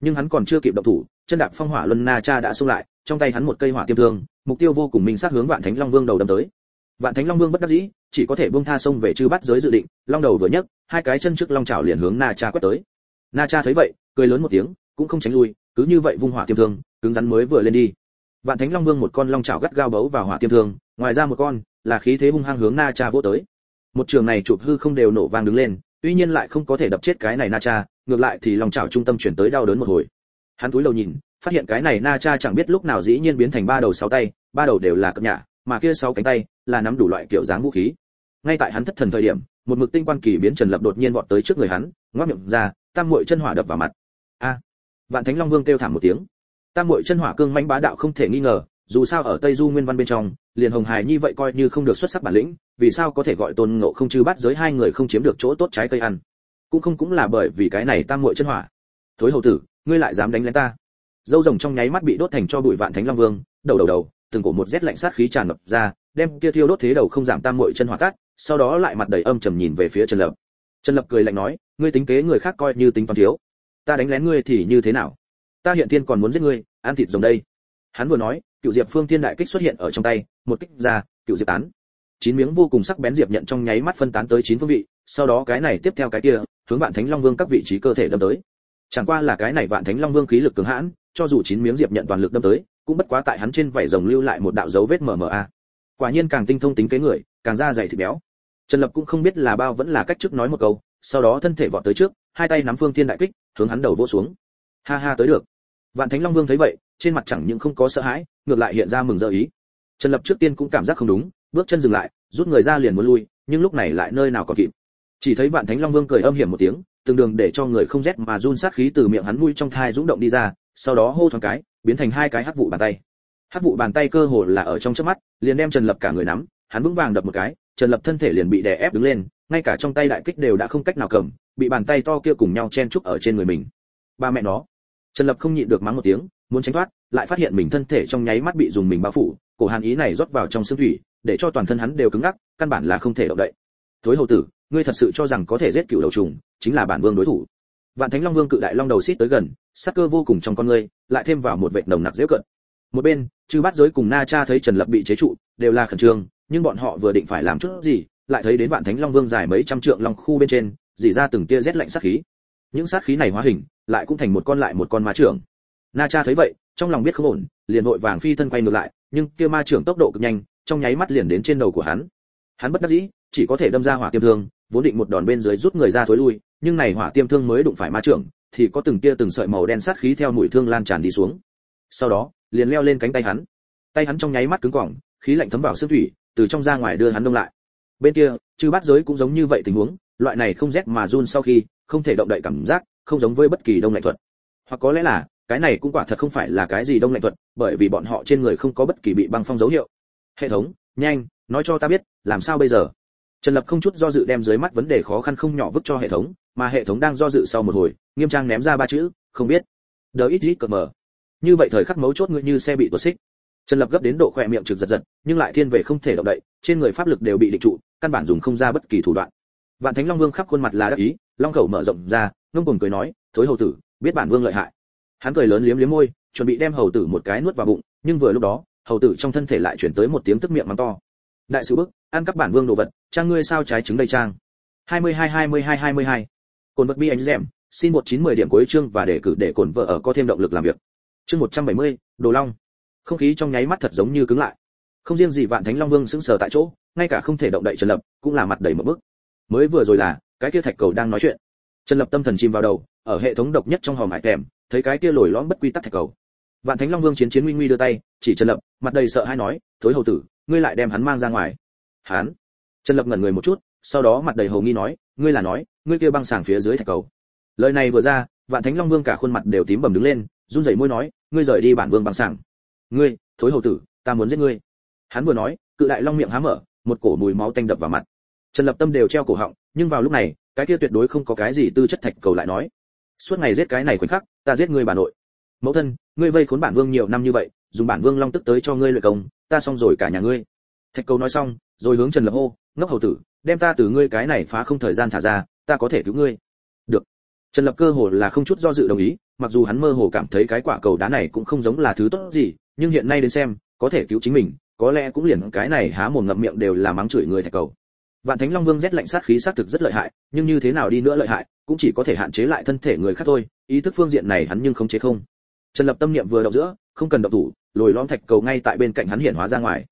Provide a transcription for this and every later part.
nhưng hắn còn chưa kịp động thủ, chân đạp phong hỏa luân Na Cha đã xông lại, trong tay hắn một cây hỏa tiêm thương, mục tiêu vô cùng minh xác hướng Vạn Thánh Long Vương đầu đâm tới. Vạn Thánh Long Vương bất đắc dĩ, chỉ có thể buông tha xông về chư bát giới dự định, long đầu vừa nhấc, hai cái chân trước long chảo liền hướng Na Cha quét tới. Na Cha thấy vậy, cười lớn một tiếng, cũng không tránh lui, cứ như vậy vung hỏa tiêm thương, cứng rắn mới vừa lên đi. Vạn Thánh Long Vương một con long chảo gắt gao bấu vào hỏa tiêm thương, ngoài ra một con là khí thế hung hăng hướng Na Cha vỗ tới. Một trường này chụp hư không đều nổ vang đứng lên, tuy nhiên lại không có thể đập chết cái này Na Cha, ngược lại thì long chảo trung tâm chuyển tới đau đớn một hồi. Hắn cúi đầu nhìn, phát hiện cái này Na Cha chẳng biết lúc nào dĩ nhiên biến thành ba đầu sáu tay, ba đầu đều là cập nhả, mà kia sáu cánh tay là nắm đủ loại kiểu dáng vũ khí. Ngay tại hắn thất thần thời điểm, một mực tinh quan kỳ biến Trần Lập đột nhiên vọt tới trước người hắn, ngoác miệng ra, tam muội chân hỏa đập vào mặt. A! Vạn Thánh Long Vương kêu thảm một tiếng. Tam muội chân hỏa cương mãnh bá đạo không thể nghi ngờ, dù sao ở Tây Du Nguyên Văn bên trong, liền Hồng Hải Nhi vậy coi như không được xuất sắc bản lĩnh, vì sao có thể gọi Tôn Ngộ Không chư bắt giới hai người không chiếm được chỗ tốt trái cây ăn? Cũng là bởi vì cái này tam muội chân hỏa. Thối hầu tử, ngươi lại dám đánh lén ta? Dâu rồng trong nháy mắt bị đốt thành cho bụi. Vạn Thánh Long Vương, đầu, từng cổ một rét lạnh sát khí tràn ngập ra, đem kia thiêu đốt thế đầu không giảm tam muội chân hỏa tắt, sau đó lại mặt đầy âm trầm nhìn về phía Trần Lập. Trần Lập cười lạnh nói, ngươi tính kế người khác coi như tính toán thiếu, ta đánh lén ngươi thì như thế nào? Ta hiện tiên còn muốn giết ngươi, ăn thịt rồng đây. Hắn vừa nói, Cựu Diệp Phương Thiên đại kích xuất hiện ở trong tay, một kích ra, Cựu Diệp tán. 9 miếng vô cùng sắc bén diệp nhận trong nháy mắt phân tán tới 9 phương vị, sau đó cái này tiếp theo cái kia, hướng Vạn Thánh Long Vương các vị trí cơ thể đâm tới. Chẳng qua là cái này Vạn Thánh Long Vương khí lực cường hãn, cho dù 9 miếng diệp nhận toàn lực đâm tới, cũng bất quá tại hắn trên vảy rồng lưu lại một đạo dấu vết mờ mờ a. Quả nhiên càng tinh thông tính kế người, càng da dày thịt béo. Trần Lập cũng không biết là bao vẫn là cách trước nói một câu, sau đó thân thể vọt tới trước, hai tay nắm Phương Thiên đại kích, hướng hắn đầu vỗ xuống. Ha ha tới được. Vạn Thánh Long Vương thấy vậy, trên mặt chẳng những không có sợ hãi, ngược lại hiện ra mừng rỡ ý. Trần Lập trước tiên cũng cảm giác không đúng, bước chân dừng lại, rút người ra liền muốn lui, nhưng lúc này lại nơi nào còn kịp. Chỉ thấy Vạn Thánh Long Vương cười âm hiểm một tiếng, từng đường để cho người không rét mà run sát khí từ miệng hắn mũi trong thai dũng động đi ra, sau đó hô thoáng cái, biến thành hai cái hắc vụ bàn tay. Hắc vụ bàn tay cơ hồ là ở trong chớp mắt, liền đem Trần Lập cả người nắm, hắn vững vàng đập một cái, Trần Lập thân thể liền bị đè ép đứng lên, ngay cả trong tay đại kích đều đã không cách nào cầm, bị bàn tay to kia cùng nhau chen chúc ở trên người mình. Ba mẹ nó. Trần Lập không nhịn được mắng một tiếng, muốn tránh thoát, lại phát hiện mình thân thể trong nháy mắt bị dùng mình bao phủ, cổ hàn ý này rót vào trong xương thủy, để cho toàn thân hắn đều cứng ngắc, căn bản là không thể động đậy. Thối hầu tử, ngươi thật sự cho rằng có thể giết cửu đầu trùng, chính là bản vương đối thủ? Vạn Thánh Long Vương cự đại long đầu xít tới gần, sắc cơ vô cùng trong con ngươi, lại thêm vào một vệt nồng nặc giễu cợt. Một bên, chư bát giới cùng Na Cha thấy Trần Lập bị chế trụ, đều là khẩn trương, nhưng bọn họ vừa định phải làm chút gì, lại thấy đến Vạn Thánh Long Vương dài mấy trăm trượng long khu bên trên, rỉ ra từng tia rét lạnh sát khí. Những sát khí này hóa hình, lại cũng thành một con lại một con ma trưởng. Na Cha thấy vậy, trong lòng biết không ổn, liền vội vàng phi thân quay ngược lại, nhưng kia ma trưởng tốc độ cực nhanh, trong nháy mắt liền đến trên đầu của hắn. Hắn bất đắc dĩ, chỉ có thể đâm ra hỏa tiêm thương, vốn định một đòn bên dưới rút người ra thối lui, nhưng này hỏa tiêm thương mới đụng phải ma trưởng, thì có từng tia từng sợi màu đen sát khí theo mũi thương lan tràn đi xuống. Sau đó, liền leo lên cánh tay hắn trong nháy mắt cứng cỏng, khí lạnh thấm vào xương thủy, từ trong ra ngoài đưa hắn đông lại. Bên kia, chư bát giới cũng giống như vậy tình huống, loại này không rét mà run sau khi không thể động đậy cảm giác, không giống với bất kỳ đông lạnh thuật. Hoặc có lẽ là, cái này cũng quả thật không phải là cái gì đông lạnh thuật, bởi vì bọn họ trên người không có bất kỳ bị băng phong dấu hiệu. Hệ thống, nhanh, nói cho ta biết, làm sao bây giờ? Trần Lập không chút do dự đem dưới mắt vấn đề khó khăn không nhỏ vứt cho hệ thống, mà hệ thống đang do dự sau một hồi, nghiêm trang ném ra ba chữ, không biết. DXXCM. Như vậy thời khắc mấu chốt ngươi như xe bị tuột xích. Trần Lập gấp đến độ khỏe miệng trực giật giật, nhưng lại thiên về không thể động đậy, trên người pháp lực đều bị định trụ, căn bản dùng không ra bất kỳ thủ đoạn. Vạn Thánh Long Vương khắp khuôn mặt là đắc ý, long khẩu mở rộng ra, ngông cuồng cười nói, thối hầu tử, biết bản vương lợi hại. Hắn cười lớn liếm liếm môi, chuẩn bị đem hầu tử một cái nuốt vào bụng, nhưng vừa lúc đó, hầu tử trong thân thể lại chuyển tới một tiếng tức miệng mắng to. Đại sứ bức, ăn cắp bản vương đồ vật, trang ngươi sao trái trứng đây trang. 22. Cồn vật bi anh dẻm, xin 1910 điểm cuối chương và đề cử để cồn vợ ở có thêm động lực làm việc. Chương 170, Đồ Long. Không khí trong nháy mắt thật giống như cứng lại. Không riêng gì Vạn Thánh Long Vương sững sờ tại chỗ, ngay cả không thể động đậy Trần Lập cũng là mặt đầy một bức. Mới vừa rồi là, cái kia thạch cầu đang nói chuyện. Trần Lập tâm thần chìm vào đầu, ở hệ thống độc nhất trong hòm hải tèm, thấy cái kia lồi lõm bất quy tắc thạch cầu. Vạn Thánh Long Vương chiến chiến nguy nguy đưa tay, chỉ Trần Lập, mặt đầy sợ hãi nói, thối hầu tử, ngươi lại đem hắn mang ra ngoài. Hắn? Trần Lập ngẩn người một chút, sau đó mặt đầy hầu nghi nói, ngươi là nói, ngươi kia băng sàng phía dưới thạch cầu. Lời này vừa ra, Vạn Thánh Long Vương cả khuôn mặt đều tím bầm đứng lên, run rẩy môi nói, ngươi rời đi bản vương băng sàng. Ngươi, thối hầu tử, ta muốn giết ngươi. Hắn vừa nói, cự đại long miệng há mở, một cổ mùi máu tanh đập vào mặt. Trần Lập tâm đều treo cổ họng, nhưng vào lúc này, cái kia tuyệt đối không có cái gì tư chất thạch cầu lại nói, suốt ngày giết cái này khoảnh khắc, ta giết ngươi bà nội. Mẫu thân, ngươi vây khốn bản vương nhiều năm như vậy, dùng bản vương long tức tới cho ngươi luyện công, ta xong rồi cả nhà ngươi. Thạch cầu nói xong, rồi hướng Trần Lập hô, ngốc hầu tử, đem ta từ ngươi cái này phá không thời gian thả ra, ta có thể cứu ngươi. Được. Trần Lập cơ hồ là không chút do dự đồng ý, mặc dù hắn mơ hồ cảm thấy cái quả cầu đá này cũng không giống là thứ tốt gì, nhưng hiện nay đến xem, có thể cứu chính mình, có lẽ cũng liền cái này há mồm ngậm miệng đều là mắng chửi người thạch cầu. Vạn Thánh Long Vương rét lạnh sát khí xác thực rất lợi hại, nhưng như thế nào đi nữa lợi hại, cũng chỉ có thể hạn chế lại thân thể người khác thôi, ý thức phương diện này hắn nhưng không chế không. Trần Lập tâm niệm vừa động giữa, không cần động thủ, lồi lõm thạch cầu ngay tại bên cạnh hắn hiện hóa ra ngoài.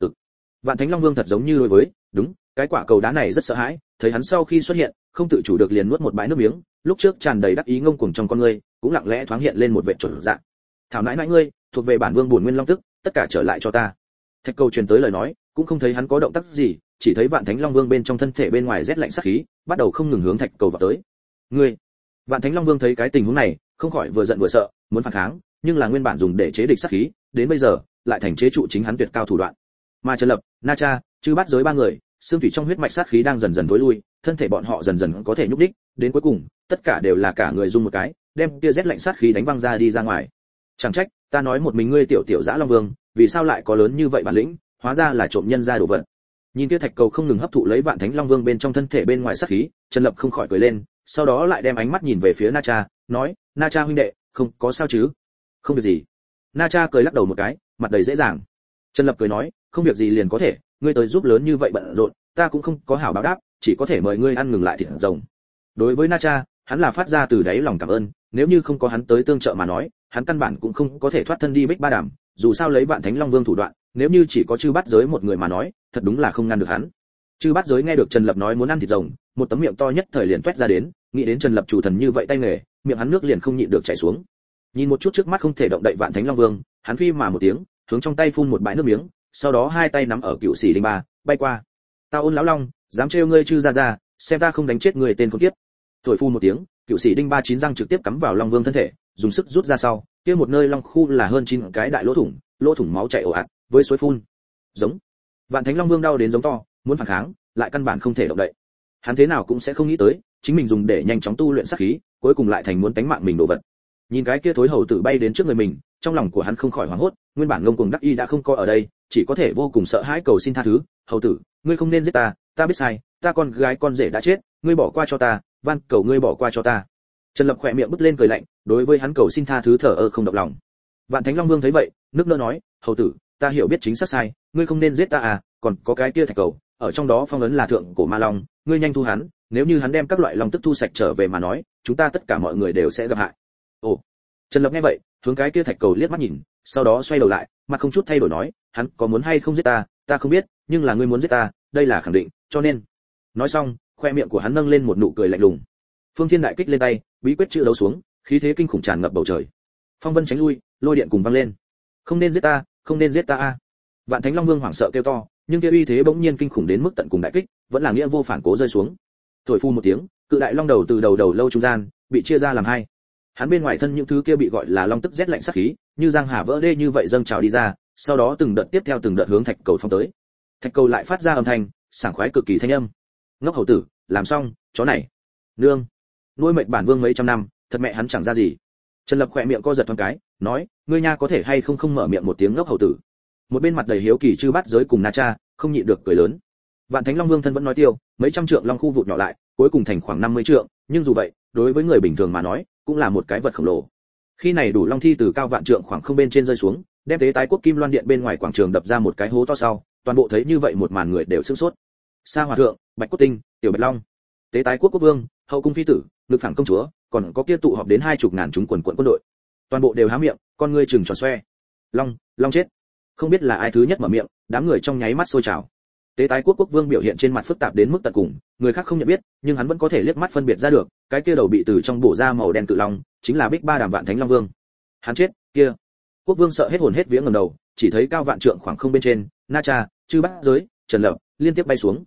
Vạn Thánh Long Vương thật giống như đối với, đúng, cái quả cầu đá này rất sợ hãi, thấy hắn sau khi xuất hiện, không tự chủ được liền nuốt một bãi nước miếng, lúc trước tràn đầy đắc ý ngông cuồng trong con ngươi, cũng lặng lẽ thoáng hiện lên một vẻ chuẩn dạng. Thảo nãi nãi ngươi, thuộc về bản vương buồn nguyên long tức, tất cả trở lại cho ta. Thạch cầu truyền tới lời nói, cũng không thấy hắn có động tác gì, chỉ thấy Vạn Thánh Long Vương bên trong thân thể bên ngoài rét lạnh sát khí, bắt đầu không ngừng hướng thạch cầu vào tới. Ngươi, Vạn Thánh Long Vương thấy cái tình huống này, không khỏi vừa giận vừa sợ, muốn phản kháng, nhưng là nguyên bản dùng để chế địch sát khí, đến bây giờ lại thành chế trụ chính hắn tuyệt cao thủ đoạn. Mà Trần Lập, Na Cha, Chư Bát Giới ba người, xương thủy trong huyết mạch sát khí đang dần dần tối lui, thân thể bọn họ dần dần có thể nhúc đích, đến cuối cùng, tất cả đều là cả người rung một cái, đem kia rét lạnh sát khí đánh văng ra đi ra ngoài. Chẳng trách, ta nói một mình ngươi tiểu tiểu Dã Long Vương, vì sao lại có lớn như vậy bản lĩnh, hóa ra là trộm nhân gia đồ vật. Nhìn kia thạch cầu không ngừng hấp thụ lấy Vạn Thánh Long Vương bên trong thân thể bên ngoài sát khí, Trần Lập không khỏi cười lên, sau đó lại đem ánh mắt nhìn về phía Na Cha, nói, Na Cha huynh đệ, không có sao chứ? Không việc gì. Na Cha cười lắc đầu một cái, mặt đầy dễ dàng. Trần Lập cười nói, không việc gì liền có thể, ngươi tới giúp lớn như vậy bận rộn, ta cũng không có hảo báo đáp, chỉ có thể mời ngươi ăn ngừng lại thịt rồng. Đối với Na Cha, hắn là phát ra từ đáy lòng cảm ơn, nếu như không có hắn tới tương trợ mà nói, hắn căn bản cũng không có thể thoát thân đi Bích Ba Đàm, dù sao lấy Vạn Thánh Long Vương thủ đoạn, nếu như chỉ có Chư Bát Giới một người mà nói, thật đúng là không ngăn được hắn. Chư Bát Giới nghe được Trần Lập nói muốn ăn thịt rồng, một tấm miệng to nhất thời liền toét ra đến, nghĩ đến Trần Lập chủ thần như vậy tay nghề, miệng hắn nước liền không nhịn được chảy xuống. Nhìn một chút trước mắt không thể động đậy Vạn Thánh Long Vương, hắn phi mà một tiếng, hướng trong tay phun một bãi nước miếng, sau đó hai tay nắm ở cựu sĩ đinh ba, bay qua. Tao Ôn lão long, dám trêu ngươi Chư ra, xem ta không đánh chết người tên con kiếp. Thổi phun một tiếng, cựu sĩ đinh ba chín răng trực tiếp cắm vào Long Vương thân thể, dùng sức rút ra sau, kia một nơi long khu là hơn 9 cái đại lỗ thủng máu chảy ồ ạt, với suối phun. Giống. Vạn Thánh Long Vương đau đến giống to, muốn phản kháng, lại căn bản không thể động đậy. Hắn thế nào cũng sẽ không nghĩ tới, chính mình dùng để nhanh chóng tu luyện sát khí, cuối cùng lại thành muốn tánh mạng mình đồ vật. Nhìn cái kia thối hầu tử bay đến trước người mình, trong lòng của hắn không khỏi hoảng hốt, nguyên bản ngông cuồng đắc y đã không có ở đây, chỉ có thể vô cùng sợ hãi cầu xin tha thứ. Hầu tử, ngươi không nên giết ta, ta biết sai, ta con gái con rể đã chết, ngươi bỏ qua cho ta, van cầu ngươi bỏ qua cho ta. Trần Lập khỏe miệng bứt lên cười lạnh, đối với hắn cầu xin tha thứ thờ ơ không động lòng. Vạn Thánh Long Vương thấy vậy, nước nỡ nói, hầu tử, ta hiểu biết chính xác sai, ngươi không nên giết ta à, còn có cái kia thạch cầu, ở trong đó phong ấn là thượng cổ ma long, ngươi nhanh thu hắn, nếu như hắn đem các loại long tức thu sạch trở về mà nói, chúng ta tất cả mọi người đều sẽ gặp hại. Ồ. Trần Lập nghe vậy, hướng cái kia thạch cầu liếc mắt nhìn, sau đó xoay đầu lại, mặt không chút thay đổi nói, hắn có muốn hay không giết ta, ta không biết, nhưng là ngươi muốn giết ta, đây là khẳng định, cho nên. Nói xong, khoe miệng của hắn nâng lên một nụ cười lạnh lùng. Phương Thiên đại kích lên tay, bí quyết chữ đấu xuống, khí thế kinh khủng tràn ngập bầu trời. Phong vân tránh lui, lôi điện cùng vang lên. Không nên giết ta, không nên giết ta a. Vạn Thánh Long Vương hoảng sợ kêu to, nhưng kia uy thế bỗng nhiên kinh khủng đến mức tận cùng đại kích, vẫn là nghĩa vô phản cố rơi xuống. Thổi phu một tiếng, cự đại long đầu từ đầu lâu trung gian bị chia ra làm hai. Hắn bên ngoài thân những thứ kia bị gọi là long tức rét lạnh sát khí, như giang hà vỡ đê như vậy dâng trào đi ra, sau đó từng đợt tiếp theo từng đợt hướng thạch cầu phong tới. Thạch cầu lại phát ra âm thanh, sảng khoái cực kỳ thanh âm. Ngốc hầu tử, làm xong, chó này. Nương, nuôi mệnh bản vương mấy trăm năm, thật mẹ hắn chẳng ra gì. Trần Lập khỏe miệng co giật thoáng cái, nói, ngươi nha có thể hay không mở miệng một tiếng ngốc hầu tử. Một bên mặt đầy hiếu kỳ Chư Bát Giới cùng Na Cha, không nhịn được cười lớn. Vạn Thánh Long Vương thân vẫn nói tiêu, mấy trăm trượng long khu vụt nhỏ lại, cuối cùng thành khoảng 50 trượng, nhưng dù vậy, đối với người bình thường mà nói, cũng là một cái vật khổng lồ. Khi này đủ long thi từ cao vạn trượng khoảng không bên trên rơi xuống, đem tế tái quốc Kim Loan Điện bên ngoài quảng trường đập ra một cái hố to sau, toàn bộ thấy như vậy một màn người đều sửng sốt. Sa Hòa thượng, Bạch Cốt Tinh, Tiểu Bạch Long, tế tái quốc quốc vương, hậu cung phi tử, lực phản công chúa, còn có kia tụ họp đến 20 ngàn chúng quần đội, toàn bộ đều há miệng, con ngươi trừng tròn xoe. Long chết. Không biết là ai thứ nhất mở miệng, đám người trong nháy mắt sôi trào. Tế tái quốc quốc vương biểu hiện trên mặt phức tạp đến mức tận cùng, người khác không nhận biết, nhưng hắn vẫn có thể liếc mắt phân biệt ra được, cái kia đầu bị từ trong bổ ra màu đen cự long, chính là Bích Ba Đàm Vạn Thánh Long Vương. Hắn chết, kia. Quốc vương sợ hết hồn hết vía ngẩng đầu, chỉ thấy cao vạn trượng khoảng không bên trên, Na Cha, Chư Bát Giới, Trần Lập liên tiếp bay xuống.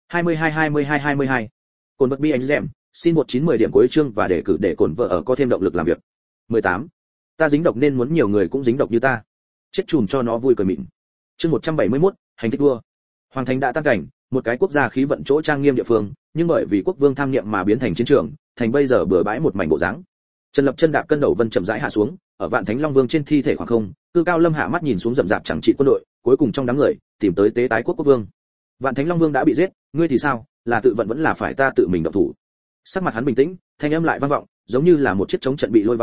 22. Cồn vật bi anh dẻm, xin 1910 điểm cuối chương và đề cử để cồn vợ ở có thêm động lực làm việc. 18. Ta dính độc nên muốn nhiều người cũng dính độc như ta. Chết chùm cho nó vui cười mịn. Chương 171, hành thích đua. Hoàng thành đã tan cảnh, một cái quốc gia khí vận chỗ trang nghiêm địa phương, nhưng bởi vì quốc vương tham niệm mà biến thành chiến trường, thành bây giờ bừa bãi một mảnh bộ dáng. Trần Lập chân đạp cân đầu vân chậm rãi hạ xuống, ở Vạn Thánh Long Vương trên thi thể khoảng không, cư cao lâm hạ mắt nhìn xuống rậm rạp chẳng trị quân đội, cuối cùng trong đám người tìm tới tế tái quốc quốc vương. Vạn Thánh Long Vương đã bị giết, ngươi thì sao, là tự vận vẫn là phải ta tự mình động thủ? Sắc mặt hắn bình tĩnh, thanh âm lại vang vọng, giống như là một chiếc trống trận bị lôi vang,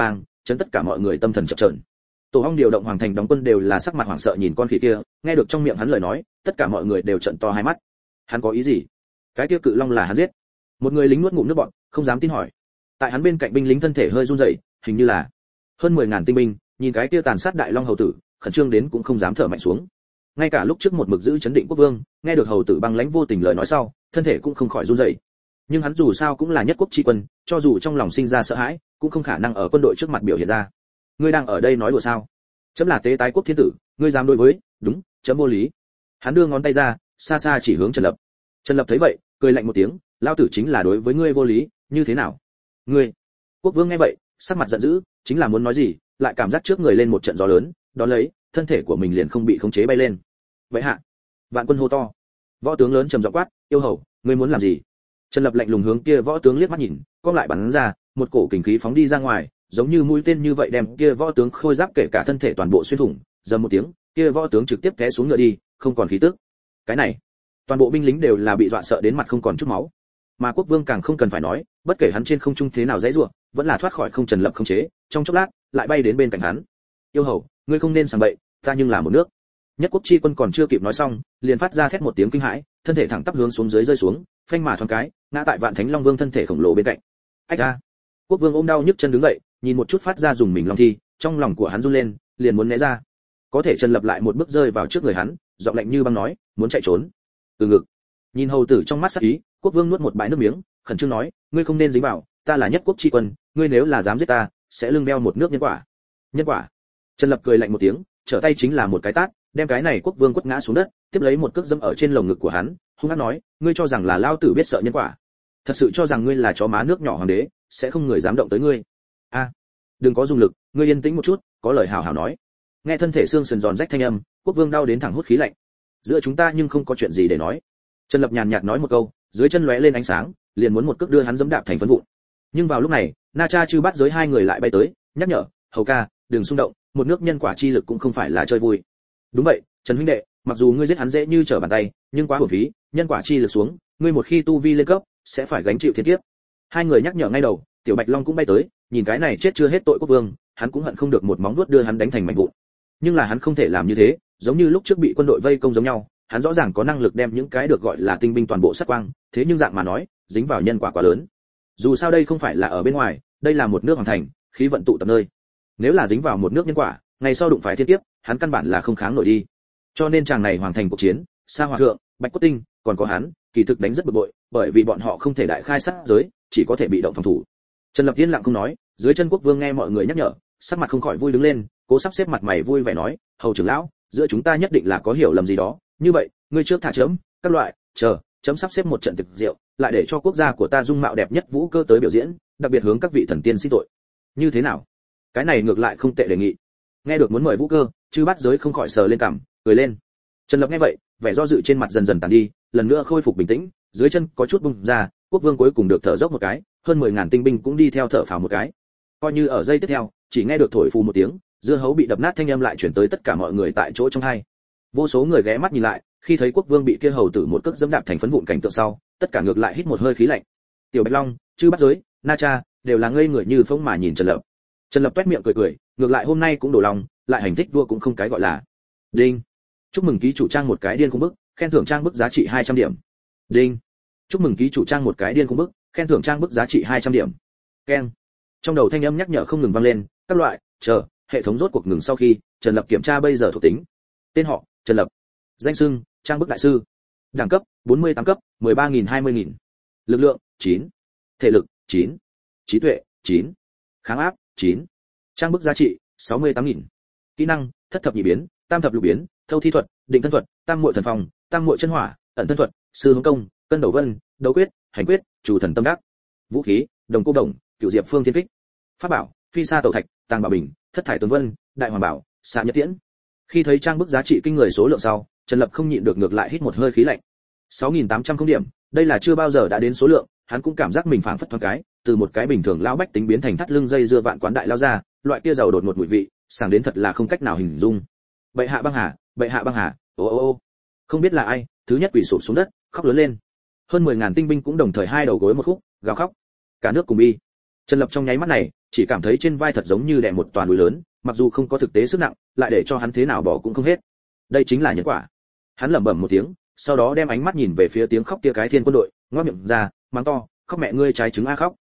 chấn tất cả mọi người tâm thần chập chờn. Tổ Hong điều động hoàng thành đóng quân đều là sắc mặt hoảng sợ nhìn con khỉ kia, nghe được trong miệng hắn lời nói, tất cả mọi người đều trợn to hai mắt. Hắn có ý gì? Cái kia cự long là hắn giết? Một người lính nuốt ngụm nước bọt, không dám tin hỏi. Tại hắn bên cạnh binh lính thân thể hơi run rẩy, hình như là hơn 10.000 tinh binh, nhìn cái kia tàn sát đại long hầu tử, khẩn trương đến cũng không dám thở mạnh xuống. Ngay cả lúc trước một mực giữ chấn định quốc vương, nghe được hầu tử băng lãnh vô tình lời nói sau, thân thể cũng không khỏi run rẩy. Nhưng hắn dù sao cũng là nhất quốc chi quân, cho dù trong lòng sinh ra sợ hãi, cũng không khả năng ở quân đội trước mặt biểu hiện ra. Ngươi đang ở đây nói đùa sao? Chấm là tế tái quốc thiên tử, ngươi dám đối với? Đúng, chấm vô lý. Hắn đưa ngón tay ra, xa xa chỉ hướng Trần Lập. Trần Lập thấy vậy, cười lạnh một tiếng, lao tử chính là đối với ngươi vô lý, như thế nào? Ngươi? Quốc vương nghe vậy, sắc mặt giận dữ, chính là muốn nói gì, lại cảm giác trước người lên một trận gió lớn, đón lấy, thân thể của mình liền không bị khống chế bay lên. Vậy hạ, vạn quân hô to. Võ tướng lớn trầm giọng quát, yêu hầu, ngươi muốn làm gì? Trần Lập lạnh lùng hướng kia võ tướng liếc mắt nhìn, cong lại bắn ra, một cổ kình khí phóng đi ra ngoài, giống như mũi tên như vậy đem kia võ tướng khôi giáp kể cả thân thể toàn bộ xuyên thủng, dầm một tiếng, kia võ tướng trực tiếp té xuống ngựa đi, không còn khí tức. Cái này, toàn bộ binh lính đều là bị dọa sợ đến mặt không còn chút máu. Mà quốc vương càng không cần phải nói, bất kể hắn trên không trung thế nào dãy rủa, vẫn là thoát khỏi không Trần Lập khống chế, trong chốc lát, lại bay đến bên cạnh hắn. Yêu hầu, ngươi không nên sảng bậy, ta nhưng là một nước. Nhất quốc chi quân còn chưa kịp nói xong, liền phát ra thét một tiếng kinh hãi, thân thể thẳng tắp hướng xuống dưới rơi xuống, phanh mà thoáng cái, ngã tại Vạn Thánh Long Vương thân thể khổng lồ bên cạnh. Ách a! Quốc vương ôm đau nhức chân đứng dậy, nhìn một chút phát ra dùng mình long thi, trong lòng của hắn run lên, liền muốn né ra. Có thể Trần Lập lại một bước rơi vào trước người hắn, giọng lạnh như băng nói, muốn chạy trốn. Từ ngực. Nhìn hầu tử trong mắt sắc ý, quốc vương nuốt một bãi nước miếng, khẩn trương nói, ngươi không nên dính vào, ta là nhất quốc chi quân, ngươi nếu là dám giết ta, sẽ lưng đeo một nước nhân quả. Nhân quả? Trần Lập cười lạnh một tiếng, trở tay chính là một cái tát, đem cái này quốc vương quất ngã xuống đất, tiếp lấy một cước dẫm ở trên lồng ngực của hắn, hung hăng nói, ngươi cho rằng là lao tử biết sợ nhân quả? Thật sự cho rằng ngươi là chó má nước nhỏ hoàng đế, sẽ không người dám động tới ngươi? A, đừng có dùng lực, ngươi yên tĩnh một chút, có lời hào hào nói. Nghe thân thể xương sườn giòn rách thanh âm, quốc vương đau đến thẳng hút khí lạnh. Giữa chúng ta nhưng không có chuyện gì để nói. Trần Lập nhàn nhạt nói một câu, dưới chân lóe lên ánh sáng, liền muốn một cước đưa hắn giẫm đạp thành phấn vụn. Nhưng vào lúc này, Na Cha Chư Bát Giới hai người lại bay tới, nhắc nhở, hầu ca, đừng xung động, một nước nhân quả chi lực cũng không phải là chơi vui. Đúng vậy, Trần huynh đệ, mặc dù ngươi giết hắn dễ như trở bàn tay, nhưng quá uổng phí, nhân quả chi lực xuống, ngươi một khi tu vi lên cấp, sẽ phải gánh chịu thiên kiếp. Hai người nhắc nhở ngay đầu, Tiểu Bạch Long cũng bay tới, nhìn cái này chết chưa hết tội quốc vương, hắn cũng hận không được một móng vuốt đưa hắn đánh thành mảnh vụn. Nhưng là hắn không thể làm như thế, giống như lúc trước bị quân đội vây công giống nhau, hắn rõ ràng có năng lực đem những cái được gọi là tinh binh toàn bộ sát quang, thế nhưng dạng mà nói, dính vào nhân quả quá lớn. Dù sao đây không phải là ở bên ngoài, đây là một nước hoàng thành, khí vận tụ tập nơi. Nếu là dính vào một nước nhân quả, ngày sau đụng phải thiên kiếp, hắn căn bản là không kháng nổi đi. Cho nên chàng này hoàng thành cuộc chiến, Sa Hòa thượng, Bạch Cốt Tinh, còn có hắn, kỳ thực đánh rất bực bội, bởi vì bọn họ không thể đại khai sát giới, chỉ có thể bị động phòng thủ. Trần Lập yên lặng không nói, dưới chân quốc vương nghe mọi người nhắc nhở, sắc mặt không khỏi vui đứng lên, cố sắp xếp mặt mày vui vẻ nói, hầu trưởng lão, giữa chúng ta nhất định là có hiểu lầm gì đó, như vậy, ngươi trước thả chấm, các loại, chờ, chấm sắp xếp một trận tiệc rượu, lại để cho quốc gia của ta dung mạo đẹp nhất vũ cơ tới biểu diễn, đặc biệt hướng các vị thần tiên xin tội. Như thế nào? Cái này ngược lại không tệ đề nghị. Nghe được muốn mời vũ cơ, Chư Bát Giới không khỏi sờ lên cằm, cười lên. Trần Lập nghe vậy, vẻ do dự trên mặt dần dần tàn đi, lần nữa khôi phục bình tĩnh, dưới chân có chút bung ra, quốc vương cuối cùng được thở dốc một cái, hơn 10.000 tinh binh cũng đi theo thở phào một cái. Coi như ở giây tiếp theo, chỉ nghe được thổi phù một tiếng, dưa hấu bị đập nát thanh âm lại chuyển tới tất cả mọi người tại chỗ trong hai. Vô số người ghé mắt nhìn lại, khi thấy quốc vương bị kia hầu tử một cước dẫm đạp thành phấn vụn cảnh tượng sau, tất cả ngược lại hít một hơi khí lạnh. Tiểu Bạch Long, Chư Bát Giới, Na Cha đều là ngây người như phỗng mà nhìn Trần Lập. Trần Lập toét miệng cười cười, ngược lại hôm nay cũng đổ lòng, lại hành thích vua cũng không cái gọi là. Đinh. Chúc mừng ký chủ trang một cái điên khung bức, khen thưởng trang bức giá trị 200 điểm. Đinh. Chúc mừng ký chủ trang một cái điên khung bức, khen thưởng trang bức giá trị 200 điểm. Keng. Trong đầu thanh âm nhắc nhở không ngừng vang lên, các loại, chờ, hệ thống rốt cuộc ngừng sau khi, Trần Lập kiểm tra bây giờ thuộc tính. Tên họ, Trần Lập. Danh xưng, trang bức đại sư. Đẳng cấp, 48 cấp, 13.000-20.000. Lực lượng, 9. Thể lực, 9. Trí tuệ, 9. Kháng áp, 9. Trang bức giá trị, 68.000. Kỹ năng, thất thập nhị biến, tam thập lục biến, thâu thi thuật, định thân thuật, tam muội thần phòng, tam muội chân hỏa, ẩn thân thuật, sư hướng công, cân đầu vân, đấu quyết, hành quyết, chủ thần tâm đắc. Vũ khí, đồng cô đồng, cửu diệp phương thiên kích. Pháp bảo, phi sa tẩu thạch, tàng bảo bình, thất thải tuấn vân, đại hoàng bảo, xạ nhất tiễn. Khi thấy trang bức giá trị kinh người số lượng sau, Trần Lập không nhịn được ngược lại hít một hơi khí lạnh. 6.800 không điểm, đây là chưa bao giờ đã đến số lượng, hắn cũng cảm giác mình phảng phất thoáng cái, từ một cái bình thường lão bách tính biến thành thắt lưng dây dưa vạn quán đại lao ra, loại kia giàu đột ngột mùi vị, sảng đến thật là không cách nào hình dung. Bệ hạ băng hà, bệ hạ băng hà, ô ô ô. Không biết là ai, thứ nhất quỷ sụp xuống đất, khóc lớn lên. Hơn 10.000 tinh binh cũng đồng thời hai đầu gối một khúc, gào khóc. Cả nước cùng bi. Trần Lập trong nháy mắt này, chỉ cảm thấy trên vai thật giống như đè một toàn núi lớn, mặc dù không có thực tế sức nặng, lại để cho hắn thế nào bỏ cũng không hết. Đây chính là nhân quả. Hắn lẩm bẩm một tiếng, sau đó đem ánh mắt nhìn về phía tiếng khóc kia cái thiên quân đội, ngoác miệng ra, mắng to, khóc mẹ ngươi trái trứng a khóc.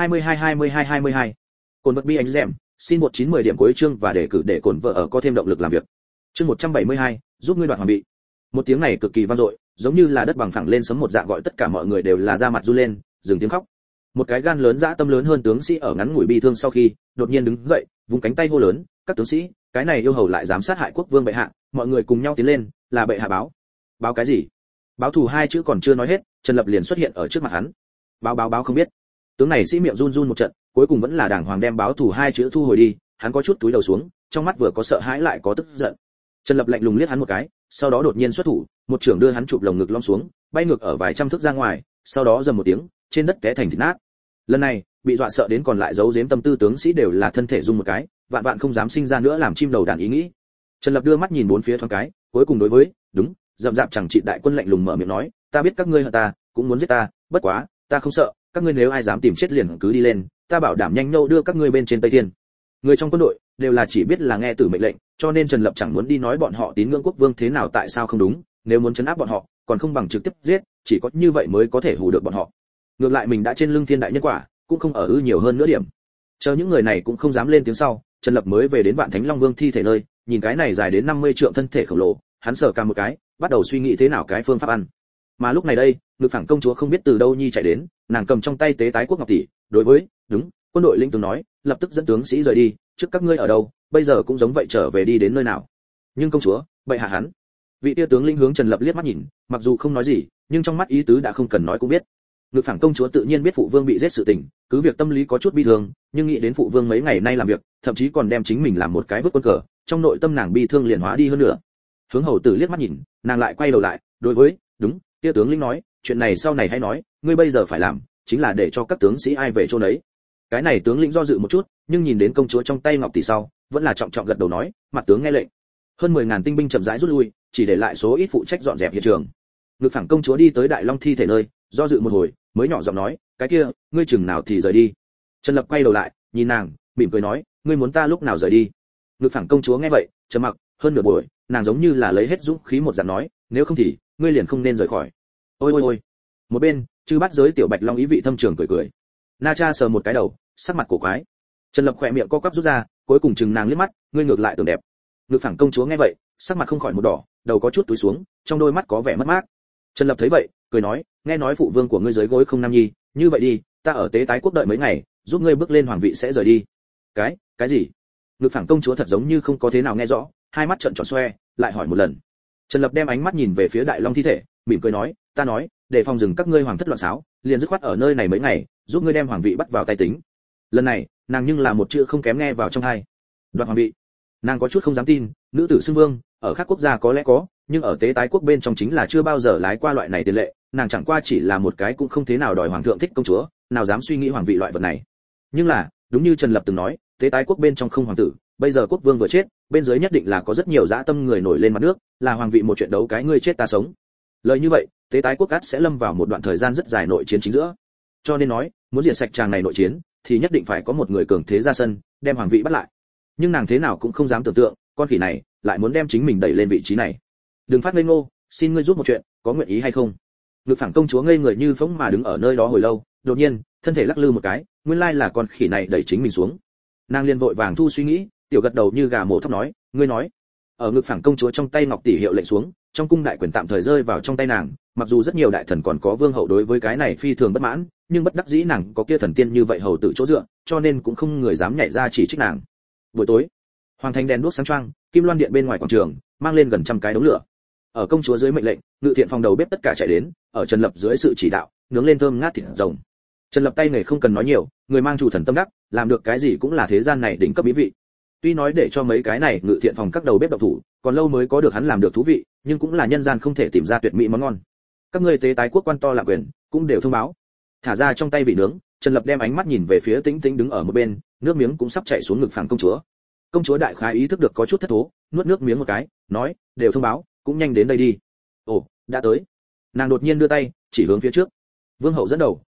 22. Cồn vật bi anh dẻm, xin 1910 điểm cuối chương và đề cử để cồn vợ ở có thêm động lực làm việc. Chương 172, giúp ngươi đoạt hoàng vị. Một tiếng này cực kỳ vang dội, giống như là đất bằng phẳng lên sấm một dạng, gọi tất cả mọi người đều là da mặt run lên, dừng tiếng khóc. Một cái gan lớn dã tâm lớn hơn tướng sĩ ở ngắn ngủi bi thương sau khi, đột nhiên đứng dậy, vung cánh tay hô lớn, các tướng sĩ, cái này yêu hầu lại dám sát hại quốc vương bệ hạ, mọi người cùng nhau tiến lên, là bệ hạ báo. Báo cái gì? Báo thù hai chữ còn chưa nói hết, Trần Lập liền xuất hiện ở trước mặt hắn. Báo không biết. Tướng này sĩ miệng run run một trận, cuối cùng vẫn là đàng hoàng đem báo thù hai chữ thu hồi đi, hắn có chút túi đầu xuống, trong mắt vừa có sợ hãi lại có tức giận. Trần Lập lạnh lùng liếc hắn một cái, sau đó đột nhiên xuất thủ, một chưởng đưa hắn chụp lồng ngực lom xuống, bay ngược ở vài trăm thước ra ngoài, sau đó rầm một tiếng, trên đất té thành thịt nát. Lần này, bị dọa sợ đến còn lại giấu giếm tâm tư tướng sĩ đều là thân thể rung một cái, vạn vạn không dám sinh ra nữa làm chim đầu đàn ý nghĩ. Trần Lập đưa mắt nhìn bốn phía thoáng cái, cuối cùng đối với, đúng, rậm rạp chẳng trị đại quân lạnh lùng mở miệng nói, ta biết các ngươi hận ta, cũng muốn giết ta, bất quá, ta không sợ, các ngươi nếu ai dám tìm chết liền cứ đi lên, ta bảo đảm nhanh nhâu đưa các ngươi bên trên Tây Thiên. Người trong quân đội đều là chỉ biết là nghe từ mệnh lệnh, cho nên Trần Lập chẳng muốn đi nói bọn họ tín ngưỡng quốc vương thế nào tại sao không đúng, nếu muốn trấn áp bọn họ, còn không bằng trực tiếp giết, chỉ có như vậy mới có thể hù được bọn họ. Ngược lại mình đã trên lưng thiên đại nhân quả, cũng không ở ư nhiều hơn nữa điểm. Chờ những người này cũng không dám lên tiếng sau, Trần Lập mới về đến Vạn Thánh Long Vương thi thể nơi, nhìn cái này dài đến 50 trượng thân thể khổng lồ, hắn sờ cằm một cái, bắt đầu suy nghĩ thế nào cái phương pháp ăn. Mà lúc này đây, Ngự Phẳng công chúa không biết từ đâu nhi chạy đến, nàng cầm trong tay tế tái quốc ngọc tỷ, đối với, đúng, quân đội lĩnh tướng nói, lập tức dẫn tướng sĩ rời đi, trước các ngươi ở đâu, bây giờ cũng giống vậy trở về đi đến nơi nào. Nhưng công chúa, bệ hạ hắn. Vị tia tướng lĩnh hướng Trần Lập liếc mắt nhìn, mặc dù không nói gì, nhưng trong mắt ý tứ đã không cần nói cũng biết. Ngự Phẳng công chúa tự nhiên biết phụ vương bị giết sự tình, cứ việc tâm lý có chút bi thương, nhưng nghĩ đến phụ vương mấy ngày nay làm việc, thậm chí còn đem chính mình làm một cái vứt quân cờ, trong nội tâm nàng bi thương liền hóa đi hơn nữa. Hướng hầu tử liếc mắt nhìn, nàng lại quay đầu lại, đối với, đúng, tia tướng lĩnh nói, chuyện này sau này hãy nói, ngươi bây giờ phải làm, chính là để cho các tướng sĩ ai về chỗ nấy. Cái này tướng lĩnh do dự một chút, nhưng nhìn đến công chúa trong tay ngọc tỷ sau, vẫn là trọng trọng gật đầu nói, mặt tướng nghe lệnh. Hơn 10.000 tinh binh chậm rãi rút lui, chỉ để lại số ít phụ trách dọn dẹp hiện trường. Ngự Phẳng công chúa đi tới Đại Long thi thể nơi, do dự một hồi, mới nhỏ giọng nói, cái kia, ngươi chừng nào thì rời đi. Trần Lập quay đầu lại, nhìn nàng, mỉm cười nói, ngươi muốn ta lúc nào rời đi. Ngự Phẳng công chúa nghe vậy, trầm mặc, hơn nửa buổi, nàng giống như là lấy hết dũng khí một dạng nói, nếu không thì, ngươi liền không nên rời khỏi. Ôi. Một bên, chư bắt giới tiểu Bạch Long ý vị thâm trường cười cười. Na Cha sờ một cái đầu, sắc mặt cổ quái. Trần Lập khỏe miệng co quắp rút ra, cuối cùng chừng nàng liếc mắt, ngươi ngược lại tưởng đẹp. Ngự Phẳng công chúa nghe vậy, sắc mặt không khỏi một đỏ, đầu có chút túi xuống, trong đôi mắt có vẻ mất mát. Trần Lập thấy vậy, cười nói, nghe nói phụ vương của ngươi dưới gối không nam nhi, như vậy đi, ta ở tế tái quốc đợi mấy ngày, giúp ngươi bước lên hoàng vị sẽ rời đi. Cái gì? Ngự Phẳng công chúa thật giống như không có thế nào nghe rõ, hai mắt trợn tròn xoe, lại hỏi một lần. Trần Lập đem ánh mắt nhìn về phía Đại Long thi thể, mỉm cười nói, ta nói, để phòng dừng các ngươi hoàng thất loạn xáo, liền dứt khoát ở nơi này mấy ngày, giúp ngươi đem hoàng vị bắt vào tay tính. Lần này, nàng nhưng là một chữ không kém nghe vào trong tai. Đoạt hoàng vị. Nàng có chút không dám tin, nữ tử xưng vương, ở các quốc gia có lẽ có, nhưng ở tế tái quốc bên trong chính là chưa bao giờ lái qua loại này tiền lệ, nàng chẳng qua chỉ là một cái cũng không thế nào đòi hoàng thượng thích công chúa, nào dám suy nghĩ hoàng vị loại vật này. Nhưng là, đúng như Trần Lập từng nói, tế tái quốc bên trong không hoàng tử, bây giờ quốc vương vừa chết, bên dưới nhất định là có rất nhiều dã tâm người nổi lên mặt nước, là hoàng vị một chuyện đấu cái ngươi chết ta sống. Lời như vậy, tế tái quốc ắt sẽ lâm vào một đoạn thời gian rất dài nội chiến chính giữa. Cho nên nói, muốn diệt sạch tràng này nội chiến, thì nhất định phải có một người cường thế ra sân, đem hoàng vị bắt lại. Nhưng nàng thế nào cũng không dám tưởng tượng, con khỉ này lại muốn đem chính mình đẩy lên vị trí này. Đừng phát ngây ngô, xin ngươi giúp một chuyện, có nguyện ý hay không? Ngự Phẳng công chúa ngây người như phỗng mà đứng ở nơi đó hồi lâu, đột nhiên, thân thể lắc lư một cái, nguyên lai là con khỉ này đẩy chính mình xuống. Nàng liền vội vàng thu suy nghĩ, tiểu gật đầu như gà mổ thóc nói, ngươi nói. Ở Ngự Phẳng công chúa trong tay ngọc tỷ hiệu lệnh xuống, trong cung đại quyền tạm thời rơi vào trong tay nàng, mặc dù rất nhiều đại thần còn có vương hậu đối với cái này phi thường bất mãn, nhưng bất đắc dĩ nàng có kia thần tiên như vậy hầu tự chỗ dựa, cho nên cũng không người dám nhảy ra chỉ trích nàng. Buổi tối, hoàng thành đèn đuốc sáng choang, Kim Loan điện bên ngoài quảng trường mang lên gần trăm cái đống lửa. Ở công chúa dưới mệnh lệnh, Ngự Thiện phòng đầu bếp tất cả chạy đến, ở Trần Lập dưới sự chỉ đạo, nướng lên thơm ngát thịt rồng. Trần Lập tay nghề không cần nói nhiều, người mang chủ thần tâm đắc, làm được cái gì cũng là thế gian này đỉnh cấp mỹ vị. Tuy nói để cho mấy cái này Ngự Thiện phòng các đầu bếp độc thủ, còn lâu mới có được hắn làm được thú vị, nhưng cũng là nhân gian không thể tìm ra tuyệt mỹ món ngon. Các ngươi tế tái quốc quan to lạc quyền, cũng đều thông báo. Thả ra trong tay vị nướng, Trần Lập đem ánh mắt nhìn về phía Tĩnh Tĩnh đứng ở một bên, nước miếng cũng sắp chảy xuống ngực Phẳng công chúa. Công chúa đại khái ý thức được có chút thất thố, nuốt nước miếng một cái, nói, đều thông báo, cũng nhanh đến đây đi. Ồ, đã tới. Nàng đột nhiên đưa tay, chỉ hướng phía trước. Vương hậu dẫn đầu,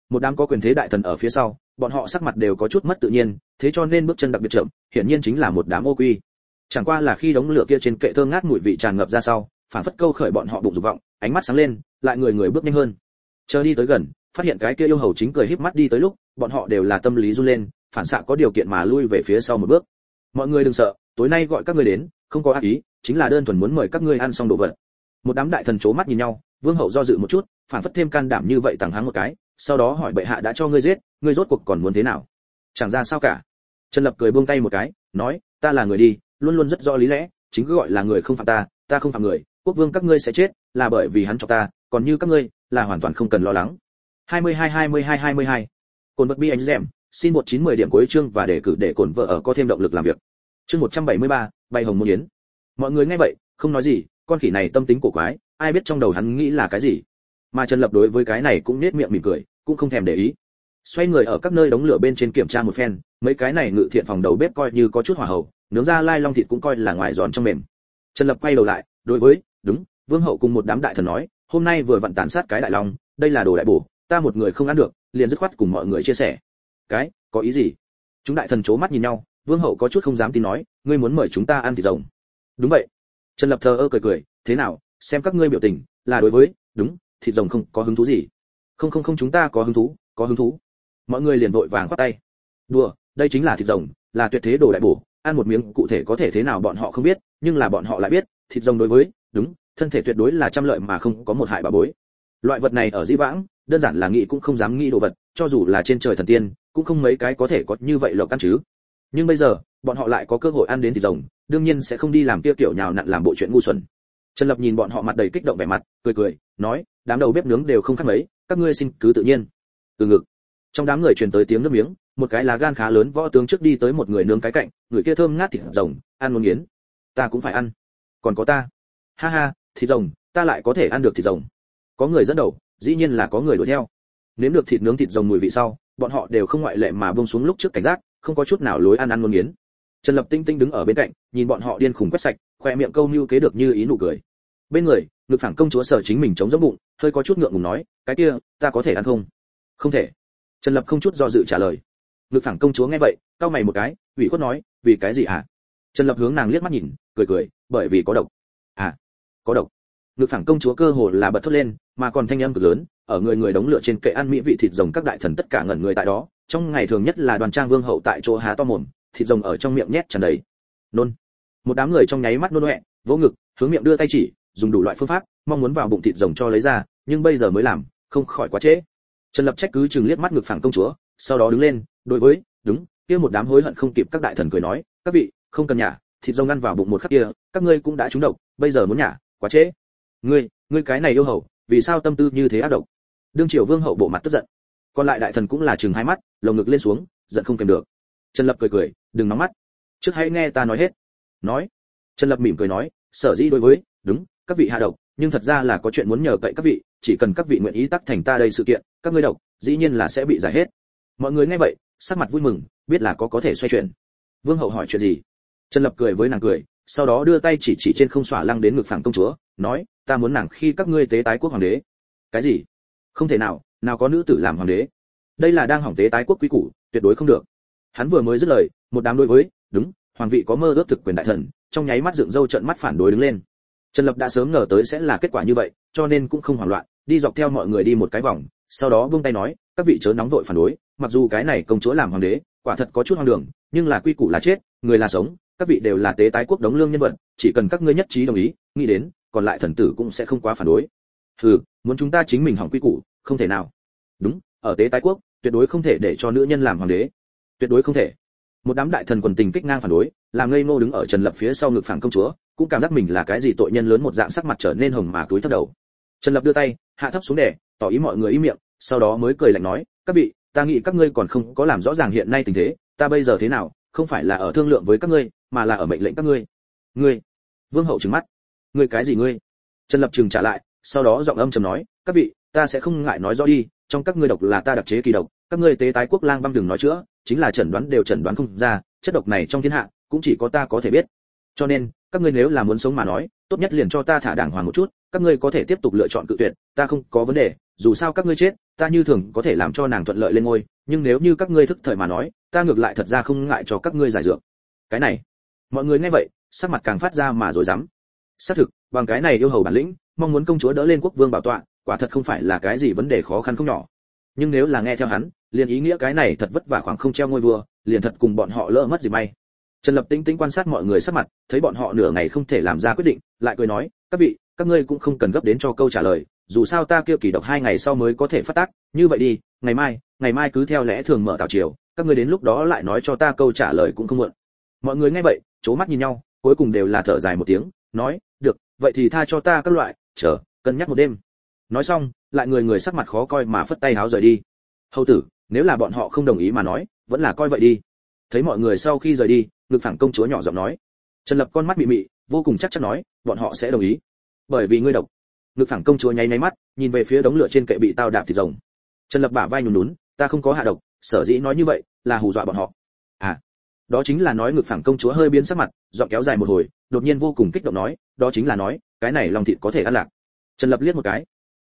một đám có quyền thế đại thần ở phía sau, bọn họ sắc mặt đều có chút mất tự nhiên, thế cho nên bước chân đặc biệt chậm, hiển nhiên chính là một đám ô quy. Chẳng qua là khi đống lửa kia trên kệ thơm ngát mùi vị tràn ngập ra sau, phản phất câu khởi bọn họ bụng dục vọng, ánh mắt sáng lên, lại người người bước nhanh hơn. Chờ đi tới gần, phát hiện cái kia yêu hầu chính cười híp mắt đi tới lúc, bọn họ đều là tâm lý run lên, phản xạ có điều kiện mà lui về phía sau một bước. Mọi người đừng sợ, tối nay gọi các ngươi đến, không có ác ý, chính là đơn thuần muốn mời các ngươi ăn xong đồ vật. Một đám đại thần chố mắt nhìn nhau, vương hậu do dự một chút, phản phất thêm can đảm như vậy tặng hắn một cái, sau đó hỏi bệ hạ đã cho ngươi giết, ngươi rốt cuộc còn muốn thế nào? Chẳng ra sao cả. Trần Lập cười buông tay một cái, nói, ta là người đi, luôn luôn rất rõ lý lẽ, chính cứ gọi là người không phạm ta, ta không phạm người, quốc vương các ngươi sẽ chết, là bởi vì hắn cho ta, còn như các ngươi, là hoàn toàn không cần lo lắng. 22. Cồn vật bi anh dẻm, xin 1910 điểm cuối chương và đề cử để cồn vợ ở có thêm động lực làm việc. Chương 173, bay hồng môn yến. Mọi người nghe vậy, không nói gì, con khỉ này tâm tính cổ quái, ai biết trong đầu hắn nghĩ là cái gì. Mà Trần Lập đối với cái này cũng nhếch miệng mỉm cười, cũng không thèm để ý. Xoay người ở các nơi đống lửa bên trên kiểm tra một phen, mấy cái này ngự thiện phòng đầu bếp coi như có chút hỏa hậu, nướng ra lai long thịt cũng coi là ngoài giòn trong mềm. Trần Lập quay đầu lại, đối với, đúng, vương hậu cùng một đám đại thần nói, hôm nay vừa vặn tàn sát cái đại long, đây là đồ đại bổ, ta một người không ăn được, liền dứt khoát cùng mọi người chia sẻ. Cái, có ý gì? Chúng đại thần chố mắt nhìn nhau, vương hậu có chút không dám tin nói, ngươi muốn mời chúng ta ăn thịt rồng? Đúng vậy. Trần Lập thờ ơ cười cười, thế nào, xem các ngươi biểu tình, là đối với, đúng, thịt rồng không có hứng thú gì. Không chúng ta có hứng thú. Mọi người liền vội vàng khoát tay. Đùa, đây chính là thịt rồng, là tuyệt thế đồ đại bổ, ăn một miếng cụ thể có thể thế nào bọn họ không biết, nhưng là bọn họ lại biết, thịt rồng đối với, đúng, thân thể tuyệt đối là trăm lợi mà không có một hại bà bối. Loại vật này ở Dĩ Vãng, đơn giản là nghĩ cũng không dám nghĩ đồ vật, cho dù là trên trời thần tiên, cũng không mấy cái có thể có như vậy lộc ăn chứ. Nhưng bây giờ, bọn họ lại có cơ hội ăn đến thịt rồng, đương nhiên sẽ không đi làm kia kiểu nhào nặn làm bộ chuyện ngu xuẩn. Trần Lập nhìn bọn họ mặt đầy kích động vẻ mặt, cười, nói, đám đầu bếp nướng đều không khác mấy, các ngươi xin cứ tự nhiên. Từ ngực. Trong đám người truyền tới tiếng nước miếng, một cái lá gan khá lớn võ tướng trước đi tới một người nướng cái cạnh, người kia thơm ngát thịt rồng, ăn muốn nghiến. Ta cũng phải ăn. Còn có ta. Ha ha, thịt rồng, ta lại có thể ăn được thịt rồng. Có người dẫn đầu, dĩ nhiên là có người đuổi theo. Nếm được thịt nướng thịt rồng mùi vị sau, bọn họ đều không ngoại lệ mà buông xuống lúc trước cảnh giác, không có chút nào lối ăn muốn nghiến. Trần Lập tinh tinh đứng ở bên cạnh, nhìn bọn họ điên khùng quét sạch, khoe miệng câu mưu kế được như ý nụ cười. Bên người, Ngực Phảng công chúa Sở Chính mình chống giống bụng, hơi có chút ngượng ngùng nói, cái kia, ta có thể ăn không? Không thể. Trần Lập không chút do dự trả lời. Ngực Phảng công chúa nghe vậy, cau mày một cái, ủy khuất nói, vì cái gì hả? Trần Lập hướng nàng liếc mắt nhìn, cười, bởi vì có độc. À, có độc. Ngực Phảng công chúa cơ hồ là bật thốt lên, mà còn thanh âm cực lớn, ở người đống lửa trên kệ ăn mỹ vị thịt rồng các đại thần tất cả ngẩn người tại đó, trong ngày thường nhất là Đoàn Trang vương hậu tại chỗ há to mồm, thịt rồng ở trong miệng nhét tràn đầy. Nôn. Một đám người trong nháy mắt nôn ọe, vỗ ngực, hướng miệng đưa tay chỉ, dùng đủ loại phương pháp, mong muốn vào bụng thịt rồng cho lấy ra, nhưng bây giờ mới làm, không khỏi quá trễ. Trần Lập trách cứ chừng liếc mắt Ngực Phảng công chúa, sau đó đứng lên, đối với, đúng, kia một đám hối hận không kịp các đại thần cười nói, các vị, không cần nhả, thịt rồng ăn vào bụng một khắc kia, các ngươi cũng đã trúng độc, bây giờ muốn nhả, quá trễ. Ngươi cái này yêu hầu, vì sao tâm tư như thế ác độc? Đương triều vương hậu bộ mặt tức giận. Còn lại đại thần cũng là trừng hai mắt, lồng ngực lên xuống, giận không kềm được. Trần Lập cười, đừng nóng mắt. Trước hãy nghe ta nói hết. Nói. Trần Lập mỉm cười nói, sở dĩ đối với, đúng, các vị hạ độc, nhưng thật ra là có chuyện muốn nhờ cậy các vị, chỉ cần các vị nguyện ý tác thành ta đây sự kiện, các ngươi độc, dĩ nhiên là sẽ bị giải hết. Mọi người nghe vậy, sắc mặt vui mừng, biết là có thể xoay chuyển. Vương hậu hỏi chuyện gì? Trần Lập cười với nàng cười, sau đó đưa tay chỉ trên không xỏa lăng đến Ngực Phảng công chúa, nói, ta muốn nàng khi các ngươi tế tái quốc hoàng đế. Cái gì? Không thể nào, nào có nữ tử làm hoàng đế. Đây là đang hỏng tế tái quốc quý củ, tuyệt đối không được. Hắn vừa mới dứt lời, một đám đối với, đúng, hoàng vị có mơ ước thực quyền đại thần, trong nháy mắt dựng râu trợn mắt phản đối đứng lên. Trần Lập đã sớm ngờ tới sẽ là kết quả như vậy, cho nên cũng không hoảng loạn, đi dọc theo mọi người đi một cái vòng, sau đó buông tay nói, các vị chớ nóng vội phản đối, mặc dù cái này công chúa làm hoàng đế, quả thật có chút hoang đường, nhưng là quy củ là chết, người là sống, các vị đều là tế tái quốc đống lương nhân vật, chỉ cần các ngươi nhất trí đồng ý, nghĩ đến, còn lại thần tử cũng sẽ không quá phản đối. Hừ, muốn chúng ta chính mình hỏng quy củ, không thể nào. Đúng, ở tế tái quốc, tuyệt đối không thể để cho nữ nhân làm hoàng đế, tuyệt đối không thể. Một đám đại thần quần tình kích ngang phản đối, làm ngây ngô đứng ở Trần Lập phía sau Ngực Phảng công chúa, cũng cảm giác mình là cái gì tội nhân lớn một dạng, sắc mặt trở nên hồng mà cúi thấp đầu. Trần Lập đưa tay, hạ thấp xuống để, tỏ ý mọi người im miệng, sau đó mới cười lạnh nói, các vị, ta nghĩ các ngươi còn không có làm rõ ràng hiện nay tình thế, ta bây giờ thế nào, không phải là ở thương lượng với các ngươi, mà là ở mệnh lệnh các ngươi. Ngươi? Vương hậu trừng mắt. Ngươi cái gì ngươi? Trần Lập trừng trả lại, sau đó giọng âm trầm nói, các vị, ta sẽ không ngại nói rõ đi, trong các ngươi độc là ta đặc chế kỳ độc, các ngươi tế tái quốc lang băm đừng nói chữa, chính là chẩn đoán đều chẩn đoán không ra, chất độc này trong thiên hạ cũng chỉ có ta có thể biết. Cho nên, các ngươi nếu là muốn sống mà nói, tốt nhất liền cho ta thả đàng hoàng một chút, các ngươi có thể tiếp tục lựa chọn cự tuyệt, ta không có vấn đề, dù sao các ngươi chết, ta như thường có thể làm cho nàng thuận lợi lên ngôi, nhưng nếu như các ngươi thức thời mà nói, ta ngược lại thật ra không ngại cho các ngươi giải dược. Cái này, mọi người nghe vậy, sắc mặt càng phát ra mà rối rắm. Xác thực, bằng cái này yêu hầu bản lĩnh, mong muốn công chúa đỡ lên quốc vương bảo tọa, quả thật không phải là cái gì vấn đề khó khăn không nhỏ. Nhưng nếu là nghe theo hắn, liền ý nghĩa cái này thật vất vả khoảng không treo ngôi vua, liền thật cùng bọn họ lỡ mất gì may. Trần Lập tĩnh tĩnh quan sát mọi người sắc mặt, thấy bọn họ nửa ngày không thể làm ra quyết định, lại cười nói, các vị, các ngươi cũng không cần gấp đến cho câu trả lời, dù sao ta kia kỳ độc 2 ngày sau mới có thể phát tác, như vậy đi, ngày mai cứ theo lẽ thường mở tảo chiều, các ngươi đến lúc đó lại nói cho ta câu trả lời cũng không muộn. Mọi người nghe vậy, chố mắt nhìn nhau, cuối cùng đều là thở dài một tiếng, nói, được, vậy thì tha cho ta các loại, chờ, cân nhắc một đêm. Nói xong, lại người sắc mặt khó coi mà phất tay háo rời đi. Hầu tử, nếu là bọn họ không đồng ý mà nói, vẫn là coi vậy đi. Thấy mọi người sau khi rời đi, Ngực Phẳng công chúa nhỏ giọng nói. Trần Lập con mắt mị mị, vô cùng chắc chắn nói, bọn họ sẽ đồng ý. Bởi vì ngươi độc. Ngực Phẳng công chúa nháy nháy mắt, nhìn về phía đống lửa trên kệ bị tao đạp thịt rồng. Trần Lập bả vai nhún nhún, ta không có hạ độc, sở dĩ nói như vậy là hù dọa bọn họ. À, đó chính là nói. Ngực Phẳng công chúa hơi biến sắc mặt, giọng kéo dài một hồi, đột nhiên vô cùng kích động nói, đó chính là nói, cái này lòng thịt có thể ăn lạc. Trần Lập liếc một cái.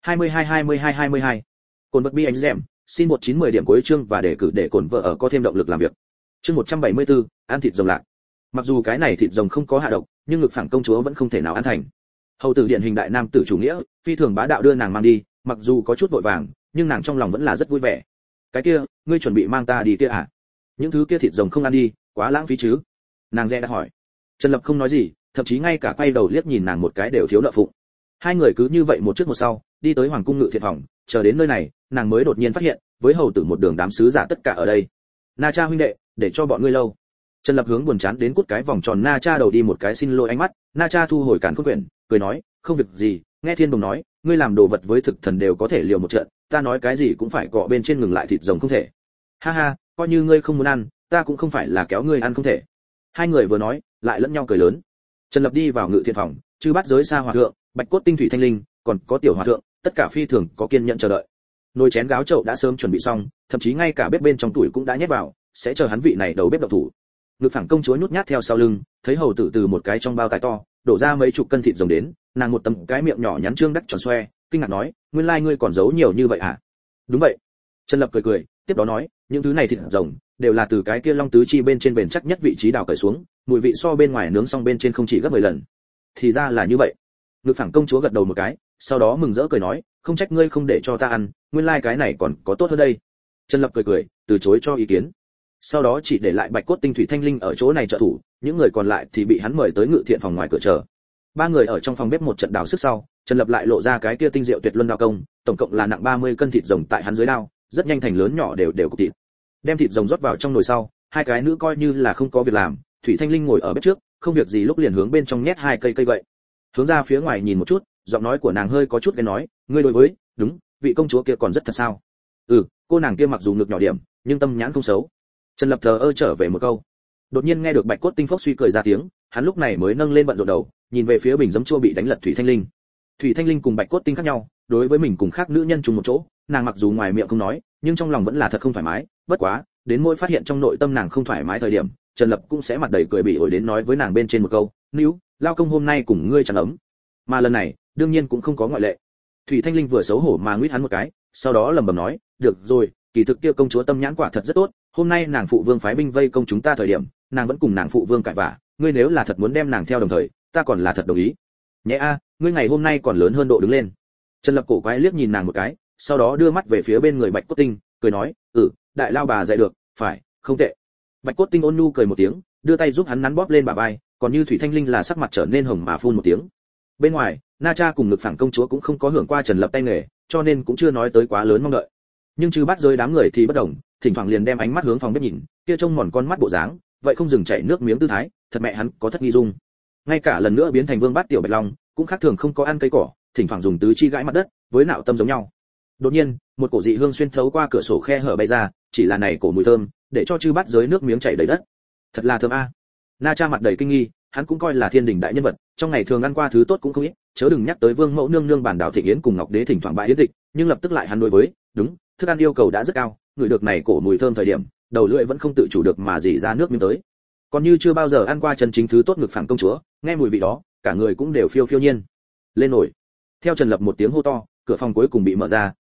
22. Cồn vật bi anh dẻm, xin 1910 điểm cuối chương và đề cử để cồn vợ ở có thêm động lực làm việc. Chương 174, ăn thịt rồng lạc. Mặc dù cái này thịt rồng không có hạ độc, nhưng Ngực Phẳng công chúa vẫn không thể nào ăn thành. Hầu tử điện hình đại nam tử chủ nghĩa, phi thường bá đạo đưa nàng mang đi, mặc dù có chút vội vàng, nhưng nàng trong lòng vẫn là rất vui vẻ. Cái kia, ngươi chuẩn bị mang ta đi kia à? Những thứ kia thịt rồng không ăn đi, quá lãng phí chứ? Nàng dè đã hỏi. Trần Lập không nói gì, thậm chí ngay cả quay đầu liếc nhìn nàng một cái đều thiếu nợ phụng. Hai người cứ như vậy một trước một sau, đi tới hoàng cung ngự thiện phòng, chờ đến nơi này, nàng mới đột nhiên phát hiện, với hầu tử một đường đám sứ giả tất cả ở đây. Na Cha huynh đệ, để cho bọn ngươi lâu. Trần Lập hướng buồn chán đến cút cái vòng tròn Na Cha đầu đi một cái xin lỗi ánh mắt, Na Cha thu hồi cản khôn quyển, cười nói, không việc gì, nghe Thiên Đồng nói, ngươi làm đồ vật với thực thần đều có thể liều một trận, ta nói cái gì cũng phải cọ bên trên ngừng lại thịt rồng không thể. Ha ha, coi như ngươi không muốn ăn, ta cũng không phải là kéo ngươi ăn không thể. Hai người vừa nói, lại lẫn nhau cười lớn. Trần Lập đi vào ngự thiện phòng, chư bát giới xa hòa thượng, bạch cốt tinh thủy thanh linh, còn có tiểu hòa thượng, tất cả phi thường có kiên nhẫn chờ đợi. Nồi chén gáo chậu đã sớm chuẩn bị xong, thậm chí ngay cả bếp bên trong tuổi cũng đã nhét vào, sẽ chờ hắn vị này đầu bếp động thủ. Ngực Phẳng công chúa nhút nhát theo sau lưng, thấy hầu tử từ một cái trong bao tải to đổ ra mấy chục cân thịt rồng đến, nàng một tấm cái miệng nhỏ nhắn trương đắc tròn xoe, kinh ngạc nói, nguyên lai ngươi còn giấu nhiều như vậy à? Đúng vậy. Trần Lập cười cười, tiếp đó nói, những thứ này thịt rồng đều là từ cái kia long tứ chi bên trên bền chắc nhất vị trí đào cởi xuống, mùi vị so bên ngoài nướng xong bên trên không chỉ gấp 10 lần. Thì ra là như vậy. Ngực Phẳng công chúa gật đầu một cái, sau đó mừng rỡ cười nói, không trách ngươi không để cho ta ăn, nguyên lai cái này còn có tốt hơn đây. Trần Lập cười cười, từ chối cho ý kiến. Sau đó chỉ để lại bạch cốt tinh thủy thanh linh ở chỗ này trợ thủ, những người còn lại thì bị hắn mời tới ngự thiện phòng ngoài cửa chờ. Ba người ở trong phòng bếp một trận đào sức sau, Trần Lập lại lộ ra cái kia tinh diệu tuyệt luân đao công, tổng cộng là nặng 30 cân thịt rồng tại hắn dưới đao, rất nhanh thành lớn nhỏ đều cục thịt. Đem thịt rồng rót vào trong nồi sau, hai cái nữ coi như là không có việc làm, thủy thanh linh ngồi ở bếp trước, không việc gì lúc liền hướng bên trong nhét 2 cây gậy. Hướng ra phía ngoài nhìn một chút, giọng nói của nàng hơi có chút ghen nói, ngươi đối với, đúng, vị công chúa kia còn rất thật sao? Cô nàng kia mặc dù ngực nhỏ điểm, nhưng tâm nhãn không xấu. Trần Lập thờ ơ trở về một câu. Đột nhiên nghe được bạch cốt tinh phốc suy cười ra tiếng, hắn lúc này mới nâng lên bận rộn đầu, nhìn về phía bình giấm chua bị đánh lật thủy thanh linh. Thủy thanh linh cùng bạch cốt tinh khác nhau, đối với mình cùng khác nữ nhân chung một chỗ, nàng mặc dù ngoài miệng không nói, nhưng trong lòng vẫn là thật không thoải mái. Bất quá, đến mỗi phát hiện trong nội tâm nàng không thoải mái thời điểm, Trần Lập cũng sẽ mặt đầy cười bỉ ổi đến nói với nàng bên trên một câu, níu, lao công hôm nay cùng ngươi chẳng ấm. Mà lần này, đương nhiên cũng không có ngoại lệ. Thủy thanh linh vừa xấu hổ mà nguyết hắn một cái, sau đó lẩm bẩm nói, được rồi, kỳ thực kia công chúa tâm nhãn quả thật rất tốt, hôm nay nàng phụ vương phái binh vây công chúng ta thời điểm, nàng vẫn cùng nàng phụ vương cãi vã, ngươi nếu là thật muốn đem nàng theo đồng thời, ta còn là thật đồng ý. Nhẽ a, ngươi ngày hôm nay còn lớn hơn độ đứng lên. Trần Lập cổ quái liếc nhìn nàng một cái, sau đó đưa mắt về phía bên người bạch cốt tinh, cười nói, đại lao bà dạy được, phải, không tệ. Bạch cốt tinh ôn nhu cười một tiếng, đưa tay giúp hắn nắn bóp lên bả vai, còn như thủy thanh linh là sắc mặt trở nên hồng mà phun một tiếng. Bên ngoài, Na Cha cùng Ngực Phẳng công chúa cũng không có hưởng qua Trần Lập tay nghề, cho nên cũng chưa nói tới quá lớn mong đợi. Nhưng Trư Bát Giới đám người thì bất đồng, thỉnh thoảng liền đem ánh mắt hướng phòng bếp nhìn, kia trông mòn con mắt bộ dáng, vậy không dừng chảy nước miếng tư thái, thật mẹ hắn có thất nghi dung. Ngay cả lần nữa biến thành Vương Bát tiểu Bạch Long, cũng khác thường không có ăn cây cỏ, thỉnh thoảng dùng tứ chi gãi mặt đất, với nạo tâm giống nhau. Đột nhiên, một cổ dị hương xuyên thấu qua cửa sổ khe hở bay ra, chỉ là này cổ mùi thơm, để cho Trư Bát Giới nước miếng chảy đầy đất. Thật là thơm a. Na Cha mặt đầy kinh nghi, hắn cũng coi là thiên đình đại nhân vật, trong ngày thường ăn qua thứ tốt cũng không ít, chớ đừng nhắc tới Vương mẫu nương nương bản đảo Thịnh Yến cùng Ngọc Đế thỉnh thoảng bại yến tịch, nhưng lập tức lại hắn đối với, đúng, thức ăn yêu cầu đã rất cao, ngửi được này cổ mùi thơm thời điểm, đầu lưỡi vẫn không tự chủ được mà rỉ ra nước miếng tới. Còn như chưa bao giờ ăn qua chân chính thứ tốt Ngực Phẳng công chúa, nghe mùi vị đó, cả người cũng đều phiêu phiêu nhiên. Lên nổi. Theo Trần Lập một tiếng hô to, cửa phòng cuối cùng bị mở ra,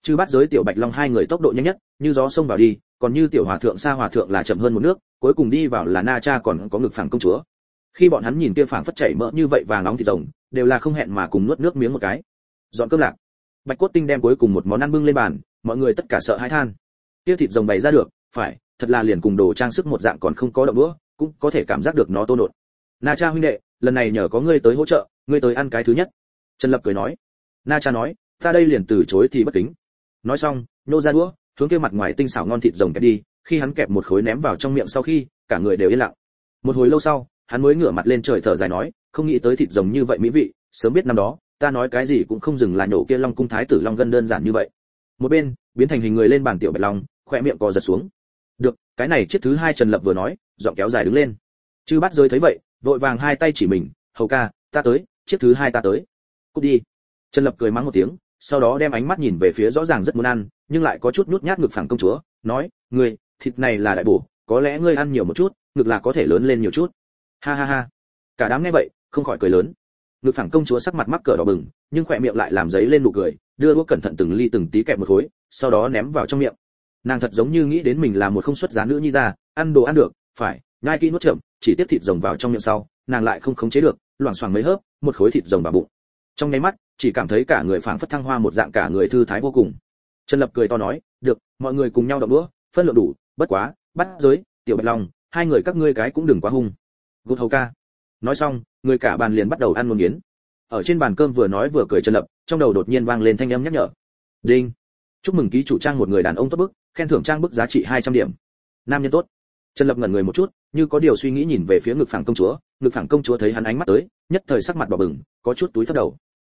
Chư Bát Giới Tiểu Bạch Long hai người tốc độ nhanh nhất, như gió xông vào đi, còn như Tiểu Hòa thượng Sa Hòa thượng là chậm hơn một nước, cuối cùng đi vào là Na Cha còn có Ngực Phẳng công chúa. Khi bọn hắn nhìn kia phảng phất chảy mỡ như vậy vàng nóng thịt rồng, đều là không hẹn mà cùng nuốt nước miếng một cái. Dọn cơm lạc. Bạch Cốt Tinh đem cuối cùng một món ăn bưng lên bàn, mọi người tất cả sợ hãi than. Kia thịt rồng bày ra được, phải, thật là liền cùng đồ trang sức một dạng còn không có động đũa, cũng có thể cảm giác được nó tô nộn. Na Cha huynh đệ, lần này nhờ có ngươi tới hỗ trợ, ngươi tới ăn cái thứ nhất. Trần Lập cười nói. Na Cha nói, ta đây liền từ chối thì bất kính. Nói xong, nhô ra đũa, hướng kia mặt ngoài tinh xảo ngon thịt rồng kẹp đi, khi hắn kẹp một khối ném vào trong miệng sau khi, cả người đều yên lặng. Một hồi lâu sau, hắn mới ngửa mặt lên trời thở dài nói, không nghĩ tới thịt rồng như vậy mỹ vị, sớm biết năm đó, ta nói cái gì cũng không dừng là nhổ kia Long cung thái tử long gân đơn giản như vậy. Một bên, biến thành hình người lên bàn Tiểu Bạch Long, khóe miệng co giật xuống. Được, cái này chiếc thứ hai Trần Lập vừa nói, giọng kéo dài đứng lên. Chư Bát Giới thấy vậy, vội vàng hai tay chỉ mình, hầu ca, ta tới, chiếc thứ hai ta tới. Cút đi. Trần Lập cười mắng một tiếng, sau đó đem ánh mắt nhìn về phía rõ ràng rất muốn ăn, nhưng lại có chút nhút nhát Ngực Phẳng công chúa, nói, ngươi, thịt này là đại bổ, có lẽ ngươi ăn nhiều một chút, ngực là có thể lớn lên nhiều chút. Ha ha ha. Cả đám nghe vậy, không khỏi cười lớn. Ngực Phẳng công chúa sắc mặt mắc cỡ đỏ bừng, nhưng khỏe miệng lại làm giấy lên nụ cười, đưa đũa cẩn thận từng ly từng tí kẹp một khối, sau đó ném vào trong miệng. Nàng thật giống như nghĩ đến mình là một không xuất giá nữ nhi ra, ăn đồ ăn được, phải, nhai kỹ nuốt chậm, chỉ tiếp thịt rồng vào trong miệng sau, nàng lại không khống chế được, loảng xoảng mấy hớp, một khối thịt rồng vào bụng. Trong nháy mắt, chỉ cảm thấy cả người phảng phất thăng hoa một dạng, cả người thư thái vô cùng. Trần Lập cười to nói, được, mọi người cùng nhau động đũa, phân lượng đủ, bất quá, Bát Giới, Tiểu Bạch Long, hai người các ngươi cái cũng đừng quá hung. Gút hầu ca. Nói xong, người cả bàn liền bắt đầu ăn ngon nghiến. Ở trên bàn cơm vừa nói vừa cười Trần Lập, trong đầu đột nhiên vang lên thanh âm nhắc nhở. Đinh. Chúc mừng ký chủ trang một người đàn ông tốt bức, khen thưởng trang bức giá trị 200 điểm. Nam nhân tốt. Trần Lập ngẩn người một chút, như có điều suy nghĩ nhìn về phía Ngực Phẳng công chúa, Ngực Phẳng công chúa thấy hắn ánh mắt tới, nhất thời sắc mặt đỏ bừng, có chút túi thấp đầu.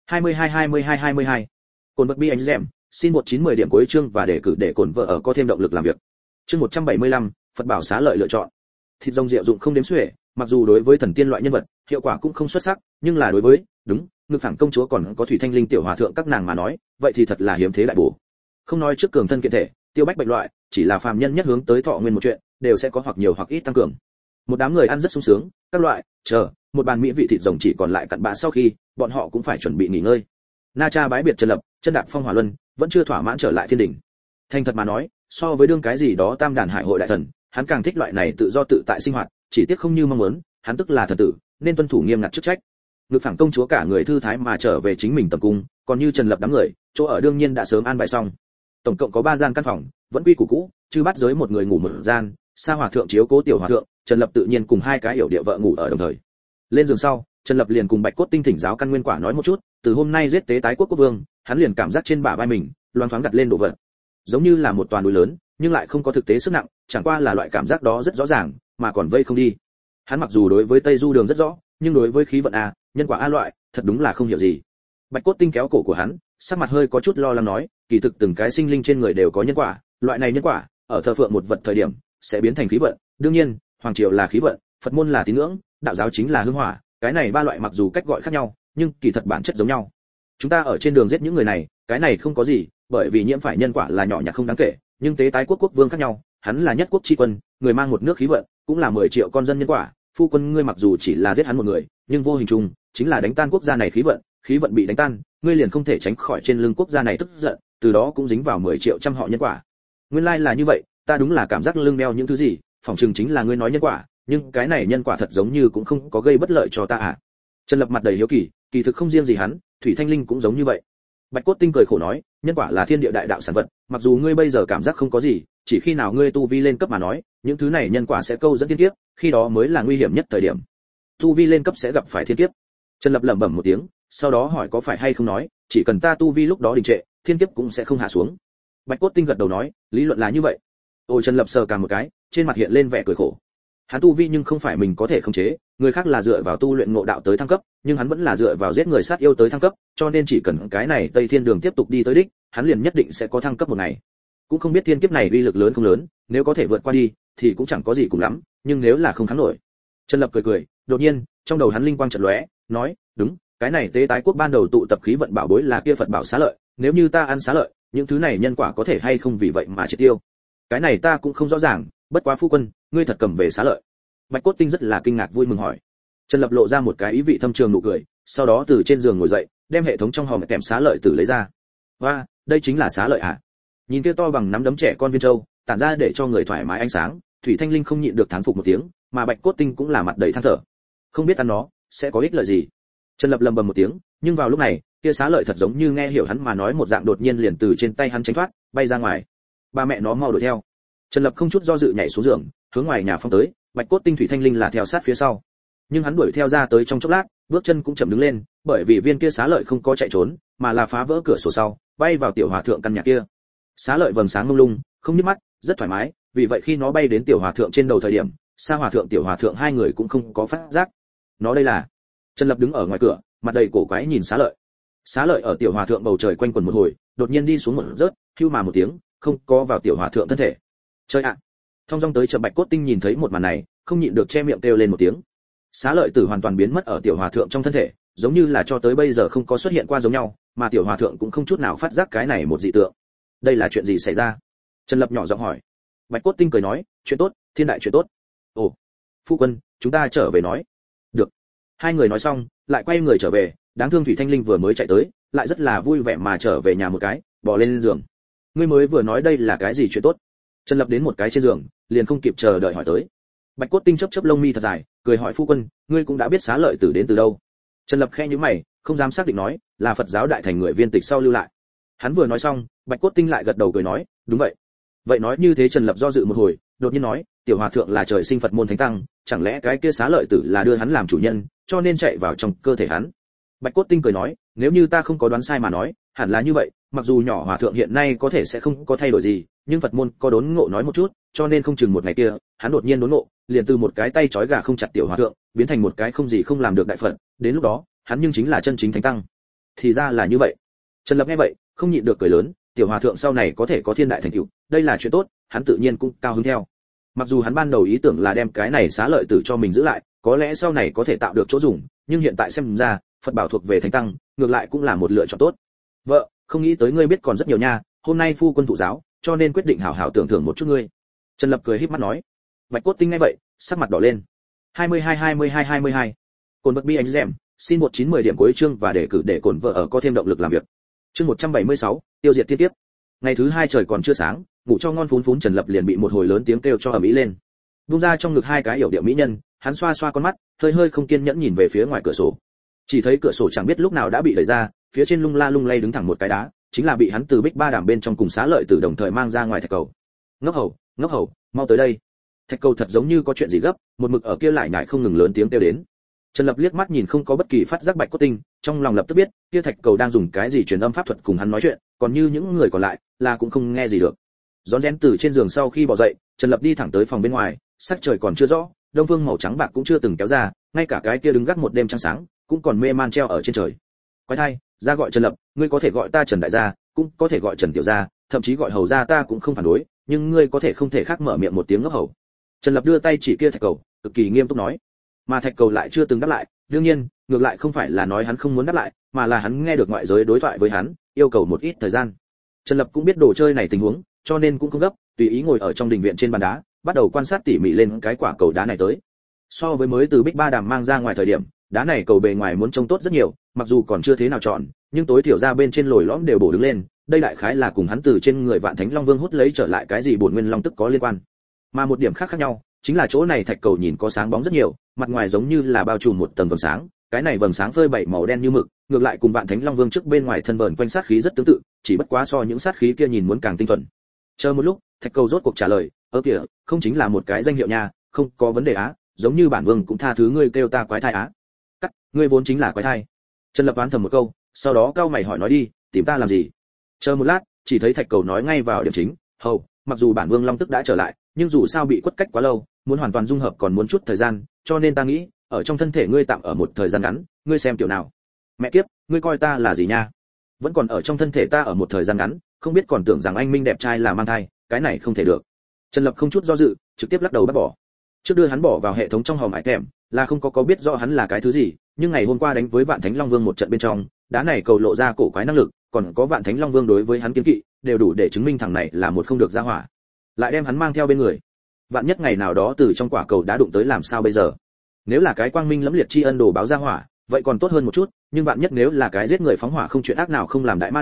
22. Cồn vật bi anh dẻm, xin 1910 điểm cuối chương và đề cử để cồn vợ ở có thêm động lực làm việc. Chương 175, Phật bảo xá lợi lựa chọn. Thịt rồng diệu dụng không đếm xuể, mặc dù đối với thần tiên loại nhân vật, hiệu quả cũng không xuất sắc, nhưng là đối với, đúng, Ngực Phẳng công chúa còn có Thủy Thanh Linh tiểu hòa thượng các nàng mà nói, vậy thì thật là hiếm thế đại bổ. Không nói trước cường thân kiện thể, tiêu bách bệnh loại, chỉ là phàm nhân nhất hướng tới thọ nguyên một chuyện, đều sẽ có hoặc nhiều hoặc ít tăng cường. Một đám người ăn rất sung sướng, các loại, chờ, một bàn mỹ vị thịt rồng chỉ còn lại cặn bã sau khi, bọn họ cũng phải chuẩn bị nghỉ ngơi. Na Cha bái biệt Trần Lập, chân đạp phong hỏa luân, vẫn chưa thỏa mãn trở lại thiên đỉnh. Thành thật mà nói, so với đương cái gì đó tam đàn hải hội đại thần, hắn càng thích loại này tự do tự tại sinh hoạt, chỉ tiếc không như mong muốn, hắn tức là thần tử, nên tuân thủ nghiêm ngặt chức trách. Ngực Phẳng công chúa cả người thư thái mà trở về chính mình tầm cung, còn như Trần Lập đám người, chỗ ở đương nhiên đã sớm an bài xong. Tổng cộng có 3 gian căn phòng, vẫn quy củ cũ, Chư Bát Giới một người ngủ một gian, Sa Hòa thượng chiếu cố Tiểu Hòa thượng, Trần Lập tự nhiên cùng hai cái yểu địa vợ ngủ ở đồng thời. Lên giường sau, Trần Lập liền cùng Bạch Cốt Tinh thỉnh giáo căn nguyên quả nói một chút, từ hôm nay giết tế tái quốc quốc vương, hắn liền cảm giác trên bả vai mình, loáng thoáng đặt lên đồ vật, giống như là một toàn núi lớn, nhưng lại không có thực tế sức nặng, chẳng qua là loại cảm giác đó rất rõ ràng, mà còn vây không đi. Hắn mặc dù đối với Tây Du đường rất rõ, nhưng đối với khí vận a, nhân quả a loại, thật đúng là không hiểu gì. Bạch Cốt Tinh kéo cổ của hắn, sắc mặt hơi có chút lo lắng nói, kỳ thực từng cái sinh linh trên người đều có nhân quả, loại này nhân quả, ở thờ phượng một vật thời điểm, sẽ biến thành khí vận, đương nhiên, hoàng triều là khí vận, Phật môn là tín ngưỡng, đạo giáo chính là hương hỏa, cái này ba loại mặc dù cách gọi khác nhau, nhưng kỳ thật bản chất giống nhau. Chúng ta ở trên đường giết những người này, cái này không có gì, bởi vì nhiễm phải nhân quả là nhỏ nhặt không đáng kể, nhưng tế tái quốc quốc vương khác nhau, hắn là nhất quốc chi quân, người mang một nước khí vận, cũng là 10 triệu con dân nhân quả, phu quân ngươi mặc dù chỉ là giết hắn một người, nhưng vô hình chung chính là đánh tan quốc gia này khí vận bị đánh tan, ngươi liền không thể tránh khỏi trên lưng quốc gia này tức giận, từ đó cũng dính vào 10 triệu trăm họ nhân quả. Nguyên lai là như vậy, ta đúng là cảm giác lưng đeo những thứ gì, phỏng chừng chính là ngươi nói nhân quả, nhưng cái này nhân quả thật giống như cũng không có gây bất lợi cho ta à? Trần Lập mặt đầy hiếu kỳ, kỳ thực không riêng gì hắn, Thủy Thanh Linh cũng giống như vậy. Bạch Cốt Tinh cười khổ nói, nhân quả là thiên địa đại đạo sản vật, mặc dù ngươi bây giờ cảm giác không có gì, chỉ khi nào ngươi tu vi lên cấp mà nói, những thứ này nhân quả sẽ câu dẫn thiên kiếp, khi đó mới là nguy hiểm nhất thời điểm. Tu vi lên cấp sẽ gặp phải thiên kiếp. Trần Lập lẩm bẩm một tiếng, sau đó hỏi có phải hay không nói, chỉ cần ta tu vi lúc đó đình trệ, thiên kiếp cũng sẽ không hạ xuống. Bạch Cốt Tinh gật đầu nói, lý luận là như vậy. Ôi Trần Lập sờ cả một cái, trên mặt hiện lên vẻ cười khổ. Hắn tu vi nhưng không phải mình có thể khống chế, người khác là dựa vào tu luyện ngộ đạo tới thăng cấp, nhưng hắn vẫn là dựa vào giết người sát yêu tới thăng cấp, cho nên chỉ cần cái này Tây Thiên Đường tiếp tục đi tới đích, hắn liền nhất định sẽ có thăng cấp một ngày. Cũng không biết thiên kiếp này uy lực lớn không lớn, nếu có thể vượt qua đi, thì cũng chẳng có gì cùng lắm, nhưng nếu là không thắng nổi. Trần Lập cười cười, đột nhiên, trong đầu hắn linh quang chợt lóe, nói, đúng, cái này tế tái quốc ban đầu tụ tập khí vận bảo bối là kia Phật bảo xá lợi, nếu như ta ăn xá lợi, những thứ này nhân quả có thể hay không vì vậy mà triệt tiêu. Cái này ta cũng không rõ ràng, bất quá phu quân, ngươi thật cầm về xá lợi. Bạch Cốt Tinh rất là kinh ngạc vui mừng hỏi. Trần Lập lộ ra một cái ý vị thâm trường nụ cười, sau đó từ trên giường ngồi dậy, đem hệ thống trong hòm kèm xá lợi tử lấy ra. Và đây chính là xá lợi ạ. Nhìn kia to bằng nắm đấm trẻ con viên châu, tản ra để cho người thoải mái ánh sáng, Thủy Thanh Linh không nhịn được thán phục một tiếng, mà Bạch Cốt Tinh cũng là mặt đầy than thở. Không biết ăn nó sẽ có ích lợi gì. Trần Lập lầm bầm một tiếng, nhưng vào lúc này, kia xá lợi thật giống như nghe hiểu hắn mà nói một dạng, đột nhiên liền từ trên tay hắn tránh thoát, bay ra ngoài. Ba mẹ nó mau đuổi theo. Trần Lập không chút do dự nhảy xuống giường, hướng ngoài nhà phong tới, Bạch Cốt Tinh Thủy Thanh Linh là theo sát phía sau. Nhưng hắn đuổi theo ra tới trong chốc lát, bước chân cũng chậm đứng lên, bởi vì viên kia xá lợi không có chạy trốn, mà là phá vỡ cửa sổ sau, bay vào tiểu hòa thượng căn nhà kia. Xá lợi vầng sáng mông lung, không nhức mắt, rất thoải mái, vì vậy khi nó bay đến tiểu hòa thượng trên đầu thời điểm, Sa hòa thượng tiểu hòa thượng hai người cũng không có phát giác. Nó đây là? Trần Lập đứng ở ngoài cửa, mặt đầy cổ quái nhìn xá lợi. Xá lợi ở tiểu hòa thượng bầu trời quanh quẩn một hồi, đột nhiên đi xuống một rớt, hưu mà một tiếng, không có vào tiểu hòa thượng thân thể. Chơi ạ! Thông dong tới chậm Bạch Cốt Tinh nhìn thấy một màn này, không nhịn được che miệng kêu lên một tiếng. Xá lợi tử hoàn toàn biến mất ở tiểu hòa thượng trong thân thể, giống như là cho tới bây giờ không có xuất hiện qua giống nhau, mà tiểu hòa thượng cũng không chút nào phát giác cái này một dị tượng. Đây là chuyện gì xảy ra? Trần Lập nhỏ giọng hỏi. Bạch Cốt Tinh cười nói, chuyện tốt, thiên đại chuyện tốt. Ồ, phu quân, chúng ta trở về nói. Được. Hai người nói xong, lại quay người trở về, đáng thương Thủy Thanh Linh vừa mới chạy tới, lại rất là vui vẻ mà trở về nhà một cái, bò lên giường. Ngươi mới vừa nói đây là cái gì chuyện tốt? Trần Lập đến một cái trên giường, liền không kịp chờ đợi hỏi tới. Bạch Cốt Tinh chớp chớp lông mi thật dài, cười hỏi phu quân, ngươi cũng đã biết xá lợi tử đến từ đâu? Trần Lập khẽ nhíu mày, không dám xác định nói, là Phật giáo đại thành người viên tịch sau lưu lại. Hắn vừa nói xong, Bạch Cốt Tinh lại gật đầu cười nói, đúng vậy. Vậy nói như thế Trần Lập do dự một hồi, đột nhiên nói, tiểu hòa thượng là trời sinh Phật môn thánh tăng, chẳng lẽ cái kia xá lợi tử là đưa hắn làm chủ nhân, cho nên chạy vào trong cơ thể hắn. Bạch Cốt Tinh cười nói, nếu như ta không có đoán sai mà nói, hẳn là như vậy, mặc dù nhỏ hòa thượng hiện nay có thể sẽ không có thay đổi gì, nhưng Phật môn có đốn ngộ nói một chút, cho nên không chừng một ngày kia, hắn đột nhiên đốn ngộ, liền từ một cái tay trói gà không chặt tiểu hòa thượng, biến thành một cái không gì không làm được đại Phật, đến lúc đó, hắn nhưng chính là chân chính thánh tăng. Thì ra là như vậy. Trần Lập nghe vậy, không nhịn được cười lớn, tiểu hòa thượng sau này có thể có thiên đại thành tựu, đây là chuyện tốt, hắn tự nhiên cũng cao hứng theo. Mặc dù hắn ban đầu ý tưởng là đem cái này xá lợi tử cho mình giữ lại, có lẽ sau này có thể tạo được chỗ dùng, nhưng hiện tại xem ra, Phật bảo thuộc về thánh tăng, ngược lại cũng là một lựa chọn tốt. Vợ, không nghĩ tới ngươi biết còn rất nhiều nha, hôm nay phu quân thụ giáo, cho nên quyết định hảo hảo tưởng thưởng một chút ngươi. Trần Lập cười híp mắt nói. Bạch Cốt Tinh nghe vậy, sắc mặt đỏ lên. 22. Cồn vật bi anh dẻm, xin 1910 điểm cuối chương và đề cử để cồn vợ ở có thêm động lực làm việc. Chương 176, tiêu diệt thiên tiếp. Ngày thứ hai trời còn chưa sáng, ngủ cho ngon phún Trần Lập liền bị một hồi lớn tiếng kêu cho ầm ĩ lên. Bung ra trong ngực hai cái yểu điệu mỹ nhân, hắn xoa xoa con mắt, hơi không kiên nhẫn nhìn về phía ngoài cửa sổ. Chỉ thấy cửa sổ chẳng biết lúc nào đã bị đẩy ra, phía trên lung la lung lay đứng thẳng một cái đá, chính là bị hắn từ Bích Ba Đàm bên trong cùng xá lợi tử đồng thời mang ra ngoài thạch cầu. Ngốc hầu, mau tới đây. Thạch cầu thật giống như có chuyện gì gấp, một mực ở kia lại nhải không ngừng lớn tiếng kêu đến. Trần Lập liếc mắt nhìn không có bất kỳ phát giác Bạch Cốt Tinh, trong lòng lập tức biết, kia thạch cầu đang dùng cái gì truyền âm pháp thuật cùng hắn nói chuyện, còn như những người còn lại, là cũng không nghe gì được. Rón rén từ trên giường sau khi bò dậy, Trần Lập đi thẳng tới phòng bên ngoài, sắc trời còn chưa rõ, đông phương màu trắng bạc cũng chưa từng kéo ra, ngay cả cái kia đứng gác một đêm trăng sáng, cũng còn mê man treo ở trên trời. Quái thai, ra gọi Trần Lập, ngươi có thể gọi ta Trần đại gia, cũng có thể gọi Trần tiểu gia, thậm chí gọi hầu gia ta cũng không phản đối, nhưng ngươi có thể không thể khác mở miệng một tiếng ngốc hầu. Trần Lập đưa tay chỉ kia thạch cầu, cực kỳ nghiêm túc nói. Mà thạch cầu lại chưa từng đáp lại, đương nhiên, ngược lại không phải là nói hắn không muốn đáp lại, mà là hắn nghe được ngoại giới đối thoại với hắn, yêu cầu một ít thời gian. Trần Lập cũng biết đồ chơi này tình huống, cho nên cũng không gấp, tùy ý ngồi ở trong đình viện trên bàn đá, bắt đầu quan sát tỉ mỉ lên cái quả cầu đá này tới. So với mới từ Bích Ba Đàm mang ra ngoài thời điểm, đá này cầu bề ngoài muốn trông tốt rất nhiều, mặc dù còn chưa thế nào chọn, nhưng tối thiểu ra bên trên lồi lõm đều bổ đứng lên, đây đại khái là cùng hắn từ trên người Vạn Thánh Long Vương hút lấy trở lại cái gì bổn nguyên long tức có liên quan. Mà một điểm khác nhau, chính là chỗ này thạch cầu nhìn có sáng bóng rất nhiều, mặt ngoài giống như là bao trùm một tầng vầng sáng, cái này vầng sáng phơi bảy màu đen như mực, ngược lại cùng Vạn Thánh Long Vương trước bên ngoài thân vờn quanh sát khí rất tương tự, chỉ bất quá so những sát khí kia nhìn muốn càng tinh thuần. Chờ một lúc, thạch cầu rốt cuộc trả lời, kìa, không chính là một cái danh hiệu nha, không có vấn đề á, giống như bản vương cũng tha thứ ngươi kêu ta quái thai á. Cắt, ngươi vốn chính là quái thai. Trần Lập oán thầm một câu, sau đó cao mày hỏi nói đi, tìm ta làm gì? Chờ một lát, chỉ thấy thạch cầu nói ngay vào điểm chính, hầu, mặc dù bản vương long tức đã trở lại, nhưng dù sao bị quất cách quá lâu, muốn hoàn toàn dung hợp còn muốn chút thời gian, cho nên ta nghĩ, ở trong thân thể ngươi tạm ở một thời gian ngắn, ngươi xem tiểu nào. Mẹ kiếp, ngươi coi ta là gì nha? Vẫn còn ở trong thân thể ta ở một thời gian ngắn, không biết còn tưởng rằng anh minh đẹp trai là mang thai, cái này không thể được. Trần Lập không chút do dự, trực tiếp lắc đầu bác bỏ. Trước đưa hắn bỏ vào hệ thống trong hòm hải tèm, là không có biết rõ hắn là cái thứ gì, nhưng ngày hôm qua đánh với Vạn Thánh Long Vương một trận bên trong, đá này cầu lộ ra cổ quái năng lực, còn có Vạn Thánh Long Vương đối với hắn kiêng kỵ, đều đủ để chứng minh thằng này là một không được ra hỏa. Lại đem hắn mang theo bên người. Vạn nhất ngày nào đó từ trong quả cầu đá đụng tới làm sao bây giờ? Nếu là cái quang minh lẫm liệt tri ân đồ báo ra hỏa, vậy còn tốt hơn một chút, nhưng vạn nhất nếu là cái giết người phóng hỏa không chuyện ác nào không làm đại ma đầu,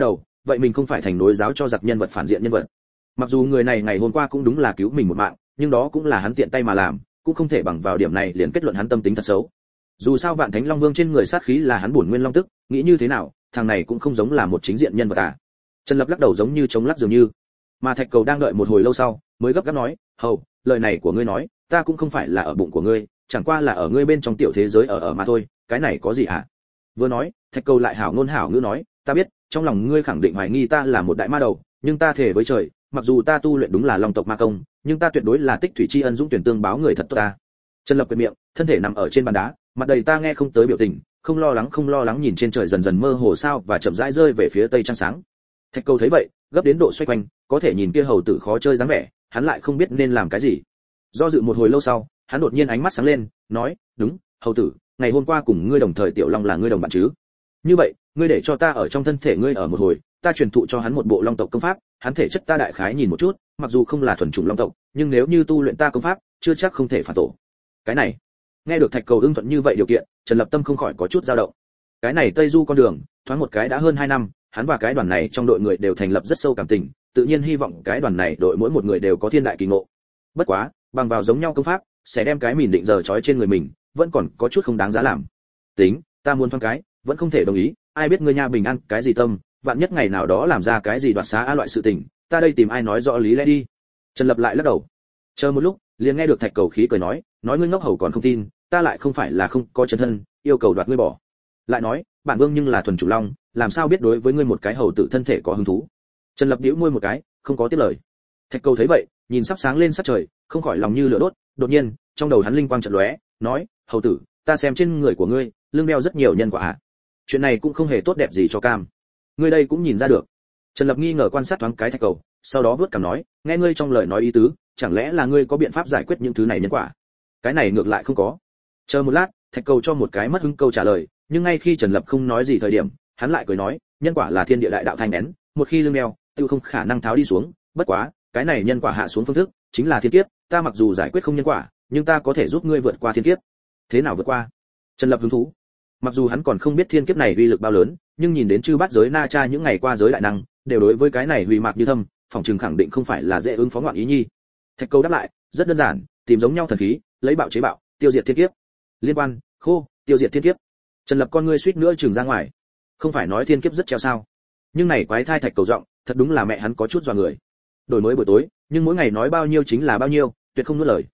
vậy mình không phải thành nối giáo cho giặc nhân vật phản diện nhân vật. Mặc dù người này ngày hôm qua cũng đúng là cứu mình một mạng, nhưng đó cũng là hắn tiện tay mà làm, cũng không thể bằng vào điểm này liền kết luận hắn tâm tính thật xấu. Dù sao Vạn Thánh Long Vương trên người sát khí là hắn bổn nguyên long tức, nghĩ như thế nào, thằng này cũng không giống là một chính diện nhân vật à. Trần Lập lắc đầu giống như chống lắc dường như. Mà Thạch Cầu đang đợi một hồi lâu sau, mới gấp gáp nói, "Hầu, lời này của ngươi nói, ta cũng không phải là ở bụng của ngươi, chẳng qua là ở ngươi bên trong tiểu thế giới ở mà thôi, cái này có gì hả?" Vừa nói, Thạch Cầu lại hảo ngôn hảo ngữ nói, "Ta biết, trong lòng ngươi khẳng định hoài nghi ta là một đại ma đầu, nhưng ta thề với trời, mặc dù ta tu luyện đúng là long tộc ma công, nhưng ta tuyệt đối là tích thủy tri ân dũng tuyển tương báo người thật tốt ta." Trần Lập quyệt miệng, thân thể nằm ở trên bàn đá, mặt đầy ta nghe không tới biểu tình, không lo lắng nhìn trên trời dần dần mơ hồ sao và chậm rãi rơi về phía tây trăng sáng. Thạch Cầu thấy vậy, gấp đến độ xoay quanh, có thể nhìn kia hầu tử khó chơi dáng vẻ, hắn lại không biết nên làm cái gì. Do dự một hồi lâu sau, hắn đột nhiên ánh mắt sáng lên, nói, "Đúng, hầu tử, ngày hôm qua cùng ngươi đồng thời Tiểu Long là ngươi đồng bạn chứ? Như vậy, ngươi để cho ta ở trong thân thể ngươi ở một hồi, ta truyền thụ cho hắn một bộ long tộc công pháp, hắn thể chất ta đại khái nhìn một chút, mặc dù không là thuần chủng long tộc, nhưng nếu như tu luyện ta công pháp, chưa chắc không thể phản tổ." Cái này, nghe được Thạch Cầu ưng thuận như vậy điều kiện, Trần Lập Tâm không khỏi có chút dao động. Cái này Tây Du con đường, thoáng một cái đã hơn 2 năm, hắn và cái đoàn này trong đội người đều thành lập rất sâu cảm tình, tự nhiên hy vọng cái đoàn này đội mỗi một người đều có thiên đại kỳ ngộ. Bất quá, bằng vào giống nhau công pháp, sẽ đem cái mìn định giờ trói trên người mình, vẫn còn có chút không đáng giá làm. Tính, ta muốn thoáng cái, vẫn không thể đồng ý, ai biết ngươi nha bình an cái gì tâm, vạn nhất ngày nào đó làm ra cái gì đoạt xá loại sự tình, ta đây tìm ai nói rõ lý lẽ đi. Trần Lập lại lắc đầu. Chờ một lúc, liền nghe được Thạch Cầu khí cười nói ngươi ngốc hầu còn không tin, ta lại không phải là không có chân thân, yêu cầu đoạt ngươi bỏ. Lại nói, bản vương nhưng là thuần chủ long, làm sao biết đối với ngươi một cái hầu tử thân thể có hứng thú. Trần Lập nhíu môi một cái, không có tiếp lời. Thạch Cầu thấy vậy, nhìn sắp sáng lên sát trời, không khỏi lòng như lửa đốt, đột nhiên, trong đầu hắn linh quang chợt lóe, nói, hầu tử, ta xem trên người của ngươi, lưng đeo rất nhiều nhân quả à? Chuyện này cũng không hề tốt đẹp gì cho cam. Ngươi đây cũng nhìn ra được. Trần Lập nghi ngờ quan sát thoáng cái Thạch Cầu, sau đó vớt cằm nói, nghe ngươi trong lời nói ý tứ, chẳng lẽ là ngươi có biện pháp giải quyết những thứ này nhân quả? Cái này ngược lại không có. Chờ một lát, Thạch Cầu cho một cái mất hứng câu trả lời, nhưng ngay khi Trần Lập không nói gì thời điểm, hắn lại cười nói, nhân quả là thiên địa đại đạo thanh nén, một khi lưng đeo, tiêu không khả năng tháo đi xuống, bất quá, cái này nhân quả hạ xuống phương thức, chính là thiên kiếp, ta mặc dù giải quyết không nhân quả, nhưng ta có thể giúp ngươi vượt qua thiên kiếp. Thế nào vượt qua? Trần Lập hứng thú. Mặc dù hắn còn không biết thiên kiếp này uy lực bao lớn, nhưng nhìn đến chư bát giới Na Cha những ngày qua giới đại năng, đều đối với cái này hủy mạc như thâm, phòng trường khẳng định không phải là dễ ứng phó ngoạn ý nhi. Thạch Cầu đáp lại, rất đơn giản, tìm giống nhau thần khí, lấy bạo chế bạo, tiêu diệt thiên kiếp. Liên quan, khô, tiêu diệt thiên kiếp. Trần Lập con ngươi suýt nữa trừng ra ngoài. Không phải nói thiên kiếp rất treo sao? Nhưng này quái thai Thạch Cầu giọng, thật đúng là mẹ hắn có chút dọa người. Đổi mới buổi tối, nhưng mỗi ngày nói bao nhiêu chính là bao nhiêu, tuyệt không nuốt lời.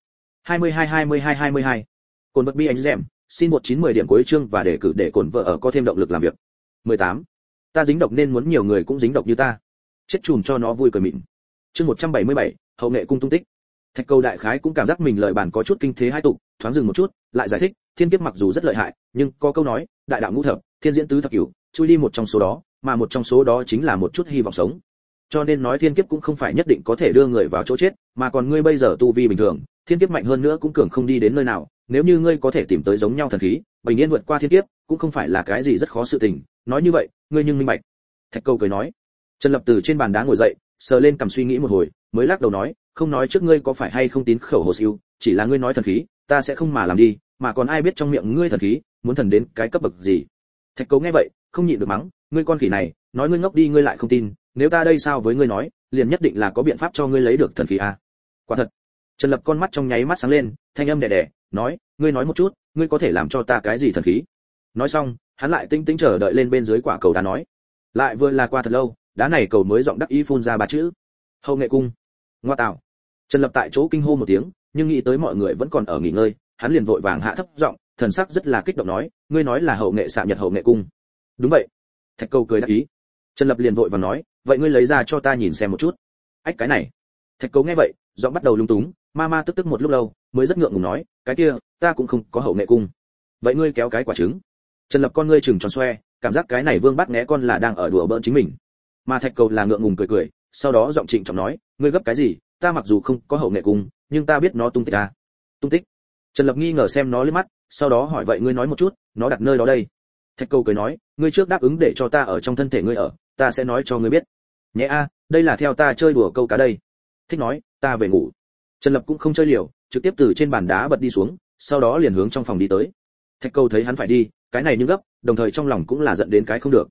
22. Cồn vật bi anh dẻm, xin 1910 điểm cuối chương và đề cử để Cồn vợ ở có thêm động lực làm việc. 18. Ta dính độc nên muốn nhiều người cũng dính độc như ta. Chết chùm cho nó vui cười mịn. Chương 177, hậu nghệ cung tung tích. Thạch Cầu đại khái cũng cảm giác mình lời bàn có chút kinh thế hai tục, thoáng dừng một chút, lại giải thích, thiên kiếp mặc dù rất lợi hại, nhưng có câu nói, đại đạo ngũ thập, thiên diễn tứ thập cửu, chui đi một trong số đó, mà một trong số đó chính là một chút hy vọng sống. Cho nên nói thiên kiếp cũng không phải nhất định có thể đưa người vào chỗ chết, mà còn ngươi bây giờ tu vi bình thường, thiên kiếp mạnh hơn nữa cũng cường không đi đến nơi nào, nếu như ngươi có thể tìm tới giống nhau thần khí, bình yên vượt qua thiên kiếp, cũng không phải là cái gì rất khó sự tình, nói như vậy, ngươi nhưng minh bạch. Thạch Cầu cười nói. Trần Lập từ trên bàn đá ngồi dậy, sờ lên cằm suy nghĩ một hồi, mới lắc đầu nói, không nói trước ngươi có phải hay không tín khẩu hồ siêu, chỉ là ngươi nói thần khí, ta sẽ không mà làm đi, mà còn ai biết trong miệng ngươi thần khí, muốn thần đến cái cấp bậc gì. Thạch Cầu nghe vậy, không nhịn được mắng, ngươi con khỉ này, nói ngươi ngốc đi ngươi lại không tin, nếu ta đây sao với ngươi nói, liền nhất định là có biện pháp cho ngươi lấy được thần khí à? Quả thật. Trần Lập con mắt trong nháy mắt sáng lên, thanh âm đè đè, nói, ngươi nói một chút, ngươi có thể làm cho ta cái gì thần khí? Nói xong, hắn lại tinh tĩnh chờ đợi lên bên dưới quả cầu đá nói. Lại vừa là qua thật lâu, đá này cầu mới giọng đắc ý phun ra ba chữ. Hậu nghệ cung. Ngoa tạo. Trần Lập tại chỗ kinh hô một tiếng, nhưng nghĩ tới mọi người vẫn còn ở nghỉ ngơi, hắn liền vội vàng hạ thấp giọng, thần sắc rất là kích động nói, ngươi nói là hậu nghệ xạ nhật hậu nghệ cung. Đúng vậy. Thạch Cầu cười đáp ý. Trần Lập liền vội vàng nói, vậy ngươi lấy ra cho ta nhìn xem một chút. Ách cái này. Thạch Cầu nghe vậy, giọng bắt đầu lung túng, ma tức một lúc lâu, mới rất ngượng ngùng nói, cái kia, ta cũng không có hậu nghệ cung. Vậy ngươi kéo cái quả trứng. Trần Lập con ngươi trừng tròn xoe, cảm giác cái này Vương Bát Ngẽ con là đang ở đùa bỡn chính mình. Mà Thạch Cầu là ngượng ngùng cười, sau đó giọng trịnh trọng nói, ngươi gấp cái gì, ta mặc dù không có hậu nghệ cung, nhưng ta biết nó tung tích à. Tung tích? Trần Lập nghi ngờ xem nó liếc mắt, sau đó hỏi vậy ngươi nói một chút, nó đặt nơi đó đây. Thạch Cầu cười nói, ngươi trước đáp ứng để cho ta ở trong thân thể ngươi ở, ta sẽ nói cho ngươi biết. Nhẽ a, đây là theo ta chơi đùa câu cá đây. Thích nói, ta về ngủ. Trần Lập cũng không chơi liều, trực tiếp từ trên bàn đá bật đi xuống, sau đó liền hướng trong phòng đi tới. Thạch Cầu thấy hắn phải đi, cái này nhưng gấp, đồng thời trong lòng cũng là giận đến cái không được.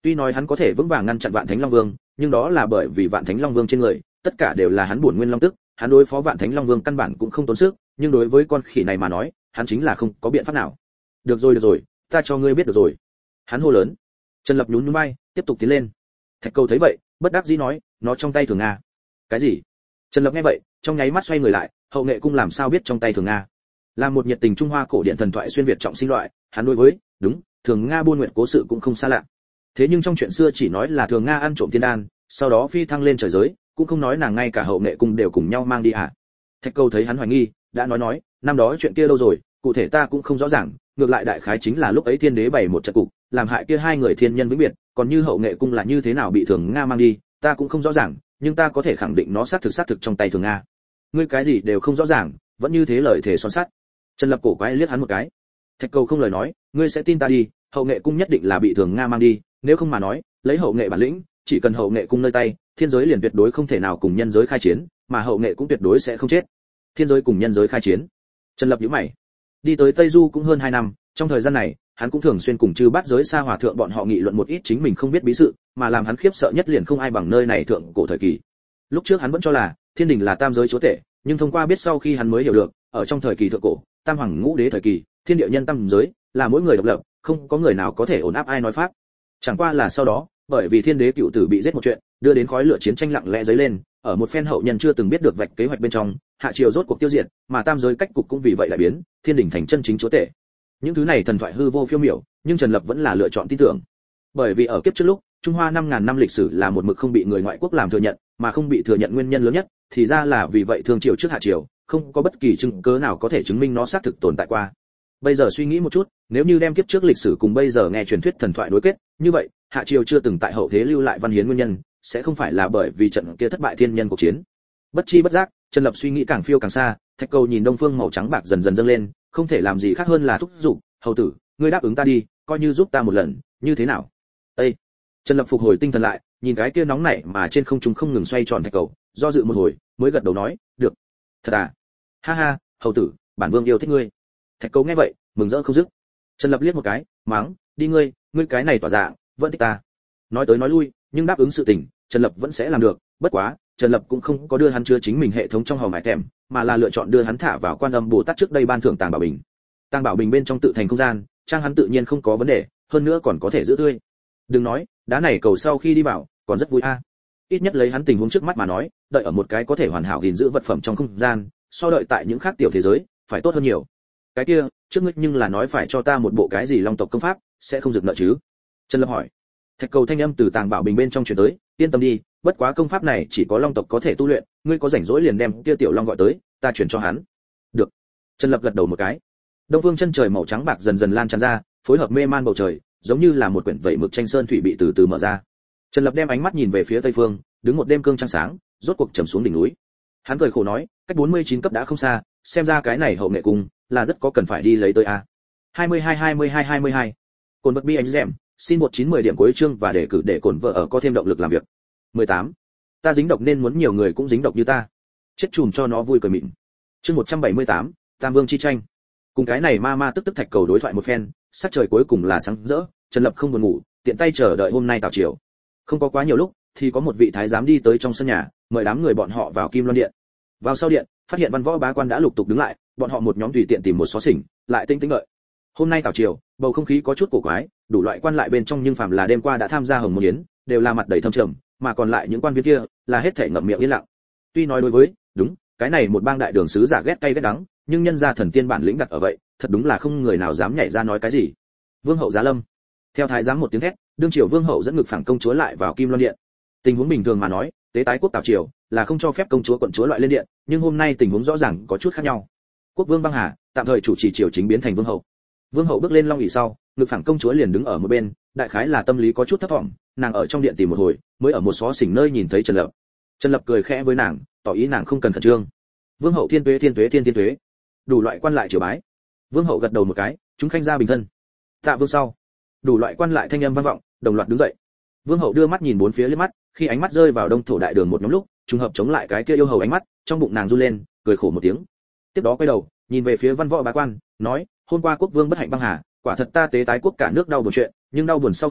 Tuy nói hắn có thể vững vàng ngăn chặn Vạn Thánh Long Vương, nhưng đó là bởi vì Vạn Thánh Long Vương trên người, tất cả đều là hắn bổn nguyên long tức, hắn đối phó Vạn Thánh Long Vương căn bản cũng không tốn sức, nhưng đối với con khỉ này mà nói, hắn chính là không có biện pháp nào. Được rồi, ta cho ngươi biết được rồi. Hắn hô lớn. Trần Lập nhún nhún vai, tiếp tục tiến lên. Thạch Cầu thấy vậy, bất đắc dĩ nói, nó trong tay Thường Nga. Cái gì? Trần Lập nghe vậy, trong nháy mắt xoay người lại, Hậu Nghệ cung làm sao biết trong tay Thường Nga? Là một nhiệt tình Trung Hoa cổ điển thần thoại xuyên việt trọng sinh loại, hắn đối với, đúng, Thường Nga buôn nguyện cố sự cũng không xa lạ. Thế nhưng trong chuyện xưa chỉ nói là Thường Nga ăn trộm tiên đan, sau đó phi thăng lên trời giới, cũng không nói nàng ngay cả Hậu Nghệ cung đều cùng nhau mang đi à? Thạch Cầu thấy hắn hoài nghi, đã nói, năm đó chuyện kia lâu rồi, cụ thể ta cũng không rõ ràng, ngược lại đại khái chính là lúc ấy Thiên Đế bày một trận cục, làm hại kia hai người thiên nhân vĩnh biệt, còn như Hậu Nghệ cung là như thế nào bị Thường Nga mang đi, ta cũng không rõ ràng, nhưng ta có thể khẳng định nó xác thực trong tay Thường Nga. Ngươi cái gì đều không rõ ràng, vẫn như thế lời thề son sắt. Trần Lập cổ quái liếc hắn một cái. Thạch Cầu không lời nói, ngươi sẽ tin ta đi, Hậu Nghệ cung nhất định là bị Thường Nga mang đi, nếu không mà nói, lấy Hậu Nghệ bản lĩnh, chỉ cần Hậu Nghệ cung nơi tay, thiên giới liền tuyệt đối không thể nào cùng nhân giới khai chiến, mà Hậu Nghệ cũng tuyệt đối sẽ không chết. Thiên giới cùng nhân giới khai chiến. Trần Lập nhíu mày. Đi tới Tây Du cũng hơn 2 năm, trong thời gian này, hắn cũng thường xuyên cùng chư bát giới xa hòa thượng bọn họ nghị luận một ít chính mình không biết bí sự, mà làm hắn khiếp sợ nhất liền không ai bằng nơi này thượng cổ thời kỳ. Lúc trước hắn vẫn cho là thiên đình là tam giới chúa tể, nhưng thông qua biết sau khi hắn mới hiểu được, ở trong thời kỳ thượng cổ, tam hoàng ngũ đế thời kỳ, thiên địa nhân tam giới là mỗi người độc lập, không có người nào có thể ổn áp ai nói pháp. Chẳng qua là sau đó, bởi vì thiên đế cựu tử bị giết một chuyện, đưa đến khói lửa chiến tranh lặng lẽ dấy lên, ở một phen hậu nhân chưa từng biết được vạch kế hoạch bên trong, hạ triều rốt cuộc tiêu diệt, mà tam giới cách cục cũng vì vậy lại biến, thiên đình thành chân chính chúa tể. Những thứ này thần thoại hư vô phiêu miểu, nhưng Trần Lập vẫn là lựa chọn tin tưởng. Bởi vì ở kiếp trước lúc, Trung Hoa 5000 năm lịch sử là một mực không bị người ngoại quốc làm thừa nhận, mà không bị thừa nhận nguyên nhân lớn nhất, thì ra là vì vậy thương triều trước hạ triều, không có bất kỳ chứng cứ nào có thể chứng minh nó xác thực tồn tại qua. Bây giờ suy nghĩ một chút, nếu như đem kiếp trước lịch sử cùng bây giờ nghe truyền thuyết thần thoại đối kết, như vậy, hạ triều chưa từng tại hậu thế lưu lại văn hiến nguyên nhân, sẽ không phải là bởi vì trận kia thất bại thiên nhân cuộc chiến. Bất chi bất giác, Trần Lập suy nghĩ càng phiêu càng xa, Thạch Cầu nhìn đông phương màu trắng bạc dần dần dâng lên, không thể làm gì khác hơn là thúc giục, "Hầu tử, ngươi đáp ứng ta đi, coi như giúp ta một lần, như thế nào?" Ê! Trần Lập phục hồi tinh thần lại, nhìn cái kia nóng nảy mà trên không trung không ngừng xoay tròn Thạch Cầu, do dự một hồi, mới gật đầu nói, "Được." "Thật à?" "Ha ha, hầu tử, bản vương yêu thích ngươi." Thạch Cầu nghe vậy, mừng rỡ không dứt. Trần Lập liếc một cái, mắng, "Đi ngươi cái này tỏa dạng, vẫn thích ta." Nói tới nói lui, nhưng đáp ứng sự tình, Trần Lập vẫn sẽ làm được, bất quá, Trần Lập cũng không có đưa hắn chứa chính mình hệ thống trong hòm mải thèm, mà là lựa chọn đưa hắn thả vào Quan Âm Bồ Tát trước đây ban thưởng Tàng Bảo Bình. Tàng Bảo Bình bên trong tự thành không gian, trang hắn tự nhiên không có vấn đề, hơn nữa còn có thể giữ tươi. Đừng nói, đá này cầu sau khi đi vào, còn rất vui a. Ít nhất lấy hắn tình huống trước mắt mà nói, đợi ở một cái có thể hoàn hảo gìn giữ vật phẩm trong không gian, so đợi tại những khác tiểu thế giới, phải tốt hơn nhiều. Cái kia, trước ngươi nhưng là nói phải cho ta một bộ cái gì Long tộc công pháp, sẽ không dừng nợ chứ? Trần Lập hỏi. Thạch Cầu thanh âm từ Tàng Bảo Bình bên trong truyền tới, yên tâm đi, bất quá công pháp này chỉ có Long tộc có thể tu luyện, ngươi có rảnh rỗi liền đem kia tiểu long gọi tới, ta chuyển cho hắn. Được. Trần Lập gật đầu một cái. Đông phương chân trời màu trắng bạc dần dần lan tràn ra, phối hợp mê man bầu trời, giống như là một quyển vẩy mực tranh sơn thủy bị từ từ mở ra. Trần Lập đem ánh mắt nhìn về phía tây phương, đứng một đêm cương trăng sáng, rốt cuộc trầm xuống đỉnh núi. Hắn cười khổ nói, cách 49 cấp đã không xa, xem ra cái này Hậu Nghệ cung là rất có cần phải đi lấy tới a. 22. Cồn vật bi anh dẻm, xin 1910 điểm cuối chương và đề cử để cồn vợ ở có thêm động lực làm việc. 18. Ta dính độc nên muốn nhiều người cũng dính độc như ta. Chết chùm cho nó vui cười mịn. Chương 178, Tam Vương chi tranh. Cùng cái này ma tức Thạch Cầu đối thoại một phen, sắc trời cuối cùng là sáng rỡ, Trần Lập không buồn ngủ, tiện tay chờ đợi hôm nay tào chiều. Không có quá nhiều lúc, thì có một vị thái giám đi tới trong sân nhà, mời đám người bọn họ vào Kim Loan điện. Vào sau điện, phát hiện văn võ bá quan đã lục tục đứng lại, bọn họ một nhóm tùy tiện tìm một xó xỉnh, lại tinh đợi. Hôm nay tào chiều, bầu không khí có chút cổ quái, đủ loại quan lại bên trong nhưng phàm là đêm qua đã tham gia hồng môn yến, đều là mặt đầy thâm trầm, mà còn lại những quan viên kia là hết thảy ngậm miệng yên lặng. Tuy nói đối với, đúng, cái này một bang đại đường sứ giả ghét cay ghét đắng, nhưng nhân gia thần tiên bản lĩnh đặt ở vậy, thật đúng là không người nào dám nhảy ra nói cái gì. Vương hậu giá lâm. Theo thái giám một tiếng thét, đương triều vương hậu dẫn ngực phẳng công chúa lại vào Kim Loan điện. Tình huống bình thường mà nói, tế tái quốc tào triều là không cho phép công chúa quận chúa loại lên điện, nhưng hôm nay tình huống rõ ràng có chút khác nhau. Quốc vương băng hà, tạm thời chủ trì triều chính biến thành vương hậu. Vương hậu bước lên long ỷ sau, ngực phẳng công chúa liền đứng ở một bên, đại khái là tâm lý có chút thấp vọng, nàng ở trong điện tìm một hồi, mới ở một xó xỉnh nơi nhìn thấy Trần Lập. Trần Lập cười khẽ với nàng, tỏ ý nàng không cần khẩn trương. Vương hậu thiên tuế. Đủ loại quan lại triều bái. Vương hậu gật đầu một cái, chúng khanh ra bình thân. Tạ vương sau. Đủ loại quan lại thanh âm vang vọng, đồng loạt đứng dậy. Vương hậu đưa mắt nhìn bốn phía liếc mắt, khi ánh mắt rơi vào đông thổ đại đường một nhóm lúc, trùng hợp chống lại cái kia yêu hầu ánh mắt, trong bụng nàng run lên, cười khổ một tiếng. Tiếp đó quay đầu, nhìn về phía văn võ bá quan, nói, hôm qua quốc vương bất hạnh băng hà, quả thật ta tế tái quốc cả nước đau buồn chuyện, nhưng đau buồn sau khi,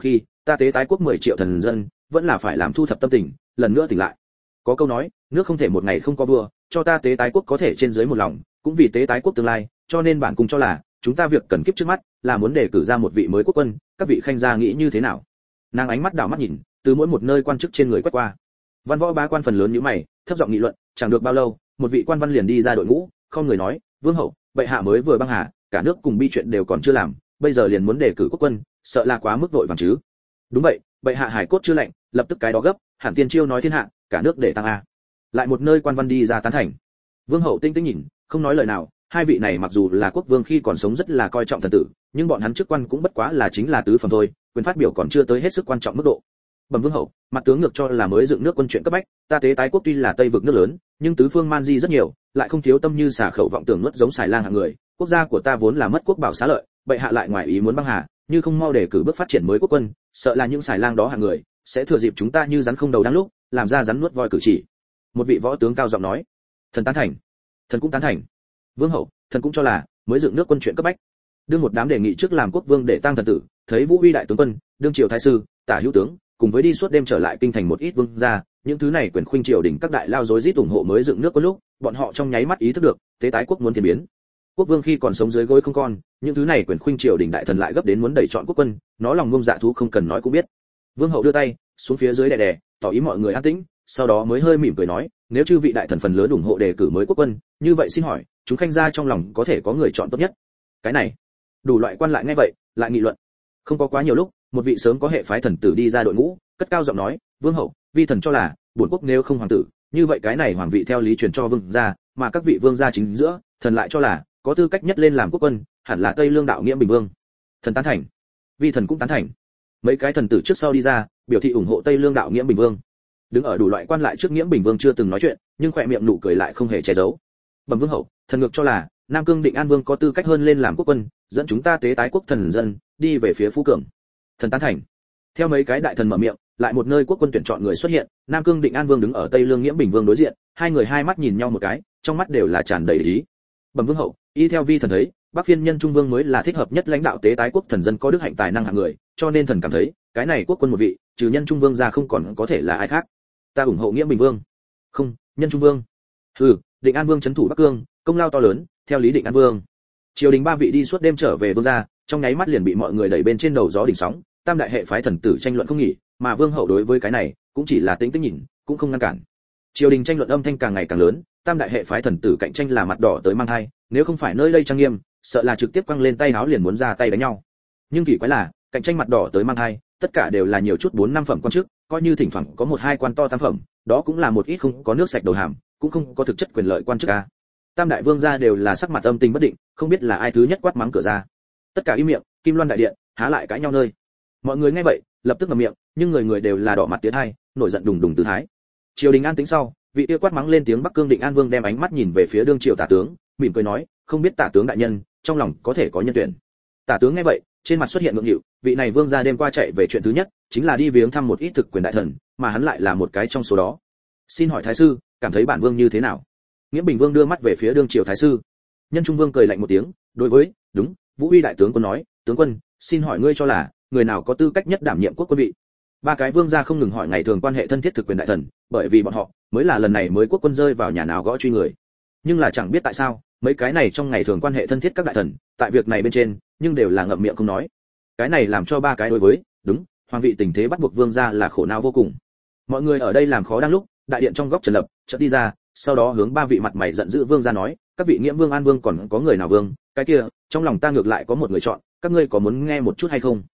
ta tế tái quốc 10 triệu thần dân, vẫn là phải làm thu thập tâm tình, lần nữa tỉnh lại. Có câu nói, nước không thể một ngày không có vua, cho ta tế tái quốc có thể trên dưới một lòng, cũng vì tế tái quốc tương lai, cho nên bản cung cho là, chúng ta việc cần kiếp trước mắt là muốn đề cử ra một vị mới quốc quân, các vị khanh gia nghĩ như thế nào? Nàng ánh mắt đảo mắt nhìn, từ mỗi một nơi quan chức trên người quét qua. Văn võ bá quan phần lớn nhíu mày, thấp giọng nghị luận, chẳng được bao lâu, một vị quan văn liền đi ra đội ngũ, không người nói, vương hậu, bệ hạ mới vừa băng hà, cả nước cùng bi chuyện đều còn chưa làm, bây giờ liền muốn đề cử quốc quân, sợ là quá mức vội vàng chứ? Đúng vậy, bệ hạ hải cốt chưa lạnh, lập tức cái đó gấp, hẳn tiên chiêu nói thiên hạ, cả nước để tăng a. Lại một nơi quan văn đi ra tán thành. Vương hậu tinh tinh nhìn, không nói lời nào, hai vị này mặc dù là quốc vương khi còn sống rất là coi trọng thần tử, nhưng bọn hắn chức quan cũng bất quá là chính là tứ phẩm thôi, quyền phát biểu còn chưa tới hết sức quan trọng mức độ. Bẩm vương hậu, mặt tướng ngược cho là mới dựng nước quân chuyện cấp bách, ta tế tái quốc tuy là tây vực nước lớn, nhưng tứ phương man di rất nhiều, lại không thiếu tâm như xả khẩu vọng tưởng nuốt giống xài lang hạng người, quốc gia của ta vốn là mất quốc bảo xá lợi, bệ hạ lại ngoài ý muốn băng hà, như không mau để cử bước phát triển mới quốc quân, sợ là những xài lang đó hạng người sẽ thừa dịp chúng ta như rắn không đầu đang lúc, làm ra rắn nuốt voi cử chỉ. Một vị võ tướng cao giọng nói. Thần tán thành. Thần cũng tán thành. Vương hậu, thần cũng cho là mới dựng nước quân chuyện cấp bách. Đương một đám đề nghị trước làm quốc vương để tăng thần tử, thấy Vũ Uy đại tướng quân, đương triều thái sư, tả hữu tướng, cùng với đi suốt đêm trở lại kinh thành một ít vương gia, những thứ này quyền khuynh triều đình các đại lao rối rít ủng hộ mới dựng nước quân lúc, bọn họ trong nháy mắt ý thức được, tế tái quốc muốn thiên biến. Quốc vương khi còn sống dưới gối không con, những thứ này quyền khuynh triều đình đại thần lại gấp đến muốn đẩy chọn quốc quân, nó lòng ngông dạ thú không cần nói cũng biết. Vương hậu đưa tay xuống phía dưới đè đè, tỏ ý mọi người an tĩnh, sau đó mới hơi mỉm cười nói, nếu chư vị đại thần phần lớn ủng hộ đề cử mới quốc quân, như vậy xin hỏi, chúng khanh gia trong lòng có thể có người chọn tốt nhất. Cái này, đủ loại quan lại nghe vậy, lại nghị luận. Không có quá nhiều lúc, một vị sớm có hệ phái thần tử đi ra đội ngũ, cất cao giọng nói, vương hậu, vi thần cho là, bổn quốc nếu không hoàng tử, như vậy cái này hoàng vị theo lý truyền cho vương gia, mà các vị vương gia chính giữa, thần lại cho là có tư cách nhất lên làm quốc quân, hẳn là Tây Lương đạo Nghĩa Bình Vương. Thần tán thành. Vi thần cũng tán thành. Mấy cái thần tử trước sau đi ra, biểu thị ủng hộ Tây Lương đạo Nghĩa Bình Vương. Đứng ở đủ loại quan lại trước Nghĩa Bình Vương chưa từng nói chuyện, nhưng khỏe miệng nụ cười lại không hề che giấu. Bẩm vương hậu, thần ngược cho là Nam Cương Định An Vương có tư cách hơn lên làm quốc quân, dẫn chúng ta tế tái quốc thần dân đi về phía Phú Cường. Thần tán thành. Theo mấy cái đại thần mở miệng, lại một nơi quốc quân tuyển chọn người xuất hiện, Nam Cương Định An Vương đứng ở Tây Lương Nghĩa Bình Vương đối diện, hai người hai mắt nhìn nhau một cái, trong mắt đều là tràn đầy ý. Bẩm vương hậu, y theo vi thần thấy, Bắc Phiên Nhân Trung Vương mới là thích hợp nhất lãnh đạo tế tái quốc thần dân có đức hạnh tài năng hạng người, cho nên thần cảm thấy, cái này quốc quân một vị, trừ Nhân Trung Vương ra không còn có thể là ai khác. Ta ủng hộ Nghĩa Bình Vương. Không, Nhân Trung Vương. Hừ, Định An Vương trấn thủ Bắc Cương, công lao to lớn, theo lý Định An Vương. Triều đình ba vị đi suốt đêm trở về vương gia, trong nháy mắt liền bị mọi người đẩy bên trên đầu gió đỉnh sóng, tam đại hệ phái thần tử tranh luận không nghỉ, mà vương hậu đối với cái này cũng chỉ là tĩnh tĩnh nhìn, cũng không ngăn cản. Triều đình tranh luận âm thanh càng ngày càng lớn, tam đại hệ phái thần tử cạnh tranh là mặt đỏ tới mang hai, nếu không phải nơi đây trang nghiêm, sợ là trực tiếp quăng lên tay áo liền muốn ra tay đánh nhau. Nhưng kỳ quái là, cạnh tranh mặt đỏ tới mang hai, tất cả đều là nhiều chút 4-5 phẩm quan chức, coi như thỉnh thoảng có 1-2 quan to tam phẩm, đó cũng là một ít không có nước sạch đầu hàm, cũng không có thực chất quyền lợi quan chức a. Tam đại vương gia đều là sắc mặt âm tình bất định, không biết là ai thứ nhất quát mắng cửa ra. Tất cả im miệng, Kim Loan đại điện, há lại cãi nhau nơi. Mọi người nghe vậy, lập tức ngậm miệng, nhưng người người đều là đỏ mặt tiến hai, nổi giận đùng đùng tư thái. Triều đình an tĩnh sau, vị kia quát mắng lên tiếng Bắc Cương Định An Vương đem ánh mắt nhìn về phía đương triều tả tướng, mỉm cười nói, không biết tả tướng đại nhân, trong lòng có thể có nhân tuyển. Tả tướng nghe vậy, trên mặt xuất hiện ngượng nghịu, vị này vương gia đêm qua chạy về chuyện thứ nhất, chính là đi viếng thăm một ít thực quyền đại thần, mà hắn lại là một cái trong số đó. Xin hỏi thái sư, cảm thấy bản vương như thế nào? Nghĩa Bình Vương đưa mắt về phía đương triều thái sư. Nhân Trung Vương cười lạnh một tiếng, đối với, đúng, Vũ Uy đại tướng quân nói, tướng quân, xin hỏi ngươi cho là, người nào có tư cách nhất đảm nhiệm quốc quân vị? Ba cái vương gia không ngừng hỏi ngày thường quan hệ thân thiết thực quyền đại thần, bởi vì bọn họ mới là lần này mới quốc quân rơi vào nhà nào gõ truy người. Nhưng là chẳng biết tại sao, mấy cái này trong ngày thường quan hệ thân thiết các đại thần, tại việc này bên trên, nhưng đều là ngậm miệng không nói. Cái này làm cho ba cái đối với, đúng, hoàng vị tình thế bắt buộc vương gia là khổ não vô cùng. Mọi người ở đây làm khó đang lúc, đại điện trong góc Trần Lập chợt đi ra, sau đó hướng ba vị mặt mày giận dữ vương gia nói, các vị Nghĩa Vương An Vương còn có người nào vương, cái kia, trong lòng ta ngược lại có một người chọn, các ngươi có muốn nghe một chút hay không?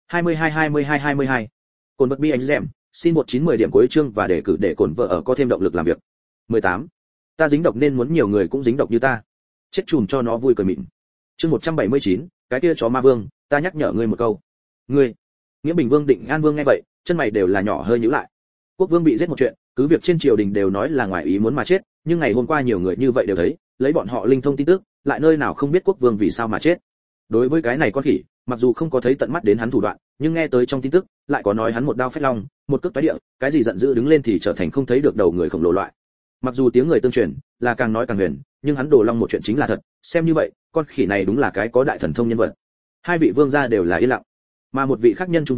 22. Cồn vật bi anh dẻm, xin 1910 điểm cuối chương và đề cử để cồn vợ ở có thêm động lực làm việc. 18. Ta dính độc nên muốn nhiều người cũng dính độc như ta. Chết chùm cho nó vui cười mịn. Chương 179, cái kia chó ma vương, ta nhắc nhở ngươi một câu. Ngươi. Nghĩa Bình Vương Định An Vương nghe vậy, chân mày đều là nhỏ hơi nhíu lại. Quốc vương bị giết một chuyện, cứ việc trên triều đình đều nói là ngoài ý muốn mà chết, nhưng ngày hôm qua nhiều người như vậy đều thấy, lấy bọn họ linh thông tin tức, lại nơi nào không biết quốc vương vì sao mà chết. Đối với cái này con khỉ, mặc dù không có thấy tận mắt đến hắn thủ đoạn, nhưng nghe tới trong tin tức, lại có nói hắn một đao phách long, một cước toái địa, cái gì giận dữ đứng lên thì trở thành không thấy được đầu người khổng lồ loại. Mặc dù tiếng người tương truyền, là càng nói càng huyền, nhưng hắn đổ long một chuyện chính là thật, xem như vậy, con khỉ này đúng là cái có đại thần thông nhân vật. Hai vị vương gia đều là yên lặng, mà một vị khác nhân Trung Vương,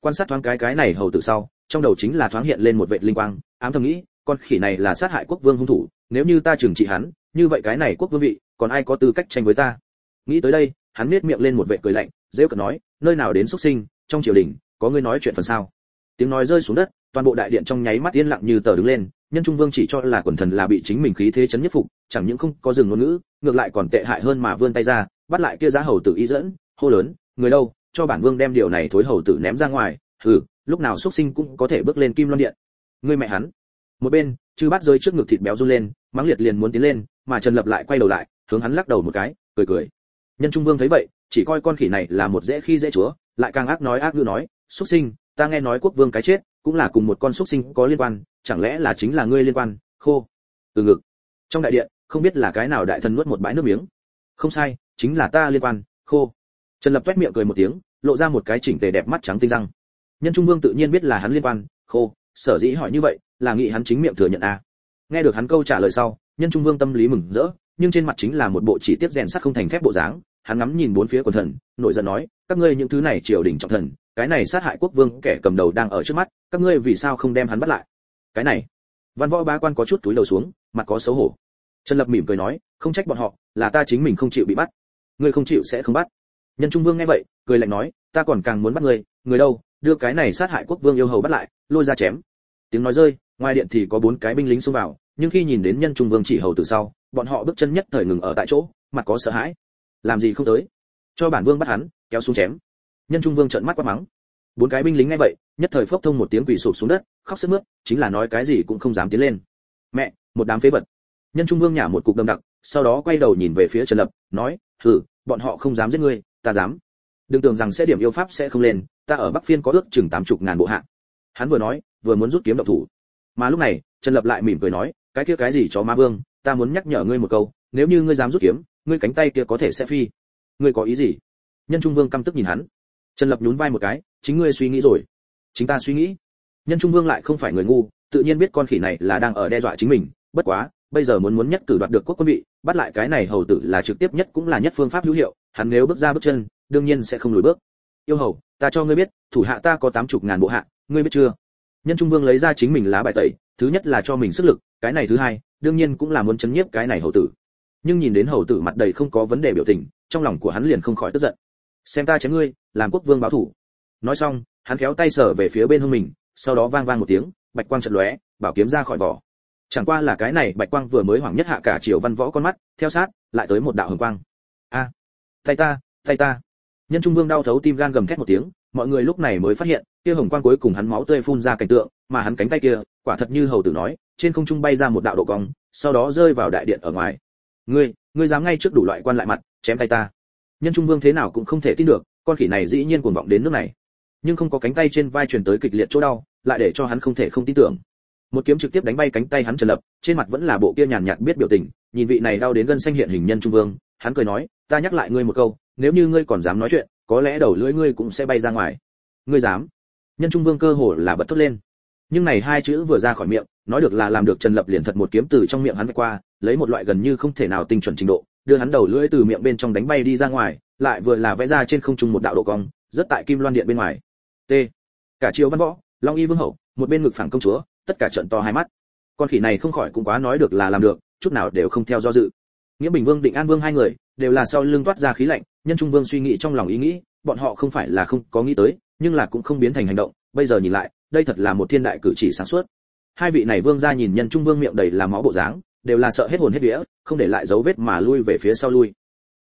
Quan sát thoáng cái này hầu tử sau, trong đầu chính là thoáng hiện lên một vệt linh quang, ám thầm nghĩ, con khỉ này là sát hại quốc vương hung thủ, nếu như ta trừng trị hắn, như vậy cái này quốc vương vị, còn ai có tư cách tranh với ta? Nghĩ tới đây, hắn nhếch miệng lên một vệt cười lạnh, rêu cợt nói, nơi nào đến xuất sinh, trong triều đình, có ngươi nói chuyện phần sao? Tiếng nói rơi xuống đất, toàn bộ đại điện trong nháy mắt yên lặng như tờ đứng lên, Nhân Trung Vương chỉ cho là quần thần là bị chính mình khí thế chấn nhất phục, chẳng những không có dừng ngôn ngữ, ngược lại còn tệ hại hơn mà vươn tay ra, bắt lại kia giá hầu tử ý dẫn, hô lớn, người đâu, cho bản vương đem điều này thối hầu tử ném ra ngoài, lúc nào xuất sinh cũng có thể bước lên Kim Loan điện. Ngươi mẹ hắn. Một bên, Chư Bát rơi trước ngực thịt béo run lên, mắng liệt liền muốn tiến lên, mà Trần Lập lại quay đầu lại, hướng hắn lắc đầu một cái, cười cười. Nhân Trung Vương thấy vậy, chỉ coi con khỉ này là một dễ khi dễ chúa, lại càng ác ngữ nói, xuất sinh, ta nghe nói quốc vương cái chết cũng là cùng một con xuất sinh có liên quan, chẳng lẽ là chính là ngươi liên quan? Khô. Từ ngực. Trong đại điện, không biết là cái nào đại thần nuốt một bãi nước miếng. Không sai, chính là ta liên quan. Khô. Trần Lập toét miệng cười một tiếng, lộ ra một cái chỉnh tề đẹp mắt trắng tinh răng. Nhân Trung Vương tự nhiên biết là hắn liên quan. Khô. Sở dĩ hỏi như vậy, là nghĩ hắn chính miệng thừa nhận à? Nghe được hắn câu trả lời sau, Nhân Trung Vương tâm lý mừng rỡ, nhưng trên mặt chính là một bộ chỉ tiếp rèn sắt không thành thép bộ dáng. Hắn ngắm nhìn bốn phía quần thần, nổi giận nói, các ngươi những thứ này triều đình trọng thần, cái này sát hại quốc vương kẻ cầm đầu đang ở trước mắt, các ngươi vì sao không đem hắn bắt lại? Cái này, Văn Võ bá quan có chút túi đầu xuống, mặt có xấu hổ. Trần Lập mỉm cười nói, không trách bọn họ, là ta chính mình không chịu bị bắt. Ngươi không chịu sẽ không bắt. Nhân Trung Vương nghe vậy, cười lạnh nói, ta còn càng muốn bắt ngươi, người đâu, đưa cái này sát hại quốc vương yêu hầu bắt lại, lôi ra chém. Tiếng nói rơi, ngoài điện thì có 4 cái binh lính xông vào, nhưng khi nhìn đến Nhân Trung Vương chỉ hầu từ sau, bọn họ bước chân nhất thời ngừng ở tại chỗ, mặt có sợ hãi. Làm gì không tới? Cho bản vương bắt hắn, kéo xuống chém. Nhân Trung Vương trợn mắt quát mắng. 4 cái binh lính nghe vậy, nhất thời phốc thông một tiếng quỳ sụp xuống đất, khóc sướt mướt, chính là nói cái gì cũng không dám tiến lên. Mẹ, một đám phế vật. Nhân Trung Vương nhả một cục đâm đặc, sau đó quay đầu nhìn về phía Trần Lập, nói, bọn họ không dám giết ngươi, ta dám. Đừng tưởng rằng sẽ điểm yêu pháp sẽ không lên, ta ở Bắc Phiên có ước chừng 80.000 bộ hạ. Hắn vừa nói, vừa muốn rút kiếm động thủ. Mà lúc này, Trần Lập lại mỉm cười nói, cái kia cái gì chó ma vương, ta muốn nhắc nhở ngươi một câu, nếu như ngươi dám rút kiếm, ngươi cánh tay kia có thể sẽ phi. Ngươi có ý gì? Nhân Trung Vương căm tức nhìn hắn. Trần Lập nhún vai một cái, chính ngươi suy nghĩ rồi. Chính ta suy nghĩ. Nhân Trung Vương lại không phải người ngu, tự nhiên biết con khỉ này là đang ở đe dọa chính mình, bất quá, bây giờ muốn nhất cử đoạt được quốc quân vị, bắt lại cái này hầu tử là trực tiếp nhất cũng là nhất phương pháp hữu hiệu, hắn nếu bước ra bước chân, đương nhiên sẽ không lùi bước. Yêu hầu, ta cho ngươi biết, thủ hạ ta có 80.000 bộ hạ, ngươi biết chưa? Nhân Trung Vương lấy ra chính mình lá bài tẩy, thứ nhất là cho mình sức lực, cái này thứ hai, đương nhiên cũng là muốn chấn nhiếp cái này hầu tử. Nhưng nhìn đến hầu tử mặt đầy không có vấn đề biểu tình, trong lòng của hắn liền không khỏi tức giận. Xem ta chém ngươi, làm quốc vương báo thủ. Nói xong, hắn kéo tay sở về phía bên hông mình, sau đó vang một tiếng, bạch quang chợt lóe, bảo kiếm ra khỏi vỏ. Chẳng qua là cái này bạch quang vừa mới hoảng nhất hạ cả triều văn võ con mắt, theo sát, lại tới một đạo hồng quang. A, tay ta. Nhân Trung Vương đau thấu tim gan gầm thét một tiếng, mọi người lúc này mới phát hiện, kia hồng quang cuối cùng hắn máu tươi phun ra cảnh tượng, mà hắn cánh tay kia, quả thật như hầu tử nói, trên không trung bay ra một đạo độ cong, sau đó rơi vào đại điện ở ngoài. Ngươi dám ngay trước đủ loại quan lại mặt, chém tay ta. Nhân Trung Vương thế nào cũng không thể tin được, con khỉ này dĩ nhiên cuồng vọng đến nước này. Nhưng không có cánh tay trên vai truyền tới kịch liệt chỗ đau, lại để cho hắn không thể không tin tưởng. Một kiếm trực tiếp đánh bay cánh tay hắn Trần Lập, trên mặt vẫn là bộ kia nhàn nhạt biết biểu tình, nhìn vị này đau đến gân xanh hiện hình Nhân Trung Vương, hắn cười nói, ta nhắc lại ngươi một câu, nếu như ngươi còn dám nói chuyện, có lẽ đầu lưỡi ngươi cũng sẽ bay ra ngoài. Ngươi dám? Nhân Trung Vương cơ hồ là bật thốt lên. Nhưng này hai chữ vừa ra khỏi miệng, nói được là làm được, Trần Lập liền thật một kiếm từ trong miệng hắn vạch qua, lấy một loại gần như không thể nào tinh chuẩn trình độ, đưa hắn đầu lưỡi từ miệng bên trong đánh bay đi ra ngoài, lại vừa là vẽ ra trên không trung một đạo độ cong, rất tại Kim Loan điện bên ngoài. T. Cả triều văn võ, Long Y Vương hậu, một bên ngực phẳng công chúa, tất cả trợn to hai mắt. Con khỉ này không khỏi cũng quá nói được là làm được, chút nào đều không theo do dự. Nghĩa Bình Vương, Định An Vương hai người đều là sau lưng toát ra khí lạnh, Nhân Trung Vương suy nghĩ trong lòng ý nghĩ, bọn họ không phải là không có nghĩ tới, nhưng là cũng không biến thành hành động, bây giờ nhìn lại, đây thật là một thiên đại cử chỉ sáng suốt. Hai vị này vương gia nhìn Nhân Trung Vương miệng đầy là máu bộ dáng, đều là sợ hết hồn hết vía, không để lại dấu vết mà lui về phía sau lui.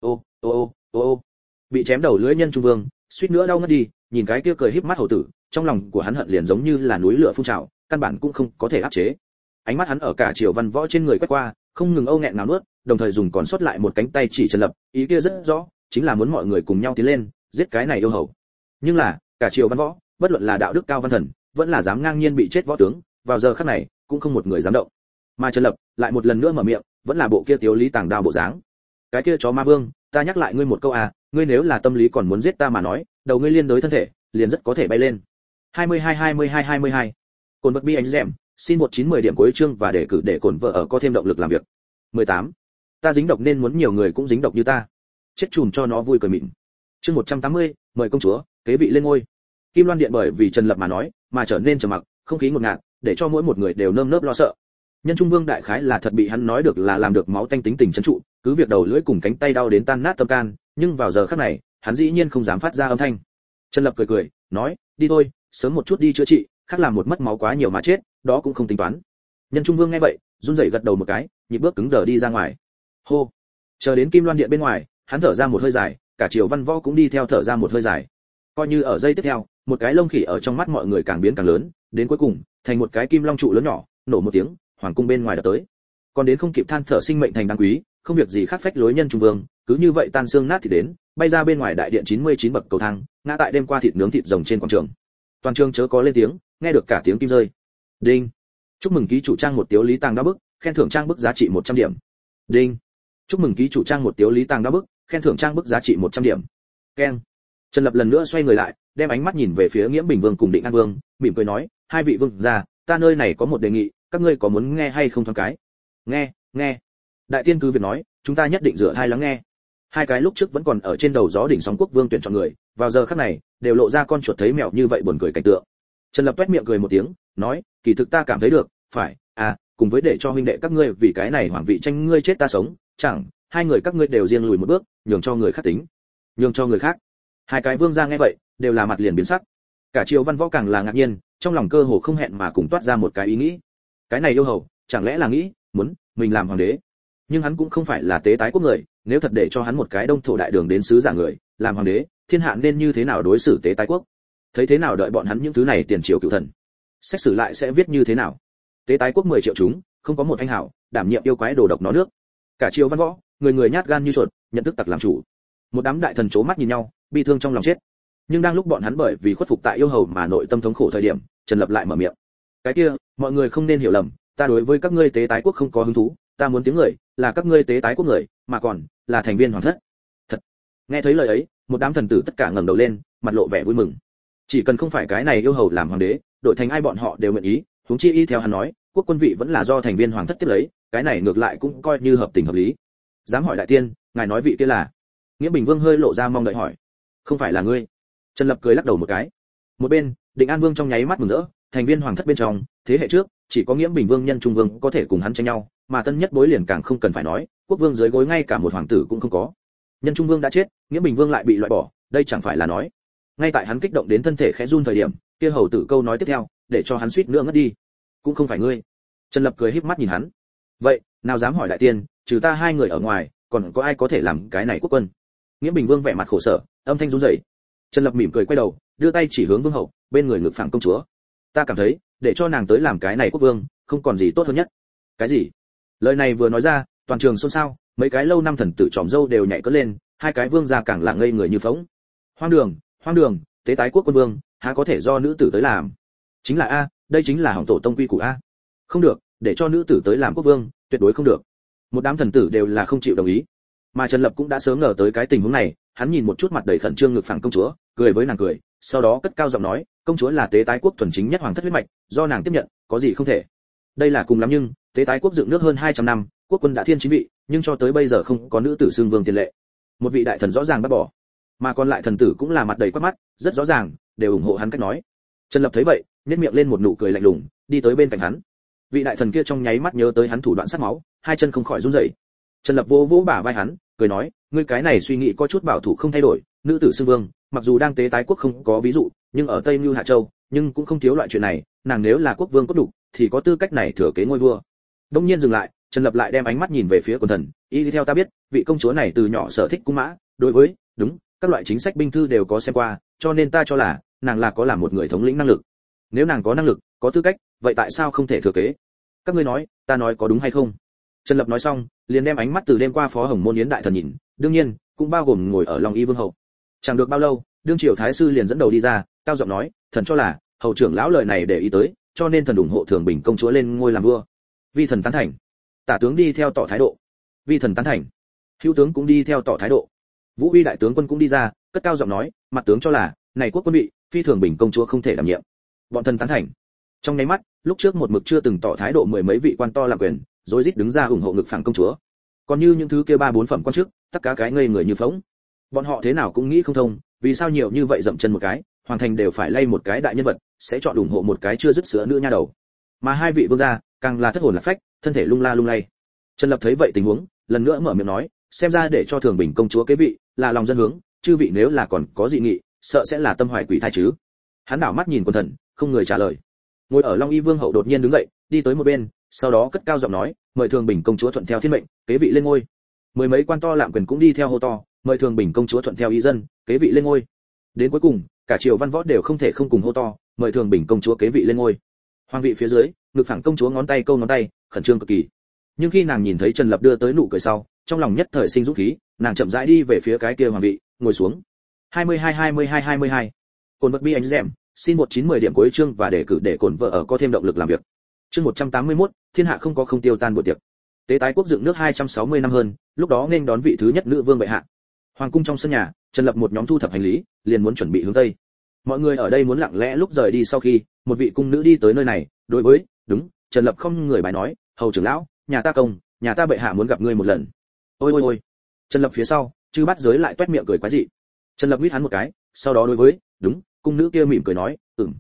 Ô, bị chém đầu lưỡi Nhân Trung Vương, suýt nữa đau ngất đi, nhìn cái kia cười híp mắt hầu tử, trong lòng của hắn hận liền giống như là núi lửa phun trào, căn bản cũng không có thể áp chế. Ánh mắt hắn ở cả triều văn võ trên người quét qua, không ngừng âu nghẹn ngào nuốt, đồng thời dùng còn sót lại một cánh tay chỉ Trần Lập, ý kia rất rõ, chính là muốn mọi người cùng nhau tiến lên, giết cái này yêu hầu. Nhưng là, cả triều văn võ, bất luận là đạo đức cao văn thần, vẫn là dám ngang nhiên bị chết võ tướng, vào giờ khắc này, cũng không một người dám động. Mà Trần Lập lại một lần nữa mở miệng, vẫn là bộ kia tiếu lý tàng đao bộ dáng. Cái kia chó ma vương, ta nhắc lại ngươi một câu à, ngươi nếu là tâm lý còn muốn giết ta mà nói, đầu ngươi liên đối thân thể, liền rất có thể bay lên. 22. Cồn vật bi anh dẻm, xin 1910 điểm cuối chương và đề cử để cồn vợ ở có thêm động lực làm việc. 18. Ta dính độc nên muốn nhiều người cũng dính độc như ta. Chết chùm cho nó vui cười mịn. Chương 180, mời công chúa kế vị lên ngôi. Kim Loan Điện bởi vì Trần Lập mà nói, mà trở nên trầm mặc, không khí ngột ngạt, để cho mỗi một người đều nơm nớp lo sợ. Nhân Trung Vương đại khái là thật bị hắn nói được là làm được máu tanh tính tình trấn trụ, cứ việc đầu lưỡi cùng cánh tay đau đến tan nát tâm can, nhưng vào giờ khắc này, hắn dĩ nhiên không dám phát ra âm thanh. Trần Lập cười cười, nói, đi thôi, sớm một chút đi chữa trị, khác làm một mất máu quá nhiều mà chết, đó cũng không tính toán. Nhân Trung Vương nghe vậy, run rẩy gật đầu một cái, nhịp bước cứng đờ đi ra ngoài. Hô. Chờ đến Kim Loan Điện bên ngoài, hắn thở ra một hơi dài, cả Triều Văn Võ cũng đi theo thở ra một hơi dài. Coi như ở giây tiếp theo, một cái lông khỉ ở trong mắt mọi người càng biến càng lớn, đến cuối cùng, thành một cái kim long trụ lớn nhỏ, nổ một tiếng, hoàng cung bên ngoài đập tới. Còn đến không kịp than thở sinh mệnh thành đáng quý, không việc gì khác phách lối Nhân Trung Vương, cứ như vậy tan xương nát thì đến, bay ra bên ngoài đại điện 99 bậc cầu thang, ngã tại đêm qua thịt nướng thịt rồng trên quảng trường. Toàn trường chớ có lên tiếng, nghe được cả tiếng kim rơi. Đinh. Chúc mừng ký chủ trang một tiếu lý tàng đa bức, khen thưởng trang bức giá trị 100 điểm. Đinh. Chúc mừng ký chủ trang một tiếu lý tàng đa bức, khen thưởng trang bức giá trị 100 điểm. Keng. Trần Lập lần nữa xoay người lại, đem ánh mắt nhìn về phía Nghiễm Bình Vương cùng Định An Vương, mỉm cười nói, hai vị vương gia, ta nơi này có một đề nghị, các ngươi có muốn nghe hay không thoáng cái? Nghe, nghe. Đại tiên cứ việc nói, chúng ta nhất định dựa hai lắng nghe. Hai cái lúc trước vẫn còn ở trên đầu gió đỉnh sóng quốc vương tuyển chọn người, vào giờ khắc này, đều lộ ra con chuột thấy mèo như vậy buồn cười cảnh tượng. Trần Lập toét miệng cười một tiếng, nói, kỳ thực ta cảm thấy được, phải, cùng với để cho huynh đệ các ngươi vì cái này hoàng vị tranh ngươi chết ta sống, chẳng, hai người các ngươi đều riêng lùi một bước, nhường cho người khác tính. Nhường cho người khác. Hai cái vương gia nghe vậy, đều là mặt liền biến sắc. Cả Triều Văn Võ càng là ngạc nhiên, trong lòng cơ hồ không hẹn mà cùng toát ra một cái ý nghĩ. Cái này yêu hầu, chẳng lẽ là nghĩ, muốn mình làm hoàng đế? Nhưng hắn cũng không phải là tế tái quốc người, nếu thật để cho hắn một cái đông thổ đại đường đến sứ giả người, làm hoàng đế, thiên hạ nên như thế nào đối xử tế tái quốc? Thấy thế nào đợi bọn hắn những thứ này tiền triều cựu thần? Xét xử lại sẽ viết như thế nào? Tế tái quốc 10 triệu chúng, không có một anh hảo, đảm nhiệm yêu quái đồ độc nó nước. Cả Triều Văn Võ, người người nhát gan như chuột, nhận thức tặc làm chủ. Một đám đại thần chố mắt nhìn nhau, bi thương trong lòng chết. Nhưng đang lúc bọn hắn bởi vì khuất phục tại yêu hầu mà nội tâm thống khổ thời điểm, Trần Lập lại mở miệng. Cái kia, mọi người không nên hiểu lầm, ta đối với các ngươi tế tái quốc không có hứng thú, ta muốn tiếng người, là các ngươi tế tái quốc người, mà còn là thành viên hoàng thất. Thật. Nghe thấy lời ấy, một đám thần tử tất cả ngẩng đầu lên, mặt lộ vẻ vui mừng. Chỉ cần không phải cái này yêu hầu làm hoàng đế, đổi thành ai bọn họ đều nguyện ý, huống chi y theo hắn nói, quốc quân vị vẫn là do thành viên hoàng thất tiếp lấy, cái này ngược lại cũng coi như hợp tình hợp lý. Dám hỏi đại tiên, ngài nói vị kia là? Nghĩa Bình Vương hơi lộ ra mong đợi hỏi. Không phải là ngươi? Trần Lập cười lắc đầu một cái. Một bên, Định An Vương trong nháy mắt mừng rỡ, thành viên hoàng thất bên trong, thế hệ trước, chỉ có Nghiễm Bình Vương Nhân Trung Vương có thể cùng hắn tranh nhau, mà tân nhất bối liền càng không cần phải nói, quốc vương dưới gối ngay cả một hoàng tử cũng không có. Nhân Trung Vương đã chết, Nghiễm Bình Vương lại bị loại bỏ, đây chẳng phải là nói. Ngay tại hắn kích động đến thân thể khẽ run thời điểm, kia hầu tử câu nói tiếp theo, để cho hắn suýt nữa ngất đi. Cũng không phải ngươi. Trần Lập cười híp mắt nhìn hắn. Vậy, nào dám hỏi đại tiên, trừ ta hai người ở ngoài, còn có ai có thể làm cái này quốc quân? Nghiễm Bình Vương vẻ mặt khổ sở, âm thanh run rẩy. Trần Lập mỉm cười quay đầu, đưa tay chỉ hướng vương hậu, bên người ngực phẳng công chúa. Ta cảm thấy, để cho nàng tới làm cái này quốc vương, không còn gì tốt hơn nhất. Cái gì? Lời này vừa nói ra, toàn trường xôn xao, mấy cái lâu năm thần tử tròm dâu đều nhảy cất lên, hai cái vương gia càng là ngây người như phỗng. Hoang đường, tế tái quốc quân vương, há có thể do nữ tử tới làm? Chính là a, đây chính là hỏng tổ tông quy củ a. Không được, để cho nữ tử tới làm quốc vương, tuyệt đối không được. Một đám thần tử đều là không chịu đồng ý. Mà Trần Lập cũng đã sớm ngờ tới cái tình huống này, hắn nhìn một chút mặt đầy khẩn trương ngực phẳng công chúa, cười với nàng cười, sau đó cất cao giọng nói, công chúa là tế tái quốc thuần chính nhất hoàng thất huyết mạch, do nàng tiếp nhận, có gì không thể. Đây là cùng lắm nhưng, tế tái quốc dựng nước hơn 200 năm, quốc quân đã thiên chính vị, nhưng cho tới bây giờ không có nữ tử xưng vương tiền lệ. Một vị đại thần rõ ràng bác bỏ, mà còn lại thần tử cũng là mặt đầy quát mắt, rất rõ ràng, đều ủng hộ hắn cách nói. Trần Lập thấy vậy, nhếch miệng lên một nụ cười lạnh lùng, đi tới bên cạnh hắn. Vị đại thần kia trong nháy mắt nhớ tới hắn thủ đoạn sát máu, hai chân không khỏi run rẩy. Trần Lập vỗ vỗ bả vai hắn, cười nói, ngươi cái này suy nghĩ có chút bảo thủ không thay đổi, nữ tử xưng vương, mặc dù đang tế tái quốc không có ví dụ, nhưng ở Tây Nưu Hạ Châu, nhưng cũng không thiếu loại chuyện này, nàng nếu là quốc vương cốt đủ, thì có tư cách này thừa kế ngôi vua. Đông nhiên dừng lại, Trần Lập lại đem ánh mắt nhìn về phía quần thần, y theo ta biết, vị công chúa này từ nhỏ sở thích cung mã, đối với, đúng, các loại chính sách binh thư đều có xem qua, cho nên ta cho là, nàng là có làm một người thống lĩnh năng lực. Nếu nàng có năng lực, có tư cách, vậy tại sao không thể thừa kế? Các ngươi nói, ta nói có đúng hay không? Trần Lập nói xong, liền đem ánh mắt từ đêm qua phó hồng môn yến đại thần nhìn, đương nhiên, cũng bao gồm ngồi ở Long Y Vương hậu. Chẳng được bao lâu, đương triều thái sư liền dẫn đầu đi ra, cao giọng nói, thần cho là, hầu trưởng lão lời này để ý tới, cho nên thần ủng hộ Thường Bình công chúa lên ngôi làm vua. Vi thần tán thành. Tả tướng đi theo tỏ thái độ. Vi thần tán thành. Hữu tướng cũng đi theo tỏ thái độ. Vũ Uy đại tướng quân cũng đi ra, cất cao giọng nói, mặt tướng cho là, này quốc quân vị, phi Thường Bình công chúa không thể đảm nhiệm. Bọn thần tán thành. Trong nháy mắt, lúc trước một mực chưa từng tỏ thái độ mười mấy vị quan to làm quyền, rối rít đứng ra ủng hộ ngực phẳng công chúa. Còn như những thứ kia 3-4 phẩm quan chức, tất cả cái ngây người như phỗng. Bọn họ thế nào cũng nghĩ không thông, vì sao nhiều như vậy dậm chân một cái, hoàng thành đều phải lay một cái đại nhân vật sẽ chọn ủng hộ một cái chưa dứt sữa nữ nha đầu. Mà hai vị vương gia càng là thất hồn lạc phách, thân thể lung la lung lay. Trần Lập thấy vậy tình huống, lần nữa mở miệng nói, xem ra để cho Thường Bình công chúa kế vị là lòng dân hướng, chư vị nếu là còn có dị nghị, sợ sẽ là tâm hoài quỷ thai chứ. Hắn đảo mắt nhìn quần thần, không người trả lời. Ngồi ở Long Y Vương hậu đột nhiên đứng dậy, đi tới một bên, sau đó cất cao giọng nói, mời Thường Bình công chúa thuận theo thiên mệnh, kế vị lên ngôi. Mười mấy quan to lạm quyền cũng đi theo hô to, mời Thường Bình công chúa thuận theo ý dân, kế vị lên ngôi. Đến cuối cùng, cả triều văn võ đều không thể không cùng hô to, mời Thường Bình công chúa kế vị lên ngôi. Hoàng vị phía dưới, ngực phẳng công chúa ngón tay câu ngón tay, khẩn trương cực kỳ. Nhưng khi nàng nhìn thấy Trần Lập đưa tới nụ cười sau, trong lòng nhất thời sinh dũng khí, nàng chậm rãi đi về phía cái kia hoàng vị, ngồi xuống. 22. Cồn vật bi anh dẻm, xin 1910 điểm cuối chương và đề cử để cồn vợ ở có thêm động lực làm việc. Chương 181, thiên hạ không có không tiêu tan buổi tiệc. Tế tái quốc dựng nước 260 năm hơn, lúc đó nên đón vị thứ nhất nữ vương bệ hạ. Hoàng cung trong sân nhà, Trần Lập một nhóm thu thập hành lý, liền muốn chuẩn bị hướng tây. Mọi người ở đây muốn lặng lẽ lúc rời đi sau khi, một vị cung nữ đi tới nơi này, đối với, đúng, Trần Lập không người bài nói, hầu trưởng lão, nhà ta công, nhà ta bệ hạ muốn gặp ngươi một lần. Ôi ôi ôi. Trần Lập phía sau, chư bắt giới lại toét miệng cười quái dị. Trần Lập mít hắn một cái, sau đó đối với, đúng, cung nữ kia mỉm cười nói,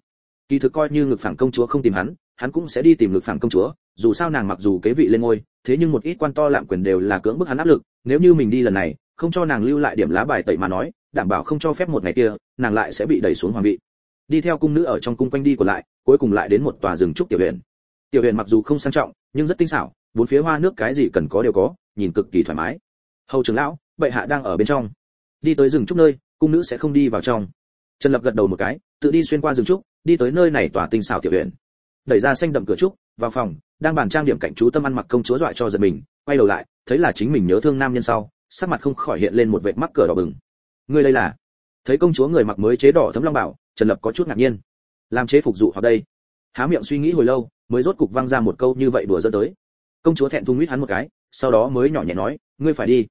Kỳ thực coi như ngực phẳng công chúa không tìm hắn cũng sẽ đi tìm ngực phẳng công chúa, dù sao nàng mặc dù kế vị lên ngôi, thế nhưng một ít quan to lạm quyền đều là cưỡng bức hắn áp lực, nếu như mình đi lần này, không cho nàng lưu lại điểm lá bài tẩy mà nói, đảm bảo không cho phép một ngày kia, nàng lại sẽ bị đẩy xuống hoàng vị. Đi theo cung nữ ở trong cung quanh đi của lại, cuối cùng lại đến một tòa rừng trúc tiểu viện. Tiểu viện mặc dù không sang trọng, nhưng rất tinh xảo, bốn phía hoa nước cái gì cần có đều có, nhìn cực kỳ thoải mái. Hầu trưởng lão, bệ hạ đang ở bên trong. Đi tới rừng trúc nơi, cung nữ sẽ không đi vào trong. Trần Lập gật đầu một cái, tự đi xuyên qua rừng trúc, đi tới nơi này tòa tinh xảo tiểu viện. Đẩy ra xanh đậm cửa trúc, vào phòng, đang bàn trang điểm cạnh chú tâm ăn mặc công chúa dọa cho giật mình, quay đầu lại, thấy là chính mình nhớ thương nam nhân sau, sắc mặt không khỏi hiện lên một vệt mắc cỡ đỏ bừng. Ngươi đây là? Thấy công chúa người mặc mới chế đỏ thấm long bảo, Trần Lập có chút ngạc nhiên. Làm chế phục dụ hoặc đây? Há miệng suy nghĩ hồi lâu, mới rốt cục vang ra một câu như vậy đùa giỡn tới. Công chúa thẹn thùng mít hắn một cái, sau đó mới nhỏ nhẹ nói, ngươi phải đi.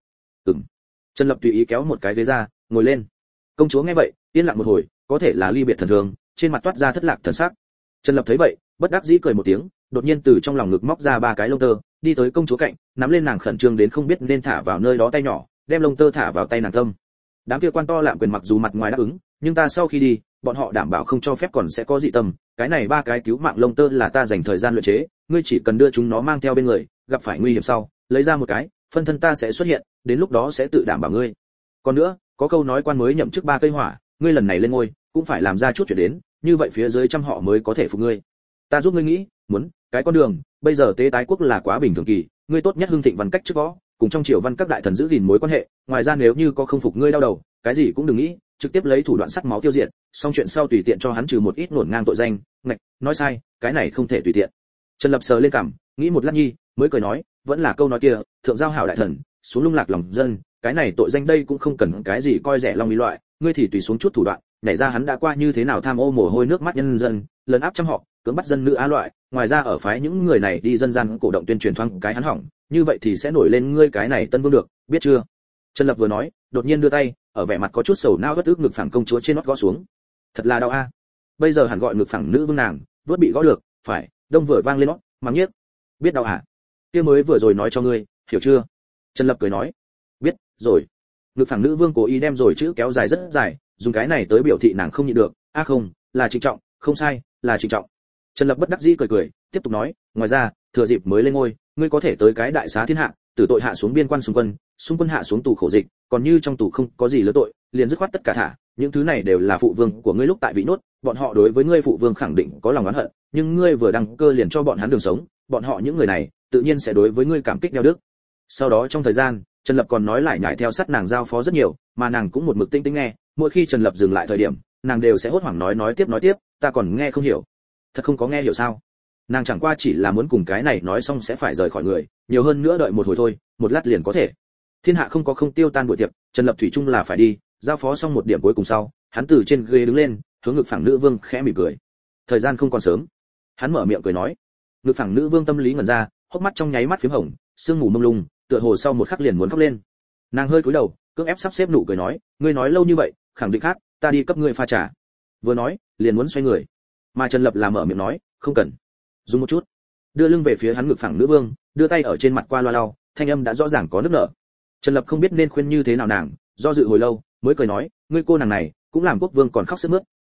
Trần Lập tùy ý kéo một cái ghế ra, ngồi lên. Công chúa nghe vậy, yên lặng một hồi, có thể là ly biệt thần thường, trên mặt toát ra thất lạc thần sắc. Trần Lập thấy vậy, bất đắc dĩ cười một tiếng, đột nhiên từ trong lòng ngực móc ra ba cái lông tơ, đi tới công chúa cạnh, nắm lên nàng khẩn trương đến không biết nên thả vào nơi đó tay nhỏ, đem lông tơ thả vào tay nàng tâm. Đám kia quan to lạm quyền mặc dù mặt ngoài đáp ứng, nhưng ta sau khi đi, bọn họ đảm bảo không cho phép còn sẽ có dị tâm. Cái này ba cái cứu mạng lông tơ là ta dành thời gian luyện chế, ngươi chỉ cần đưa chúng nó mang theo bên người, gặp phải nguy hiểm sau, lấy ra một cái, phân thân ta sẽ xuất hiện, đến lúc đó sẽ tự đảm bảo ngươi. Còn nữa, có câu nói quan mới nhậm chức ba cây hỏa, ngươi lần này lên ngôi, cũng phải làm ra chút chuyện đến, như vậy phía dưới trăm họ mới có thể phục ngươi. Ta giúp ngươi nghĩ, muốn cái con đường, bây giờ tế tái quốc là quá bình thường kỳ, ngươi tốt nhất hưng thịnh văn cách trước võ, cùng trong triều văn các đại thần giữ gìn mối quan hệ, ngoài ra nếu như có không phục ngươi đau đầu, cái gì cũng đừng nghĩ, trực tiếp lấy thủ đoạn sắt máu tiêu diệt, xong chuyện sau tùy tiện cho hắn trừ một ít nuốt ngang tội danh. Ngạch, nói sai, cái này không thể tùy tiện. Trần Lập sờ lên cằm, nghĩ một lát nhi, mới cười nói, vẫn là câu nói kia, thượng giao hảo đại thần, xuống lung lạc lòng dân, cái này tội danh đây cũng không cần cái gì coi rẻ long ý loại, ngươi thì tùy xuống chút thủ đoạn, nhảy ra hắn đã qua như thế nào tham ô mồ hôi nước mắt nhân dân, lấn áp trăm họ, cưỡng bắt dân nữ á loại, ngoài ra ở phái những người này đi dân gian cổ động tuyên truyền thoáng cái hắn hỏng, như vậy thì sẽ nổi lên ngươi cái này tân vương được, biết chưa? Trần Lập vừa nói, đột nhiên đưa tay, ở vẻ mặt có chút sầu nao bất ức ngực phẳng công chúa trên nót gõ xuống. Thật là đau a. Bây giờ hẳn gọi ngực phẳng nữ vương nàng, vớt bị gõ được, phải, đông vừa vang lên nót, mắng nhiếc. Biết đau hả? Kia mới vừa rồi nói cho ngươi, hiểu chưa? Trần Lập cười nói, biết rồi. Ngực phẳng nữ vương cố ý đem rồi chữ kéo dài rất dài, dùng cái này tới biểu thị nàng không nhịn được. A không, là trịnh trọng, không sai, là trịnh trọng. Trần Lập bất đắc dĩ cười cười, tiếp tục nói, ngoài ra, thừa dịp mới lên ngôi, ngươi có thể tới cái đại xá thiên hạ, tử tội hạ xuống biên quan xung quân hạ xuống tù khổ dịch, còn như trong tù không có gì lớn tội, liền dứt khoát tất cả thả, những thứ này đều là phụ vương của ngươi lúc tại vị nốt, bọn họ đối với ngươi phụ vương khẳng định có lòng oán hận, nhưng ngươi vừa đăng cơ liền cho bọn hắn đường sống, bọn họ những người này, tự nhiên sẽ đối với ngươi cảm kích đeo đức. Sau đó trong thời gian, Trần Lập còn nói lại nhải theo sát nàng giao phó rất nhiều, mà nàng cũng một mực tinh tinh nghe, mỗi khi Trần Lập dừng lại thời điểm, nàng đều sẽ hốt hoảng nói tiếp, ta còn nghe không hiểu. Thật không có nghe hiểu sao? Nàng chẳng qua chỉ là muốn cùng cái này nói xong sẽ phải rời khỏi người, nhiều hơn nữa đợi một hồi thôi, một lát liền có thể. Thiên hạ không có không tiêu tan buổi tiệc, Trần Lập thủy chung là phải đi, giao phó xong một điểm cuối cùng sau, hắn từ trên ghế đứng lên, hướng ngực phẳng nữ vương khẽ mỉm cười. Thời gian không còn sớm, hắn mở miệng cười nói. Ngực phẳng nữ vương tâm lý ngẩn ra, hốc mắt trong nháy mắt phím hồng, sương mù mông lung, tựa hồ sau một khắc liền muốn khóc lên. Nàng hơi cúi đầu, cưỡng ép sắp xếp nụ cười nói, ngươi nói lâu như vậy, khẳng định khác, ta đi cấp ngươi pha trà. Vừa nói, liền muốn xoay người, mà Trần Lập làm mở miệng nói, không cần, dùng một chút. Đưa lưng về phía hắn ngực phẳng nữ vương, đưa tay ở trên mặt qua loa lau, thanh âm đã rõ ràng có nước nở. Trần Lập không biết nên khuyên như thế nào nàng, do dự hồi lâu, mới cười nói, ngươi cô nàng này, cũng làm quốc vương còn khóc sướt mướt,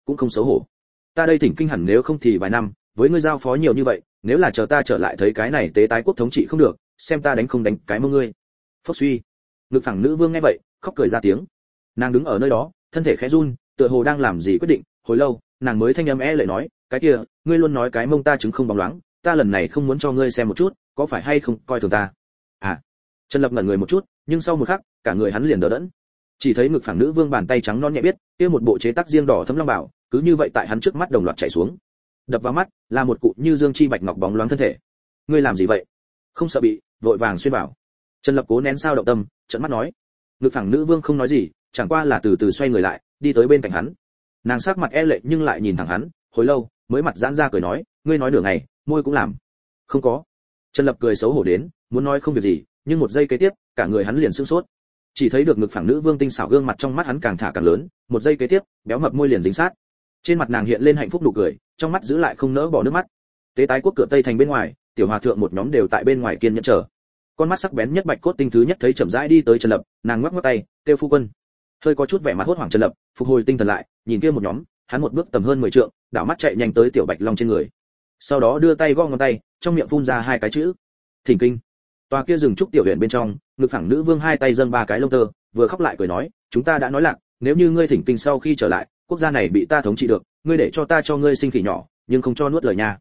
cũng không xấu hổ. Ta đây thỉnh kinh hẳn nếu không thì vài năm, với ngươi giao phó nhiều như vậy, nếu là chờ ta trở lại thấy cái này tế tái quốc thống trị không được, xem ta đánh không đánh cái mông ngươi. Phốc suy. Ngực phẳng nữ vương nghe vậy, khóc cười ra tiếng. Nàng đứng ở nơi đó, thân thể khẽ run, tựa hồ đang làm gì quyết định, hồi lâu, nàng mới thanh âm lệ nói, cái kia, ngươi luôn nói cái mông ta chứng không bóng loáng, ta lần này không muốn cho ngươi xem một chút, có phải hay không coi thường ta? À. Trần Lập ngẩn người một chút, nhưng sau một khắc, cả người hắn liền đỡ đẫn. Chỉ thấy ngực phẳng nữ vương bàn tay trắng non nhẹ biết, kia một bộ chế tác riêng đỏ thấm long bảo, cứ như vậy tại hắn trước mắt đồng loạt chảy xuống. Đập vào mắt, là một cụ như dương chi bạch ngọc bóng loáng thân thể. Ngươi làm gì vậy? Không sợ bị, vội vàng xuyên bảo. Trần Lập cố nén sao động tâm, trợn mắt nói. Ngực phẳng nữ vương không nói gì, chẳng qua là từ từ xoay người lại, đi tới bên cạnh hắn. Nàng sắc mặt lệ nhưng lại nhìn thẳng hắn, hồi lâu, mới mặt giãn ra cười nói, ngươi nói nửa ngày, môi cũng làm. Không có. Trần Lập cười xấu hổ đến, muốn nói không việc gì, nhưng một giây kế tiếp, cả người hắn liền sửng sốt. Chỉ thấy được ngực phẳng nữ vương tinh xảo gương mặt trong mắt hắn càng thả càng lớn, một giây kế tiếp, béo mập môi liền dính sát. Trên mặt nàng hiện lên hạnh phúc nụ cười, trong mắt giữ lại không nỡ bỏ nước mắt. Tế tái quốc cửa tây thành bên ngoài, tiểu hòa thượng một nhóm đều tại bên ngoài kiên nhẫn chờ. Con mắt sắc bén nhất bạch cốt tinh thứ nhất thấy chậm rãi đi tới Trần Lập, nàng ngoắc ngoắc tay, kêu phu quân. Hơi có chút vẻ mặt hốt hoảng Trần Lập, phục hồi tinh thần lại, nhìn kia một nhóm, hắn một bước tầm hơn 10 trượng, đảo mắt chạy nhanh tới tiểu bạch long trên người. Sau đó đưa tay gõ ngón tay, trong miệng phun ra hai cái chữ: Thỉnh kinh. Tòa kia rừng trúc tiểu huyện bên trong, ngực phẳng nữ vương hai tay dâng ba cái lông tơ, vừa khóc lại cười nói, chúng ta đã nói lạc, nếu như ngươi thỉnh kinh sau khi trở lại, quốc gia này bị ta thống trị được, ngươi để cho ta cho ngươi sinh khỉ nhỏ, nhưng không cho nuốt lời nha.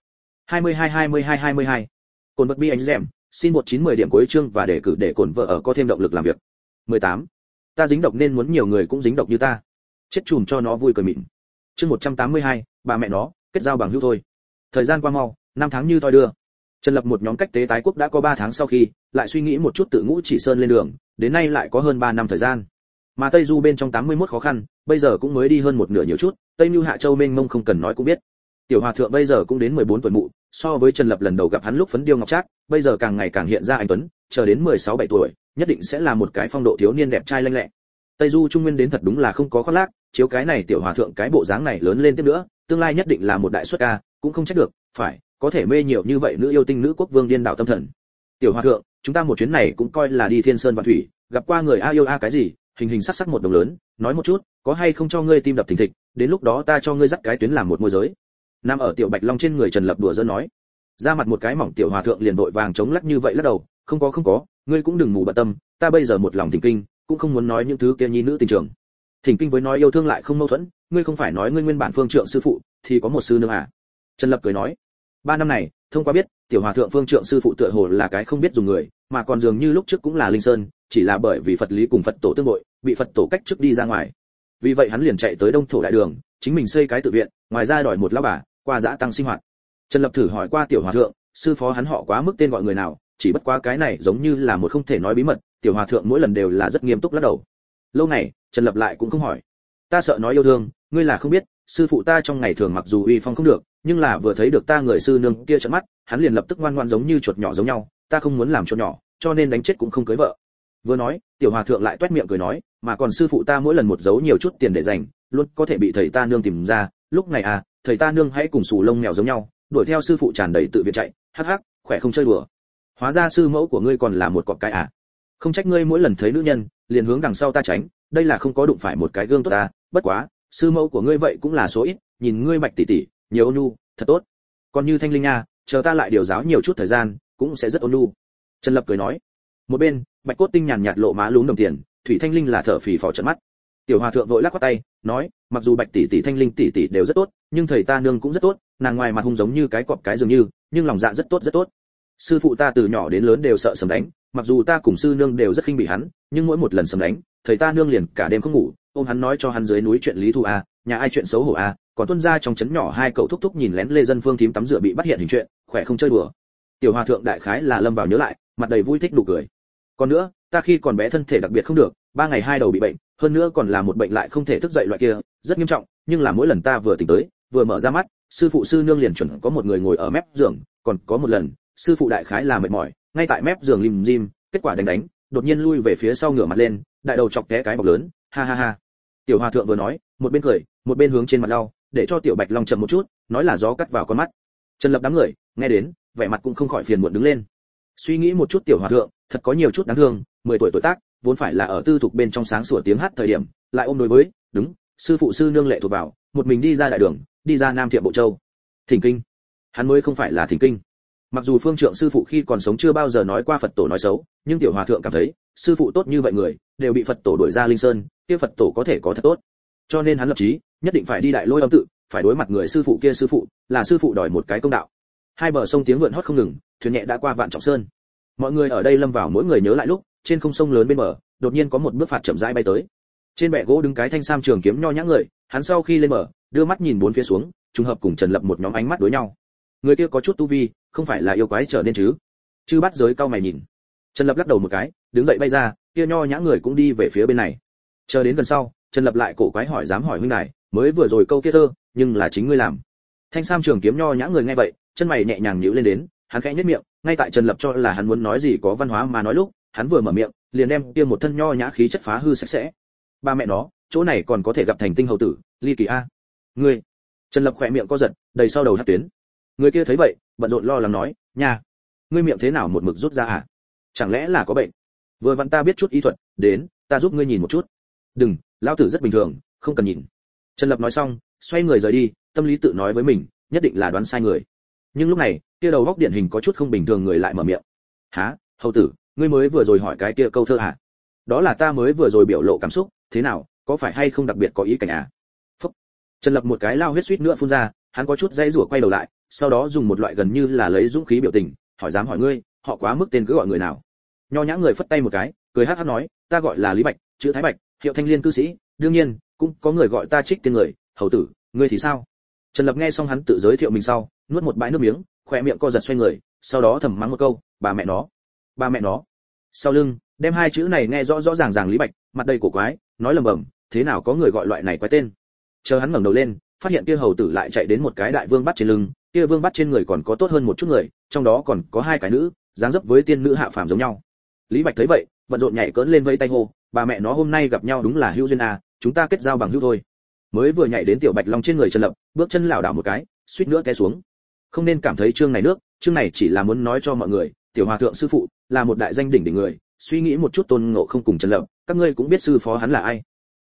22. Cồn vật bi anh dẻm, xin 1910 điểm cuối chương và đề cử để cồn vợ ở có thêm động lực làm việc. 18. Ta dính độc nên muốn nhiều người cũng dính độc như ta. Chết chùm cho nó vui cười mịn. Chương 182, bà mẹ nó, kết giao bằng hữu thôi. Thời gian qua mau, năm tháng như thoi đưa. Trần Lập một nhóm cách tế tái quốc đã có 3 tháng sau khi, lại suy nghĩ một chút tự ngũ chỉ sơn lên đường, đến nay lại có hơn 3 năm thời gian. Mà Tây Du bên trong 81 khó khăn, bây giờ cũng mới đi hơn một nửa nhiều chút, Tây Nưu Hạ Châu mênh mông không cần nói cũng biết. Tiểu hòa thượng bây giờ cũng đến 14 tuổi mụ, so với Trần Lập lần đầu gặp hắn lúc phấn điêu ngọc trác, bây giờ càng ngày càng hiện ra anh tuấn, chờ đến 16-17 tuổi, nhất định sẽ là một cái phong độ thiếu niên đẹp trai lanh lẹ. Tây Du Trung Nguyên đến thật đúng là không có khoác lác, chiếu cái này tiểu hòa thượng cái bộ dáng này lớn lên tiếp nữa, tương lai nhất định là một đại xuất ca, cũng không trách được, phải, có thể mê nhiều như vậy nữ yêu tinh nữ quốc vương điên đảo tâm thần. Tiểu hòa thượng, chúng ta một chuyến này cũng coi là đi thiên sơn vạn thủy, gặp qua người a yêu a cái gì, hình hình sắc sắc một đồng lớn, nói một chút, có hay không cho ngươi tim đập thình thịch, đến lúc đó ta cho ngươi dắt cái tuyến làm một môi giới. Nam ở tiểu bạch long trên người Trần Lập đùa giỡn nói. Ra mặt một cái mỏng tiểu hòa thượng liền vội vàng chống lắc như vậy lắc đầu, không có, ngươi cũng đừng mù bận tâm, ta bây giờ một lòng thỉnh kinh, cũng không muốn nói những thứ kia nhi nữ tình trường. Thỉnh kinh với nói yêu thương lại không mâu thuẫn, ngươi không phải nói ngươi nguyên bản phương trượng sư phụ, thì có một sư nương à? Trần Lập cười nói. 3 năm này, thông qua biết, tiểu hòa thượng phương trượng sư phụ tựa hồ là cái không biết dùng người, mà còn dường như lúc trước cũng là linh sơn, chỉ là bởi vì Phật lý cùng Phật tổ tương bội, bị Phật tổ cách chức đi ra ngoài. Vì vậy hắn liền chạy tới Đông Thổ đại đường, chính mình xây cái tự viện, ngoài ra đòi một lão bà, qua dã tăng sinh hoạt. Trần Lập thử hỏi qua tiểu hòa thượng, sư phó hắn họ quá mức tên gọi người nào, chỉ bất quá cái này giống như là một không thể nói bí mật, tiểu hòa thượng mỗi lần đều là rất nghiêm túc lắc đầu. Lâu này, Trần Lập lại cũng không hỏi. Ta sợ nói yêu thương, ngươi là không biết, sư phụ ta trong ngày thường mặc dù uy phong không được, nhưng là vừa thấy được ta người sư nương kia trợn mắt, hắn liền lập tức ngoan ngoãn giống như chuột nhỏ giống nhau, ta không muốn làm chuột nhỏ, cho nên đánh chết cũng không cưới vợ. Vừa nói, tiểu hòa thượng lại toét miệng cười nói, mà còn sư phụ ta mỗi lần một giấu nhiều chút tiền để dành, luôn có thể bị thầy ta nương tìm ra, lúc này à, thầy ta nương hãy cùng sù lông mèo giống nhau, đuổi theo sư phụ tràn đầy tự viện chạy, hắc hắc, khỏe không chơi đùa. Hóa ra sư mẫu của ngươi còn là một cọp cái à? Không trách ngươi mỗi lần thấy nữ nhân, liền hướng đằng sau ta tránh, đây là không có đụng phải một cái gương tốt ta, bất quá, sư mẫu của ngươi vậy cũng là số ít, nhìn ngươi Bạch tỷ tỷ, nhiều ôn nhu, thật tốt. Còn như Thanh Linh nha, chờ ta lại điều giáo nhiều chút thời gian, cũng sẽ rất ôn nhu. Trần Lập cười nói. Một bên, Bạch Cốt Tinh nhàn nhạt lộ má lúm đồng tiền, Thủy Thanh Linh là thở phì phò trợn mắt. Tiểu hòa thượng vội lắc qua tay, nói, mặc dù Bạch tỷ tỷ Thanh Linh tỷ tỷ đều rất tốt, nhưng thầy ta nương cũng rất tốt, nàng ngoài mặt hung giống như cái cọp cái dường như, nhưng lòng dạ rất tốt rất tốt. Sư phụ ta từ nhỏ đến lớn đều sợ sấm đánh, mặc dù ta cùng sư nương đều rất khinh bỉ hắn, nhưng mỗi một lần sấm đánh, thầy ta nương liền cả đêm không ngủ, ôm hắn nói cho hắn dưới núi chuyện lý thu a, nhà ai chuyện xấu hổ a, còn tuân ra trong trấn nhỏ hai cậu thúc thúc nhìn lén Lê Dân Phương thím tắm rửa bị bắt hiện hình chuyện, khỏe không chơi đùa. Tiểu hòa thượng đại khái là lâm vào nhớ lại, mặt đầy vui thích nụ cười. Còn nữa, ta khi còn bé thân thể đặc biệt không được, 3 ngày 2 đầu bị bệnh, hơn nữa còn là một bệnh lại không thể thức dậy loại kia, rất nghiêm trọng, nhưng là mỗi lần ta vừa tỉnh tới, vừa mở ra mắt, sư phụ sư nương liền chuẩn có một người ngồi ở mép giường, còn có một lần, sư phụ đại khái là mệt mỏi, ngay tại mép giường lim dim, kết quả đánh, đột nhiên lui về phía sau ngửa mặt lên, đại đầu chọc té cái bọc lớn, ha ha ha. Tiểu hòa thượng vừa nói, một bên cười, một bên hướng trên mặt lau, để cho tiểu bạch long chậm một chút, nói là gió cắt vào con mắt. Trần Lập đám người, nghe đến, vẻ mặt cũng không khỏi phiền muộn đứng lên. Suy nghĩ một chút tiểu hòa thượng, thật có nhiều chút đáng thương, 10 tuổi tuổi tác, vốn phải là ở tư thục bên trong sáng sủa tiếng hát thời điểm, lại ôm đối với, đúng, sư phụ sư nương lệ thuộc vào, một mình đi ra đại đường, đi ra Nam Thiệm Bộ Châu. Thỉnh kinh. Hắn mới không phải là thỉnh kinh. Mặc dù Phương Trượng sư phụ khi còn sống chưa bao giờ nói qua Phật tổ nói xấu, nhưng tiểu hòa thượng cảm thấy, sư phụ tốt như vậy người, đều bị Phật tổ đuổi ra Linh Sơn, kia Phật tổ có thể có thật tốt. Cho nên hắn lập chí, nhất định phải đi Đại Lôi Âm tự, phải đối mặt người sư phụ kia, sư phụ là sư phụ đòi một cái công đạo. Hai bờ sông tiếng vượn hót không ngừng, thuyền nhẹ đã qua Vạn Trọng Sơn. Mọi người ở đây lâm vào mỗi người nhớ lại lúc, trên không sông lớn bên bờ, đột nhiên có một bước phạt chậm rãi bay tới. Trên bệ gỗ đứng cái thanh sam trường kiếm nho nhã người, hắn sau khi lên bờ, đưa mắt nhìn bốn phía xuống, trùng hợp cùng Trần Lập một nhóm ánh mắt đối nhau. Người kia có chút tu vi, không phải là yêu quái trở nên chứ? Chư Bát Giới cau mày nhìn. Trần Lập lắc đầu một cái, đứng dậy bay ra, kia nho nhã người cũng đi về phía bên này. Chờ đến gần sau, Trần Lập lại cổ quái hỏi, dám hỏi huynh đài, mới vừa rồi câu kia thơ, nhưng là chính ngươi làm? Thanh sam trường kiếm nho nhã người nghe vậy, chân mày nhẹ nhàng nhíu lên đến, hắn khẽ nhếch miệng, ngay tại Trần Lập cho là hắn muốn nói gì có văn hóa mà nói lúc, hắn vừa mở miệng, liền đem kia một thân nho nhã khí chất phá hư sạch sẽ. Ba mẹ nó, chỗ này còn có thể gặp thành tinh hầu tử, ly kỳ a. Ngươi. Trần Lập khẽ miệng co giật, đầy sau đầu hất tuyến. Người kia thấy vậy, bận rộn lo lắng nói, nha, ngươi miệng thế nào một mực rút ra à? Chẳng lẽ là có bệnh? Vừa vặn ta biết chút y thuật, đến, ta giúp ngươi nhìn một chút. Đừng, lão tử rất bình thường, không cần nhìn. Trần Lập nói xong, xoay người rời đi, tâm lý tự nói với mình, nhất định là đoán sai người. Nhưng lúc này, kia đầu góc điển hình có chút không bình thường người lại mở miệng. Hả, hầu tử, ngươi mới vừa rồi hỏi cái kia câu thơ à? Đó là ta mới vừa rồi biểu lộ cảm xúc, thế nào, có phải hay không đặc biệt có ý cảnh à? Phúc. Trần Lập một cái lao huyết suýt nữa phun ra, hắn có chút dây rủa quay đầu lại, sau đó dùng một loại gần như là lấy dũng khí biểu tình, hỏi dám hỏi ngươi, họ quá mức tên cứ gọi người nào? Nho nhã người phất tay một cái, cười hắc hắc nói, ta gọi là Lý Bạch, chữ Thái Bạch, hiệu Thanh Liên cư sĩ, đương nhiên, cũng có người gọi ta Trích Tiên người, hầu tử, ngươi thì sao? Trần Lập nghe xong hắn tự giới thiệu mình sau, nuốt một bãi nước miếng, khỏe miệng co giật xoay người, sau đó thầm mắng một câu, bà mẹ nó, bà mẹ nó. Sau lưng, đem hai chữ này nghe rõ rõ ràng ràng Lý Bạch, mặt đầy cổ quái, nói lầm bầm, thế nào có người gọi loại này quái tên? Chờ hắn ngẩng đầu lên, phát hiện kia hầu tử lại chạy đến một cái đại vương bắt trên lưng, kia vương bắt trên người còn có tốt hơn một chút người, trong đó còn có hai cái nữ, dáng dấp với tiên nữ hạ phàm giống nhau. Lý Bạch thấy vậy, bận rộn nhảy cỡn lên vẫy tay hô, bà mẹ nó hôm nay gặp nhau đúng là hữu duyên à, chúng ta kết giao bằng hữu thôi. Mới vừa nhảy đến tiểu Bạch Long trên người Trần Lập, bước chân lảo đảo một cái, suýt nữa té xuống. Không nên cảm thấy chương này nước, chương này chỉ là muốn nói cho mọi người, tiểu hòa thượng sư phụ là một đại danh đỉnh đỉnh người, suy nghĩ một chút Tôn Ngộ Không cùng Trần Lập, các ngươi cũng biết sư phó hắn là ai.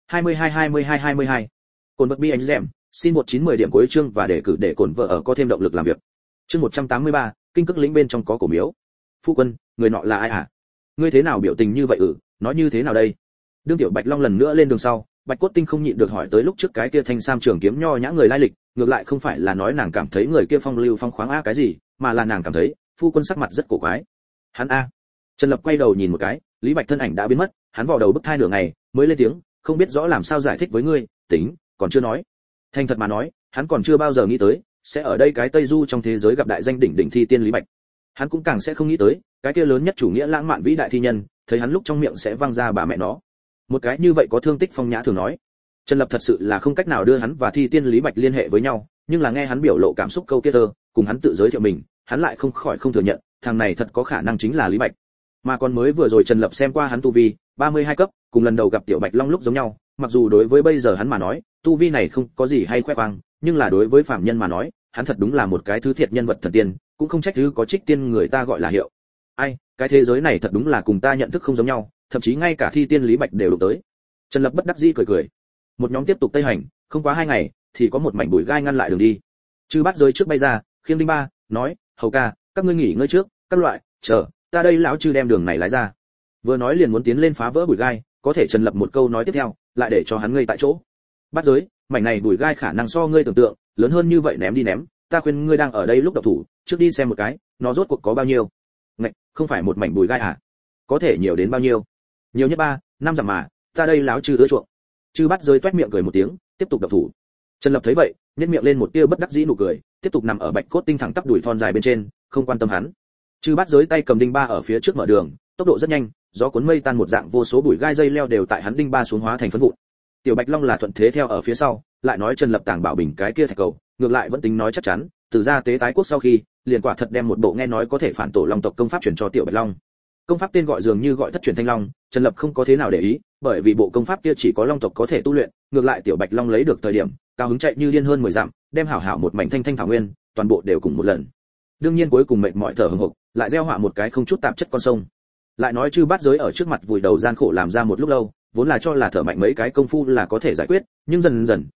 22. Cồn vật bi anh dẻm, xin 1910 điểm cuối chương và đề cử để cồn vợ ở có thêm động lực làm việc. Chương 183, kinh cức lĩnh bên trong có cổ miếu. Phu quân, người nọ là ai hả? Ngươi thế nào biểu tình như vậy nói như thế nào đây? Đương tiểu Bạch Long lần nữa lên đường sau, Bạch Cốt Tinh không nhịn được hỏi tới lúc trước cái kia thanh sam trường kiếm nho nhã người lai lịch, ngược lại không phải là nói nàng cảm thấy người kia phong lưu phong khoáng a cái gì, mà là nàng cảm thấy, phu quân sắc mặt rất cổ quái. Hắn a. Trần Lập quay đầu nhìn một cái, Lý Bạch thân ảnh đã biến mất, hắn vò đầu bức thai nửa ngày, mới lên tiếng, không biết rõ làm sao giải thích với ngươi, tính, còn chưa nói. Thành thật mà nói, hắn còn chưa bao giờ nghĩ tới, sẽ ở đây cái Tây Du trong thế giới gặp đại danh đỉnh đỉnh thi tiên Lý Bạch. Hắn cũng càng sẽ không nghĩ tới, cái kia lớn nhất chủ nghĩa lãng mạn vĩ đại thi nhân, thấy hắn lúc trong miệng sẽ vang ra bà mẹ nó. Một cái như vậy có thương tích phong nhã thường nói. Trần Lập thật sự là không cách nào đưa hắn và thi tiên Lý Bạch liên hệ với nhau, nhưng là nghe hắn biểu lộ cảm xúc câu kia thơ, cùng hắn tự giới thiệu mình, hắn lại không khỏi không thừa nhận, thằng này thật có khả năng chính là Lý Bạch. Mà còn mới vừa rồi Trần Lập xem qua hắn tu vi, 32 cấp, cùng lần đầu gặp tiểu Bạch Long lúc giống nhau, mặc dù đối với bây giờ hắn mà nói, tu vi này không có gì hay khoe khoang, nhưng là đối với phạm nhân mà nói, hắn thật đúng là một cái thứ thiệt nhân vật thần tiên, cũng không trách thứ có Trích Tiên người ta gọi là hiệu. Ai, cái thế giới này thật đúng là cùng ta nhận thức không giống nhau, thậm chí ngay cả thi tiên Lý Bạch đều đụng tới. Trần Lập bất đắc dĩ cười cười. Một nhóm tiếp tục tây hành, không quá 2 ngày, thì có một mảnh bụi gai ngăn lại đường đi. Chư Bát Giới trước bay ra, khiêng đinh ba, nói, hầu ca, các ngươi nghỉ ngơi trước, các loại, chờ, ta đây lão chư đem đường này lái ra. Vừa nói liền muốn tiến lên phá vỡ bụi gai, có thể Trần Lập một câu nói tiếp theo, lại để cho hắn ngây tại chỗ. Bát Giới, mảnh này bụi gai khả năng so ngươi tưởng tượng, lớn hơn như vậy ném đi ném, ta khuyên ngươi đang ở đây lúc độc thủ, trước đi xem một cái, nó rốt cuộc có bao nhiêu. Ngạch, không phải một mảnh bụi gai à? Có thể nhiều đến bao nhiêu? Nhiều nhất 3, 5 dặm mà, ta đây láo chư ưa chuộng. Chư Bát Giới toét miệng cười một tiếng, tiếp tục độc thủ. Trần Lập thấy vậy, nhếch miệng lên một tia bất đắc dĩ nụ cười, tiếp tục nằm ở Bạch Cốt Tinh thẳng tắp đùi thon dài bên trên, không quan tâm hắn. Chư Bát Giới tay cầm đinh ba ở phía trước mở đường, tốc độ rất nhanh, gió cuốn mây tan một dạng vô số bụi gai dây leo đều tại hắn đinh ba xuống hóa thành phấn vụn. Tiểu Bạch Long là thuận thế theo ở phía sau, lại nói Trần Lập tàng bảo bình cái kia thạch cầu, ngược lại vẫn tính nói chắc chắn, từ ra tế tái quốc sau khi, liền quả thật đem một bộ nghe nói có thể phản tổ long tộc công pháp truyền cho Tiểu Bạch Long. Công pháp tên gọi dường như gọi Thất Truyền Thanh Long, Trần Lập không có thế nào để ý, bởi vì bộ công pháp kia chỉ có long tộc có thể tu luyện, ngược lại Tiểu Bạch Long lấy được thời điểm, cao hứng chạy như điên hơn 10 dặm, đem hảo hảo một mảnh thanh thanh thảo nguyên, toàn bộ đều cùng một lần. Đương nhiên cuối cùng mệt mỏi thở hổn hộc, lại gieo họa một cái không chút tạp chất con sông. Lại nói Chư Bát Giới ở trước mặt vùi đầu gian khổ làm ra một lúc lâu, vốn là cho là thở mạnh mấy cái công phu là có thể giải quyết, nhưng dần dần,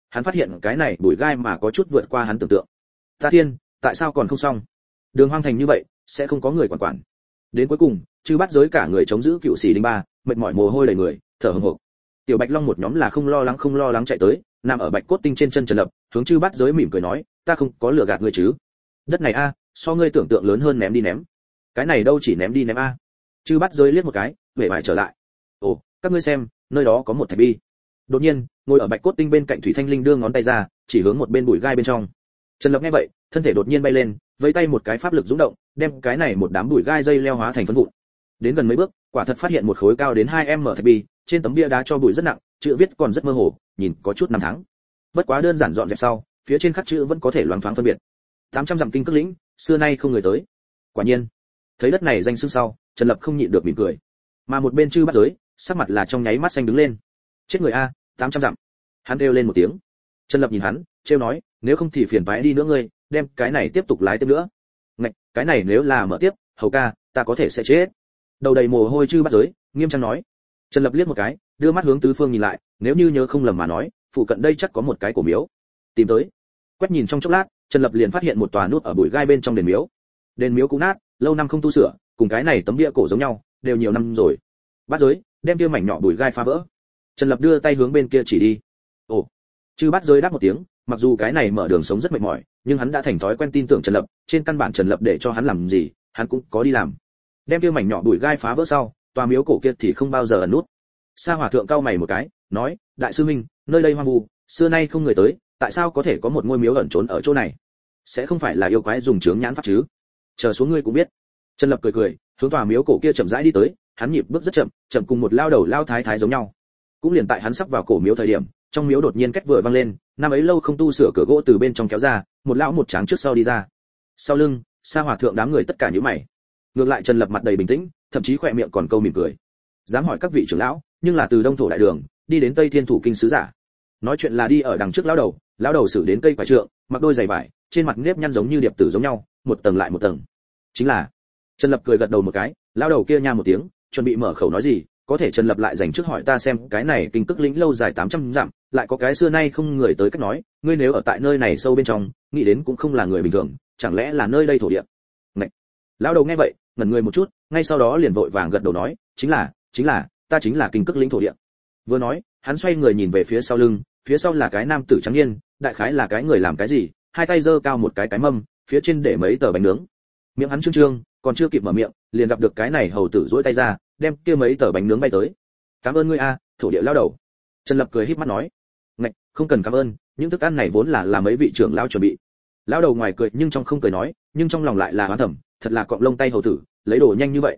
Hắn phát hiện cái này bụi gai mà có chút vượt qua hắn tưởng tượng. Ta thiên, tại sao còn không xong? Đường hoang thành như vậy, sẽ không có người quản. Đến cuối cùng, chư bắt giới cả người chống giữ cựu sĩ đinh ba, mệt mỏi mồ hôi đầy người, thở hổn hộc. Tiểu Bạch Long một nhóm là không lo lắng chạy tới, nằm ở bạch cốt tinh trên chân Trần Lập, hướng chư bắt giới mỉm cười nói, ta không có lừa gạt ngươi chứ? Đất này a, so ngươi tưởng tượng lớn hơn ném đi ném. Cái này đâu chỉ ném đi ném a. Chư bắt giới liếc một cái, vẻ vải trở lại. Ồ, các ngươi xem, nơi đó có một thạch bi. Đột nhiên, ngồi ở bạch cốt tinh bên cạnh Thủy Thanh Linh đưa ngón tay ra, chỉ hướng một bên bụi gai bên trong. Trần Lập nghe vậy, thân thể đột nhiên bay lên, vẫy tay một cái pháp lực dũng động, đem cái này một đám bụi gai dây leo hóa thành phấn vụn. Đến gần mấy bước, quả thật phát hiện một khối cao đến 2m thạch bi, trên tấm bia đá cho bụi rất nặng, chữ viết còn rất mơ hồ, nhìn có chút năm tháng. Bất quá đơn giản dọn dẹp sau, phía trên khắc chữ vẫn có thể loáng thoáng phân biệt. 800 dặm kinh cước lĩnh, xưa nay không người tới. Quả nhiên, thấy đất này danh xưng sau, Trần Lập không nhịn được mỉm cười. Mà một bên chư bắt giới, sắc mặt là trong nháy mắt xanh đứng lên. Chết người a, 800 dặm. Hắn kêu lên một tiếng. Trần Lập nhìn hắn, trêu nói, nếu không thì phiền toái đi nữa ngươi, đem cái này tiếp tục lái tiếp nữa. Ngạch, cái này nếu là mở tiếp, hầu ca, ta có thể sẽ chết. Đầu đầy mồ hôi chư bắt giới, nghiêm trang nói. Trần Lập liếc một cái, đưa mắt hướng tứ phương nhìn lại, nếu như nhớ không lầm mà nói, phụ cận đây chắc có một cái cổ miếu. Tìm tới. Quét nhìn trong chốc lát, Trần Lập liền phát hiện một tòa nút ở bụi gai bên trong đền miếu. Đền miếu cũ nát, lâu năm không tu sửa, cùng cái này tấm bia cổ giống nhau, đều nhiều năm rồi. Bắt giới, đem kia mảnh nhỏ bụi gai phá vỡ. Trần Lập đưa tay hướng bên kia chỉ đi. Ồ. Chư bắt giới đáp một tiếng, mặc dù cái này mở đường sống rất mệt mỏi, nhưng hắn đã thành thói quen tin tưởng Trần Lập, trên căn bản Trần Lập để cho hắn làm gì, hắn cũng có đi làm. Đem kia mảnh nhỏ bụi gai phá vỡ sau, tòa miếu cổ kia thì không bao giờ ẩn nút. Sa Hòa thượng cau mày một cái, nói, đại sư minh, nơi đây hoang vu, xưa nay không người tới, tại sao có thể có một ngôi miếu ẩn trốn ở chỗ này? Sẽ không phải là yêu quái dùng chướng nhãn pháp chứ? Chờ xuống ngươi cũng biết. Trần Lập cười, hướng tòa miếu cổ kia chậm rãi đi tới, hắn nhịp bước rất chậm, chậm cùng một lao đầu lao thái thái giống nhau. Cũng liền tại hắn sắp vào cổ miếu thời điểm, trong miếu đột nhiên két vừa vang lên, năm ấy lâu không tu sửa cửa gỗ từ bên trong kéo ra, một lão một tráng trước sau đi ra. Sau lưng, Sa Hòa thượng đám người tất cả nhíu mày. Ngược lại Trần Lập mặt đầy bình tĩnh, thậm chí khỏe miệng còn câu mỉm cười. Dám hỏi các vị trưởng lão, nhưng là từ Đông thổ đại đường đi đến Tây Thiên thủ kinh sứ giả. Nói chuyện là đi ở đằng trước lão đầu xử đến cây quả trượng, mặc đôi giày vải, trên mặt nếp nhăn giống như điệp tử giống nhau, một tầng lại một tầng. Chính là. Trần Lập cười gật đầu một cái, lão đầu kia nha một tiếng, chuẩn bị mở khẩu nói gì, có thể Trần Lập lại dành trước hỏi ta xem, cái này kinh cước lĩnh lâu dài 800 dặm, lại có cái xưa nay không người tới cách nói, ngươi nếu ở tại nơi này sâu bên trong, nghĩ đến cũng không là người bình thường, chẳng lẽ là nơi đây thổ địa? Ngậy. Lão đầu nghe vậy, ngẩn người một chút, ngay sau đó liền vội vàng gật đầu nói, chính là, ta chính là kinh cước lĩnh thổ địa. Vừa nói, hắn xoay người nhìn về phía sau lưng, phía sau là cái nam tử trắng niên, đại khái là cái người làm cái gì, hai tay giơ cao một cái mâm, phía trên để mấy tờ bánh nướng. Miệng hắn trương trương, còn chưa kịp mở miệng, liền gặp được cái này hầu tử duỗi tay ra, đem kia mấy tờ bánh nướng bay tới. Cảm ơn ngươi a, thổ địa lão đầu. Trần Lập cười híp mắt nói, ngạch, không cần cảm ơn, những thức ăn này vốn là mấy vị trưởng lão chuẩn bị. Lão đầu ngoài cười nhưng trong không cười nói, nhưng trong lòng lại là oán thầm, thật là cọng lông tay hầu tử, lấy đồ nhanh như vậy.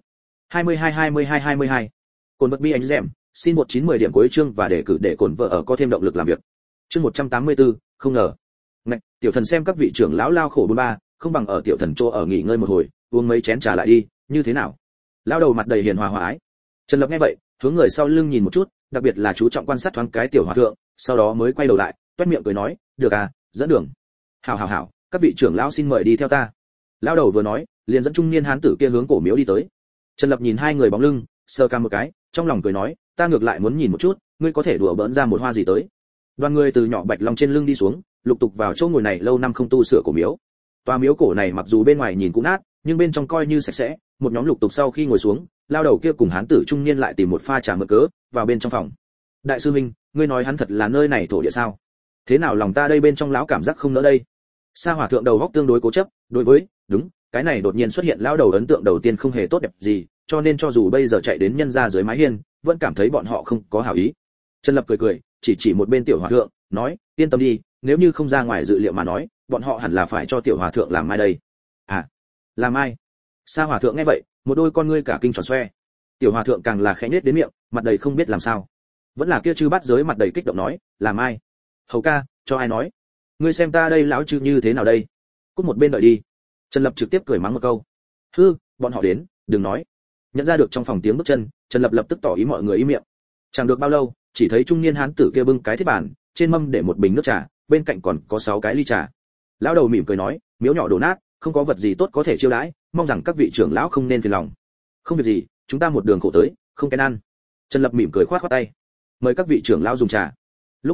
22. Cồn vật bi anh dẻm, xin 1910 điểm cuối chương và đề cử để cồn vợ ở có thêm động lực làm việc. Chương 184, không ngờ. Ngạch, tiểu thần xem các vị trưởng lão lao khổ 43, không bằng ở tiểu thần chỗ ở nghỉ ngơi một hồi, uống mấy chén trà lại đi, như thế nào? Lão đầu mặt đầy hiền hòa hòa ái. Trần Lập nghe vậy, hướng người sau lưng nhìn một chút, đặc biệt là chú trọng quan sát thoáng cái tiểu hòa thượng, sau đó mới quay đầu lại, toét miệng cười nói, được à, dẫn đường. Hảo, các vị trưởng lão xin mời đi theo ta. Lão đầu vừa nói, liền dẫn trung niên hán tử kia hướng cổ miếu đi tới. Trần Lập nhìn hai người bóng lưng, sờ cằm một cái, trong lòng cười nói, ta ngược lại muốn nhìn một chút, ngươi có thể đùa bỡn ra một hoa gì tới. Đoàn người từ nhỏ bạch long trên lưng đi xuống, lục tục vào chỗ ngồi này lâu năm không tu sửa cổ miếu. Tòa miếu cổ này mặc dù bên ngoài nhìn cũng nát, nhưng bên trong coi như sạch sẽ. Một nhóm lục tục sau khi ngồi xuống, lao đầu kia cùng hán tử trung niên lại tìm một pha trà mượn cớ, vào bên trong phòng. Đại sư minh, ngươi nói hắn thật là nơi này thổ địa sao? Thế nào lòng ta đây bên trong lão cảm giác không nỡ đây? Sa Hòa thượng đầu góc tương đối cố chấp, đối với, đúng, cái này đột nhiên xuất hiện lao đầu ấn tượng đầu tiên không hề tốt đẹp gì, cho nên cho dù bây giờ chạy đến nhân gia dưới mái hiên, vẫn cảm thấy bọn họ không có hảo ý. Trần Lập cười, chỉ một bên tiểu hòa thượng, nói, yên tâm đi, nếu như không ra ngoài dự liệu mà nói, bọn họ hẳn là phải cho tiểu hòa thượng làm mai đây. À, làm mai? Sa Hòa thượng nghe vậy, một đôi con ngươi cả kinh tròn xoe. Tiểu hòa thượng càng là khẽ nhếch đến miệng, mặt đầy không biết làm sao. Vẫn là kia chư bát giới mặt đầy kích động nói, làm ai? Hầu ca, cho ai nói? Ngươi xem ta đây lão chư như thế nào đây? Cút một bên đợi đi. Trần Lập trực tiếp cười mắng một câu. Hư, bọn họ đến, đừng nói. Nhận ra được trong phòng tiếng bước chân, Trần Lập lập tức tỏ ý mọi người im miệng. Chẳng được bao lâu, chỉ thấy trung niên hán tử kia bưng cái thiết bàn, trên mâm để một bình nước trà, bên cạnh còn có 6 cái ly trà. Lão đầu mỉm cười nói, miếu nhỏ đổ nát, không có vật gì tốt có thể chiêu đãi, mong rằng các vị trưởng lão không nên phiền lòng. Không việc gì, chúng ta một đường khổ tới, không kén ăn. Trần Lập mỉm cười khoát khoát tay, mời các vị trưởng lão dùng trà. Lúc này,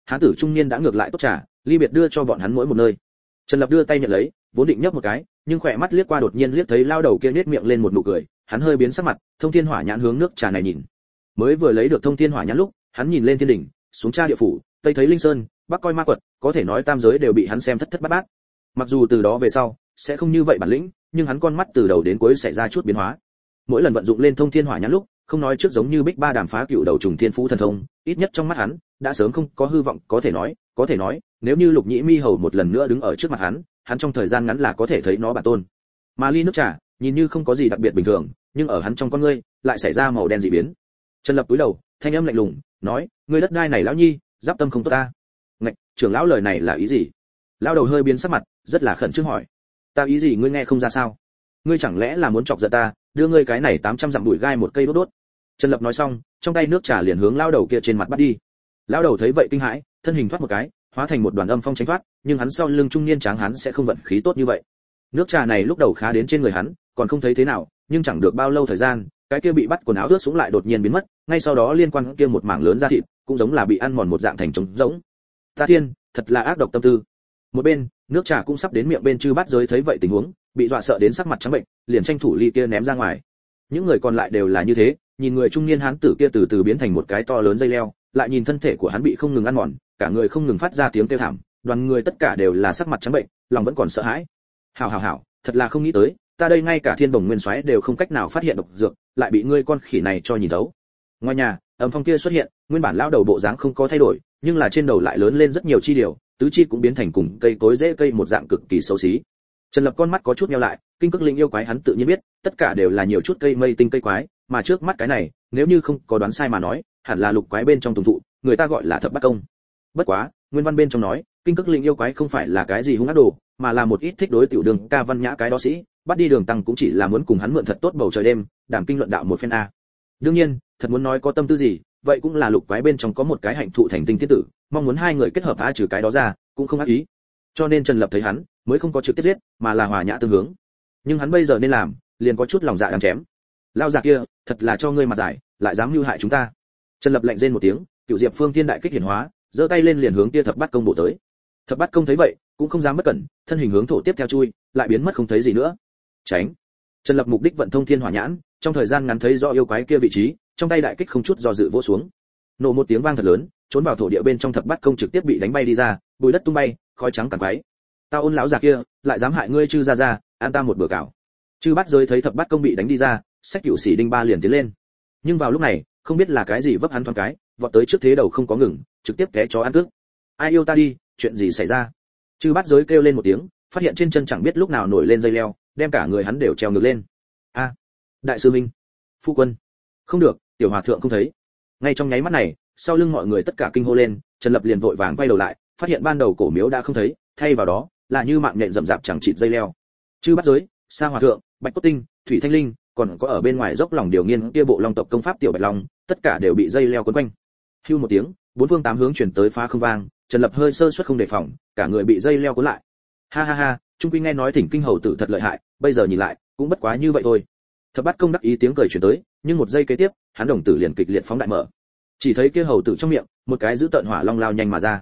hán tử trung niên đã ngược lại tốt trà, ly biệt đưa cho bọn hắn mỗi một nơi. Trần Lập đưa tay nhận lấy, vốn định nhấp một cái, nhưng khỏe mắt liếc qua đột nhiên liếc thấy lao đầu kia nhếch miệng lên một nụ cười, hắn hơi biến sắc mặt, thông thiên hỏa nhãn hướng nước trà này nhìn. Mới vừa lấy được thông thiên hỏa nhãn lúc, hắn nhìn lên thiên đỉnh, xuống tra địa phủ, tây thấy linh sơn, bắc coi ma quật, có thể nói tam giới đều bị hắn xem thất thất bát bát. Mặc dù từ đó về sau sẽ không như vậy bản lĩnh, nhưng hắn con mắt từ đầu đến cuối xảy ra chút biến hóa. Mỗi lần vận dụng lên thông thiên hỏa nhãn lúc, không nói trước giống như bích ba đàm phá cựu đầu trùng thiên phú thần thông, ít nhất trong mắt hắn đã sớm không có hư vọng, có thể nói, nếu như Lục Nhĩ Mi hầu một lần nữa đứng ở trước mặt hắn trong thời gian ngắn là có thể thấy nó bản tôn. Mà ly nước trà, nhìn như không có gì đặc biệt bình thường, nhưng ở hắn trong con ngươi lại xảy ra màu đen dị biến. Trần Lập cúi đầu, thanh âm lạnh lùng, nói, ngươi đất đai này lão nhi, giáp tâm không tốt ta. Ngạch, trưởng lão lời này là ý gì? Lão đầu hơi biến sắc mặt, rất là khẩn trương hỏi. Ta ý gì ngươi nghe không ra sao? Ngươi chẳng lẽ là muốn chọc giận ta, đưa ngươi cái này 800 dặm bụi gai một cây đốt đốt. Trần Lập nói xong, trong tay nước trà liền hướng lão đầu kia trên mặt bắt đi. Lão đầu thấy vậy kinh hãi, thân hình thoát một cái, hóa thành một đoàn âm phong tránh thoát, nhưng hắn sau lưng trung niên tráng hắn sẽ không vận khí tốt như vậy. Nước trà này lúc đầu khá đến trên người hắn, còn không thấy thế nào, nhưng chẳng được bao lâu thời gian, cái kia bị bắt quần áo ướt sũng lại đột nhiên biến mất, ngay sau đó liên quan kia một mảng lớn da thịt, cũng giống là bị ăn mòn một dạng thành trống rỗng. Ta thiên, thật là ác độc tâm tư. Một bên, nước trà cũng sắp đến miệng bên chư bát giới thấy vậy tình huống, bị dọa sợ đến sắc mặt trắng bệnh, liền tranh thủ ly kia ném ra ngoài. Những người còn lại đều là như thế, nhìn người trung niên hán tử kia từ từ biến thành một cái to lớn dây leo, lại nhìn thân thể của hắn bị không ngừng ăn mòn, cả người không ngừng phát ra tiếng kêu thảm, đoàn người tất cả đều là sắc mặt trắng bệnh, lòng vẫn còn sợ hãi. Hảo, thật là không nghĩ tới, ta đây ngay cả Thiên Bồng Nguyên Soái đều không cách nào phát hiện độc dược, lại bị ngươi con khỉ này cho nhìn thấu. Ngoài nhà, âm phong kia xuất hiện, nguyên bản lão đầu bộ dáng không có thay đổi, nhưng là trên đầu lại lớn lên rất nhiều chi điều, tứ chi cũng biến thành cùng cây cối rễ cây một dạng cực kỳ xấu xí. Trần Lập con mắt có chút nheo lại, kinh cực linh yêu quái hắn tự nhiên biết, tất cả đều là nhiều chút cây mây tinh cây quái, mà trước mắt cái này, nếu như không có đoán sai mà nói, hẳn là lục quái bên trong tùng thụ, người ta gọi là thập bát công. Bất quá, nguyên văn bên trong nói, kinh cực linh yêu quái không phải là cái gì hung ác đồ, mà là một ít thích đối tiểu đường ca văn nhã cái đó sĩ, bắt đi đường tăng cũng chỉ là muốn cùng hắn mượn thật tốt bầu trời đêm, đảm kinh luận đạo một phen a. Đương nhiên, thật muốn nói có tâm tư gì, vậy cũng là lục quái bên trong có một cái hạnh thụ thành tinh tiết tử, mong muốn hai người kết hợp trừ cái đó ra, cũng không ác ý. Cho nên Trần Lập thấy hắn, mới không có trực tiếp giết, mà là hòa nhã tương hướng. Nhưng hắn bây giờ nên làm, liền có chút lòng dạ đáng chém. Lao già kia, thật là cho ngươi mặt giải, lại dám mưu hại chúng ta. Trần Lập lạnh rên một tiếng, Cửu Diệp Phương Thiên đại kích hiển hóa, giơ tay lên liền hướng kia thập bát công bổ tới. Thập bát công thấy vậy, cũng không dám bất cẩn, thân hình hướng thổ tiếp theo chui, lại biến mất không thấy gì nữa. Tránh. Trần Lập mục đích vận thông thiên hỏa nhãn, trong thời gian ngắn thấy rõ yêu quái kia vị trí, trong tay đại kích không chút do dự vỗ xuống. Nổ một tiếng vang thật lớn, trốn vào thổ địa bên trong thập bát công trực tiếp bị đánh bay đi ra, bụi đất tung bay, khói trắng tàn quái. Tao ôn lão già kia, lại dám hại ngươi chư ra, an ta một bữa cảo. Chư bát giới thấy thập bát công bị đánh đi ra, sách cửu sĩ đinh ba liền tiến lên. Nhưng vào lúc này, không biết là cái gì vấp hắn thoáng cái, vọt tới trước thế đầu không có ngừng, trực tiếp té chó ăn cướp. Ai yêu ta đi, chuyện gì xảy ra? Chư bát giới kêu lên một tiếng, phát hiện trên chân chẳng biết lúc nào nổi lên dây leo, đem cả người hắn đều treo ngược lên. A, đại sư minh, phu quân, không được, tiểu hòa thượng không thấy. Ngay trong nháy mắt này, sau lưng mọi người tất cả kinh hô lên, Trần Lập liền vội vàng quay đầu lại, phát hiện ban đầu cổ miếu đã không thấy, thay vào đó là như mạng nhện rậm rạp chẳng chịt dây leo. Chư bát giới, sa hòa thượng, bạch cốt tinh, thủy thanh linh, còn có ở bên ngoài dốc lòng điều nghiên kia bộ long tộc công pháp tiểu bạch long, tất cả đều bị dây leo quấn quanh. Hưu một tiếng, bốn phương tám hướng chuyển tới phá không vang, Trần Lập hơi sơ suất không đề phòng, cả người bị dây leo cuốn lại. Ha, trung quy nghe nói Thỉnh Kinh hầu tử thật lợi hại, bây giờ nhìn lại, cũng bất quá như vậy thôi. Thập bát công đắc ý tiếng cười truyền tới, nhưng một giây kế tiếp, hắn đồng tử liền kịch liệt phóng đại mở. Chỉ thấy kia hầu tử trong miệng, một cái giữ tợn hỏa long lao nhanh mà ra.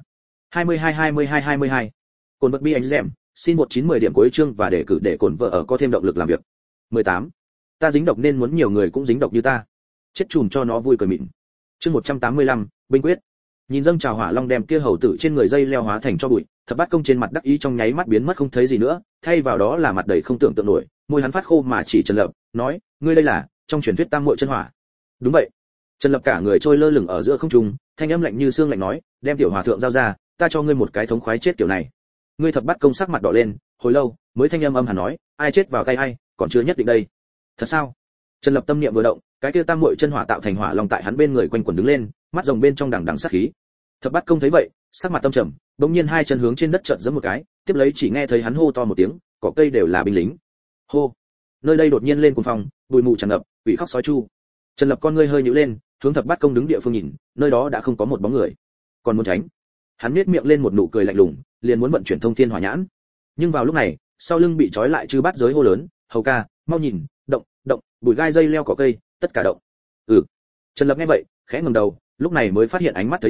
22. Cồn vật bi anh dẻm, xin 1910 điểm cuối chương và đề cử để cồn vợ ở có thêm động lực làm việc. 18. Ta dính độc nên muốn nhiều người cũng dính độc như ta. Chết chùm cho nó vui cười mịn. Chương 185, binh quyết. Nhìn dâng trào hỏa long đem kia hầu tử trên người dây leo hóa thành cho bụi, thập bát công trên mặt đắc ý trong nháy mắt biến mất không thấy gì nữa, thay vào đó là mặt đầy không tưởng tượng nổi, môi hắn phát khô mà chỉ Trần Lập, nói, ngươi đây là trong truyền thuyết tam muội chân hỏa. Đúng vậy. Trần Lập cả người trôi lơ lửng ở giữa không trung, thanh âm lạnh như xương lạnh nói, đem tiểu hòa thượng giao ra, ta cho ngươi một cái thống khoái chết kiểu này. Ngươi thập bát công sắc mặt đỏ lên, hồi lâu mới thanh âm hẳn nói, ai chết vào tay ai, còn chưa nhất định đây. Thật sao? Trần Lập tâm niệm vừa động, cái kia tam muội chân hỏa tạo thành hỏa long tại hắn bên người quanh quẩn đứng lên, mắt rồng bên trong đằng đằng sát khí. Thập bát công thấy vậy, sắc mặt tâm trầm, bỗng nhiên hai chân hướng trên đất chợt giẫm một cái, tiếp lấy chỉ nghe thấy hắn hô to một tiếng, cỏ cây đều là binh lính. Hô! Nơi đây đột nhiên lên cuồng phong, bụi mù tràn ngập, quỷ khóc sói chu. Trần Lập con ngươi hơi nhíu lên, hướng thập bát công đứng địa phương nhìn, nơi đó đã không có một bóng người. Còn muốn tránh? Hắn nhếch miệng lên một nụ cười lạnh lùng, liền muốn vận chuyển thông thiên hỏa nhãn. Nhưng vào lúc này, sau lưng bị trói lại chư bát giới hô lớn, hầu ca, mau nhìn, động, bụi gai dây leo cỏ cây, tất cả động. Trần Lập nghe vậy, khẽ ngẩng đầu, lúc này mới phát hiện ánh mắt thấy chỗ,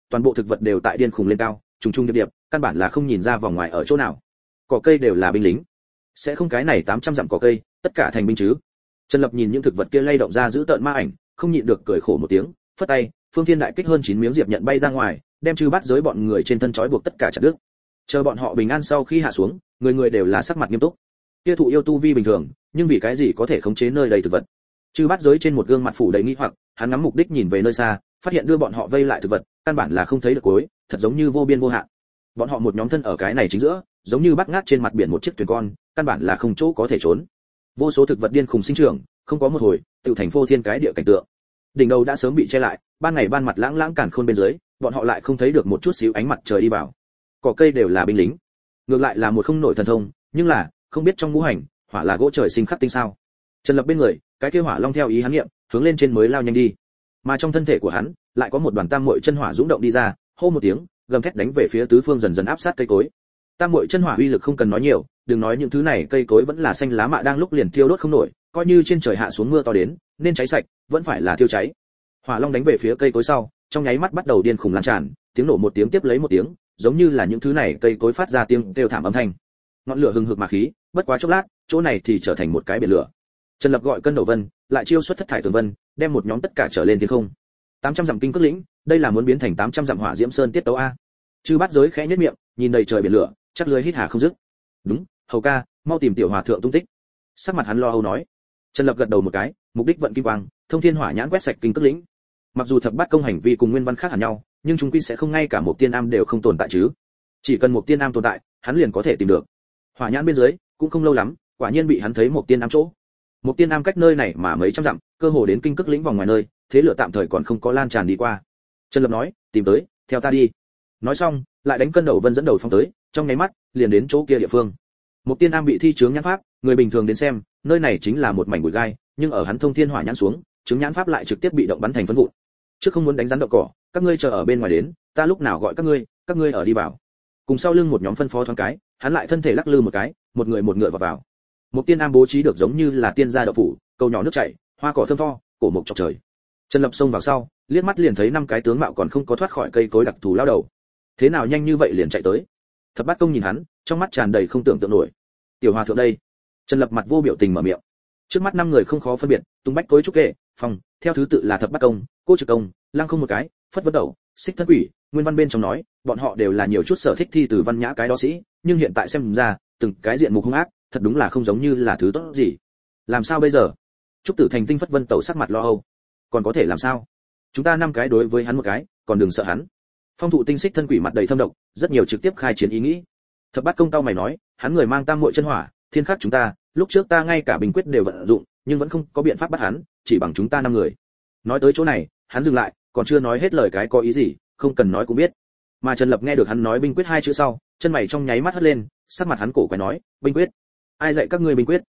toàn bộ thực vật đều tại điên khùng lên cao, trùng trùng điệp điệp, căn bản là không nhìn ra vòng ngoài ở chỗ nào. Cỏ cây đều là binh lính. Sẽ không cái này 800 dặm cỏ cây, tất cả thành binh chứ? Trần Lập nhìn những thực vật kia lay động ra giữ tợn ma ảnh, không nhịn được cười khổ một tiếng, phất tay, phương thiên đại kích hơn 9 miếng diệp nhận bay ra ngoài, đem chư bát giới bọn người trên thân trói buộc tất cả chặt đứt. Chờ bọn họ bình an sau khi hạ xuống, người người đều là sắc mặt nghiêm túc. Kia thụ yêu tu vi bình thường, nhưng vì cái gì có thể khống chế nơi đầy thực vật? Chư bát giới trên một gương mặt phủ đầy nghi hoặc, hắn ngắm mục đích nhìn về nơi xa, phát hiện đưa bọn họ vây lại thực vật, căn bản là không thấy được cuối, thật giống như vô biên vô hạn. Bọn họ một nhóm thân ở cái này chính giữa, giống như bắt ngát trên mặt biển một chiếc thuyền con, căn bản là không chỗ có thể trốn. Vô số thực vật điên khùng sinh trưởng, không có một hồi, tự thành phô thiên cái địa cảnh tượng. Đỉnh đầu đã sớm bị che lại, ban ngày ban mặt lãng lãng càn khôn bên dưới, bọn họ lại không thấy được một chút xíu ánh mặt trời đi vào. Cỏ cây đều là binh lính, ngược lại là một không nổi thần thông, nhưng là không biết trong ngũ hành, hỏa là gỗ trời sinh khắc tinh sao? Trần Lập bên người, cái kia hỏa long theo ý hắn nghiệm, hướng lên trên mới lao nhanh đi. Mà trong thân thể của hắn, lại có một đoàn tam muội chân hỏa dũng động đi ra, hô một tiếng, gầm thét đánh về phía tứ phương dần dần áp sát cây cối. Tam muội chân hỏa uy lực không cần nói nhiều, đừng nói những thứ này, cây cối vẫn là xanh lá mạ đang lúc liền thiêu đốt không nổi, coi như trên trời hạ xuống mưa to đến, nên cháy sạch, vẫn phải là thiêu cháy. Hỏa long đánh về phía cây cối sau, trong nháy mắt bắt đầu điên khùng lan tràn, tiếng nổ một tiếng tiếp lấy một tiếng, giống như là những thứ này cây cối phát ra tiếng kêu thảm âm thanh. Ngọn lửa hừng hực mà khí, bất quá chốc lát, chỗ này thì trở thành một cái biển lửa. Trần Lập gọi cân đầu vân, lại chiêu xuất thất thải tường vân, đem một nhóm tất cả trở lên thiên không. 800 dặm kinh cước lĩnh, đây là muốn biến thành 800 dặm hỏa diễm sơn tiết tấu a. Chư bát giới khẽ nhếch miệng, nhìn đầy trời biển lửa, chắc lưới hít hà không dứt. Đúng, hầu ca, mau tìm tiểu hòa thượng tung tích. Sắc mặt hắn lo âu nói. Trần Lập gật đầu một cái, mục đích vận kim quang, thông thiên hỏa nhãn quét sạch kinh cước lĩnh. Mặc dù thập bát công hành vi cùng nguyên văn khác hẳn nhau, nhưng chúng quy sẽ không ngay cả một tiên am đều không tồn tại chứ. Chỉ cần một tiên am tồn tại, hắn liền có thể tìm được. Hỏa nhãn bên dưới, cũng không lâu lắm, quả nhiên bị hắn thấy một tiên am chỗ. Một tiên am cách nơi này mà mấy trăm dặm, cơ hồ đến kinh cước lĩnh vòng ngoài nơi, thế lửa tạm thời còn không có lan tràn đi qua. Trần Lập nói, tìm tới, theo ta đi. Nói xong, lại đánh cân đầu vân dẫn đầu phong tới, trong nháy mắt, liền đến chỗ kia địa phương. Một tiên am bị thi chướng nhãn pháp, người bình thường đến xem, nơi này chính là một mảnh bụi gai, nhưng ở hắn thông thiên hỏa nhãn xuống, chứng nhãn pháp lại trực tiếp bị động bắn thành phấn vụn. Trước không muốn đánh rắn đậu cỏ, các ngươi chờ ở bên ngoài đến, ta lúc nào gọi các ngươi ở đi vào. Cùng sau lưng một nhóm phân phó thoáng cái, hắn lại thân thể lắc lư một cái, một người một ngựa vào. Một tiên am bố trí được giống như là tiên gia đậu phủ, cầu nhỏ nước chảy, hoa cỏ thơm tho, cổ mộc chọc trời. Trần Lập xông vào sau, liếc mắt liền thấy 5 cái tướng mạo còn không có thoát khỏi cây cối đặc thù lao đầu. Thế nào nhanh như vậy liền chạy tới? Thập bát công nhìn hắn, trong mắt tràn đầy không tưởng tượng nổi. Tiểu hòa thượng đây. Trần Lập mặt vô biểu tình mở miệng. Trước mắt 5 người không khó phân biệt, tung bách cối trúc kệ, phòng, theo thứ tự là thập bát công, cô trực công, lăng không một cái, phất vất đầu, xích thân quỷ. Nguyên văn bên trong nói, bọn họ đều là nhiều chút sở thích thi từ văn nhã cái đó sĩ, nhưng hiện tại xem ra, từng cái diện mục hung ác, thật đúng là không giống như là thứ tốt gì. Làm sao bây giờ? Trúc Tử Thành Tinh phất vân tẩu sắc mặt lo âu. Còn có thể làm sao? Chúng ta 5 cái đối với hắn một cái, còn đừng sợ hắn. Phong thụ tinh xích thân quỷ mặt đầy thâm độc, rất nhiều trực tiếp khai chiến ý nghĩ. Thập bát công cao mày nói, hắn người mang tam muội chân hỏa, thiên khắc chúng ta, lúc trước ta ngay cả bình quyết đều vận dụng, nhưng vẫn không có biện pháp bắt hắn, chỉ bằng chúng ta 5 người. Nói tới chỗ này, hắn dừng lại, còn chưa nói hết lời cái có ý gì, không cần nói cũng biết. Mà Trần Lập nghe được hắn nói binh quyết 2 chữ sau, chân mày trong nháy mắt hất lên, sắc mặt hắn cổ quái nói, binh quyết? Ai dạy các ngươi binh quyết?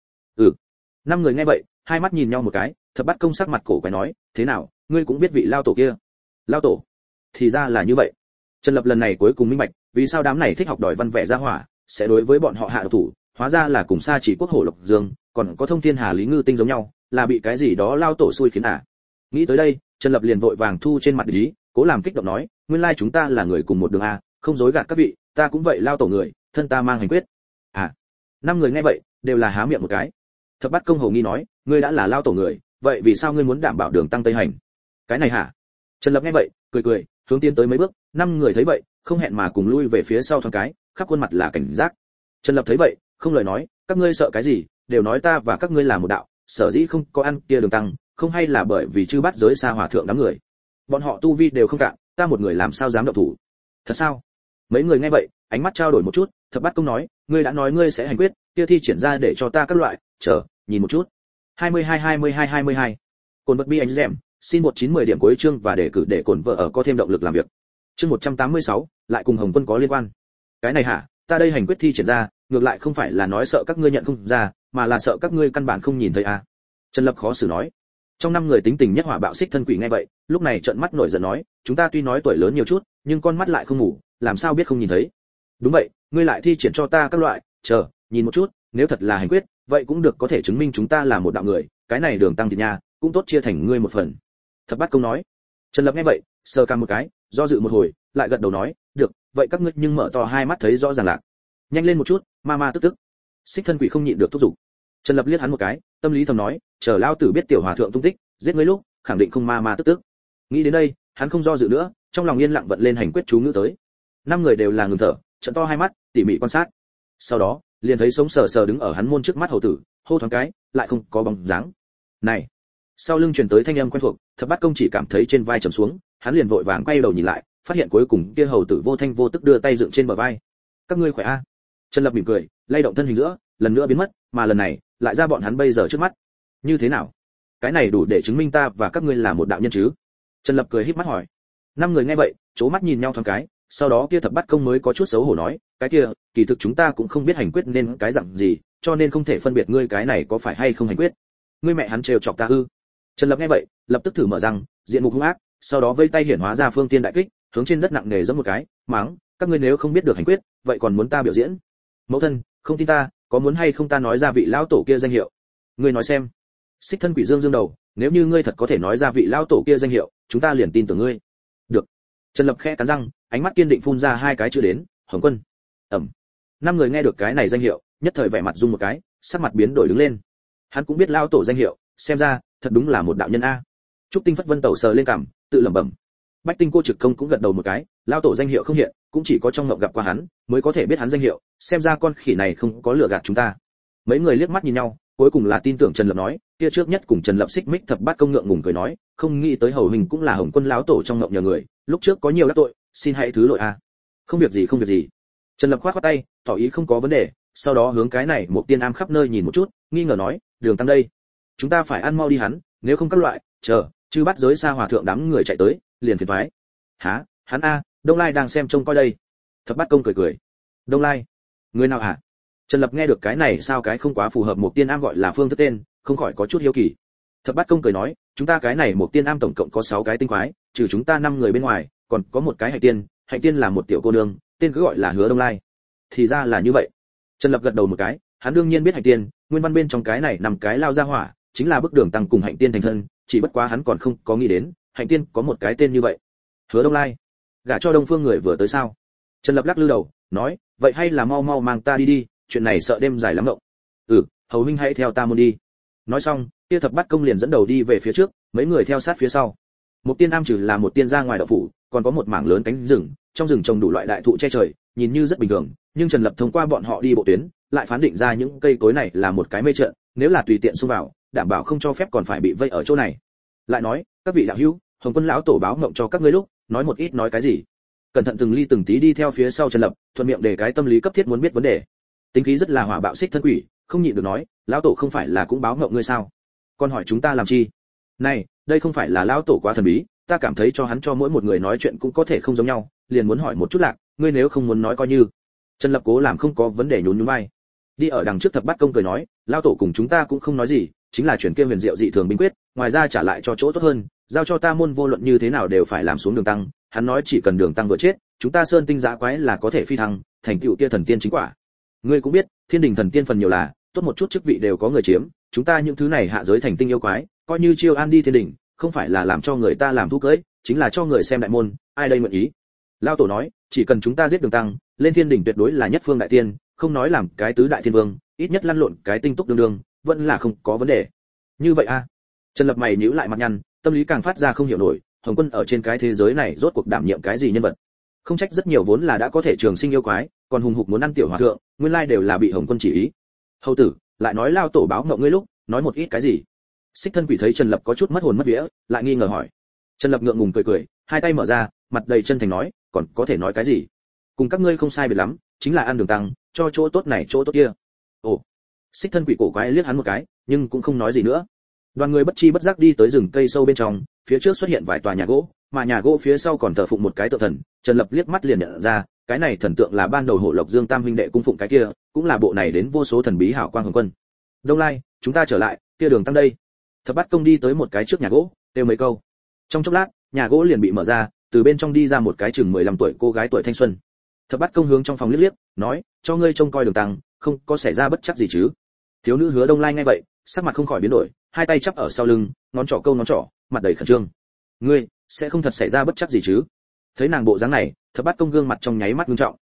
5 người nghe vậy, hai mắt nhìn nhau một cái, thập bát công sắc mặt cổ quái nói, thế nào, ngươi cũng biết vị lao tổ kia? Lao tổ? Thì ra là như vậy. Trần Lập lần này cuối cùng minh bạch, vì sao đám này thích học đòi văn vẽ ra hỏa, sẽ đối với bọn họ hạ độc thủ, hóa ra là cùng xa chỉ quốc hổ Lộc Dương, còn có thông thiên hà lý ngư tinh giống nhau, là bị cái gì đó lao tổ xui khiến à? Nghĩ tới đây, Trần Lập liền vội vàng thu trên mặt ý, cố làm kích động nói, nguyên lai chúng ta là người cùng một đường a, không dối gạt các vị, ta cũng vậy lao tổ người, thân ta mang hành quyết. À, 5 người nghe vậy, đều là há miệng một cái. Thập bát công hầu nghi nói, ngươi đã là lao tổ người, vậy vì sao ngươi muốn đảm bảo đường tăng tây hành? Cái này hả? Trần Lập nghe vậy, cười cười, hướng tiến tới mấy bước, 5 người thấy vậy, không hẹn mà cùng lui về phía sau thoáng cái, khắp khuôn mặt là cảnh giác. Trần Lập thấy vậy, không lời nói, các ngươi sợ cái gì, đều nói ta và các ngươi là một đạo, sở dĩ không có ăn kia đường tăng, không hay là bởi vì chư bát giới xa hòa thượng đám người. Bọn họ tu vi đều không cạn, ta một người làm sao dám động thủ? Thật sao? Mấy người nghe vậy, ánh mắt trao đổi một chút, thập bát công nói, ngươi đã nói ngươi sẽ hành quyết, kia thi triển ra để cho ta các loại, chờ, nhìn một chút. 22. Cồn vật bi anh dẻm, xin 1910 điểm cuối chương và đề cử để cồn vợ ở có thêm động lực làm việc. Chương 186, lại cùng Hồng Quân có liên quan. Cái này hả, ta đây hành quyết thi triển ra, ngược lại không phải là nói sợ các ngươi nhận không ra, mà là sợ các ngươi căn bản không nhìn thấy à. Trần Lập khó xử nói. Trong 5 người tính tình nhất hỏa bạo xích thân quỷ nghe vậy, lúc này trợn mắt nổi giận nói, chúng ta tuy nói tuổi lớn nhiều chút, nhưng con mắt lại không ngủ, làm sao biết không nhìn thấy? Đúng vậy, ngươi lại thi triển cho ta các loại, chờ, nhìn một chút, nếu thật là hành quyết, vậy cũng được có thể chứng minh chúng ta là một đạo người, cái này đường tăng thịt nha, cũng tốt chia thành ngươi một phần. Thập bát công nói. Trần Lập nghe vậy, sờ cằm một cái, do dự một hồi lại gật đầu nói được, vậy các ngươi nhưng mở to hai mắt thấy rõ ràng lạc. Nhanh lên một chút, ma ma tức tức. Xích thân quỷ không nhịn được thúc giục. Trần Lập liếc hắn một cái, tâm lý thầm nói, chờ lao tử biết tiểu hòa thượng tung tích, giết ngươi lúc khẳng định không ma ma tức tức. Nghĩ đến đây, hắn không do dự nữa, trong lòng yên lặng vận lên hành quyết chú ngữ tới. Năm người đều là ngừng thở, trợn to hai mắt, tỉ mỉ quan sát. Sau đó, liền thấy sống sờ sờ đứng ở hắn môn trước mắt hầu tử, hô thoáng cái, lại không có bóng dáng. Này! Sau lưng truyền tới thanh âm quen thuộc, Thập Bát Công chỉ cảm thấy trên vai trầm xuống, hắn liền vội vàng quay đầu nhìn lại, phát hiện cuối cùng kia hầu tử vô thanh vô tức đưa tay dựng trên bờ vai. Các ngươi khỏe a? Trần Lập mỉm cười, lay động thân hình giữa, lần nữa biến mất, mà lần này lại ra bọn hắn bây giờ trước mắt. Như thế nào? Cái này đủ để chứng minh ta và các ngươi là một đạo nhân chứ? Trần Lập cười híp mắt hỏi. Năm người nghe vậy, chố mắt nhìn nhau thoáng cái, sau đó kia Thập Bát Công mới có chút xấu hổ nói, cái kia, kỳ thực chúng ta cũng không biết hành quyết nên cái dạng gì, cho nên không thể phân biệt ngươi cái này có phải hay không hành quyết. Ngươi mẹ hắn trêu chọc ta ư? Trần Lập nghe vậy, lập tức thử mở răng, diện mục hung ác, sau đó vây tay hiển hóa ra phương tiên đại kích, hướng trên đất nặng nề giẫm một cái, mắng, các ngươi nếu không biết được hành quyết, vậy còn muốn ta biểu diễn? Mẫu thân, không tin ta, có muốn hay không ta nói ra vị lão tổ kia danh hiệu? Ngươi nói xem. Xích thân quỷ dương dương đầu, nếu như ngươi thật có thể nói ra vị lão tổ kia danh hiệu, chúng ta liền tin tưởng ngươi. Được. Trần Lập khẽ cắn răng, ánh mắt kiên định phun ra hai cái chữ đến, Hồng Quân. Ẩm. Năm người nghe được cái này danh hiệu, nhất thời vẻ mặt rung một cái, sắc mặt biến đổi đứng lên. Hắn cũng biết lão tổ danh hiệu, xem ra thật đúng là một đạo nhân a. Trúc Tinh Phất Vân tẩu sờ lên cằm, tự lẩm bẩm. Bách Tinh Cô Trực Công cũng gật đầu một cái, lão tổ danh hiệu không hiện, cũng chỉ có trong ngộng gặp qua hắn, mới có thể biết hắn danh hiệu, xem ra con khỉ này không có lừa gạt chúng ta. Mấy người liếc mắt nhìn nhau, cuối cùng là tin tưởng Trần Lập nói, kia trước nhất cùng Trần Lập xích mích Thập Bát Công ngượng ngùng cười nói, không nghĩ tới hầu hình cũng là Hồng Quân lão tổ trong ngộng nhờ người, lúc trước có nhiều đắc tội, xin hãy thứ lỗi a. Không việc gì không việc gì. Trần Lập khoát khoát tay, tỏ ý không có vấn đề, sau đó hướng cái này một tiên am khắp nơi nhìn một chút, nghi ngờ nói, đường tăng đây, chúng ta phải ăn mau đi hắn, nếu không các loại, chờ, chư bắt giới xa hòa thượng đám người chạy tới, liền phiền toái. Hả? Hắn a, Đông Lai đang xem trông coi đây. Thập Bát Công cười cười. Đông Lai? Người nào hả? Trần Lập nghe được cái này sao cái không quá phù hợp một tiên am gọi là phương thức tên, không khỏi có chút hiếu kỳ. Thập Bát Công cười nói, chúng ta cái này một tiên am tổng cộng có 6 cái tinh quái, trừ chúng ta 5 người bên ngoài, còn có một cái hạnh tiên là một tiểu cô nương, tên cứ gọi là Hứa Đông Lai. Thì ra là như vậy. Trần Lập gật đầu một cái, hắn đương nhiên biết hạnh tiên, nguyên văn bên trong cái này 5 cái lao ra hỏa, chính là bức đường tăng cùng hạnh tiên thành thân, chỉ bất quá hắn còn không có nghĩ đến, hạnh tiên có một cái tên như vậy. Hứa Đông Lai, gả cho Đông Phương người vừa tới sao? Trần Lập lắc lư đầu, nói, vậy hay là mau mau mang ta đi đi, chuyện này sợ đêm dài lắm ngộng. Hầu huynh hãy theo ta môn đi. Nói xong, kia Thập Bát Công liền dẫn đầu đi về phía trước, mấy người theo sát phía sau. Một tiên am trừ là một tiên ra ngoài đậu phủ, còn có một mảng lớn cánh rừng, trong rừng trồng đủ loại đại thụ che trời, nhìn như rất bình thường, nhưng Trần Lập thông qua bọn họ đi bộ tuyến, lại phán định ra những cây cối này là một cái mê trận, nếu là tùy tiện xông vào, đảm bảo không cho phép còn phải bị vây ở chỗ này. Lại nói, các vị đạo hữu, Hồng Quân lão tổ báo mộng cho các ngươi lúc, nói một ít nói cái gì? Cẩn thận từng ly từng tí đi theo phía sau Trần Lập, thuận miệng để cái tâm lý cấp thiết muốn biết vấn đề. Tính khí rất là hỏa bạo xích thân quỷ, không nhịn được nói, lão tổ không phải là cũng báo mộng ngươi sao? Còn hỏi chúng ta làm chi? Này, đây không phải là lão tổ quá thần bí, ta cảm thấy cho hắn cho mỗi một người nói chuyện cũng có thể không giống nhau, liền muốn hỏi một chút lạc, ngươi nếu không muốn nói coi như. Trần Lập cố làm không có vấn đề nhún nhún vai. Đi ở đằng trước Thập Bát Công cười nói, lão tổ cùng chúng ta cũng không nói gì, chính là chuyển kia huyền diệu dị thường binh quyết, ngoài ra trả lại cho chỗ tốt hơn, giao cho ta môn vô luận như thế nào đều phải làm xuống đường tăng, hắn nói chỉ cần đường tăng vừa chết, chúng ta sơn tinh giã quái là có thể phi thăng, thành tựu kia thần tiên chính quả. Ngươi cũng biết, thiên đình thần tiên phần nhiều là, tốt một chút chức vị đều có người chiếm, chúng ta những thứ này hạ giới thành tinh yêu quái, coi như chiêu an đi thiên đình, không phải là làm cho người ta làm thú cưới, chính là cho người xem đại môn, ai đây nguyện ý. Lão tổ nói, chỉ cần chúng ta giết đường tăng, lên thiên đình tuyệt đối là nhất phương đại tiên, không nói làm cái tứ đại thiên vương, ít nhất lăn lộn cái tinh túc đương đương, vẫn là không có vấn đề. Như vậy a? Trần Lập mày nhíu lại mặt nhăn, tâm lý càng phát ra không hiểu nổi, Hồng Quân ở trên cái thế giới này rốt cuộc đảm nhiệm cái gì nhân vật? Không trách rất nhiều vốn là đã có thể trường sinh yêu quái, còn hùng hục muốn ăn tiểu hòa thượng, nguyên lai đều là bị Hồng Quân chỉ ý. Hầu tử, lại nói lao tổ báo ngộng ngươi lúc, nói một ít cái gì? Xích thân quỷ thấy Trần Lập có chút mất hồn mất vía, lại nghi ngờ hỏi. Trần Lập ngượng ngùng cười cười, hai tay mở ra, mặt đầy chân thành nói, còn có thể nói cái gì? Cùng các ngươi không sai biệt lắm, chính là ăn đường tăng, cho chỗ tốt này chỗ tốt kia. Ồ. Xích thân quỷ cổ quái liếc hắn một cái, nhưng cũng không nói gì nữa. Đoàn người bất chi bất giác đi tới rừng cây sâu bên trong, phía trước xuất hiện vài tòa nhà gỗ, mà nhà gỗ phía sau còn thờ phụng một cái tượng thần. Trần Lập liếc mắt liền nhận ra, cái này thần tượng là ban đầu Hộ Lộc Dương Tam huynh đệ cung phụng cái kia, cũng là bộ này đến vô số thần bí hảo quang Hồng Quân. Đông Lai, chúng ta trở lại, kia đường tăng đây. Thập Bát Công đi tới một cái trước nhà gỗ, kêu mấy câu. Trong chốc lát, nhà gỗ liền bị mở ra, từ bên trong đi ra một cái chừng 15 tuổi cô gái tuổi thanh xuân. Thập Bát Công hướng trong phòng liếc liếc, nói, cho ngươi trông coi đường tăng, không có xảy ra bất chắc gì chứ? Thiếu nữ Hứa Đông Lai nghe vậy, sắc mặt không khỏi biến đổi, hai tay chắp ở sau lưng, ngón trỏ câu ngón trỏ, mặt đầy khẩn trương. Ngươi sẽ không thật xảy ra bất chắc gì chứ? Thấy nàng bộ dáng này, Thập Bát Công gương mặt trong nháy mắt nghiêm trọng.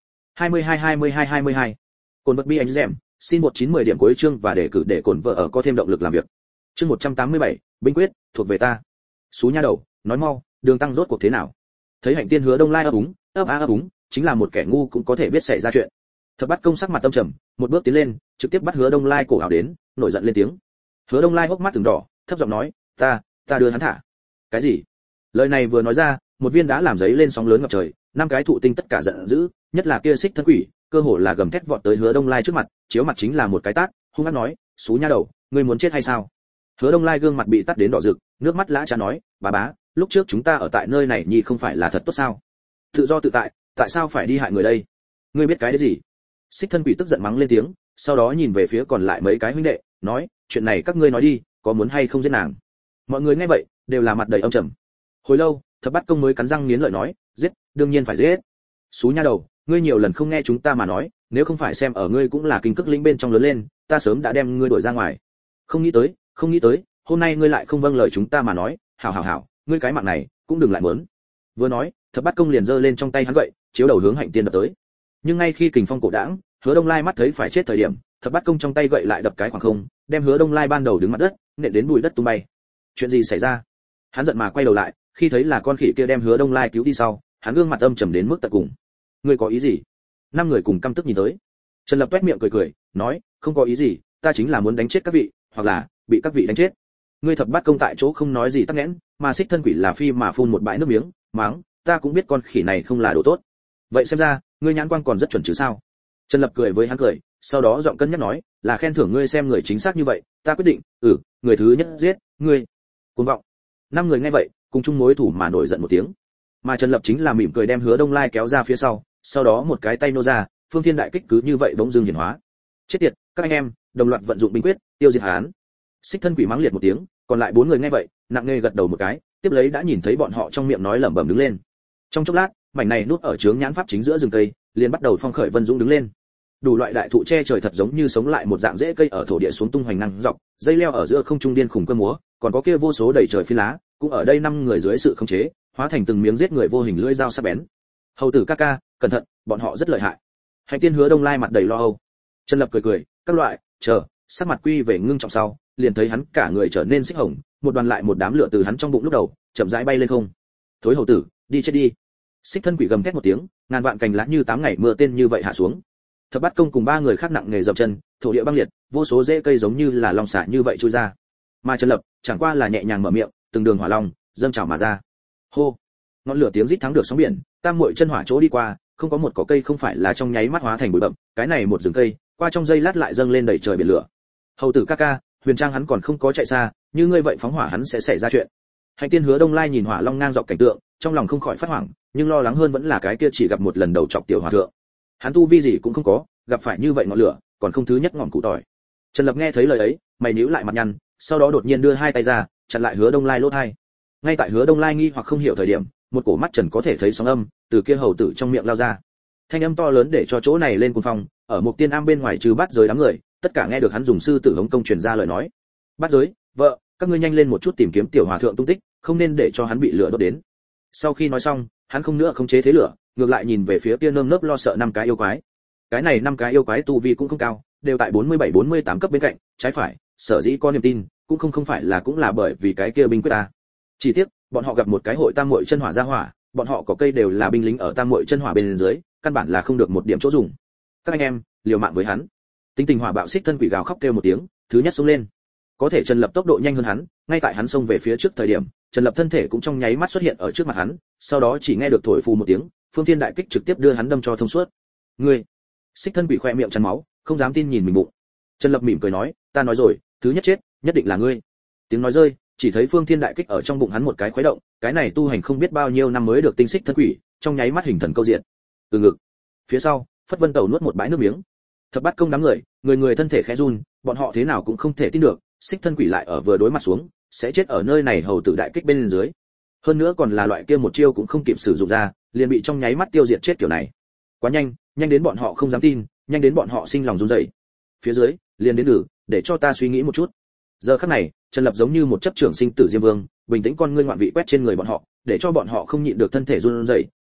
22. Cồn vật bi anh dẻm, xin 1910 điểm cuối chương và đề cử để cồn vợ ở có thêm động lực làm việc. Chương 187, binh quyết, thuộc về ta. Sú nha đầu, nói mau, Đường Tăng rốt cuộc thế nào? Thấy Hạnh Tiên Hứa Đông Lai ấp úng, chính là một kẻ ngu cũng có thể biết xảy ra chuyện. Thập Bát Công sắc mặt âm trầm, một bước tiến lên, trực tiếp bắt Hứa Đông Lai cổ áo đến, nổi giận lên tiếng. Hứa Đông Lai hốc mắt từng đỏ, thấp giọng nói, ta đưa hắn thả. Cái gì? Lời này vừa nói ra, một viên đá làm giấy lên sóng lớn ngập trời, năm cái thụ tinh tất cả giận dữ, nhất là kia Xích Thân Quỷ, cơ hồ là gầm thét vọt tới Hứa Đông Lai trước mặt, chiếu mặt chính là một cái tát, hung hăng nói, "Sú nha đầu, ngươi muốn chết hay sao?" Hứa Đông Lai gương mặt bị tát đến đỏ rực, nước mắt lã chã nói, "Bá, lúc trước chúng ta ở tại nơi này nhi không phải là thật tốt sao? Tự do tự tại sao phải đi hại người đây? Ngươi biết cái đấy gì?" Xích Thân Quỷ tức giận mắng lên tiếng, sau đó nhìn về phía còn lại mấy cái huynh đệ, nói, "Chuyện này các ngươi nói đi, có muốn hay không giết nàng?" Mọi người nghe vậy, đều là mặt đầy âm trầm. Hồi lâu, Thập Bát Công mới cắn răng nghiến lợi nói, "Giết, đương nhiên phải giết. Sú nha đầu, ngươi nhiều lần không nghe chúng ta mà nói, nếu không phải xem ở ngươi cũng là kinh cức lĩnh bên trong lớn lên, ta sớm đã đem ngươi đuổi ra ngoài. Không nghĩ tới, hôm nay ngươi lại không vâng lời chúng ta mà nói, hảo, ngươi cái mạng này cũng đừng lại muốn." Vừa nói, Thập Bát Công liền giơ lên trong tay hắn gậy, chiếu đầu hướng Hạnh Tiên đập tới. Nhưng ngay khi kình phong cổ đãng, Hứa Đông Lai mắt thấy phải chết thời điểm, Thập Bát Công trong tay gậy lại đập cái khoảng không, đem Hứa Đông Lai ban đầu đứng mặt đất, nện đến bụi đất tung bay. Chuyện gì xảy ra? Hắn giận mà quay đầu lại, khi thấy là con khỉ kia đem Hứa Đông Lai cứu đi sau, hắn gương mặt âm trầm đến mức tận cùng. Ngươi có ý gì? Năm người cùng căm tức nhìn tới. Trần Lập toét miệng cười, nói, không có ý gì, ta chính là muốn đánh chết các vị, hoặc là bị các vị đánh chết. Ngươi Thập Bát Công tại chỗ không nói gì tắc nghẽn, mà Xích Thân Quỷ là phi mà phun một bãi nước miếng, mắng, ta cũng biết con khỉ này không là đồ tốt. Vậy xem ra, ngươi nhãn quan còn rất chuẩn chứ sao? Trần Lập cười với hắn cười, sau đó giọng cân nhắc nói, là khen thưởng ngươi xem người chính xác như vậy, ta quyết định, người thứ nhất giết, ngươi. Cuồng vọng. Năm người nghe vậy, cùng chung mối thủ mà nổi giận một tiếng. Mà Trần Lập chính là mỉm cười đem Hứa Đông Lai kéo ra phía sau đó một cái tay nô ra, Phương Thiên Đại Kích cứ như vậy bỗng dưng hiển hóa. Chết tiệt, các anh em, đồng loạt vận dụng binh quyết, tiêu diệt hắn. Xích Thân Quỷ mắng liệt một tiếng, còn lại bốn người nghe vậy, nặng nề gật đầu một cái, tiếp lấy đã nhìn thấy bọn họ trong miệng nói lẩm bẩm đứng lên. Trong chốc lát, mảnh này nút ở chướng nhãn pháp chính giữa rừng cây, liền bắt đầu phong khởi vân dũng đứng lên. Đủ loại đại thụ che trời thật giống như sống lại một dạng rễ cây ở thổ địa xuống tung hoành năng dọc, dây leo ở giữa không trung điên khủng cơ múa, còn có kia vô số đầy trời phi lá, cũng ở đây năm người dưới sự khống chế, hóa thành từng miếng giết người vô hình lưỡi dao sắc bén. Hầu tử ca ca, cẩn thận, bọn họ rất lợi hại. Hạnh Tiên Hứa Đông Lai mặt đầy lo âu. Trần Lập cười, các loại, chờ, sắc mặt quy về ngưng trọng sau, liền thấy hắn cả người trở nên xích hồng, một đoàn lại một đám lửa từ hắn trong bụng lúc đầu, chậm rãi bay lên không. Thối hầu tử, đi chết đi. Xích Thân Quỷ gầm thét một tiếng, ngàn vạn cành lá như 8 ngày mưa tên như vậy hạ xuống. Thập Bát Công cùng ba người khác nặng nghề dậm chân, thổ địa băng liệt, vô số rễ cây giống như là long xả như vậy chui ra. Mà Trần Lập chẳng qua là nhẹ nhàng mở miệng, từng đường hỏa long dâng trào mà ra. Hô! Ngọn lửa tiếng rít thắng được sóng biển, tam muội chân hỏa chỗ đi qua, không có một cỏ cây không phải là trong nháy mắt hóa thành bụi bặm, cái này một rừng cây, qua trong giây lát lại dâng lên đầy trời biển lửa. Hầu tử ca ca, Huyền Trang hắn còn không có chạy xa, như ngươi vậy phóng hỏa hắn sẽ xảy ra chuyện. Hạnh Tiên Hứa Đông Lai nhìn hỏa long ngang dọc cảnh tượng, trong lòng không khỏi phát hoảng, nhưng lo lắng hơn vẫn là cái kia chỉ gặp một lần đầu chọc tiểu hòa thượng. Hắn tu vi gì cũng không có, gặp phải như vậy ngọn lửa, còn không thứ nhất ngọn cụ tỏi. Trần Lập nghe thấy lời ấy, mày nhíu lại mặt nhăn, sau đó đột nhiên đưa hai tay ra, chặn lại Hứa Đông Lai lỗ hai. Ngay tại Hứa Đông Lai nghi hoặc không hiểu thời điểm, một cổ mắt Trần có thể thấy sóng âm từ kia hầu tử trong miệng lao ra. Thanh âm to lớn để cho chỗ này lên cuồng phong, ở Mục Tiên Am bên ngoài trừ Bát Giới đám người, tất cả nghe được hắn dùng sư tử hống công truyền ra lời nói. Bát Giới, vợ, các ngươi nhanh lên một chút tìm kiếm tiểu hòa thượng tung tích, không nên để cho hắn bị lửa đốt đến. Sau khi nói xong, hắn không nữa khống chế thế lửa, ngược lại nhìn về phía kia nơm nớp lo sợ năm cái yêu quái. Cái này năm cái yêu quái tu vi cũng không cao, đều tại 47-48 cấp bên cạnh, trái phải, sở dĩ có niềm tin, cũng không phải là cũng là bởi vì cái kia binh quyết ta. Chỉ tiếc, bọn họ gặp một cái hội tam muội chân hỏa ra hỏa, bọn họ có cây đều là binh lính ở tam muội chân hỏa bên dưới, căn bản là không được một điểm chỗ dùng. Các anh em, liều mạng với hắn. Tính tình hỏa bạo Xích Thân Quỷ gào khóc kêu một tiếng, thứ nhất xông lên. Có thể Trần Lập tốc độ nhanh hơn hắn, ngay tại hắn xông về phía trước thời điểm, Trần Lập thân thể cũng trong nháy mắt xuất hiện ở trước mặt hắn, sau đó chỉ nghe được thổi phù một tiếng, Phương Thiên Đại Kích trực tiếp đưa hắn đâm cho thông suốt. Ngươi! Xích Thân Quỷ khoe miệng chắn máu, không dám tin nhìn mình bụng. Trần Lập mỉm cười nói, ta nói rồi, thứ nhất chết, nhất định là ngươi. Tiếng nói rơi, chỉ thấy Phương Thiên Đại Kích ở trong bụng hắn một cái khuấy động, cái này tu hành không biết bao nhiêu năm mới được tinh Xích Thân Quỷ, trong nháy mắt hình thần câu diện. Từ ngực. Phía sau, Phất Vân Tẩu nuốt một bãi nước miếng. Thập Bát Công đám người, người thân thể khẽ run, bọn họ thế nào cũng không thể tin được, Xích Thân Quỷ lại ở vừa đối mặt xuống, sẽ chết ở nơi này hầu tử đại kích bên dưới. Hơn nữa còn là loại kia một chiêu cũng không kịp sử dụng ra, liền bị trong nháy mắt tiêu diệt chết kiểu này. Quá nhanh, nhanh đến bọn họ không dám tin, nhanh đến bọn họ sinh lòng run rẩy. Phía dưới, liền đến để cho ta suy nghĩ một chút. Giờ khắc này, Trần Lập giống như một chấp trưởng sinh tử diêm vương, bình tĩnh con ngươi ngoạn vị quét trên người bọn họ, để cho bọn họ không nhịn được thân thể run rẩy,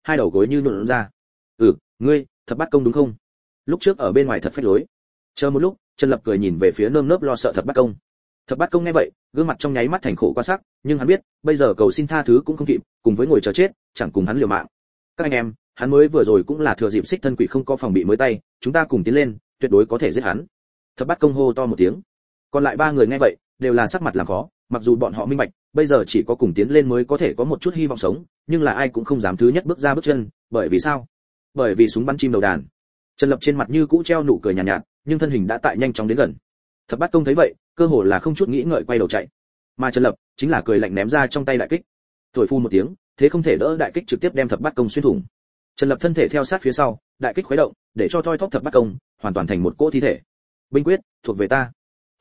hai đầu gối như nhuộn ra. Ngươi Thập Bát Công đúng không? Lúc trước ở bên ngoài thật phách lối. Chờ một lúc, Trần Lập cười nhìn về phía nơm nớp lo sợ Thập Bát Công. Thập Bát Công nghe vậy, gương mặt trong nháy mắt thành khổ quá sắc, nhưng hắn biết, bây giờ cầu xin tha thứ cũng không kịp, cùng với ngồi chờ chết, chẳng cùng hắn liều mạng. Các anh em, hắn mới vừa rồi cũng là thừa dịp Xích Thân Quỷ không có phòng bị mới tay, chúng ta cùng tiến lên, tuyệt đối có thể giết hắn. Thập Bát Công hô to một tiếng. Còn lại ba người nghe vậy, đều là sắc mặt làm khó, mặc dù bọn họ minh bạch, bây giờ chỉ có cùng tiến lên mới có thể có một chút hy vọng sống, nhưng là ai cũng không dám thứ nhất bước ra bước chân, bởi vì sao? Bởi vì súng bắn chim đầu đàn. Trần Lập trên mặt như cũ treo nụ cười nhàn nhạt, nhưng thân hình đã tại nhanh chóng đến gần. Thập Bát Công thấy vậy, cơ hồ là không chút nghĩ ngợi quay đầu chạy. Mà Trần Lập chính là cười lạnh ném ra trong tay đại kích. Thổi phun một tiếng, thế không thể đỡ đại kích trực tiếp đem Thập Bát Công xuyên thủng. Trần Lập thân thể theo sát phía sau, đại kích khuấy động, để cho thoi thóp Thập Bát Công hoàn toàn thành một cỗ thi thể. Binh quyết thuộc về ta.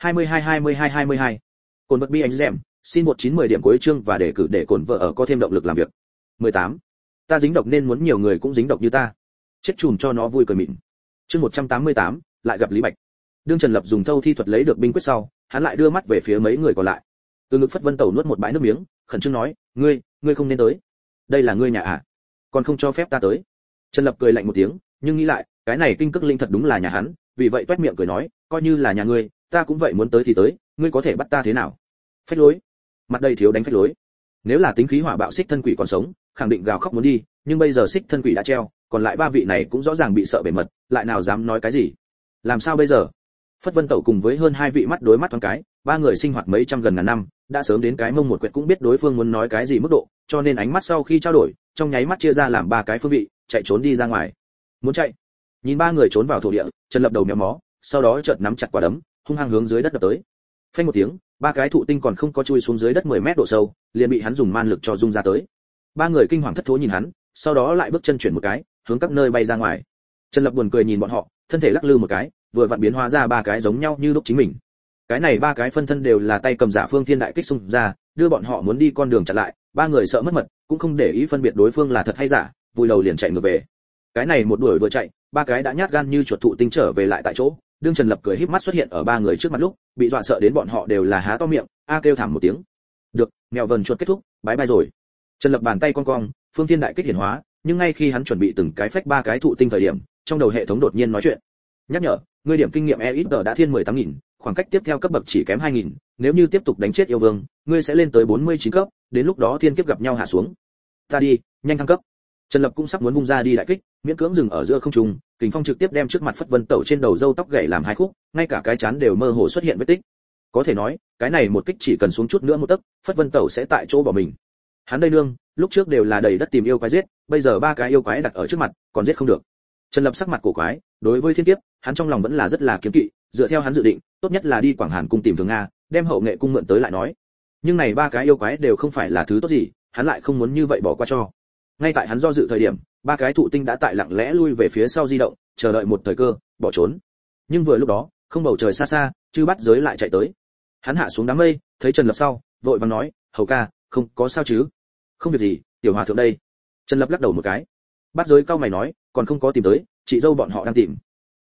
22. Cồn vật bi anh dẻm, xin 1910 điểm cuối chương và đề cử để cồn vợ ở có thêm động lực làm việc. 18. Ta dính độc nên muốn nhiều người cũng dính độc như ta. Chết chùm cho nó vui cười mịn. Chương 188, lại gặp Lý Bạch. Đương Trần Lập dùng thâu thi thuật lấy được binh quyết sau, hắn lại đưa mắt về phía mấy người còn lại. Từ ngực Phất Vân Tẩu nuốt một bãi nước miếng, khẩn trương nói, ngươi không nên tới. Đây là ngươi nhà à? Còn không cho phép ta tới. Trần Lập cười lạnh một tiếng, nhưng nghĩ lại, cái này kinh cức linh thật đúng là nhà hắn, vì vậy toét miệng cười nói, coi như là nhà ngươi, ta cũng vậy muốn tới thì tới, ngươi có thể bắt ta thế nào? Phách lối. Mặt đầy thiếu đánh phách lối. Nếu là tính khí hỏa bạo Xích Thân Quỷ còn sống, khẳng định gào khóc muốn đi, nhưng bây giờ Xích Thân Quỷ đã treo, còn lại ba vị này cũng rõ ràng bị sợ bề mật, lại nào dám nói cái gì? Làm sao bây giờ? Phất Vân Tẩu cùng với hơn hai vị mắt đối mắt thoáng cái, ba người sinh hoạt mấy trăm gần ngàn năm, đã sớm đến cái mông một quẹt cũng biết đối phương muốn nói cái gì mức độ, cho nên ánh mắt sau khi trao đổi, trong nháy mắt chia ra làm ba cái phương vị, chạy trốn đi ra ngoài. Muốn chạy. Nhìn ba người trốn vào thổ địa, Trần Lập đầu méo mó, sau đó chợt nắm chặt quả đấm, hung hăng hướng dưới đất đập tới. Phanh một tiếng, ba cái thụ tinh còn không có chui xuống dưới đất 10 mét độ sâu, liền bị hắn dùng man lực cho rung ra tới. Ba người kinh hoàng thất thố nhìn hắn, sau đó lại bước chân chuyển một cái, hướng các nơi bay ra ngoài. Trần Lập buồn cười nhìn bọn họ, thân thể lắc lư một cái, vừa vặn biến hóa ra ba cái giống nhau như lúc chính mình. Cái này ba cái phân thân đều là tay cầm giả phương thiên đại kích xung ra, đưa bọn họ muốn đi con đường chặn lại, ba người sợ mất mật, cũng không để ý phân biệt đối phương là thật hay giả, vùi đầu liền chạy ngược về. Cái này một đuổi vừa chạy, ba cái đã nhát gan như chuột thụ tinh trở về lại tại chỗ. Đương Trần Lập cười híp mắt xuất hiện ở ba người trước mặt lúc, bị dọa sợ đến bọn họ đều là há to miệng, kêu thảm một tiếng. Được, mèo vần chuột kết thúc, bái bai rồi. Trần Lập bàn tay cong, phương thiên đại kích hiển hóa, nhưng ngay khi hắn chuẩn bị từng cái phách ba cái thụ tinh thời điểm, trong đầu hệ thống đột nhiên nói chuyện. Nhắc nhở, ngươi điểm kinh nghiệm EXP đã thiên 18.000, khoảng cách tiếp theo cấp bậc chỉ kém 2.000, nếu như tiếp tục đánh chết yêu vương, ngươi sẽ lên tới 49 cấp, đến lúc đó thiên kiếp gặp nhau hạ xuống. Ta đi, nhanh thăng cấp. Trần Lập cũng sắp muốn vung ra đi đại kích, miễn cưỡng dừng ở giữa không trung, kình phong trực tiếp đem trước mặt Phất Vân Tẩu trên đầu râu tóc gãy làm hai khúc, ngay cả cái chán đều mơ hồ xuất hiện vết tích. Có thể nói, cái này một kích chỉ cần xuống chút nữa một tấc, Phất Vân Tẩu sẽ tại chỗ bỏ mình. Hắn đây nương, lúc trước đều là đầy đất tìm yêu quái giết, bây giờ ba cái yêu quái đặt ở trước mặt, còn giết không được. Trần Lập sắc mặt cổ quái, đối với thiên kiếp, hắn trong lòng vẫn là rất là kiêng kỵ, dựa theo hắn dự định, tốt nhất là đi Quảng Hàn cung tìm Thường Nga, đem Hậu Nghệ cung mượn tới lại nói. Nhưng này ba cái yêu quái đều không phải là thứ tốt gì, hắn lại không muốn như vậy bỏ qua cho. Ngay tại hắn do dự thời điểm, ba cái thụ tinh đã tại lặng lẽ lui về phía sau di động, chờ đợi một thời cơ, bỏ trốn. Nhưng vừa lúc đó, không bầu trời xa xa, Chư Bát Giới lại chạy tới. Hắn hạ xuống đám mây, thấy Trần Lập sau, vội vàng nói, "Hầu ca, không có sao chứ?" "Không việc gì, tiểu hòa thượng đây." Trần Lập lắc đầu một cái. Bát Giới cau mày nói, "Còn không có tìm tới, chị dâu bọn họ đang tìm."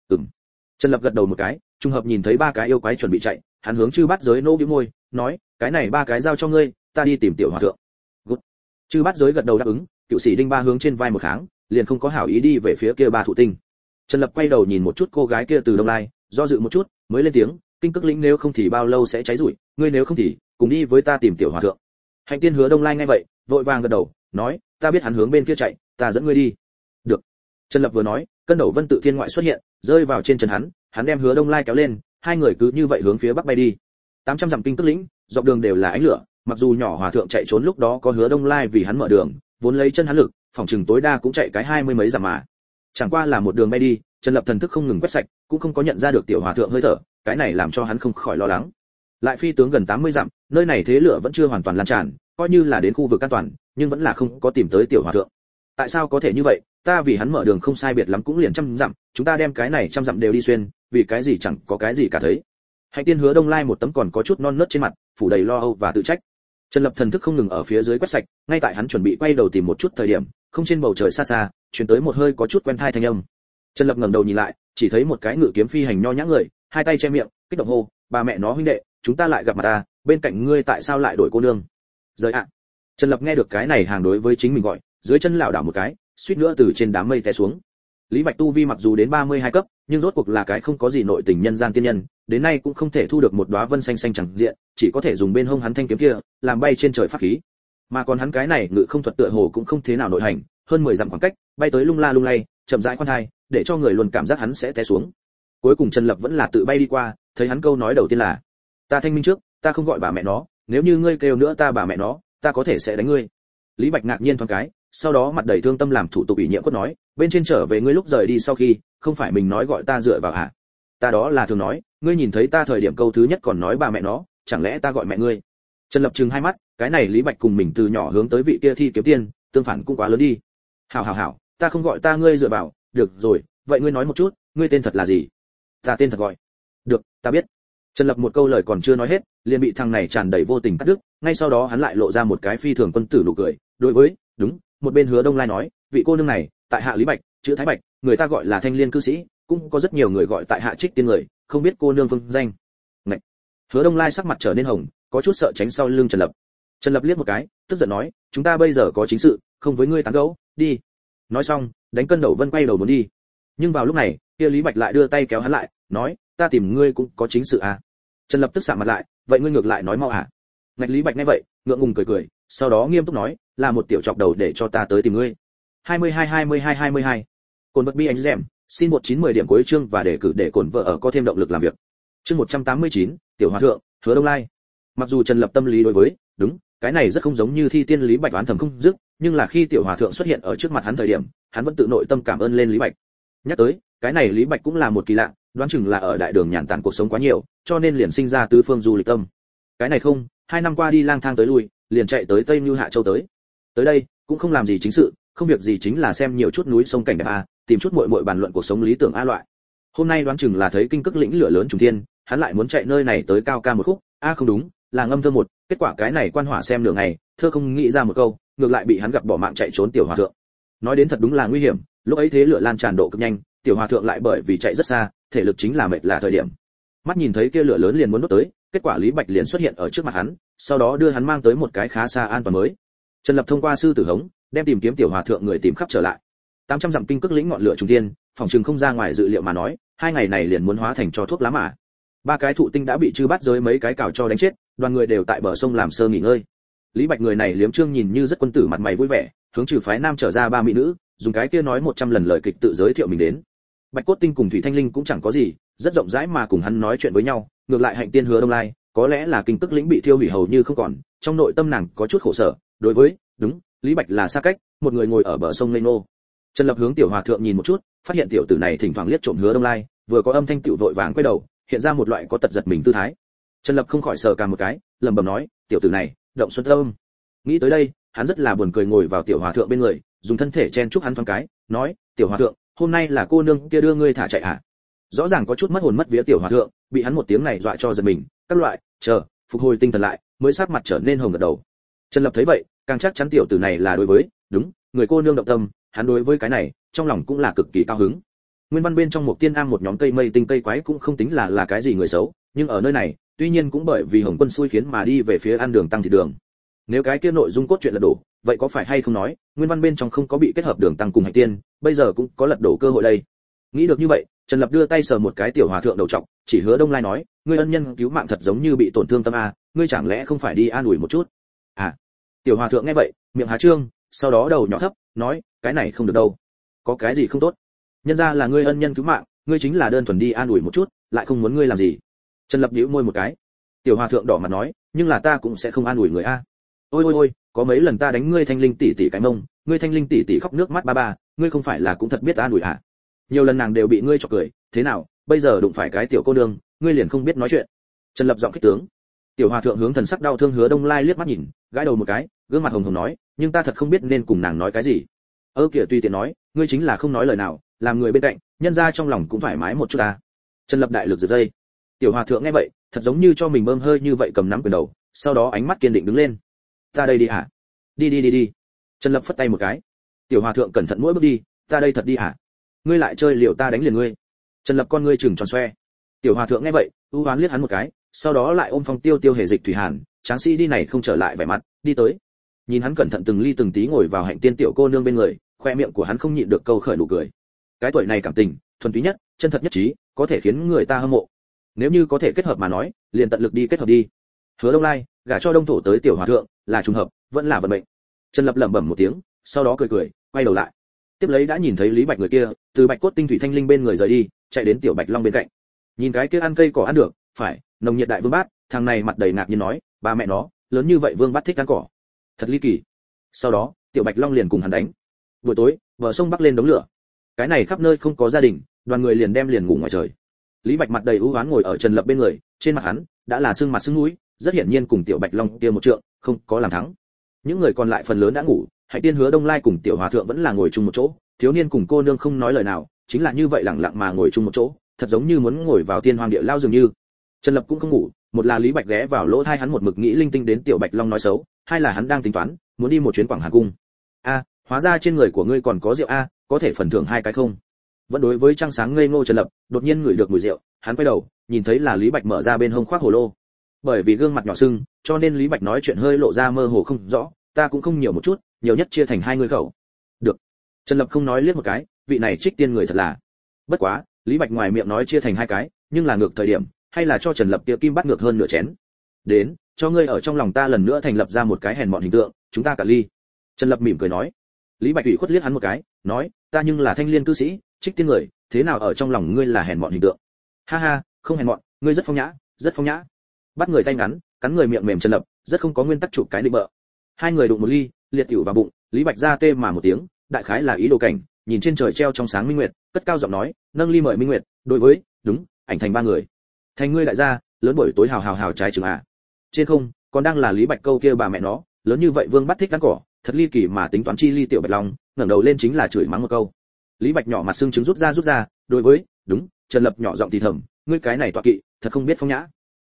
Trần Lập gật đầu một cái, trùng hợp nhìn thấy ba cái yêu quái chuẩn bị chạy, hắn hướng Chư Bát Giới nô bĩu môi, nói, "Cái này ba cái giao cho ngươi, ta đi tìm tiểu hòa thượng." Good. Chư Bát Giới gật đầu đáp ứng, Cựu Sĩ Đinh Ba hướng trên vai một kháng, liền không có hảo ý đi về phía kia ba thụ tinh. Trần Lập quay đầu nhìn một chút cô gái kia từ Đông Lai, do dự một chút, mới lên tiếng, "Kinh Cức Lĩnh nếu không thì bao lâu sẽ cháy rủi, ngươi nếu không thì cùng đi với ta tìm tiểu hòa thượng." Hạnh Tiên Hứa Đông Lai nghe vậy, vội vàng gật đầu, nói, "Ta biết hắn hướng bên kia chạy, ta dẫn ngươi đi." Được. Trần Lập vừa nói, cân đầu Vân Tự Thiên ngoại xuất hiện, rơi vào trên chân hắn đem Hứa Đông Lai kéo lên, hai người cứ như vậy hướng phía bắc bay đi. 800 dặm Kinh Cức Lĩnh, dọc đường đều là ánh lửa, mặc dù nhỏ hòa thượng chạy trốn lúc đó có Hứa Đông Lai vì hắn mở đường, vốn lấy chân hắn lực, phòng trường tối đa cũng chạy cái 20 mấy dặm mà. Chẳng qua là một đường bay đi, Trần Lập thần thức không ngừng quét sạch, cũng không có nhận ra được tiểu hòa thượng hơi thở, cái này làm cho hắn không khỏi lo lắng. Lại phi tướng gần 80 dặm, nơi này thế lửa vẫn chưa hoàn toàn lan tràn, coi như là đến khu vực an toàn, nhưng vẫn là không có tìm tới tiểu hòa thượng. Tại sao có thể như vậy? Ta vì hắn mở đường không sai biệt lắm cũng liền 100 dặm, chúng ta đem cái này 100 dặm đều đi xuyên, vì cái gì chẳng có cái gì cả thấy. Hạnh Tiên Hứa Đông Lai một tấm còn có chút non nớt trên mặt, phủ đầy lo âu và tự trách. Trần Lập thần thức không ngừng ở phía dưới quét sạch, ngay tại hắn chuẩn bị quay đầu tìm một chút thời điểm, không trên bầu trời xa xa, truyền tới một hơi có chút quen tai thanh âm. Trần Lập ngẩng đầu nhìn lại, chỉ thấy một cái ngự kiếm phi hành nho nhã người, hai tay che miệng, kích động hô, "Bà mẹ nó huynh đệ, chúng ta lại gặp mặt ta, bên cạnh ngươi tại sao lại đổi cô nương?" Rời ạ. Trần Lập nghe được cái này hàng đối với chính mình gọi, dưới chân lảo đảo một cái, suýt nữa từ trên đám mây té xuống. Lý Bạch tu vi mặc dù đến 32 cấp, nhưng rốt cuộc là cái không có gì nội tình nhân gian tiên nhân, đến nay cũng không thể thu được một đóa vân xanh xanh chẳng diện, chỉ có thể dùng bên hông hắn thanh kiếm kia, làm bay trên trời pháp khí. Mà còn hắn cái này ngự không thuật tựa hồ cũng không thế nào nội hành, hơn 10 dặm khoảng cách, bay tới lung la lung lay, chậm rãi khoan thai, để cho người luôn cảm giác hắn sẽ té xuống. Cuối cùng Trần Lập vẫn là tự bay đi qua, thấy hắn câu nói đầu tiên là: "Ta thanh minh trước, ta không gọi bà mẹ nó, nếu như ngươi kêu nữa ta bà mẹ nó, ta có thể sẽ đánh ngươi." Lý Bạch ngạc nhiên thoáng cái, sau đó mặt đầy thương tâm làm thủ tục ủy nhiệm quất nói: "Bên trên trở về ngươi lúc rời đi sau khi, không phải mình nói gọi ta dựa vào hả? Ta đó là thường nói, ngươi nhìn thấy ta thời điểm câu thứ nhất còn nói bà mẹ nó, chẳng lẽ ta gọi mẹ ngươi?" Trần Lập trừng hai mắt, cái này Lý Bạch cùng mình từ nhỏ hướng tới vị kia thi kiếm tiên, tương phản cũng quá lớn đi. Hảo, ta không gọi ta ngươi dựa vào, được rồi, vậy ngươi nói một chút, ngươi tên thật là gì?" "Ta tên thật gọi." "Được, ta biết." Trần Lập một câu lời còn chưa nói hết, liền bị thằng này tràn đầy vô tình cắt đứt, ngay sau đó hắn lại lộ ra một cái phi thường quân tử nụ cười, đối với, đúng, một bên Hứa Đông Lai nói, vị cô nương này, tại hạ Lý Bạch, chữ Thái Bạch, người ta gọi là Thanh Liên cư sĩ, cũng có rất nhiều người gọi tại hạ Trích Tiên người, không biết cô nương phương danh. Ngậy. Hứa Đông Lai sắc mặt trở nên hồng, có chút sợ tránh sau lưng Trần Lập. Trần Lập liếc một cái, tức giận nói, chúng ta bây giờ có chính sự, không với ngươi tán gẫu, đi. Nói xong, đánh cân đầu vân quay đầu muốn đi. Nhưng vào lúc này, kia Lý Bạch lại đưa tay kéo hắn lại, nói, ta tìm ngươi cũng có chính sự à? Trần Lập tức sạm mặt lại, vậy ngươi ngược lại nói mau à? Ngạch Lý Bạch nghe vậy, ngượng ngùng cười, sau đó nghiêm túc nói, là một tiểu chọc đầu để cho ta tới tìm ngươi. 22. Cồn vật bi anh dẻm, xin 1910 điểm cuối chương và đề cử để cồn vợ ở có thêm động lực làm việc. Chương 189, tiểu hòa thượng, Hứa Đông Lai. Mặc dù Trần Lập tâm lý đối với, đúng, cái này rất không giống như thi tiên Lý Bạch oán thầm không dứt, nhưng là khi tiểu hòa thượng xuất hiện ở trước mặt hắn thời điểm, hắn vẫn tự nội tâm cảm ơn lên Lý Bạch. Nhắc tới, cái này Lý Bạch cũng là một kỳ lạ, đoán chừng là ở đại đường nhàn tản cuộc sống quá nhiều, cho nên liền sinh ra tứ phương du lịch tâm. Cái này không, 2 năm qua đi lang thang tới lui, liền chạy tới Tây Nưu Hạ Châu tới. Tới đây, cũng không làm gì chính sự, không việc gì chính là xem nhiều chút núi sông cảnh đẹp a, tìm chút muội bàn luận cuộc sống lý tưởng a loại. Hôm nay đoán chừng là thấy kinh cức lĩnh lửa lớn trùng thiên, hắn lại muốn chạy nơi này tới cao ca một khúc, a không đúng, là ngâm thơ một, kết quả cái này quan hỏa xem nửa ngày, thơ không nghĩ ra một câu, ngược lại bị hắn gặp bỏ mạng chạy trốn tiểu hòa thượng. Nói đến thật đúng là nguy hiểm, lúc ấy thế lửa lan tràn độ cực nhanh, tiểu hòa thượng lại bởi vì chạy rất xa, thể lực chính là mệt là thời điểm. Mắt nhìn thấy kia lửa lớn liền muốn đốt tới, kết quả Lý Bạch liền xuất hiện ở trước mặt hắn, sau đó đưa hắn mang tới một cái khá xa an toàn mới. Trần Lập thông qua sư tử hống, đem tìm kiếm tiểu hòa thượng người tìm khắp trở lại. 800 dặm kinh cức lĩnh ngọn lửa trùng thiên, phòng trường không ra ngoài dự liệu mà nói, 2 ngày này liền muốn hóa thành cho thuốc lá mà. 3 cái thụ tinh đã bị chư bắt giới mấy cái cào cho đánh chết, đoàn người đều tại bờ sông làm sơ nghỉ ngơi. Lý Bạch người này liếm trương nhìn như rất quân tử mặt mày vui vẻ, hướng trừ phái nam trở ra 3 mỹ nữ, dùng cái kia nói 100 lần lời kịch tự giới thiệu mình đến. Bạch Cốt Tinh cùng Thủy Thanh Linh cũng chẳng có gì, rất rộng rãi mà cùng hắn nói chuyện với nhau, ngược lại hạnh tiên Hứa Đông Lai, có lẽ là kinh tức lĩnh bị thiêu hủy hầu như không còn, trong nội tâm nàng có chút khổ sở, đối với, đúng, Lý Bạch là xa cách, một người ngồi ở bờ sông lên nô. Trần Lập hướng tiểu hòa thượng nhìn một chút, phát hiện tiểu tử này thỉnh thoảng liếc trộm Hứa Đông Lai, vừa có âm thanh tiểu vội vàng quay đầu, hiện ra một loại có tật giật mình tư thái. Trần Lập không khỏi sờ cả một cái, lẩm bẩm nói, tiểu tử này, động xuân tâm. Nghĩ tới đây, hắn rất là buồn cười ngồi vào tiểu hòa thượng bên người, dùng thân thể chen chúc hắn thoáng cái, nói, tiểu hòa thượng, hôm nay là cô nương kia đưa ngươi thả chạy à? Rõ ràng có chút mất hồn mất vía tiểu hòa thượng, bị hắn một tiếng này dọa cho giật mình, các loại, chờ, phục hồi tinh thần lại, mới sắc mặt trở nên hồng gật đầu. Trần Lập thấy vậy, càng chắc chắn tiểu tử này là đối với, đúng, người cô nương động tâm, hắn đối với cái này, trong lòng cũng là cực kỳ cao hứng. Nguyên văn bên trong một tiên am một nhóm cây mây tinh cây quái cũng không tính là cái gì người xấu, nhưng ở nơi này, tuy nhiên cũng bởi vì Hồng Quân xui khiến mà đi về phía ăn đường tăng thịt đường. Nếu cái kia nội dung cốt truyện lật đổ, vậy có phải hay không nói, nguyên văn bên trong không có bị kết hợp đường tăng cùng hành tiên, bây giờ cũng có lật đổ cơ hội đây. Nghĩ được như vậy, Trần Lập đưa tay sờ một cái tiểu hòa thượng đầu trọc, chỉ Hứa Đông Lai nói, ngươi ân nhân cứu mạng thật giống như bị tổn thương tâm a, ngươi chẳng lẽ không phải đi an ủi một chút? À. Tiểu hòa thượng nghe vậy, miệng há trương, sau đó đầu nhỏ thấp, nói, cái này không được đâu. Có cái gì không tốt? Nhân ra là ngươi ân nhân cứu mạng, ngươi chính là đơn thuần đi an ủi một chút, lại không muốn ngươi làm gì. Trần Lập nhíu môi một cái. Tiểu hòa thượng đỏ mặt nói, nhưng là ta cũng sẽ không an ủi người a. Ôi, có mấy lần ta đánh ngươi Thanh Linh tỷ tỷ cái mông, ngươi Thanh Linh tỷ tỷ khóc nước mắt ba ba, ngươi không phải là cũng thật biết an ủi à? Nhiều lần nàng đều bị ngươi chọc cười, thế nào, bây giờ đụng phải cái tiểu cô nương, ngươi liền không biết nói chuyện. Trần Lập giọng kích tướng. Tiểu hòa thượng hướng thần sắc đau thương Hứa Đông Lai liếc mắt nhìn, gãi đầu một cái, gương mặt hồng hồng nói, nhưng ta thật không biết nên cùng nàng nói cái gì. Kìa tùy tiện nói, ngươi chính là không nói lời nào, làm người bên cạnh, nhân ra trong lòng cũng thoải mái một chút ta. Trần Lập đại lực giật dây. Tiểu hòa thượng nghe vậy, thật giống như cho mình bơm hơi như vậy cầm nắm quyền đầu, sau đó ánh mắt kiên định đứng lên. Ta đây đi hả? Đi. Trần Lập phất tay một cái. Tiểu hòa thượng cẩn thận mỗi bước đi, ta đây thật đi hả? Ngươi lại chơi liệu ta đánh liền ngươi. Trần Lập con ngươi trừng tròn xoe. Tiểu hòa thượng nghe vậy, u hoán liếc hắn một cái, sau đó lại ôm Phong Tiêu hề dịch thủy hàn, tráng sĩ đi này không trở lại vẻ mặt, đi tới. Nhìn hắn cẩn thận từng ly từng tí ngồi vào hạnh tiên tiểu cô nương bên người, khoe miệng của hắn không nhịn được câu khởi nụ cười. Cái tuổi này cảm tình thuần túy nhất, chân thật nhất trí, có thể khiến người ta hâm mộ. Nếu như có thể kết hợp mà nói, liền tận lực đi kết hợp đi. Hứa Đông Lai gả cho Đông Thổ tới tiểu hòa thượng, là trùng hợp, vẫn là vận mệnh. Trần Lập lẩm bẩm một tiếng, sau đó cười cười, quay đầu lại. Tiếp lấy đã nhìn thấy Lý Bạch người kia, từ Bạch Cốt Tinh Thủy Thanh Linh bên người rời đi, chạy đến tiểu Bạch Long bên cạnh. Nhìn cái kia ăn cây cỏ ăn được, phải, nồng nhiệt đại vương bát, thằng này mặt đầy ngạc nhiên nói, ba mẹ nó, lớn như vậy vương bát thích ăn cỏ. Thật ly kỳ. Sau đó, tiểu Bạch Long liền cùng hắn đánh. Buổi tối, bờ sông bắc lên đống lửa. Cái này khắp nơi không có gia đình, đoàn người liền ngủ ngoài trời. Lý Bạch mặt đầy ưu ám ngồi ở Trần Lập bên người, trên mặt hắn đã là sưng mặt sưng mũi, rất hiển nhiên cùng tiểu Bạch Long kia một trượng, không có làm thắng. Những người còn lại phần lớn đã ngủ, Hạnh Tiên Hứa Đông Lai cùng tiểu hòa thượng vẫn là ngồi chung một chỗ, thiếu niên cùng cô nương không nói lời nào, chính là như vậy lặng lặng mà ngồi chung một chỗ, thật giống như muốn ngồi vào thiên hoàng địa lao dường như. Trần Lập cũng không ngủ, một là Lý Bạch ghé vào lỗ tai hắn một mực nghĩ linh tinh đến tiểu Bạch Long nói xấu, hai là hắn đang tính toán, muốn đi một chuyến Quảng Hà cung. A, hóa ra trên người của ngươi còn có rượu a, có thể phần thưởng hai cái không? Vẫn đối với trăng sáng ngây ngô Trần Lập, đột nhiên ngửi được mùi rượu, hắn quay đầu, nhìn thấy là Lý Bạch mở ra bên hông khoác hồ lô. Bởi vì gương mặt nhỏ sưng, cho nên Lý Bạch nói chuyện hơi lộ ra mơ hồ không rõ, ta cũng không nhiều một chút, nhiều nhất chia thành hai người khẩu. Được. Trần Lập không nói liếc một cái, vị này trích tiên người thật là. Bất quá, Lý Bạch ngoài miệng nói chia thành hai cái, nhưng là ngược thời điểm, hay là cho Trần Lập kia kim bắt ngược hơn nửa chén. Đến, cho ngươi ở trong lòng ta lần nữa thành lập ra một cái hèn mọn hình tượng, chúng ta cả ly. Trần Lập mỉm cười nói. Lý Bạch ủy khuất liếc hắn một cái, nói, ta nhưng là thanh liên cư sĩ, trích tiên người, thế nào ở trong lòng ngươi là hèn mọn hình tượng? Ha ha, không hèn mọn, ngươi rất phong nhã, rất phong nhã. Bắt người tay ngắn, cắn người miệng mềm Trần Lập, rất không có nguyên tắc chụp cái định bợ. Hai người đụng một ly, liệt tiểu vào bụng, Lý Bạch ra tê mà một tiếng, đại khái là ý đồ cảnh, nhìn trên trời treo trong sáng minh nguyệt, cất cao giọng nói, nâng ly mời minh nguyệt, đối với, đúng, ảnh thành ba người. Thành ngươi đại gia, lớn buổi tối hào hào hào trái chừng à. Trên không, còn đang là Lý Bạch câu kia bà mẹ nó, lớn như vậy vương bắt thích ăn cỏ, thật ly kỳ mà tính toán chi ly tiểu Bạch Long, ngẩng đầu lên chính là chửi mắng một câu. Lý Bạch nhỏ mặt xương trứng rút ra, đối với, đúng, Trần Lập nhỏ giọng thì thầm, ngươi cái này tọa kỵ, thật không biết phong nhã.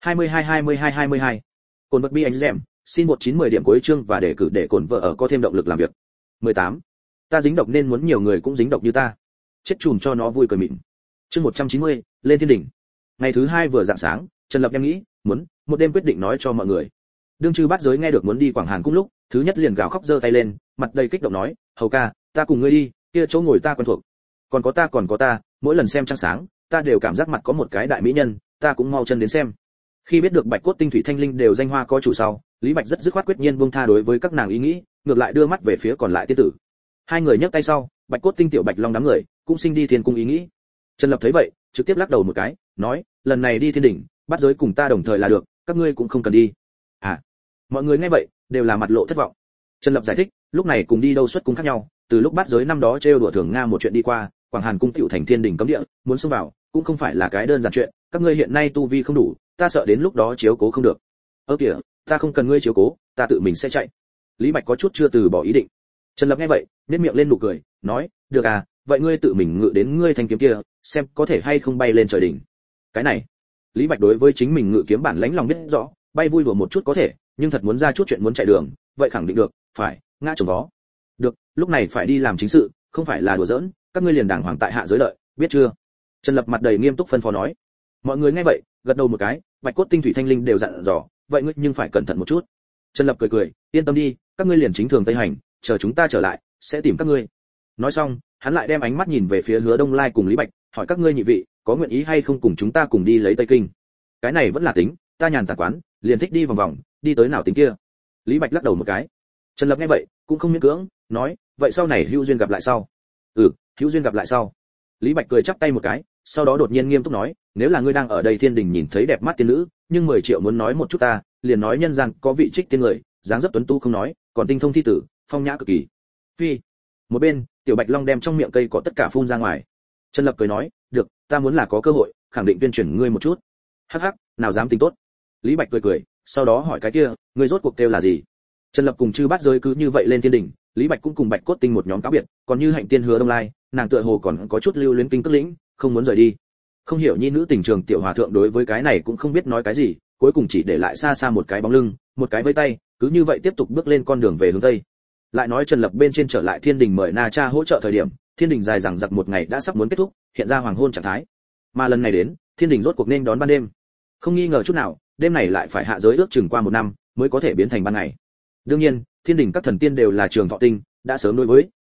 22. Cồn vật bi anh em, xin 1910 điểm cuối chương và đề cử để cồn vợ ở có thêm động lực làm việc. 18. Ta dính độc nên muốn nhiều người cũng dính độc như ta. Chết chùm cho nó vui cười mịn. Chương 190, lên thiên đỉnh. Ngày thứ hai vừa rạng sáng, Trần Lập em nghĩ, muốn một đêm quyết định nói cho mọi người. Đương Trư Bát Giới nghe được muốn đi Quảng Hàn cung lúc, thứ nhất liền gào khóc giơ tay lên, mặt đầy kích động nói, hầu ca, ta cùng ngươi đi, kia chỗ ngồi ta quen thuộc. Còn có ta, mỗi lần xem trăng sáng, ta đều cảm giác mặt có một cái đại mỹ nhân, ta cũng mau chân đến xem. Khi biết được Bạch Cốt Tinh Thủy Thanh Linh đều danh hoa có chủ sau, Lý Bạch rất dứt khoát quyết nhiên buông tha đối với các nàng ý nghĩ, ngược lại đưa mắt về phía còn lại tiên tử. Hai người nhấc tay sau, Bạch Cốt Tinh tiểu Bạch Long đám người cũng sinh đi thiên cung ý nghĩ. Trần Lập thấy vậy, trực tiếp lắc đầu một cái, nói, lần này đi thiên đỉnh, Bát Giới cùng ta đồng thời là được, các ngươi cũng không cần đi. À, mọi người nghe vậy đều là mặt lộ thất vọng. Trần Lập giải thích, lúc này cùng đi đâu xuất cung khác nhau, từ lúc Bát Giới năm đó trêu đùa Thường Nga một chuyện đi qua, Quảng Hàn cung tiểu thành thiên đỉnh cấm địa, muốn xông vào cũng không phải là cái đơn giản chuyện, các ngươi hiện nay tu vi không đủ, ta sợ đến lúc đó chiếu cố không được. Ơ kìa, ta không cần ngươi chiếu cố, ta tự mình sẽ chạy. Lý Bạch có chút chưa từ bỏ ý định. Trần Lập nghe vậy, nhếch miệng lên nụ cười, nói, được à, vậy ngươi tự mình ngự đến ngươi thanh kiếm kia, xem có thể hay không bay lên trời đỉnh. Cái này, Lý Bạch đối với chính mình ngự kiếm bản lãnh lòng biết rõ, bay vui đùa một chút có thể, nhưng thật muốn ra chút chuyện muốn chạy đường, vậy khẳng định được, phải, ngã chồng vó. Được, lúc này phải đi làm chính sự, không phải là đùa giỡn, các ngươi liền đàng hoàng tại hạ giới đợi, biết chưa? Trần Lập mặt đầy nghiêm túc phân phó nói. Mọi người nghe vậy, gật đầu một cái, Bạch Cốt Tinh Thủy Thanh Linh đều dặn dò, vậy ngươi nhưng phải cẩn thận một chút. Trần Lập cười, yên tâm đi, các ngươi liền chính thường tây hành, chờ chúng ta trở lại, sẽ tìm các ngươi. Nói xong, hắn lại đem ánh mắt nhìn về phía Hứa Đông Lai cùng Lý Bạch, hỏi các ngươi nhị vị, có nguyện ý hay không cùng chúng ta cùng đi lấy Tây Kinh? Cái này vẫn là tính, ta nhàn tản quán, liền thích đi vòng vòng, đi tới nào tính kia. Lý Bạch lắc đầu một cái. Trần Lập nghe vậy, cũng không miễn cưỡng, nói, vậy sau này hữu duyên gặp lại sau. Hữu duyên gặp lại sau. Lý Bạch cười chắp tay một cái, sau đó đột nhiên nghiêm túc nói, nếu là ngươi đang ở đây thiên đình nhìn thấy đẹp mắt tiên nữ, nhưng 10 triệu muốn nói một chút ta, liền nói nhân gian có vị trích tiên người, dáng dấp tuấn tu không nói, còn tinh thông thi tử, phong nhã cực kỳ. Phi. Một bên, tiểu Bạch Long đem trong miệng cây cỏ tất cả phun ra ngoài. Trần Lập cười nói, được, ta muốn là có cơ hội, khẳng định tuyên truyền ngươi một chút. Hắc hắc, nào dám tính tốt. Lý Bạch cười, sau đó hỏi cái kia, ngươi rốt cuộc kêu là gì? Trần Lập cùng Chư Bát Giới cứ như vậy lên thiên đỉnh, Lý Bạch cũng cùng Bạch Cốt Tinh một nhóm cáo biệt, còn như Hạnh Tiên Hứa Đông Lai, nàng tựa hồ còn có chút lưu luyến kinh cất lĩnh, không muốn rời đi. Không hiểu nhi nữ tình trường tiểu hòa thượng đối với cái này cũng không biết nói cái gì, cuối cùng chỉ để lại xa xa một cái bóng lưng, một cái vẫy tay, cứ như vậy tiếp tục bước lên con đường về hướng tây. Lại nói Trần Lập bên trên trở lại thiên đình mời Na Cha hỗ trợ thời điểm, thiên đình dài dằng dặc một ngày đã sắp muốn kết thúc, hiện ra hoàng hôn trạng thái. Mà lần này đến, thiên đình rốt cuộc nên đón ban đêm. Không nghi ngờ chút nào, đêm này lại phải hạ giới ước chừng qua 1 năm mới có thể biến thành ban ngày. Đương nhiên, thiên đình các thần tiên đều là trường thọ tinh, đã sớm đối với, đúng,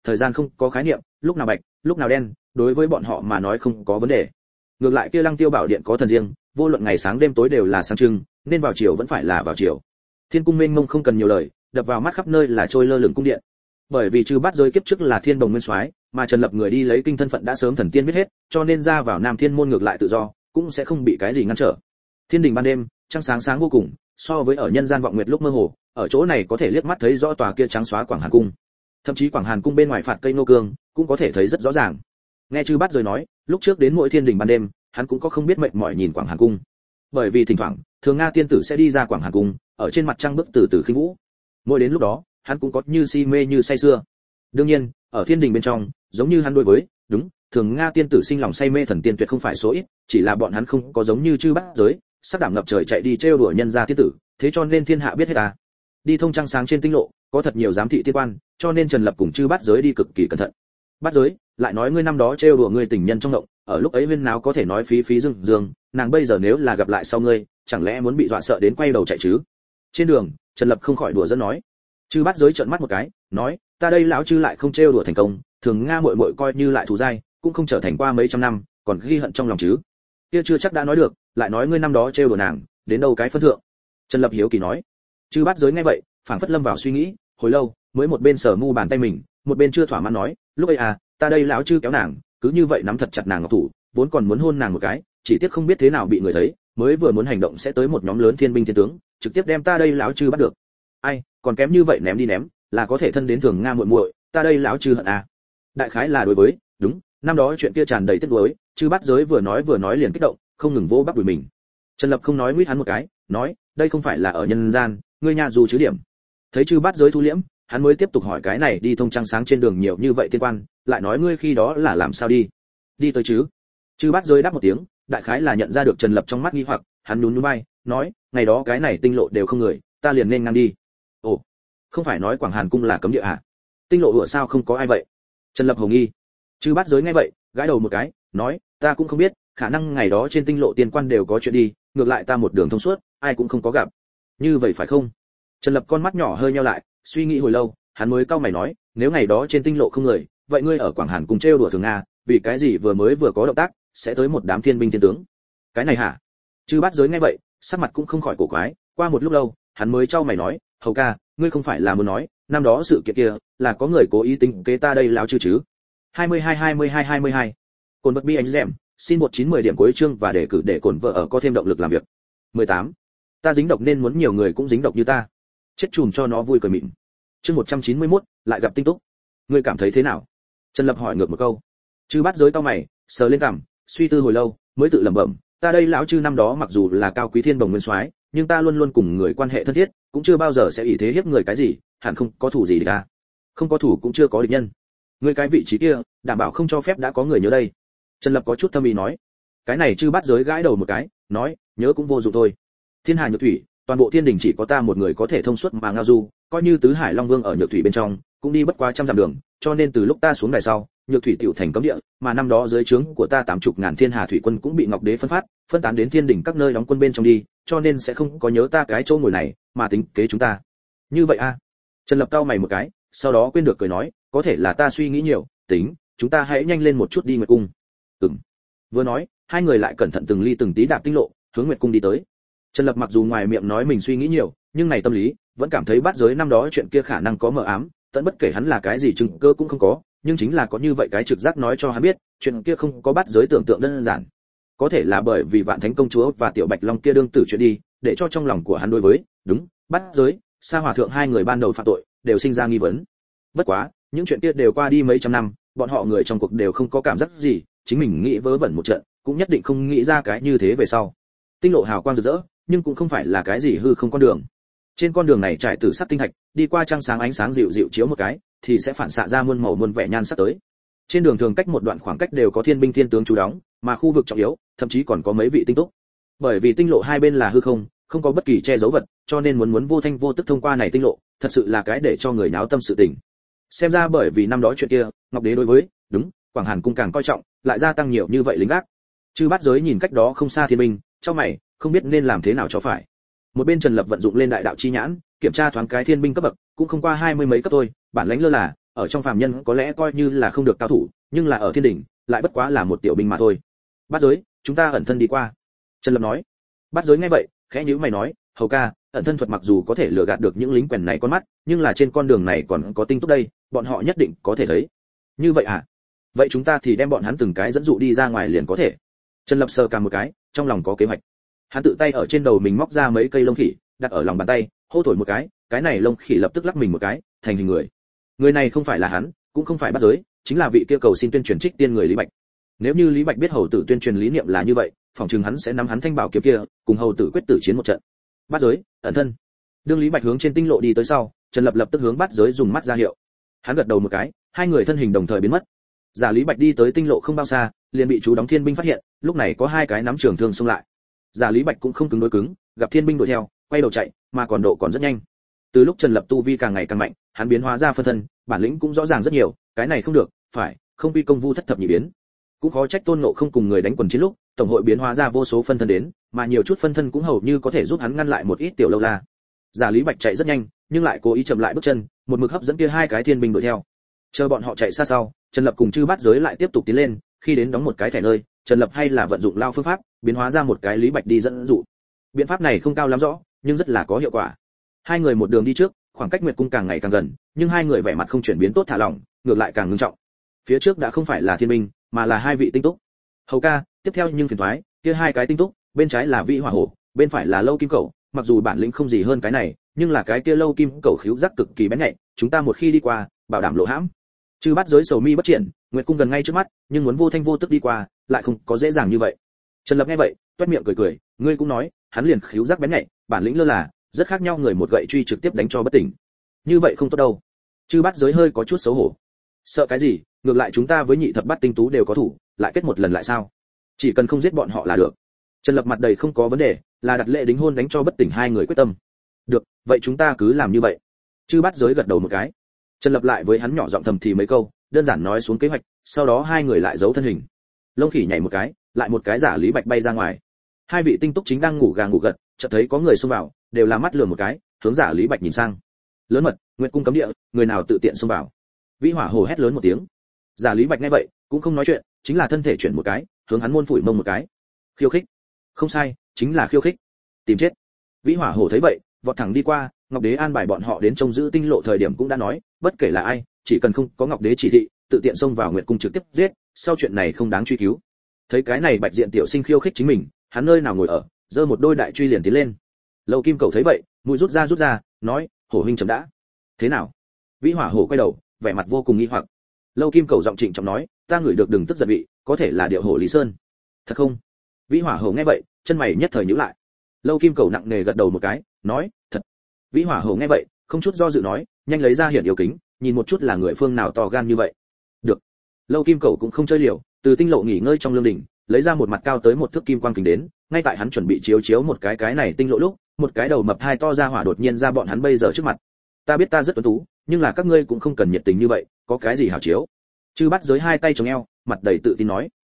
thời gian không có khái niệm, lúc nào bạch, lúc nào đen, đối với bọn họ mà nói không có vấn đề. Ngược lại kia Lăng Tiêu Bảo Điện có thần riêng, vô luận ngày sáng đêm tối đều là sáng trưng, nên vào chiều vẫn phải là vào chiều. Thiên cung mênh mông không cần nhiều lời, đập vào mắt khắp nơi là trôi lơ lửng cung điện. Bởi vì Trư Bát Giới kiếp trước là Thiên Đồng Nguyên Soái, mà Trần Lập người đi lấy kinh thân phận đã sớm thần tiên biết hết, cho nên ra vào Nam Thiên môn ngược lại tự do, cũng sẽ không bị cái gì ngăn trở. Thiên đình ban đêm, trăng sáng sáng vô cùng, so với ở nhân gian vọng nguyệt lúc mơ hồ, ở chỗ này có thể liếc mắt thấy rõ tòa kia trắng xóa Quảng Hàn cung. Thậm chí Quảng Hàn cung bên ngoài phạt cây nô cương, cũng có thể thấy rất rõ ràng. Nghe Trư Bát Giới nói, lúc trước đến mỗi Thiên đình ban đêm, hắn cũng có không biết mệt mỏi nhìn Quảng Hàn cung. Bởi vì thỉnh thoảng, Thường Nga tiên tử sẽ đi ra Quảng Hàn cung, ở trên mặt trăng bước từ từ khinh vũ. Mỗi đến lúc đó, hắn cũng có như si mê như say sưa. Đương nhiên, ở Thiên đình bên trong, giống như hắn đối với, đúng, Thường Nga tiên tử sinh lòng say mê thần tiên tuyệt không phải số ít, chỉ là bọn hắn không có giống như Trư Bát Giới, sắp đảm ngập trời chạy đi trêu đùa nhân gia tiên tử, thế cho nên thiên hạ biết hết à. Đi thông trăng sáng trên tinh lộ, có thật nhiều giám thị tiên quan, cho nên Trần Lập cùng Trư Bát Giới đi cực kỳ cẩn thận. Bát Giới, lại nói ngươi năm đó trêu đùa ngươi tình nhân trong động, ở lúc ấy huyên náo có thể nói phí phí dương dương, nàng bây giờ nếu là gặp lại sau ngươi, chẳng lẽ muốn bị dọa sợ đến quay đầu chạy chứ? Trên đường, Trần Lập không khỏi đùa dẫn nói. Trư Bát Giới trợn mắt một cái, nói, ta đây lão Trư lại không trêu đùa thành công, Thường Nga muội muội coi như lại thù dai, cũng không trở thành qua mấy trăm năm, còn ghi hận trong lòng chứ? Kia chưa chắc đã nói được, lại nói ngươi năm đó trêu đùa nàng, đến đâu cái phân thượng? Trần Lập hiếu kỳ nói. Trư Bát Giới nghe vậy, phảng phất lâm vào suy nghĩ, hồi lâu, mới một bên sờ mu bàn tay mình, một bên chưa thỏa mãn nói, lúc ấy à, ta đây lão Trư kéo nàng, cứ như vậy nắm thật chặt nàng ngọc thủ, vốn còn muốn hôn nàng một cái, chỉ tiếc không biết thế nào bị người thấy, mới vừa muốn hành động sẽ tới một nhóm lớn thiên binh thiên tướng, trực tiếp đem ta đây lão Trư bắt được. Ai, còn kém như vậy ném đi ném, là có thể thân đến Thường Nga muội muội, ta đây lão Trư hận à. Đại khái là đối với, đúng, năm đó chuyện kia tràn đầy tiếc nuối, Trư Bát Giới vừa nói liền kích động, không ngừng vỗ bắp đùi mình. Trần Lập không nói nguýt hắn một cái, nói, đây không phải là ở nhân gian, ngươi nhà dù chứ điểm. Thấy Trư Bát Giới thu liễm, hắn mới tiếp tục hỏi cái này đi thông trăng sáng trên đường nhiều như vậy tiên quan, lại nói ngươi khi đó là làm sao đi? Đi tới chứ? Trư Bát Giới đáp một tiếng, đại khái là nhận ra được Trần Lập trong mắt nghi hoặc, hắn nhún nhún vai, nói, ngày đó cái này tinh lộ đều không người, ta liền nên ngang đi. Ồ, không phải nói Quảng Hàn cung là cấm địa à? Tinh lộ ủa sao không có ai vậy? Trần Lập hồ nghi. Trư Bát Giới nghe vậy, gãi đầu một cái, nói, ta cũng không biết, khả năng ngày đó trên tinh lộ tiên quan đều có chuyện đi, ngược lại ta một đường thông suốt, ai cũng không có gặp. Như vậy phải không? Trần Lập con mắt nhỏ hơi nheo lại, suy nghĩ hồi lâu, hắn mới cau mày nói, nếu ngày đó trên tinh lộ không người, vậy ngươi ở Quảng Hàn cùng trêu đùa Thường Nga, vì cái gì vừa có động tác, sẽ tới một đám thiên binh thiên tướng? Cái này hả? Trư Bát Giới nghe vậy, sắc mặt cũng không khỏi cổ quái, qua một lúc lâu, hắn mới cau mày nói, hầu ca, ngươi không phải là muốn nói, năm đó sự kiện kia, là có người cố ý tính kế ta đây lão Trư chứ? 22. Cồn vật bi anh dẻm, xin 1910 điểm cuối chương và đề cử để cồn vợ ở có thêm động lực làm việc. 18. Ta dính độc nên muốn nhiều người cũng dính độc như ta. Chết chùm cho nó vui cười mịn. Chương 191, lại gặp Tinh Túc. Ngươi cảm thấy thế nào? Trần Lập hỏi ngược một câu. Trư Bát Giới cau mày, sờ lên cằm, suy tư hồi lâu, mới tự lẩm bẩm, ta đây lão Trư năm đó mặc dù là cao quý thiên bồng nguyên soái, nhưng ta luôn luôn cùng người quan hệ thân thiết, cũng chưa bao giờ sẽ ỷ thế hiếp người cái gì, hẳn không có thủ gì địch ta. Không có thủ cũng chưa có địch nhân. Ngươi cái vị trí kia, đảm bảo không cho phép đã có người nhớ đây. Trần Lập có chút thâm ý nói. Cái này Trư Bát Giới gãi đầu một cái, nói, nhớ cũng vô dụng thôi. Thiên hà nhược thủy, toàn bộ thiên đình chỉ có ta một người có thể thông suốt mà ngao du, coi như tứ hải long vương ở nhược thủy bên trong, cũng đi bất quá trăm dặm đường, cho nên từ lúc ta xuống đài sau, nhược thủy tiểu thành cấm địa, mà năm đó dưới trướng của ta 80.000 thiên hà thủy quân cũng bị Ngọc Đế phân phát, phân tán đến thiên đình các nơi đóng quân bên trong đi, cho nên sẽ không có nhớ ta cái chỗ ngồi này, mà tính kế chúng ta. Như vậy a? Trần Lập cau mày một cái, sau đó quên được cười nói, có thể là ta suy nghĩ nhiều, tính, chúng ta hãy nhanh lên một chút đi Nguyệt cung. Vừa nói, hai người lại cẩn thận từng ly từng tí đạp tinh lộ, hướng Nguyệt cung đi tới. Trần Lập mặc dù ngoài miệng nói mình suy nghĩ nhiều, nhưng này tâm lý vẫn cảm thấy Bát Giới năm đó chuyện kia khả năng có mờ ám, tận bất kể hắn là cái gì chứng cơ cũng không có, nhưng chính là có như vậy cái trực giác nói cho hắn biết, chuyện kia không có Bát Giới tưởng tượng đơn giản. Có thể là bởi vì Vạn Thánh công chúa và Tiểu Bạch Long kia đương tử chuyện đi, để cho trong lòng của hắn đối với, đúng, Bát Giới, Sa Hòa thượng hai người ban đầu phạm tội, đều sinh ra nghi vấn. Bất quá, những chuyện kia đều qua đi mấy trăm năm, bọn họ người trong cuộc đều không có cảm giác gì, chính mình nghĩ vớ vẩn một trận, cũng nhất định không nghĩ ra cái như thế về sau. Tinh lộ hào quang rực rỡ, nhưng cũng không phải là cái gì hư không con đường. Trên con đường này trải từ sắt tinh thạch, đi qua trăng sáng ánh sáng dịu dịu chiếu một cái, thì sẽ phản xạ ra muôn màu muôn vẻ nhan sắc tới. Trên đường thường cách một đoạn khoảng cách đều có thiên binh thiên tướng trú đóng, mà khu vực trọng yếu, thậm chí còn có mấy vị tinh túc. Bởi vì tinh lộ hai bên là hư không, không có bất kỳ che giấu vật, cho nên muốn vô thanh vô tức thông qua này tinh lộ, thật sự là cái để cho người náo tâm sự tình. Xem ra bởi vì năm đó chuyện kia, Ngọc Đế đối với, đúng, Quảng Hàn cung càng coi trọng, lại gia tăng nhiều như vậy lính gác. Chư Bát Giới nhìn cách đó không xa thiên binh, trong mày, không biết nên làm thế nào cho phải. Một bên Trần Lập vận dụng lên đại đạo chi nhãn, kiểm tra thoáng cái thiên binh cấp bậc, cũng không qua 20 mấy cấp thôi, bản lãnh lơ là, ở trong phàm nhân có lẽ coi như là không được cao thủ, nhưng là ở thiên đình lại bất quá là một tiểu binh mà thôi. Bát giới, chúng ta ẩn thân đi qua. Trần Lập nói. Bát giới nghe vậy, khẽ nhíu mày nói, hầu ca, ẩn thân thuật mặc dù có thể lừa gạt được những lính quèn này con mắt, nhưng là trên con đường này còn có tinh túc đây, bọn họ nhất định có thể thấy. Như vậy à? Vậy chúng ta thì đem bọn hắn từng cái dẫn dụ đi ra ngoài liền có thể. Trần Lập sờ cằm một cái, trong lòng có kế hoạch. Hắn tự tay ở trên đầu mình móc ra mấy cây lông khỉ, đặt ở lòng bàn tay, hô thổi một cái này lông khỉ lập tức lắc mình một cái, thành hình người. Người này không phải là hắn, cũng không phải Bát giới, chính là vị kia cầu xin tuyên truyền trích tiên người Lý Bạch. Nếu như Lý Bạch biết hầu tử tuyên truyền lý niệm là như vậy, phỏng chừng hắn sẽ nắm hắn thanh bảo kiếm kia, cùng hầu tử quyết tử chiến một trận. Bát giới, ẩn thân. Đương Lý Bạch hướng trên tinh lộ đi tới sau, Trần Lập lập tức hướng Bát giới dùng mắt ra hiệu. Hắn gật đầu một cái, hai người thân hình đồng thời biến mất. Giả Lý Bạch đi tới tinh lộ không bao xa, liền bị chú đóng thiên binh phát hiện, lúc này có hai cái nắm trường thương xông lại. Giả Lý Bạch cũng không cứng đối cứng, gặp thiên binh đuổi theo, quay đầu chạy, mà còn độ còn rất nhanh. Từ lúc Trần Lập tu vi càng ngày càng mạnh, hắn biến hóa ra phân thân, bản lĩnh cũng rõ ràng rất nhiều, cái này không được, phải, không quy công vu thất thập nhị biến. Cũng khó trách Tôn Ngộ không cùng người đánh quần chiến lúc, tổng hội biến hóa ra vô số phân thân đến, mà nhiều chút phân thân cũng hầu như có thể giúp hắn ngăn lại một ít tiểu lâu la. Giả Lý Bạch chạy rất nhanh, nhưng lại cố ý chậm lại bước chân, một mực hấp dẫn kia hai cái thiên binh đuổi theo. Chờ bọn họ chạy xa sau, Trần Lập cùng Chư Bát giới lại tiếp tục tiến lên, khi đến đóng một cái thẻ nơi, Trần Lập hay là vận dụng lao phương pháp, biến hóa ra một cái Lý Bạch đi dẫn dụ. Biện pháp này không cao lắm rõ, nhưng rất là có hiệu quả. Hai người một đường đi trước, khoảng cách Nguyệt cung càng ngày càng gần, nhưng hai người vẻ mặt không chuyển biến tốt thả lỏng, ngược lại càng ngưng trọng. Phía trước đã không phải là thiên binh, mà là hai vị tinh túc. Hầu ca, tiếp theo nhưng phiền toái, kia hai cái tinh túc, bên trái là Vĩ Hỏa Hổ, bên phải là Lâu Kim Cẩu, mặc dù bản lĩnh không gì hơn cái này, nhưng là cái kia Lâu Kim Cẩu khíu giác cực kỳ bén nhạy, chúng ta một khi đi qua, bảo đảm lộ hãm. Chư Bát giới sầu mi bất triển, Nguyệt cung gần ngay trước mắt, nhưng muốn vô thanh vô tức đi qua, lại không có dễ dàng như vậy. Trần Lập nghe vậy, toét miệng cười cười, ngươi cũng nói, hắn liền khíu giác bén nhạy, bản lĩnh lơ là, rất khác nhau, người một gậy truy trực tiếp đánh cho bất tỉnh. Như vậy không tốt đâu. Chư Bát giới hơi có chút xấu hổ. Sợ cái gì, ngược lại chúng ta với nhị thập bát tinh tú đều có thủ, lại kết một lần lại sao? Chỉ cần không giết bọn họ là được. Trần Lập mặt đầy không có vấn đề, là đặt lễ đính hôn đánh cho bất tỉnh hai người quyết tâm. Được, vậy chúng ta cứ làm như vậy. Chư Bát giới gật đầu một cái. Trần Lập lại với hắn nhỏ giọng thầm thì mấy câu, đơn giản nói xuống kế hoạch, sau đó hai người lại giấu thân hình. Lông khỉ nhảy một cái, lại một cái Giả Lý Bạch bay ra ngoài. Hai vị tinh túc chính đang ngủ gà ngủ gật, chợt thấy có người xông vào, đều là mắt lườm một cái, hướng Giả Lý Bạch nhìn sang. Lớn mật, Nguyệt cung cấm địa, người nào tự tiện xông vào? Vĩ Hỏa Hổ hét lớn một tiếng. Giả Lý Bạch nghe vậy, cũng không nói chuyện, chính là thân thể chuyển một cái, hướng hắn môn phủi mông một cái. Khiêu khích. Không sai, chính là khiêu khích. Tìm chết. Vĩ Hỏa Hổ thấy vậy, vọt thẳng đi qua, Ngọc Đế an bài bọn họ đến trông giữ tinh lộ thời điểm cũng đã nói, bất kể là ai, chỉ cần không có Ngọc Đế chỉ thị, tự tiện xông vào Nguyệt cung trực tiếp giết, sau chuyện này không đáng truy cứu. Thấy cái này Bạch Diện tiểu sinh khiêu khích chính mình, hắn nơi nào ngồi ở, giơ một đôi đại truy liền tiến lên. Lâu Kim Cẩu thấy vậy, mũi rút ra, nói, Hổ huynh chậm đã. Thế nào? Vĩ Hỏa Hổ quay đầu, vẻ mặt vô cùng nghi hoặc. Lâu Kim Cẩu giọng trịnh trọng nói, ta ngửi được đừng tức giận vị, có thể là điệu hổ Lý Sơn. Thật không? Vĩ Hỏa Hổ nghe vậy, chân mày nhất thời nhíu lại. Lâu Kim Cẩu nặng nề gật đầu một cái, nói, thật. Vĩ Hỏa Hổ nghe vậy, không chút do dự nói, nhanh lấy ra hiển yêu kính, nhìn một chút là người phương nào to gan như vậy. Được. Lâu Kim Cẩu cũng không chơi liều, từ tinh lộ nghỉ ngơi trong lương đỉnh, lấy ra một mặt cao tới một thước kim quang kính đến, ngay tại hắn chuẩn bị chiếu một cái này tinh lộ lúc, một cái đầu mập thai to ra hỏa đột nhiên ra bọn hắn bây giờ trước mặt. Ta biết ta rất tuấn tú, nhưng là các ngươi cũng không cần nhiệt tình như vậy, có cái gì hảo chiếu? Chư Bát giới hai tay chống eo, mặt đầy tự tin nói.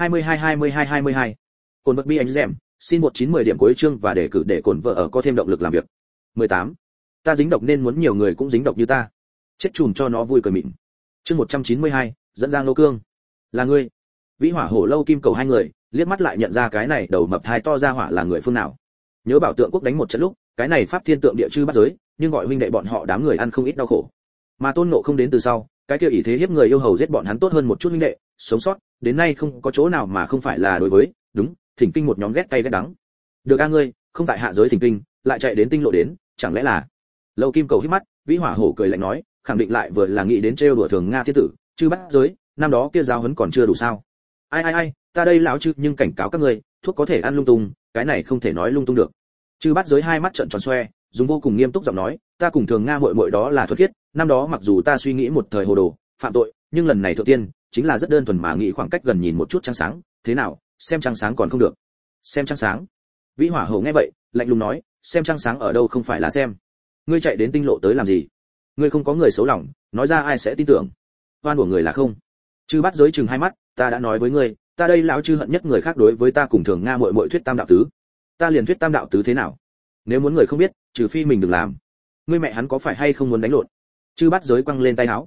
22. Cồn vật bi anh dẻm, xin 1910 điểm cuối chương và đề cử để cồn vợ ở có thêm động lực làm việc. 18. Ta dính độc nên muốn nhiều người cũng dính độc như ta. Chết chùm cho nó vui cười mịn. Chương 192, dẫn Giang Lô Cương. Là ngươi. Vĩ Hỏa Hổ Lâu Kim Cẩu hai người, liếc mắt lại nhận ra cái này đầu mập thai to ra hỏa là người phương nào. Nhớ Bảo Tượng Quốc đánh một trận lúc, cái này pháp thiên tượng địa chư Bát giới, nhưng gọi huynh đệ bọn họ đám người ăn không ít đau khổ. Mà Tôn Ngộ không đến từ sau, cái kia ỷ thế hiếp người yêu hầu giết bọn hắn tốt hơn một chút huynh đệ, sống sót, đến nay không có chỗ nào mà không phải là đối với, đúng, thỉnh kinh một nhóm ghét cay ghét đắng. Được a ngươi, không tại hạ giới thỉnh kinh, lại chạy đến tinh lộ đến, chẳng lẽ là? Lâu Kim Cẩu hít mắt, Vĩ Hỏa Hổ cười lạnh nói, khẳng định lại vừa là nghĩ đến trêu đùa Thường Nga thiên tử, chư Bát giới, năm đó kia giáo huấn còn chưa đủ sao? Ai, ta đây lão chư nhưng cảnh cáo các ngươi, thuốc có thể ăn lung tung, cái này không thể nói lung tung được. Chư Bát giới hai mắt trợn tròn xoe, dùng vô cùng nghiêm túc giọng nói, ta cùng Thường Nga muội muội đó là thuật khiết, năm đó mặc dù ta suy nghĩ một thời hồ đồ, phạm tội, nhưng lần này thượng tiên, chính là rất đơn thuần mà nghĩ khoảng cách gần nhìn một chút trăng sáng, thế nào, xem trăng sáng còn không được. Xem trăng sáng? Vĩ Hỏa Hổ nghe vậy, lạnh lùng nói, xem trăng sáng ở đâu không phải là xem. Ngươi chạy đến tinh lộ tới làm gì? Ngươi không có người xấu lòng, nói ra ai sẽ tin tưởng? Oan của người là không. Chư Bát giới chừng hai mắt, ta đã nói với ngươi, ta đây lão chư hận nhất người khác đối với ta cùng Thường Nga muội muội thuyết tam đạo tứ. Ta liền thuyết tam đạo tứ thế nào? Nếu muốn người không biết, trừ phi mình đừng làm. Ngươi mẹ hắn có phải hay không muốn đánh lộn? Chư Bát giới quăng lên tay áo.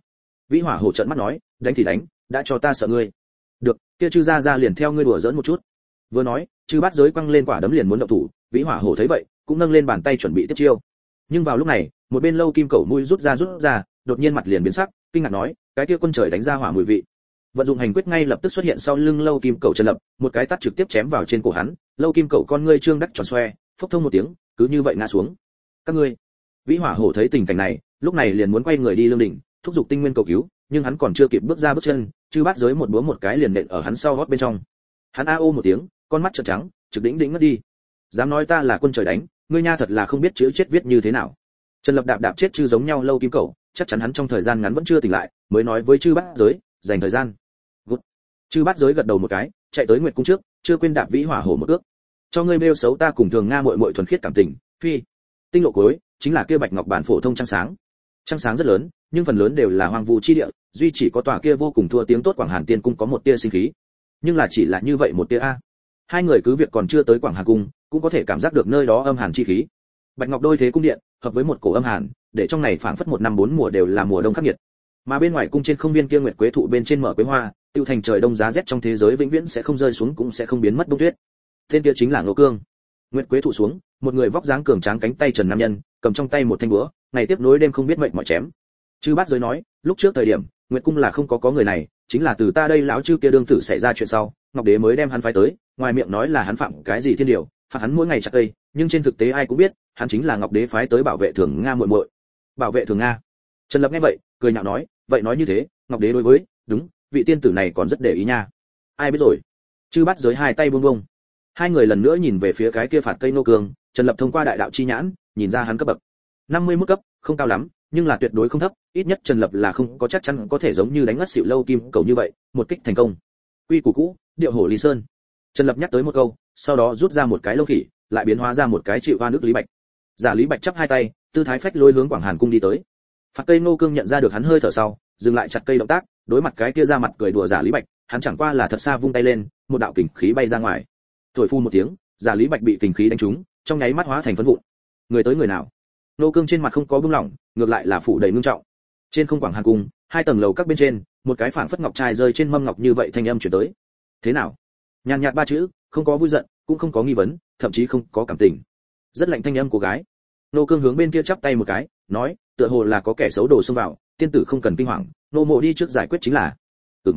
Vĩ Hỏa Hổ trợn mắt nói, đánh thì đánh, đã cho ta sợ ngươi. Được, kia Chư gia gia liền theo ngươi đùa giỡn một chút. Vừa nói, Chư Bát Giới quăng lên quả đấm liền muốn động thủ, Vĩ Hỏa Hổ thấy vậy, cũng nâng lên bàn tay chuẩn bị tiếp chiêu. Nhưng vào lúc này, một bên Lâu Kim Cẩu mũi rút ra, đột nhiên mặt liền biến sắc, kinh ngạc nói, cái kia quân trời đánh ra hỏa mùi vị. Vận dụng hành quyết ngay lập tức xuất hiện sau lưng Lâu Kim Cẩu Trần Lập, một cái tát trực tiếp chém vào trên cổ hắn, Lâu Kim Cẩu con ngươi trương đắc tròn xoe, phốc thông một tiếng, cứ như vậy ngã xuống. Các ngươi. Vĩ Hỏa Hổ thấy tình cảnh này, lúc này liền muốn quay người đi lương đỉnh, thúc giục tinh nguyên cầu cứu, nhưng hắn còn chưa kịp bước ra bước chân, Chư Bát Giới một búa một cái liền nện ở hắn sau gót bên trong. Hắn a ô một tiếng, con mắt trợn trắng, trực đỉnh ngất đi. Dám nói ta là quân trời đánh, ngươi nha thật là không biết chữ chết viết như thế nào. Trần Lập đạp chết Chư giống nhau Lâu Kim Cẩu, chắc chắn hắn trong thời gian ngắn vẫn chưa tỉnh lại, mới nói với Chư Bát Giới, dành thời gian. Gút. Chư Bát Giới gật đầu một cái, chạy tới Nguyệt cung trước, chưa quên đạp Vĩ Hỏa Hổ một cước. Cho ngươi bêu xấu ta cùng Thường Nga muội muội thuần khiết cảm tình, phi. Tinh lộ cuối, chính là kia bạch ngọc bản phổ thông trăng sáng. Trăng sáng rất lớn, nhưng phần lớn đều là hoang vu chi địa, duy chỉ có tòa kia vô cùng thua tiếng tốt Quảng Hàn Tiên cung có một tia sinh khí. Nhưng là chỉ là như vậy một tia a. Hai người cứ việc còn chưa tới Quảng Hàn cung, cũng có thể cảm giác được nơi đó âm hàn chi khí. Bạch ngọc đôi thế cung điện, hợp với một cổ âm hàn, để trong này phảng phất một năm bốn mùa đều là mùa đông khắc nghiệt. Mà bên ngoài cung trên không viên kia nguyệt quế thụ bên trên mở quế hoa, tiêu thành trời đông giá rét trong thế giới vĩnh viễn sẽ không rơi xuống cũng sẽ không biến mất đông tuyết. Tên kia chính là Ngô Cương. Nguyệt quế thụ xuống, một người vóc dáng cường tráng cánh tay trần nam nhân, cầm trong tay một thanh búa, ngày tiếp nối đêm không biết mệnh mỏi chém. Chư Bát Giới nói, lúc trước thời điểm, Nguyệt cung là không có người này, chính là từ ta đây lão chư kia đương tử xảy ra chuyện sau, Ngọc Đế mới đem hắn phái tới, ngoài miệng nói là hắn phạm cái gì thiên điều, phạt hắn mỗi ngày chặt cây, nhưng trên thực tế ai cũng biết, hắn chính là Ngọc Đế phái tới bảo vệ Thường Nga muội muội. Bảo vệ Thường Nga. Trần Lập nghe vậy, cười nhạo nói, vậy nói như thế, Ngọc Đế đối với, đúng, vị tiên tử này còn rất để ý nha. Ai biết rồi. Chư Bát Giới hai tay buông buông. Hai người lần nữa nhìn về phía cái kia phạt cây Ngô Cương, Trần Lập thông qua đại đạo chi nhãn, nhìn ra hắn cấp bậc 51 cấp, không cao lắm, nhưng là tuyệt đối không thấp, ít nhất Trần Lập là không có chắc chắn có thể giống như đánh ngất xỉu Lâu Kim Cẩu như vậy, một kích thành công. Quy củ cũ, điệu hổ Lý Sơn. Trần Lập nhắc tới một câu, sau đó rút ra một cái lông khỉ, lại biến hóa ra một cái chịu hoa nước Lý Bạch. Giả Lý Bạch chắp hai tay, tư thái phách lối hướng Quảng Hàn cung đi tới. Phạt cây Ngô Cương nhận ra được hắn hơi thở sau, dừng lại chặt cây động tác, đối mặt cái kia ra mặt cười đùa Giả Lý Bạch, hắn chẳng qua là thật xa vung tay lên, một đạo kình khí bay ra ngoài. Thổi phun một tiếng, Giả Lý Bạch bị kình khí đánh trúng, trong nháy mắt hóa thành phấn vụn. Người tới người nào? Ngô Cương trên mặt không có bưng lỏng, ngược lại là phủ đầy ngưng trọng. Trên không Quảng Hàn cung, hai tầng lầu các bên trên, một cái phảng phất ngọc trai rơi trên mâm ngọc như vậy thanh âm truyền tới. Thế nào? Nhàn nhạt ba chữ, không có vui giận, cũng không có nghi vấn, thậm chí không có cảm tình. Rất lạnh thanh âm của gái. Ngô Cương hướng bên kia chắp tay một cái, nói, tựa hồ là có kẻ xấu đổ xông vào, tiên tử không cần kinh hoàng, nô mộ đi trước giải quyết chính là.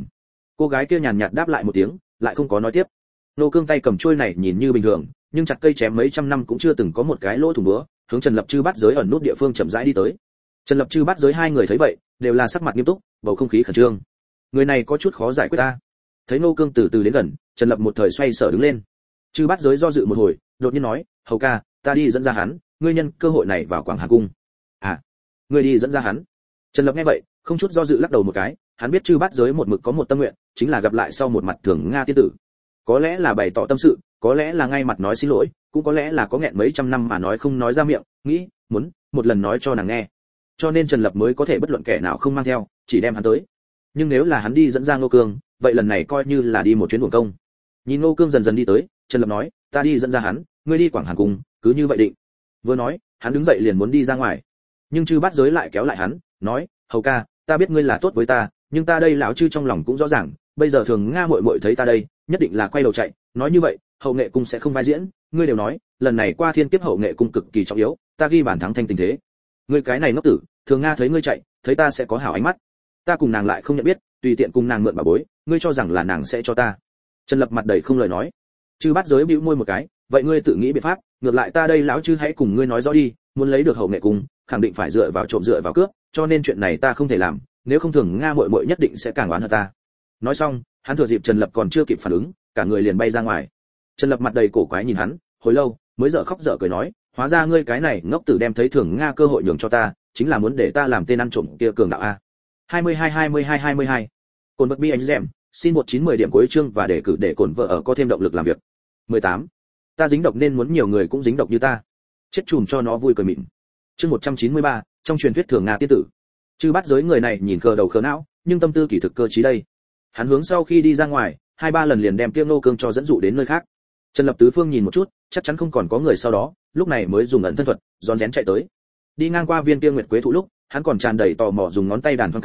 Cô gái kia nhàn nhạt đáp lại một tiếng, lại không có nói tiếp. Ngô Cương tay cầm chuôi này nhìn như bình thường, nhưng chặt cây chém mấy trăm năm cũng chưa từng có một cái lỗ thủng búa, hướng Trần Lập Chư Bát Giới ẩn nút địa phương chậm rãi đi tới. Trần Lập Chư Bát Giới hai người thấy vậy, đều là sắc mặt nghiêm túc, bầu không khí khẩn trương. Người này có chút khó giải quyết ta. Thấy Ngô Cương từ từ đến gần, Trần Lập một thời xoay sở đứng lên. Chư Bát Giới do dự một hồi, đột nhiên nói, hầu ca, ta đi dẫn ra hắn, ngươi nhân cơ hội này vào Quảng Hà cung. À, ngươi đi dẫn ra hắn. Trần Lập nghe vậy, không chút do dự lắc đầu một cái, hắn biết Chư Bát Giới một mực có một tâm nguyện, chính là gặp lại sau một mặt Thường Nga tiên tử. Có lẽ là bày tỏ tâm sự, có lẽ là ngay mặt nói xin lỗi, cũng có lẽ là có nghẹn mấy trăm năm mà nói không nói ra miệng, nghĩ, muốn một lần nói cho nàng nghe. Cho nên Trần Lập mới có thể bất luận kẻ nào không mang theo, chỉ đem hắn tới. Nhưng nếu là hắn đi dẫn ra Ngô Cương, vậy lần này coi như là đi một chuyến uổng công. Nhìn Ngô Cương dần dần đi tới, Trần Lập nói, ta đi dẫn ra hắn, ngươi đi Quảng Hàn cung, cứ như vậy định. Vừa nói, hắn đứng dậy liền muốn đi ra ngoài. Nhưng Chư Bát Giới lại kéo lại hắn, nói, hầu ca, ta biết ngươi là tốt với ta, nhưng ta đây lão chư trong lòng cũng rõ ràng, bây giờ Thường Nga muội muội thấy ta đây, nhất định là quay đầu chạy, nói như vậy, hậu nghệ cung sẽ không vai diễn, ngươi đều nói, lần này qua thiên kiếp hậu nghệ cung cực kỳ trọng yếu, ta ghi bản thắng thanh tình thế. Ngươi cái này ngốc tử, Thường Nga thấy ngươi chạy, thấy ta sẽ có hảo ánh mắt. Ta cùng nàng lại không nhận biết, tùy tiện cùng nàng mượn bảo bối, ngươi cho rằng là nàng sẽ cho ta. Trần Lập mặt đầy không lời nói. Chư Bát Giới bĩu môi một cái, vậy ngươi tự nghĩ biện pháp, ngược lại ta đây lão chư hãy cùng ngươi nói rõ đi, muốn lấy được hậu nghệ cung, khẳng định phải dựa vào trộm dựa vào cướp, cho nên chuyện này ta không thể làm, nếu không Thường Nga muội muội nhất định sẽ càng oán hận ta. Nói xong, hắn thừa dịp Trần Lập còn chưa kịp phản ứng, cả người liền bay ra ngoài. Trần Lập mặt đầy cổ quái nhìn hắn, hồi lâu mới dở khóc dở cười nói, hóa ra ngươi cái này ngốc tử đem thấy Thường Nga cơ hội nhường cho ta, chính là muốn để ta làm tên ăn trộm kia cường đạo a. 22. Cồn vật bi anh dẻm, xin 1910 điểm cuối chương và đề cử để cồn vợ ở có thêm động lực làm việc. 18. Ta dính độc nên muốn nhiều người cũng dính độc như ta. Chết chùm cho nó vui cười mịn. Chương 193, trong truyền thuyết Thường Nga tiên tử. Chư Bát Giới người này nhìn cờ đầu khờ não, nhưng tâm tư kỳ thực cơ trí đây. Hắn hướng sau khi đi ra ngoài, 2-3 lần liền đem Tiêu Ngô Cương cho dẫn dụ đến nơi khác. Trần Lập tứ phương nhìn một chút, chắc chắn không còn có người sau đó, lúc này mới dùng ẩn thân thuật, rón rén chạy tới. Đi ngang qua viên kia nguyệt quế thụ lúc, hắn còn tràn đầy tò mò dùng ngón tay đàn thoáng cái,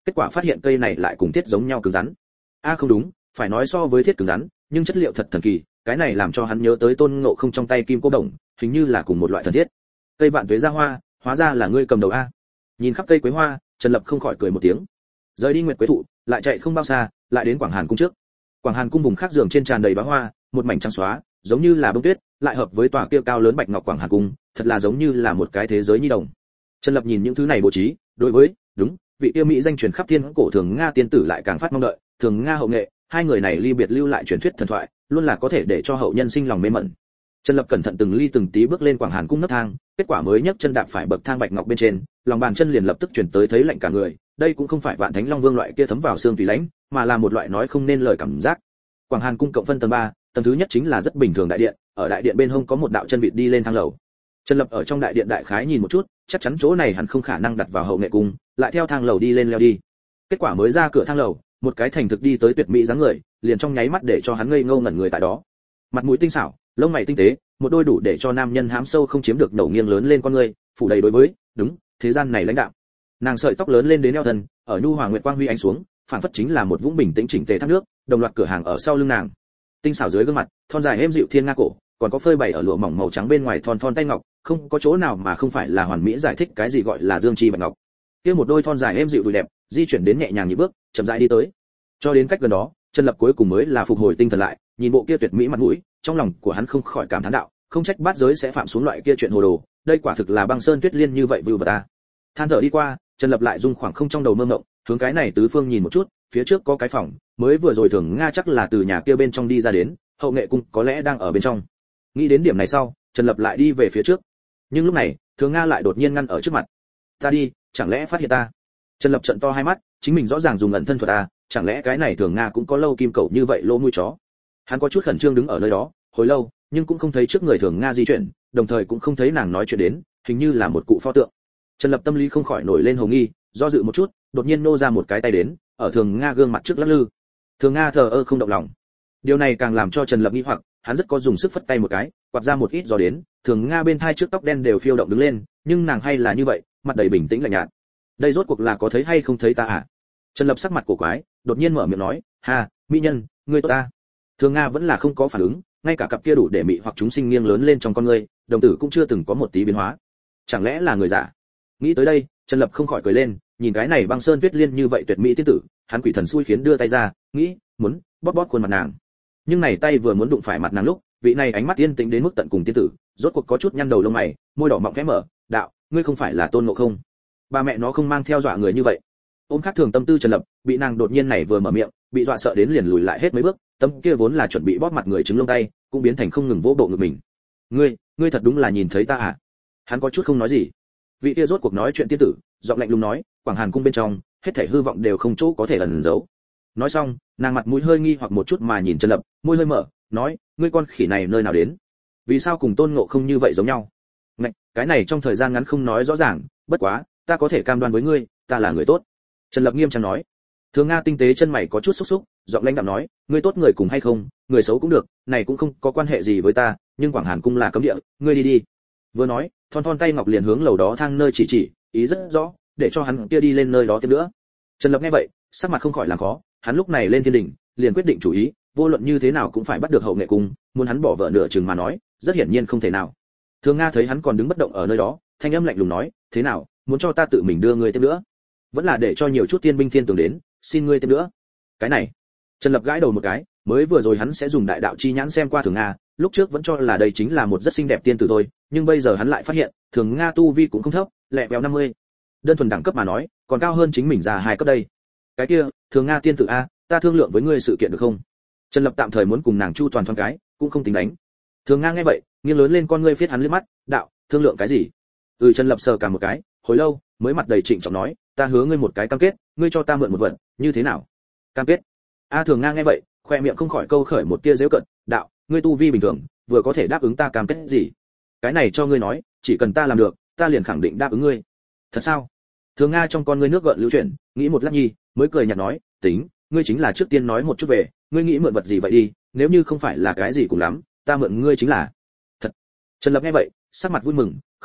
kết quả phát hiện cây này lại cùng thiết giống nhau cứng rắn. Không đúng, phải nói so với thiết cứng rắn, nhưng chất liệu thật thần kỳ, cái này làm cho hắn nhớ tới Tôn Ngộ Không trong tay kim cô đồng, hình như là cùng một loại thần thiết. Cây vạn tuế ra hoa, hóa ra là ngươi cầm đầu a. Nhìn khắp cây quế hoa, Trần Lập không khỏi cười một tiếng. Rời đi Nguyệt Quế thụ, lại chạy không bao xa, lại đến Quảng Hàn cung trước. Quảng Hàn cung vùng khác giường trên tràn đầy bá hoa, một mảnh trắng xóa, giống như là bông tuyết, lại hợp với tòa kia cao lớn bạch ngọc Quảng Hàn cung, thật là giống như là một cái thế giới nhi đồng. Trần Lập nhìn những thứ này bố trí, đối với, đúng, vị tiêu mỹ danh truyền khắp thiên cổ Thường Nga tiên tử lại càng phát mong đợi, Thường Nga hậu nghệ, hai người này ly biệt lưu lại truyền thuyết thần thoại, luôn là có thể để cho hậu nhân sinh lòng mê mẩn. Trần Lập cẩn thận từng ly từng tí bước lên Quảng Hàn cung nấc thang, kết quả mới nhấc chân đạp phải bậc thang bạch ngọc bên trên, lòng bàn chân liền lập tức chuyển tới thấy lạnh cả người, đây cũng không phải Vạn Thánh Long Vương loại kia thấm vào xương tùy lãnh, mà là một loại nói không nên lời cảm giác. Quảng Hàn cung cộng phân tầng 3, tầng thứ nhất chính là rất bình thường đại điện, ở đại điện bên hông có một đạo chân vịt đi lên thang lầu. Trần Lập ở trong đại điện đại khái nhìn một chút, chắc chắn chỗ này hắn không khả năng đặt vào hậu nghệ cung, lại theo thang lầu đi lên leo đi. Kết quả mới ra cửa thang lầu, một cái thành thực đi tới tuyệt mỹ dáng người, liền trong nháy mắt để cho hắn ngây ngô ngẩn người tại đó. Mặt mũi tinh xảo, lông mày tinh tế, một đôi đủ để cho nam nhân hám sâu không chiếm được nổ nghiêng lớn lên con người, phủ đầy đối với, đúng, thế gian này lãnh đạo. Nàng sợi tóc lớn lên đến eo thân, ở nhu hòa nguyệt quang huy ánh xuống, phảng phất chính là một vũng bình tĩnh chỉnh tề thác nước, đồng loạt cửa hàng ở sau lưng nàng. Tinh xảo dưới gương mặt, thon dài êm dịu thiên nga cổ, còn có phơi bày ở lụa mỏng màu trắng bên ngoài thon thon tay ngọc, không có chỗ nào mà không phải là hoàn mỹ giải thích cái gì gọi là dương chi bạch ngọc. Kia một đôi thon dài êm dịu đùi đẹp, di chuyển đến nhẹ nhàng nhịp bước, chậm rãi đi tới. Cho đến cách gần đó, Trần Lập cuối cùng mới là phục hồi tinh thần lại, nhìn bộ kia tuyệt mỹ mặt mũi, trong lòng của hắn không khỏi cảm thán đạo, không trách bát giới sẽ phạm xuống loại kia chuyện hồ đồ, đây quả thực là băng sơn tuyết liên như vậy vưu vật ta. Than thở đi qua, Trần Lập lại dung khoảng không trong đầu mơ mộng, hướng cái này tứ phương nhìn một chút, phía trước có cái phòng, mới vừa rồi Thường Nga chắc là từ nhà kia bên trong đi ra đến, hậu nghệ cung có lẽ đang ở bên trong. Nghĩ đến điểm này sau, Trần Lập lại đi về phía trước. Nhưng lúc này, Thường Nga lại đột nhiên ngăn ở trước mặt. Ta đi, chẳng lẽ phát hiện ta? Trần Lập trợn to hai mắt, chính mình rõ ràng dùng ẩn thân thuật ta, chẳng lẽ cái này Thường Nga cũng có lâu kim cẩu như vậy lỗ mũi chó? Hắn có chút khẩn trương đứng ở nơi đó, hồi lâu, nhưng cũng không thấy trước người Thường Nga di chuyển, đồng thời cũng không thấy nàng nói chuyện đến, hình như là một cụ pho tượng. Trần Lập tâm lý không khỏi nổi lên hồ nghi, do dự một chút, đột nhiên nô ra một cái tay đến, ở Thường Nga gương mặt trước lắc lư. Thường Nga thờ ơ không động lòng. Điều này càng làm cho Trần Lập nghi hoặc, hắn rất có dùng sức phất tay một cái, quạt ra một ít gió đến, Thường Nga bên thai trước tóc đen đều phiêu động đứng lên, nhưng nàng hay là như vậy, mặt đầy bình tĩnh lạnh nhạt. Đây rốt cuộc là có thấy hay không thấy ta à? Trần Lập sắc mặt cổ quái, đột nhiên mở miệng nói, "Ha, mỹ nhân, ngươi tốt ta." Thường Nga vẫn là không có phản ứng, ngay cả cặp kia đủ để mị hoặc chúng sinh nghiêng lớn lên trong con ngươi, đồng tử cũng chưa từng có một tí biến hóa. Chẳng lẽ là người giả? Nghĩ tới đây, Trần Lập không khỏi cười lên, nhìn cái này băng sơn tuyết liên như vậy tuyệt mỹ tiên tử, hắn quỷ thần xui khiến đưa tay ra, nghĩ, muốn bóp bóp khuôn mặt nàng. Nhưng này tay vừa muốn đụng phải mặt nàng lúc, vị này ánh mắt yên tĩnh đến mức tận cùng tiên tử, rốt cuộc có chút nhăn đầu lông mày, môi đỏ mọng khẽ mở, "Đạo, ngươi không phải là Tôn Ngộ Không?" Ba mẹ nó không mang theo dọa người như vậy. Ôm khác thường tâm tư Trần Lập, bị nàng đột nhiên này vừa mở miệng, bị dọa sợ đến liền lùi lại hết mấy bước, tấm kia vốn là chuẩn bị bóp mặt người trứng lông tay, cũng biến thành không ngừng vỗ bộ ngực mình. Ngươi thật đúng là nhìn thấy ta à?" Hắn có chút không nói gì. Vị kia rốt cuộc nói chuyện tiên tử, giọng lạnh lùng nói, "Quảng Hàn cung bên trong, hết thảy hư vọng đều không chỗ có thể ẩn giấu." Nói xong, nàng mặt mũi hơi nghi hoặc một chút mà nhìn Trần Lập, môi hơi mở, nói, "Ngươi con khỉ này nơi nào đến? Vì sao cùng Tôn Ngộ Không như vậy giống nhau?" Ngạch, cái này trong thời gian ngắn không nói rõ ràng, bất quá, ta có thể cam đoan với ngươi, ta là người tốt. Trần Lập nghiêm trang nói. Thường Nga tinh tế chân mày có chút xúc xúc, giọng lãnh đạm nói, "Ngươi tốt người cùng hay không, người xấu cũng được, này cũng không có quan hệ gì với ta, nhưng Quảng Hàn cung là cấm địa, ngươi đi đi." Vừa nói, thon thon tay ngọc liền hướng lầu đó thang nơi chỉ, ý rất rõ, để cho hắn kia đi lên nơi đó tiếp nữa. Trần Lập nghe vậy, sắc mặt không khỏi làm khó, hắn lúc này lên thiên đỉnh, liền quyết định chủ ý, vô luận như thế nào cũng phải bắt được hậu nghệ cung, muốn hắn bỏ vợ nửa chừng mà nói, rất hiển nhiên không thể nào. Thường Nga thấy hắn còn đứng bất động ở nơi đó, thanh âm lạnh lùng nói, "Thế nào, muốn cho ta tự mình đưa ngươi tiếp nữa, vẫn là để cho nhiều chút tiên binh thiên tướng đến, xin ngươi tiếp nữa?" Cái này, Trần Lập gãi đầu một cái, mới vừa rồi hắn sẽ dùng đại đạo chi nhãn xem qua Thường Nga, lúc trước vẫn cho là đây chính là một rất xinh đẹp tiên tử thôi, nhưng bây giờ hắn lại phát hiện, Thường Nga tu vi cũng không thấp, lẹ vẹo 50. Đơn thuần đẳng cấp mà nói, còn cao hơn chính mình ra 2 cấp đây. Cái kia, Thường Nga tiên tử a, ta thương lượng với ngươi sự kiện được không? Trần Lập tạm thời muốn cùng nàng chu toàn thoáng cái, cũng không tính đánh. Thường Nga nghe vậy, nghiêng lớn lên con ngươi phiết hắn liếc mắt, "Đạo, thương lượng cái gì?" Trần Lập sờ cả một cái, hồi lâu, mới mặt đầy trịnh trọng nói, "Ta hứa ngươi một cái cam kết, ngươi cho ta mượn một vật, như thế nào?" Cam kết? Thường Nga nghe vậy, khoe miệng không khỏi câu khởi một tia giễu cợt, "Đạo, ngươi tu vi bình thường, vừa có thể đáp ứng ta cam kết gì? Cái này cho ngươi nói, chỉ cần ta làm được, ta liền khẳng định đáp ứng ngươi." "Thật sao?" Thường Nga trong con ngươi nước gợn lưu chuyển, nghĩ một lát nhi, mới cười nhạt nói, "Tính, ngươi chính là trước tiên nói một chút về, ngươi nghĩ mượn vật gì vậy đi, nếu như không phải là cái gì cùng lắm, ta mượn ngươi chính là." "Thật?" Trần Lập nghe vậy, sắc mặt vui mừng,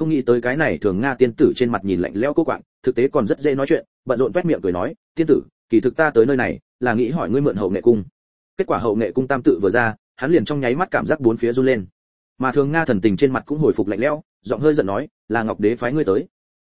không nghĩ tới cái này Thường Nga tiên tử trên mặt nhìn lạnh lẽo cô quạng, thực tế còn rất dễ nói chuyện, bận rộn toét miệng cười nói, tiên tử, kỳ thực ta tới nơi này là nghĩ hỏi ngươi mượn Hậu Nghệ cung. Kết quả Hậu Nghệ cung tam tự vừa ra, hắn liền trong nháy mắt cảm giác bốn phía run lên. Mà Thường Nga thần tình trên mặt cũng hồi phục lạnh lẽo, giọng hơi giận nói, là Ngọc Đế phái ngươi tới.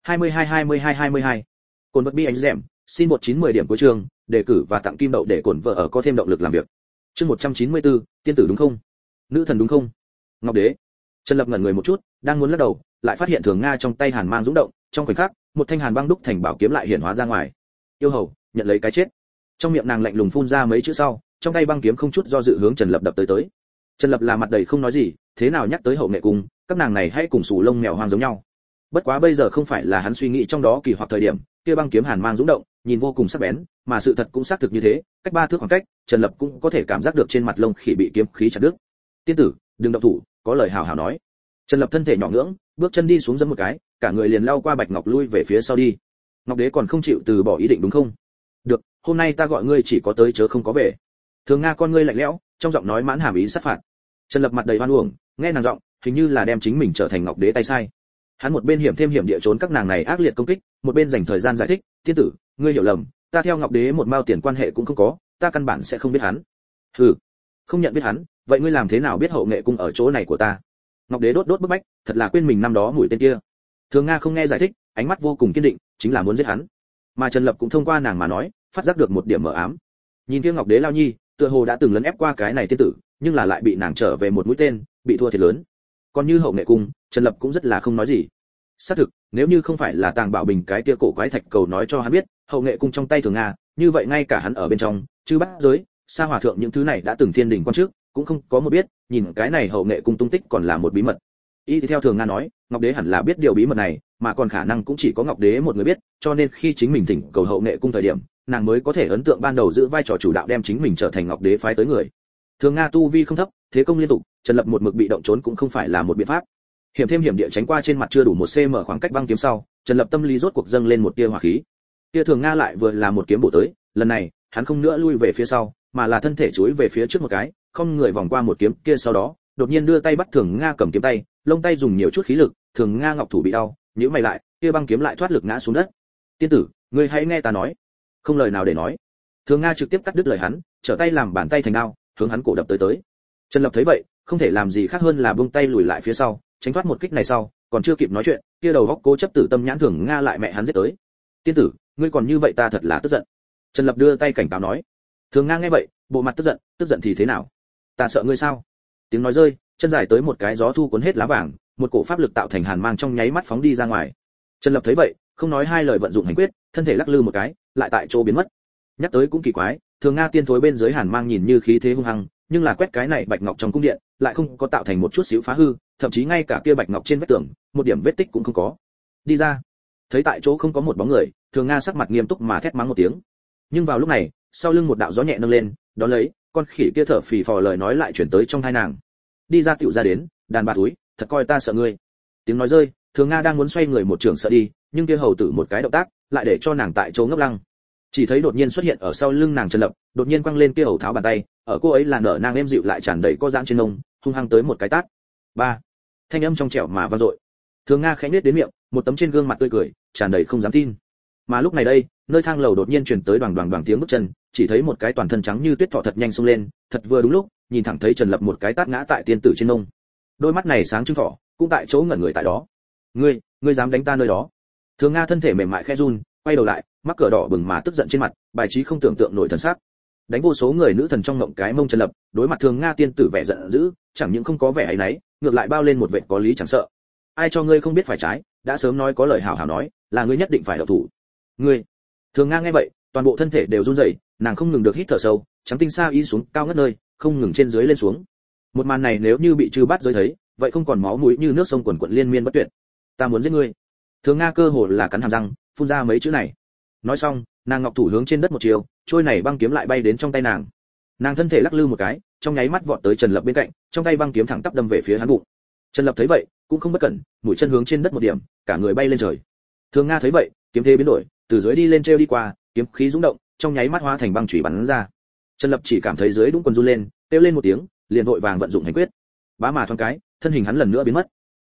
22. Cồn vật bi anh dẻm, xin 1910 điểm cuối trường, đề cử và tặng kim đậu để cổn vợ ở có thêm động lực làm việc. Chương 194, tiên tử đúng không? Nữ thần đúng không? Ngọc Đế. Trần Lập ngẩn người một chút, đang muốn lắc đầu, lại phát hiện Thường Nga trong tay hàn mang dũng động, trong khoảnh khắc, một thanh hàn băng đúc thành bảo kiếm lại hiện hóa ra ngoài. Yêu hầu, nhận lấy cái chết. Trong miệng nàng lạnh lùng phun ra mấy chữ sau, trong tay băng kiếm không chút do dự hướng Trần Lập đập tới. Trần Lập là mặt đầy không nói gì, thế nào nhắc tới Hậu Nghệ cung, các nàng này hay cùng sù lông mèo hoang giống nhau. Bất quá bây giờ không phải là hắn suy nghĩ trong đó kỳ hoặc thời điểm, kia băng kiếm hàn mang dũng động, nhìn vô cùng sắc bén, mà sự thật cũng xác thực như thế, cách 3 thước khoảng cách, Trần Lập cũng có thể cảm giác được trên mặt lông khỉ bị kiếm khí chặt đứt. Tiên tử, đừng động thủ, có lời hào hào nói. Trần Lập thân thể nhỏ ngưỡng, bước chân đi xuống giẫm một cái, cả người liền lao qua Bạch Ngọc lui về phía sau đi. Ngọc Đế còn không chịu từ bỏ ý định đúng không? Được, hôm nay ta gọi ngươi chỉ có tới chớ không có về. Thường Nga con ngươi lạnh lẽo, trong giọng nói mãn hàm ý sát phạt. Trần Lập mặt đầy oan uổng, nghe nàng giọng, hình như là đem chính mình trở thành Ngọc Đế tay sai. Hắn một bên hiểm thêm hiểm địa trốn các nàng này ác liệt công kích, một bên dành thời gian giải thích, tiên tử, ngươi hiểu lầm, ta theo Ngọc Đế một mao tiền quan hệ cũng không có, ta căn bản sẽ không biết hắn. Hừ, không nhận biết hắn, vậy ngươi làm thế nào biết Hậu Nghệ cung ở chỗ này của ta? Ngọc Đế đốt bức bách, thật là quên mình năm đó mũi tên kia. Thường Nga không nghe giải thích, ánh mắt vô cùng kiên định, chính là muốn giết hắn. Mà Trần Lập cũng thông qua nàng mà nói, phát giác được một điểm mờ ám. Nhìn kia Ngọc Đế lao nhi, tựa hồ đã từng lấn ép qua cái này tiên tử, nhưng là lại bị nàng trở về một mũi tên, bị thua thiệt lớn. Còn như Hậu Nghệ cung, Trần Lập cũng rất là không nói gì. Xác thực, nếu như không phải là Tàng Bảo Bình cái kia cổ quái thạch cầu nói cho hắn biết, Hậu Nghệ cung trong tay Thường Nga, như vậy ngay cả hắn ở bên trong, chư bát giới, Sa Hòa thượng những thứ này đã từng thiên đình quan trước, cũng không có một biết, nhìn cái này Hậu Nghệ cung tung tích còn là một bí mật. Y theo Thường Nga nói, Ngọc Đế hẳn là biết điều bí mật này, mà còn khả năng cũng chỉ có Ngọc Đế một người biết, cho nên khi chính mình thỉnh cầu Hậu Nghệ cung thời điểm, nàng mới có thể ấn tượng ban đầu giữ vai trò chủ đạo đem chính mình trở thành Ngọc Đế phái tới người. Thường Nga tu vi không thấp, thế công liên tục, Trần Lập một mực bị động trốn cũng không phải là một biện pháp. Hiểm thêm hiểm địa tránh qua trên mặt chưa đủ 1 cm khoảng cách băng kiếm sau, Trần Lập tâm lý rốt cuộc dâng lên một tia hỏa khí. Tia Thường Nga lại vừa là một kiếm bổ tới, lần này, hắn không nữa lui về phía sau, mà là thân thể chuối về phía trước một cái, không người vòng qua một kiếm kia sau đó, đột nhiên đưa tay bắt Thường Nga cầm kiếm tay, lông tay dùng nhiều chút khí lực, Thường Nga ngọc thủ bị đau, nhíu mày lại, kia băng kiếm lại thoát lực ngã xuống đất. Tiên tử, ngươi hãy nghe ta nói. Không lời nào để nói. Thường Nga trực tiếp cắt đứt lời hắn, trở tay làm bàn tay thành đao, hướng hắn cổ đập tới. Trần Lập thấy vậy, không thể làm gì khác hơn là buông tay lùi lại phía sau, tránh thoát một kích này sau, còn chưa kịp nói chuyện, kia đầu góc cố chấp tử tâm nhãn Thường Nga lại mẹ hắn giết tới. Tiên tử, ngươi còn như vậy ta thật là tức giận. Trần Lập đưa tay cảnh cáo nói. Thường Nga nghe vậy, bộ mặt tức giận thì thế nào? Ta sợ ngươi sao? Tiếng nói rơi, chân dài tới một cái gió thu cuốn hết lá vàng, một cổ pháp lực tạo thành hàn mang trong nháy mắt phóng đi ra ngoài. Trần Lập thấy vậy, không nói hai lời vận dụng hành quyết, thân thể lắc lư một cái, lại tại chỗ biến mất. Nhắc tới cũng kỳ quái, Thường Nga tiên thối bên dưới hàn mang nhìn như khí thế hung hăng, nhưng là quét cái này bạch ngọc trong cung điện, lại không có tạo thành một chút xíu phá hư, thậm chí ngay cả kia bạch ngọc trên vách tường, một điểm vết tích cũng không có. Đi ra. Thấy tại chỗ không có một bóng người, Thường Nga sắc mặt nghiêm túc mà thét mắng một tiếng. Nhưng vào lúc này, sau lưng một đạo gió nhẹ nâng lên, đó lấy, con khỉ kia thở phì phò lời nói lại chuyển tới trong tai nàng. Đi ra tiểu ra đến, đàn bà túi, thật coi ta sợ ngươi. Tiếng nói rơi, Thường Nga đang muốn xoay người một trường sợ đi, nhưng kia hầu tử một cái động tác, lại để cho nàng tại chỗ ngốc lăng. Chỉ thấy đột nhiên xuất hiện ở sau lưng nàng Trần Lập, đột nhiên quăng lên kia hầu tháo bàn tay, ở cô ấy là nở nang êm dịu lại tràn đầy có giãn trên nông, hung hăng tới một cái tát. Ba. Thanh âm trong trẻo mà vang dội. Thường Nga khẽ nhếch đến miệng, một tấm trên gương mặt tươi cười, tràn đầy không dám tin. Mà lúc này đây, nơi thang lầu đột nhiên truyền tới đoàng đoàng đoàng tiếng bước chân, chỉ thấy một cái toàn thân trắng như tuyết thỏ thật nhanh xông lên, thật vừa đúng lúc, nhìn thẳng thấy Trần Lập một cái tát ngã tại tiên tử trên nông. Đôi mắt này sáng trưng thỏ, cũng tại chỗ ngẩn người tại đó. Ngươi dám đánh ta nơi đó? Thường Nga thân thể mềm mại khẽ run, quay đầu lại, mắc cỡ đỏ bừng mà tức giận trên mặt, bài trí không tưởng tượng nổi thần sắc. Đánh vô số người nữ thần trong mộng cái mông Trần Lập, đối mặt Thường Nga tiên tử vẻ giận dữ, chẳng những không có vẻ ấy nấy, ngược lại bao lên một vẻ có lý chẳng sợ. Ai cho ngươi không biết phải trái, đã sớm nói có lời hảo hảo nói, là ngươi nhất định phải động thủ. Ngươi. Thường Nga nghe vậy, toàn bộ thân thể đều run rẩy, nàng không ngừng được hít thở sâu, trắng tinh sa y xuống cao ngất nơi, không ngừng trên dưới lên xuống. Một màn này nếu như bị trừ bát giới thấy, vậy không còn máu mũi như nước sông quần quần liên miên bất tuyệt. Ta muốn giết ngươi. Thường Nga cơ hồ là cắn hàm răng, phun ra mấy chữ này. Nói xong, nàng ngọc thủ hướng trên đất một chiều, trôi này băng kiếm lại bay đến trong tay nàng. Nàng thân thể lắc lư một cái, trong nháy mắt vọt tới Trần Lập bên cạnh, trong tay băng kiếm thẳng tắp đâm về phía hắn bụng. Trần Lập thấy vậy, cũng không bất cẩn, mũi chân hướng trên đất một điểm, cả người bay lên trời. Thường Nga thấy vậy, kiếm thế biến đổi, từ dưới đi lên treo đi qua, kiếm khí dũng động, trong nháy mắt hóa thành băng chủy bắn ra. Trần Lập chỉ cảm thấy dưới đũng quần run lên, kêu lên một tiếng, liền vội vàng vận dụng hành quyết. Bá mà thoáng cái, thân hình hắn lần nữa biến mất.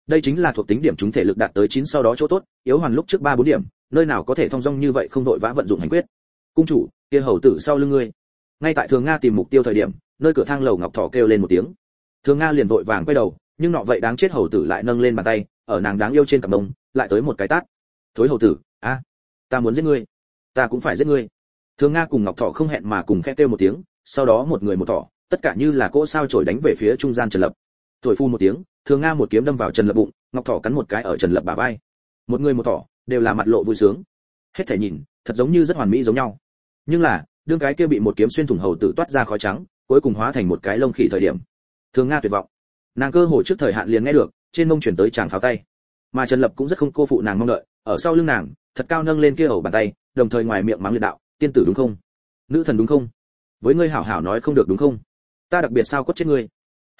Đây chính là thuộc tính điểm chúng thể lực đạt tới 9 sau đó chỗ tốt, yếu hoàn lúc trước 3-4 điểm, nơi nào có thể thong dong như vậy không vội vã vận dụng hành quyết. Cung chủ, kia hầu tử sau lưng ngươi. Ngay tại Thường Nga tìm mục tiêu thời điểm, nơi cửa thang lầu Ngọc Thỏ kêu lên một tiếng. Thường Nga liền vội vàng quay đầu, nhưng nọ vậy đáng chết hầu tử lại nâng lên bàn tay, ở nàng đáng yêu trên cằm mông, lại tới một cái tát. Thối hầu tử, a, ta muốn giết ngươi, ta cũng phải giết ngươi. Thường Nga cùng Ngọc Thỏ không hẹn mà cùng khẽ kêu một tiếng, sau đó một người một thỏ, tất cả như là cỗ sao chổi đánh về phía trung gian Trần Lập. Thổi phu một tiếng, Thường Nga một kiếm đâm vào Trần Lập bụng, Ngọc Thỏ cắn một cái ở Trần Lập bả vai. Một người một thỏ, đều là mặt lộ vui sướng. Hết thể nhìn, thật giống như rất hoàn mỹ giống nhau. Nhưng là, đương cái kia bị một kiếm xuyên thủng hầu tử toát ra khói trắng, cuối cùng hóa thành một cái lông khỉ thời điểm. Thường Nga tuyệt vọng. Nàng cơ hồ trước thời hạn liền nghe được, trên mông chuyển tới chàng pháo tay. Mà Trần Lập cũng rất không cô phụ nàng mong đợi, ở sau lưng nàng, thật cao nâng lên kia ẩu bàn tay, đồng thời ngoài miệng mắng liệt đạo, tiên tử đúng không? Nữ thần đúng không? Với ngươi hảo hảo nói không được đúng không? Ta đặc biệt sao cốt chết ngươi.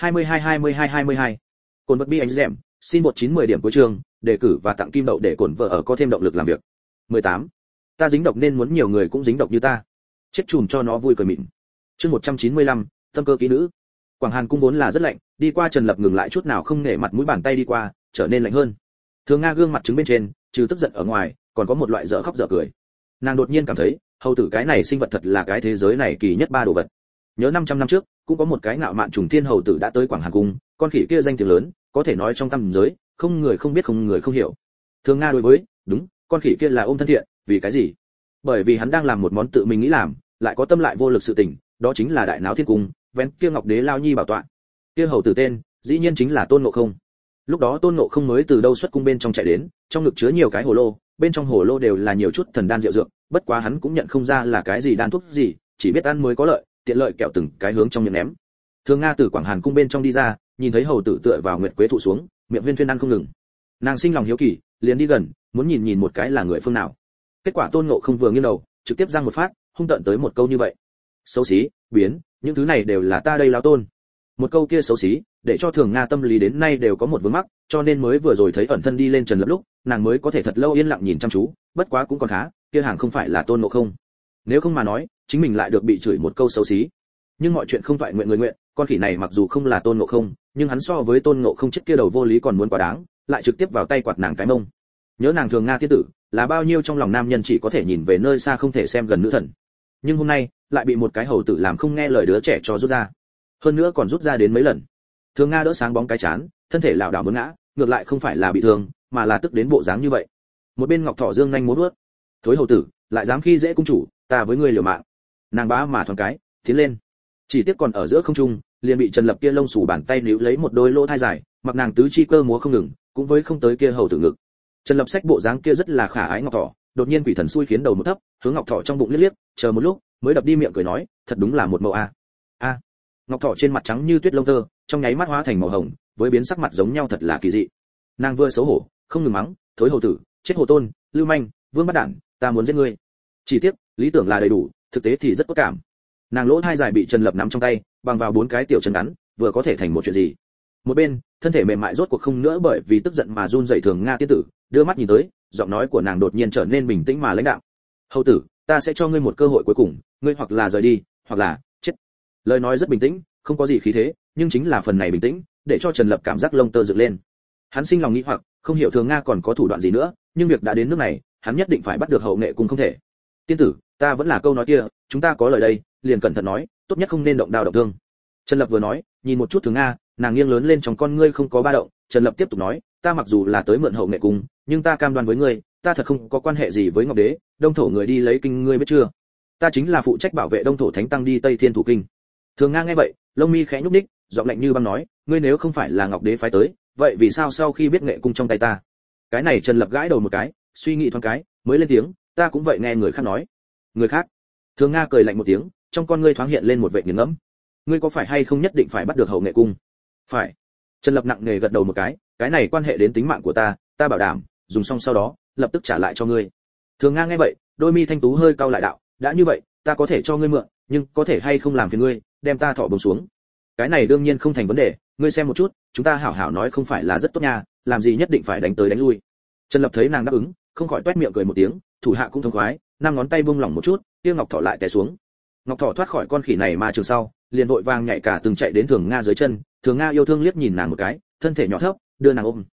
22. Cồn vật bi anh dẻm, xin 1910 điểm cuối trường, đề cử và tặng kim đậu để cồn vợ ở có thêm động lực làm việc. 18. Ta dính độc nên muốn nhiều người cũng dính độc như ta. Chết chùm cho nó vui cười mịn. Chương 195, tâm cơ kỹ nữ. Quảng Hàn cung vốn là rất lạnh, đi qua Trần Lập ngừng lại chút nào không nể mặt mũi bàn tay đi qua, trở nên lạnh hơn. Thường Nga gương mặt trứng bên trên, trừ tức giận ở ngoài, còn có một loại dở khóc dở cười. Nàng đột nhiên cảm thấy, hầu tử cái này sinh vật thật là cái thế giới này kỳ nhất ba đồ vật. Nhớ 500 năm trước, cũng có một cái ngạo mạn trùng thiên hầu tử đã tới Quảng Hàn cung, con khỉ kia danh tiếng lớn, có thể nói trong tam giới, không người không biết không người không hiểu. Thường Nga đối với, đúng, con khỉ kia là ôm thân thiện, vì cái gì? Bởi vì hắn đang làm một món tự mình nghĩ làm, lại có tâm lại vô lực sự tình, đó chính là đại náo thiên cung, vén kia ngọc đế lao nhi bảo tọa. Kia hầu tử tên, dĩ nhiên chính là Tôn Ngộ Không. Lúc đó Tôn Ngộ Không mới từ đâu xuất cung bên trong chạy đến, trong ngực chứa nhiều cái hồ lô, bên trong hồ lô đều là nhiều chút thần đan rượu dược, bất quá hắn cũng nhận không ra là cái gì đan thuốc gì, chỉ biết ăn mới có lợi, tiện lợi kẹo từng cái hướng trong miệng ném. Thường Nga từ Quảng Hàn cung bên trong đi ra, nhìn thấy hầu tử tựa vào nguyệt quế thụ xuống, miệng huyên thuyên ăn không ngừng. Nàng sinh lòng hiếu kỳ, liền đi gần, muốn nhìn một cái là người phương nào. Kết quả Tôn Ngộ Không vừa nghiêng đầu, trực tiếp giang một phát, hung tợn tới một câu như vậy: xấu xí, biến, những thứ này đều là ta đây lão Tôn. Một câu kia xấu xí, để cho Thường Nga tâm lý đến nay đều có một vướng mắc, cho nên mới vừa rồi thấy ẩn thân đi lên Trần Lập lúc, nàng mới có thể thật lâu yên lặng nhìn chăm chú, bất quá cũng còn khá, kia hàng không phải là Tôn Ngộ Không. Nếu không mà nói, chính mình lại được bị chửi một câu xấu xí. Nhưng mọi chuyện không toại nguyện người nguyện, con khỉ này mặc dù không là Tôn Ngộ Không, nhưng hắn so với Tôn Ngộ Không chết kia đầu vô lý còn muốn quá đáng, lại trực tiếp vào tay quạt nàng cái mông. Nhớ nàng Thường Nga tiên tử, là bao nhiêu trong lòng nam nhân chỉ có thể nhìn về nơi xa không thể xem gần nữ thần. Nhưng hôm nay, lại bị một cái hầu tử làm không nghe lời đứa trẻ cho rút ra. Hơn nữa còn rút ra đến mấy lần. Thường Nga đỡ sáng bóng cái chán, thân thể lảo đảo muốn ngã, ngược lại không phải là bị thương, mà là tức đến bộ dáng như vậy. Một bên Ngọc Thỏ dương nhanh múa vuốt. Thối hầu tử, lại dám khi dễ cung chủ, ta với ngươi liều mạng. Nàng bá mà thoáng cái, tiến lên. Chỉ tiếc còn ở giữa không trung, liền bị Trần Lập kia lông xù bàn tay níu lấy một đôi lỗ thai dài, mặc nàng tứ chi cơ múa không ngừng, cũng với không tới kia hầu tử ngực. Trần Lập xách bộ dáng kia rất là khả ái Ngọc Thỏ, đột nhiên quỷ thần xui khiến đầu một thấp, hướng Ngọc Thỏ trong bụng liếc liếc, chờ một lúc, mới đập đi miệng cười nói, thật đúng là một mẫu a. A. Ngọc Thỏ trên mặt trắng như tuyết lông tơ, trong nháy mắt hóa thành màu hồng, với biến sắc mặt giống nhau thật là kỳ dị. Nàng vừa xấu hổ, không ngừng mắng, thối hầu tử, chết hồ tôn, lưu manh, vương bắt đản, ta muốn giết ngươi. Chỉ tiếc, lý tưởng là đầy đủ, thực tế thì rất có cảm. Nàng lỗ hai dài bị Trần Lập nắm trong tay, bằng vào 4 cái tiểu chân ngắn, vừa có thể thành một chuyện gì. Một bên, thân thể mềm mại rốt cuộc không nữa bởi vì tức giận mà run rẩy Thường Nga tiên tử, đưa mắt nhìn tới, giọng nói của nàng đột nhiên trở nên bình tĩnh mà lãnh đạm. Hầu tử, ta sẽ cho ngươi một cơ hội cuối cùng, ngươi hoặc là rời đi, hoặc là chết. Lời nói rất bình tĩnh, không có gì khí thế, nhưng chính là phần này bình tĩnh, để cho Trần Lập cảm giác lông tơ dựng lên. Hắn sinh lòng nghĩ hoặc, không hiểu Thường Nga còn có thủ đoạn gì nữa, nhưng việc đã đến nước này, hắn nhất định phải bắt được hậu nghệ cùng không thể. Tiên tử, ta vẫn là câu nói kia, chúng ta có lời đây, liền cẩn thận nói, tốt nhất không nên động đao động thương. Trần Lập vừa nói, nhìn một chút Thường Nga, nàng nghiêng lớn lên trong con ngươi không có ba động. Trần Lập tiếp tục nói, ta mặc dù là tới mượn hậu nghệ cung, nhưng ta cam đoan với ngươi, ta thật không có quan hệ gì với Ngọc Đế, Đông Thổ người đi lấy kinh ngươi biết chưa? Ta chính là phụ trách bảo vệ Đông Thổ Thánh Tăng đi Tây Thiên thủ kinh. Thường Nga nghe vậy, lông mi khẽ nhúc nhích, giọng lạnh như băng nói, ngươi nếu không phải là Ngọc Đế phái tới, vậy vì sao sau khi biết nghệ cung trong tay ta? Cái này Trần Lập gãi đầu một cái, suy nghĩ thoáng cái, mới lên tiếng, ta cũng vậy nghe người khác nói. Người khác? Thường Nga cười lạnh một tiếng, trong con ngươi thoáng hiện lên một vẻ nghiền ngẫm. Ngươi có phải hay không nhất định phải bắt được hậu nghệ cung? Phải. Trần Lập nặng nề gật đầu một cái này quan hệ đến tính mạng của ta, ta bảo đảm, dùng xong sau đó, lập tức trả lại cho ngươi. Thường Nga nghe vậy, đôi mi thanh tú hơi cau lại đạo, đã như vậy, ta có thể cho ngươi mượn, nhưng có thể hay không làm phiền ngươi, đem ta thọ buông xuống. Cái này đương nhiên không thành vấn đề, ngươi xem một chút, chúng ta hảo hảo nói không phải là rất tốt nha, làm gì nhất định phải đánh tới đánh lui. Trần Lập thấy nàng đáp ứng, không khỏi toét miệng cười một tiếng, thủ hạ cũng thông khoái, 5 ngón tay buông lỏng một chút, kia Ngọc Thỏ lại té xuống. Ngọc Thỏ thoát khỏi con khỉ này mà trường sau, liền vội vàng nhảy cả từng chạy đến Thường Nga dưới chân. Thường Nga yêu thương liếc nhìn nàng một cái, thân thể nhỏ thấp, đưa nàng ôm.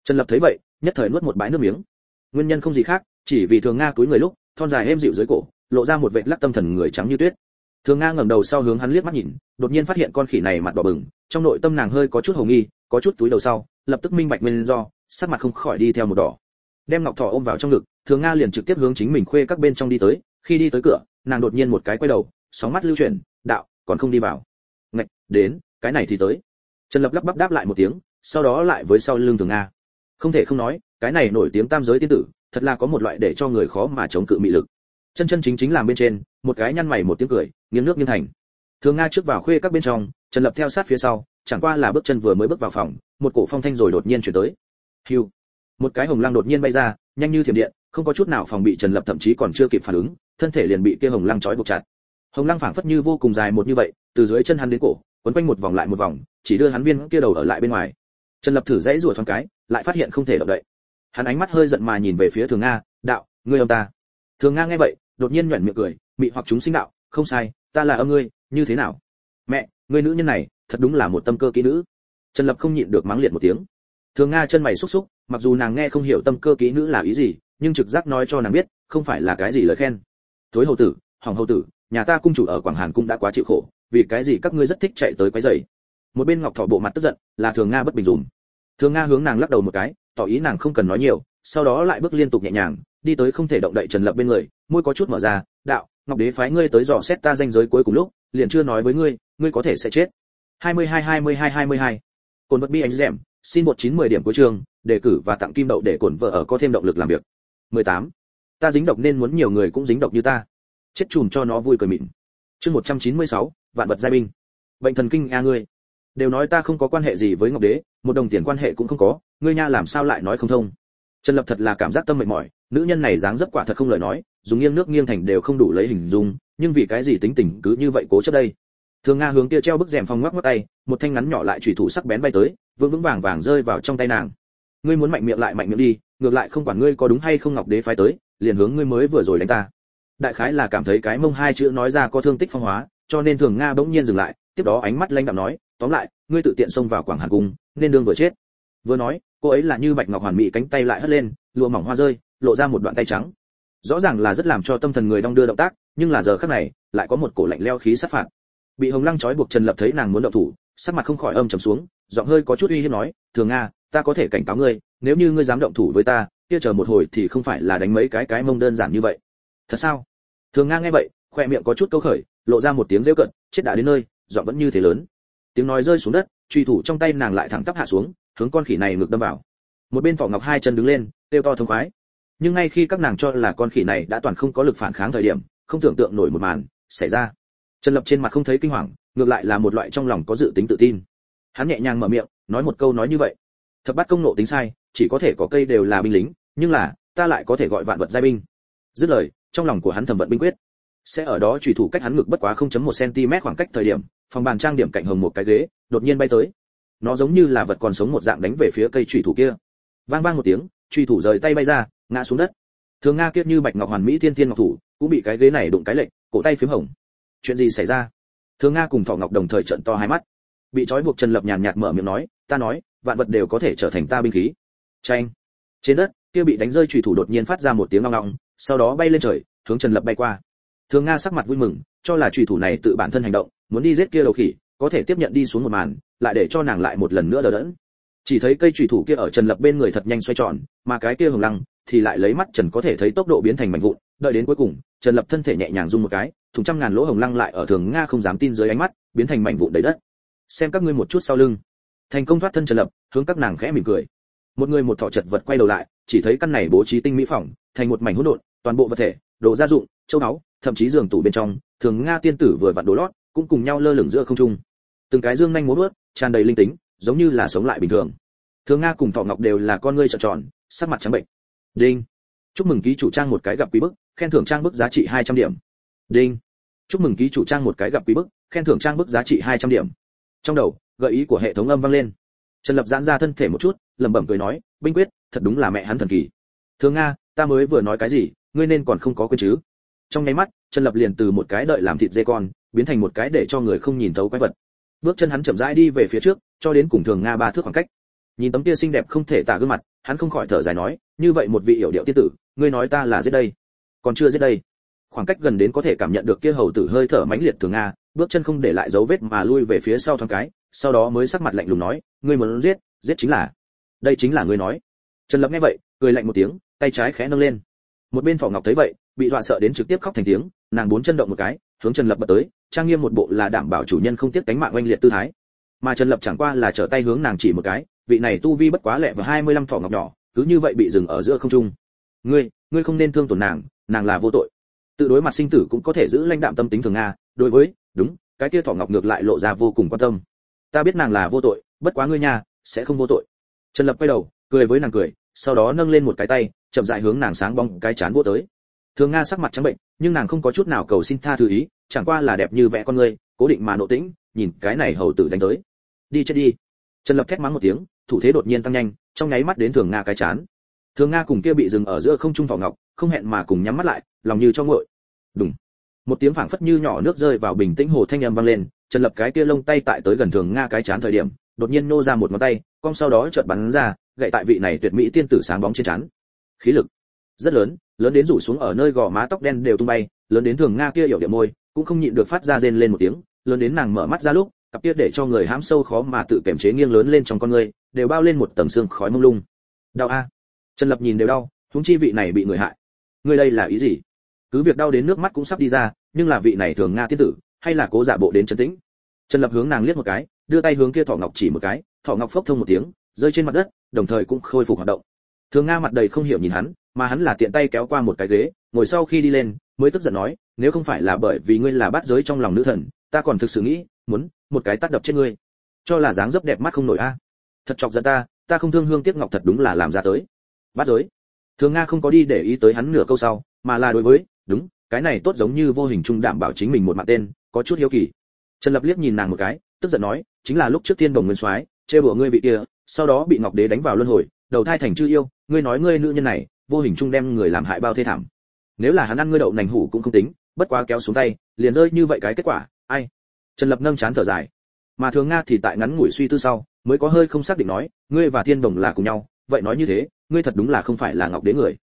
Trần Lập thấy vậy, nhất thời nuốt một bãi nước miếng. Nguyên nhân không gì khác, chỉ vì Thường Nga cúi người lúc, thon dài êm dịu dưới cổ, lộ ra một vệt lắc tâm thần người trắng như tuyết. Thường Nga ngẩng đầu sau hướng hắn liếc mắt nhìn, đột nhiên phát hiện con khỉ này mặt đỏ bừng, trong nội tâm nàng hơi có chút hồ nghi, có chút túi đầu sau, lập tức minh bạch nguyên do, sắc mặt không khỏi đi theo một đỏ. Đem Ngọc Thỏ ôm vào trong ngực, Thường Nga liền trực tiếp hướng chính mình khuê các bên trong đi tới, khi đi tới cửa, nàng đột nhiên một cái quay đầu, sóng mắt lưu chuyển, đạo, còn không đi vào. Ngạch, đến, cái này thì tới. Trần Lập lắp bắp đáp lại một tiếng, sau đó lại với sau lưng Thường Nga. Không thể không nói, cái này nổi tiếng tam giới tiên tử, thật là có một loại để cho người khó mà chống cự mị lực. Chân chân chính chính làm bên trên, một cái nhăn mày một tiếng cười, nghiêng nước nghiêng thành. Thường Nga trước vào khuê các bên trong, Trần Lập theo sát phía sau, chẳng qua là bước chân vừa mới bước vào phòng, một cổ phong thanh rồi đột nhiên chuyển tới. Hưu, một cái hồng lăng đột nhiên bay ra, nhanh như thiểm điện, không có chút nào phòng bị Trần Lập thậm chí còn chưa kịp phản ứng, thân thể liền bị kia hồng lăng trói buộc chặt. Hồng lăng phảng phất như vô cùng dài một như vậy, từ dưới chân hắn đến cổ, quấn quanh một vòng lại một vòng, chỉ đưa hắn viên kia đầu ở lại bên ngoài. Trần Lập thử dãy rủa thoáng cái, lại phát hiện không thể động đậy. Hắn ánh mắt hơi giận mà nhìn về phía Thường Nga, đạo, ngươi âm ta. Thường Nga nghe vậy, đột nhiên nhuyễn miệng cười, mị hoặc chúng sinh đạo, không sai, ta là âm ngươi, như thế nào? Mẹ, ngươi nữ nhân này, thật đúng là một tâm cơ kỹ nữ. Trần Lập không nhịn được mắng liệt một tiếng. Thường Nga chân mày xúc xúc, mặc dù nàng nghe không hiểu tâm cơ kỹ nữ là ý gì, nhưng trực giác nói cho nàng biết, không phải là cái gì lời khen. Thối hầu tử, hỏng hầu tử, nhà ta cung chủ ở Quảng Hàn cung đã quá chịu khổ, vì cái gì các ngươi rất thích chạy tới quấy rầy. Một bên Ngọc Thỏ bộ mặt tức giận, là Thường Nga bất bình dùm. Thường Nga hướng nàng lắc đầu một cái, tỏ ý nàng không cần nói nhiều, sau đó lại bước liên tục nhẹ nhàng, đi tới không thể động đậy Trần Lập bên người, môi có chút mở ra, đạo, Ngọc Đế phái ngươi tới dò xét ta danh giới cuối cùng lúc, liền chưa nói với ngươi, ngươi có thể sẽ chết. 22. Cồn vật bi anh dẻm, xin 1910 điểm cuối trường, đề cử và tặng kim đậu để cổn vợ ở có thêm động lực làm việc. 18. Ta dính độc nên muốn nhiều người cũng dính độc như ta. Chết chùm cho nó vui cười mịn. Chương 196, vạn vật giai binh. Bệnh thần kinh a ngươi. Đều nói ta không có quan hệ gì với Ngọc Đế, một đồng tiền quan hệ cũng không có, ngươi nha làm sao lại nói không thông. Trần Lập thật là cảm giác tâm mệt mỏi, nữ nhân này dáng dấp quả thật không lời nói, dùng nghiêng nước nghiêng thành đều không đủ lấy hình dung, nhưng vì cái gì tính tình cứ như vậy cố chấp đây. Thường Nga hướng kia treo bức rèm phòng ngoắc ngoắc tay, một thanh ngắn nhỏ lại chủy thủ sắc bén bay tới, vững vững vàng vàng rơi vào trong tay nàng. Ngươi muốn mạnh miệng lại mạnh miệng đi, ngược lại không quản ngươi có đúng hay không Ngọc Đế phái tới, liền hướng ngươi mới vừa rồi đánh ta. Đại khái là cảm thấy cái mông hai chữ nói ra có thương tích phong hóa, cho nên Thường Nga bỗng nhiên dừng lại, tiếp đó ánh mắt lãnh đạm nói, tóm lại, ngươi tự tiện xông vào Quảng Hàn cung, nên đương vừa chết. Vừa nói, cô ấy là như bạch ngọc hoàn mỹ cánh tay lại hất lên, lụa mỏng hoa rơi, lộ ra một đoạn tay trắng. Rõ ràng là rất làm cho tâm thần người đong đưa động tác, nhưng là giờ khắc này, lại có một cổ lạnh lẽo khí sát phạt. Bị Hồng Lăng trói buộc Trần Lập thấy nàng muốn động thủ, sắc mặt không khỏi âm trầm xuống, giọng hơi có chút uy hiếp nói, Thường Nga, ta có thể cảnh cáo ngươi, nếu như ngươi dám động thủ với ta, kia chờ một hồi thì không phải là đánh mấy cái mông đơn giản như vậy. Thật sao? Thường Nga nghe vậy, khoe miệng có chút câu khởi, lộ ra một tiếng rêu cận, chết đã đến nơi, giọng vẫn như thế lớn. Tiếng nói rơi xuống đất, truy thủ trong tay nàng lại thẳng tắp hạ xuống, hướng con khỉ này ngược đâm vào. Một bên Phỏ Ngọc hai chân đứng lên, kêu to thống khoái. Nhưng ngay khi các nàng cho là con khỉ này đã toàn không có lực phản kháng thời điểm, không tưởng tượng nổi một màn xảy ra. Trần Lập trên mặt không thấy kinh hoàng, ngược lại là một loại trong lòng có dự tính tự tin. Hắn nhẹ nhàng mở miệng, nói một câu nói như vậy: Thập bát công nộ tính sai, chỉ có thể có cây đều là binh lính, nhưng là ta lại có thể gọi vạn vật giai binh. Dứt lời, trong lòng của hắn thầm vận binh quyết. Sẽ ở đó chủy thủ cách hắn ngực bất quá 0.1 cm khoảng cách thời điểm, phòng bàn trang điểm cạnh hồng một cái ghế, đột nhiên bay tới. Nó giống như là vật còn sống một dạng đánh về phía cây chủy thủ kia. Vang vang một tiếng, chủy thủ rời tay bay ra, ngã xuống đất. Thường Nga kia như bạch ngọc hoàn mỹ thiên thiên ngọc thủ, cũng bị cái ghế này đụng cái lệch, cổ tay phím hồng. Chuyện gì xảy ra? Thường Nga cùng Thỏ Ngọc đồng thời trợn to hai mắt. Bị trói buộc Trần Lập nhàn nhạt mở miệng nói, ta nói, vạn vật đều có thể trở thành ta binh khí. Chanh. Trên đất, kia bị đánh rơi chủy thủ đột nhiên phát ra một tiếng ong ong, sau đó bay lên trời, hướng Trần Lập bay qua. Thường Nga sắc mặt vui mừng, cho là chủy thủ này tự bản thân hành động, muốn đi giết kia đầu khỉ, có thể tiếp nhận đi xuống một màn, lại để cho nàng lại một lần nữa đờ đẫn. Chỉ thấy cây chủy thủ kia ở Trần Lập bên người thật nhanh xoay tròn, mà cái kia Hồng Lăng thì lại lấy mắt Trần có thể thấy tốc độ biến thành mảnh vụn, đợi đến cuối cùng, Trần Lập thân thể nhẹ nhàng rung một cái, thùng trăm ngàn lỗ Hồng Lăng lại ở Thường Nga không dám tin dưới ánh mắt, biến thành mảnh vụn đầy đất. Xem các ngươi một chút sau lưng. Thành công thoát thân Trần Lập, hướng các nàng khẽ mỉm cười. Một người một thỏ chật vật quay đầu lại, chỉ thấy căn này bố trí tinh mỹ phỏng, thành một mảnh hỗn độn, toàn bộ vật thể, đồ gia dụng, châu báu, thậm chí giường tủ bên trong, Thường Nga tiên tử vừa vặn đồ lót, cũng cùng nhau lơ lửng giữa không trung. Từng cái dương nhanh múa vuốt, tràn đầy linh tính, giống như là sống lại bình thường. Thường Nga cùng Thỏ Ngọc đều là con ngươi tròn tròn, sắc mặt trắng bệnh. Đinh. Chúc mừng ký chủ trang một cái gặp quý bức, khen thưởng trang bức giá trị 200 điểm. Đinh. Chúc mừng ký chủ trang một cái gặp quý bức, khen thưởng trang bức giá trị 200 điểm. Trong đầu, gợi ý của hệ thống âm vang lên. Trần Lập giãn ra thân thể một chút, lẩm bẩm cười nói, binh quyết, thật đúng là mẹ hắn thần kỳ. Thường Nga, ta mới vừa nói cái gì, ngươi nên còn không có quên chứ? Trong nháy mắt, Trần Lập liền từ một cái đợi làm thịt dê con, biến thành một cái để cho người không nhìn thấu quái vật. Bước chân hắn chậm rãi đi về phía trước, cho đến cùng Thường Nga 3 thước khoảng cách. Nhìn tấm kia xinh đẹp không thể tả gương mặt, hắn không khỏi thở dài nói, như vậy một vị hiểu điệu tiên tử, ngươi nói ta là giết đây, còn chưa giết đây. Khoảng cách gần đến có thể cảm nhận được kia hầu tử hơi thở mãnh liệt Thường Nga, bước chân không để lại dấu vết mà lui về phía sau thoáng cái, sau đó mới sắc mặt lạnh lùng nói, ngươi muốn giết, giết chính là, đây chính là ngươi nói. Trần Lập nghe vậy, cười lạnh một tiếng, tay trái khẽ nâng lên. Một bên Phỏ Ngọc thấy vậy, bị dọa sợ đến trực tiếp khóc thành tiếng, nàng bốn chân động một cái, hướng Trần Lập bật tới, trang nghiêm một bộ là đảm bảo chủ nhân không tiếc cánh mạng oanh liệt tư thái. Mà Trần Lập chẳng qua là trở tay hướng nàng chỉ một cái, vị này tu vi bất quá lẹ và 25 Phỏ Ngọc nhỏ, cứ như vậy bị dừng ở giữa không trung. Ngươi không nên thương tổn nàng, nàng là vô tội. Tự đối mặt sinh tử cũng có thể giữ lãnh đạm tâm tính Thường Nga, đối với, đúng, cái kia Phỏ Ngọc ngược lại lộ ra vô cùng quan tâm. Ta biết nàng là vô tội, bất quá ngươi nha, sẽ không vô tội. Trần Lập quay đầu, cười với nàng cười, sau đó nâng lên một cái tay, chậm rãi hướng nàng sáng bóng cái chán vỗ tới. Thường Nga sắc mặt trắng bệnh, nhưng nàng không có chút nào cầu xin tha thứ ý, chẳng qua là đẹp như vẽ con ngươi, cố định mà nộ tĩnh, nhìn cái này hầu tử đánh tới. Đi chết đi. Trần Lập thét mắng một tiếng, thủ thế đột nhiên tăng nhanh, trong nháy mắt đến Thường Nga cái chán. Thường Nga cùng kia bị dừng ở giữa không trung Phỏ Ngọc, không hẹn mà cùng nhắm mắt lại, lòng như cho nguội. Đùng. Một tiếng phảng phất như nhỏ nước rơi vào bình tĩnh hồ thanh âm vang lên, Trần Lập cái kia lông tay tại tới gần Thường Nga cái chán thời điểm, đột nhiên nô ra một ngón tay, cong sau đó chợt bắn ra, gậy tại vị này tuyệt mỹ tiên tử sáng bóng trên chán. Khí lực rất lớn, lớn đến rủ xuống ở nơi gò má tóc đen đều tung bay, lớn đến Thường Nga kia hiểu điệu môi, cũng không nhịn được phát ra rên lên một tiếng, lớn đến nàng mở mắt ra lúc, cặp kia để cho người hãm sâu khó mà tự kiềm chế nghiêng lớn lên trong con người, đều bao lên một tầng sương khói mông lung. Đau a. Trần Lập nhìn đều đau, huống chi vị này bị người hại. Ngươi đây là ý gì? Cứ việc đau đến nước mắt cũng sắp đi ra, nhưng là vị này Thường Nga tiên tử, hay là cố giả bộ đến trấn tĩnh. Trần Lập hướng nàng liếc một cái, đưa tay hướng kia Thỏ Ngọc chỉ một cái, Thỏ Ngọc phốc thông một tiếng, rơi trên mặt đất, đồng thời cũng khôi phục hoạt động. Thường Nga mặt đầy không hiểu nhìn hắn, mà hắn là tiện tay kéo qua một cái ghế, ngồi sau khi đi lên, mới tức giận nói, nếu không phải là bởi vì ngươi là bát giới trong lòng nữ thần, ta còn thực sự nghĩ, muốn một cái tát đập chết ngươi. Cho là dáng dấp đẹp mắt không nổi a. Thật chọc giận ta không thương hương tiếc ngọc thật đúng là làm ra tới. Bát giới. Thường Nga không có đi để ý tới hắn nửa câu sau, mà là đối với, đúng, cái này tốt giống như vô hình trung đảm bảo chính mình một mạng tên, có chút hiếu kỳ. Trần Lập liếc nhìn nàng một cái, tức giận nói, chính là lúc trước Thiên Đồng Nguyên Soái, trêu đùa ngươi vị kia, sau đó bị Ngọc Đế đánh vào luân hồi, đầu thai thành chư yêu, ngươi nói ngươi nữ nhân này, vô hình trung đem người làm hại bao thê thảm. Nếu là hắn ăn ngươi đậu nành hủ cũng không tính, bất quá kéo xuống tay, liền rơi như vậy cái kết quả, ai. Trần Lập nâng chán thở dài. Mà Thường Nga thì tại ngắn ngủi suy tư sau, mới có hơi không xác định nói, ngươi và Thiên Đồng là cùng nhau, vậy nói như thế, ngươi thật đúng là không phải là Ngọc Đế người.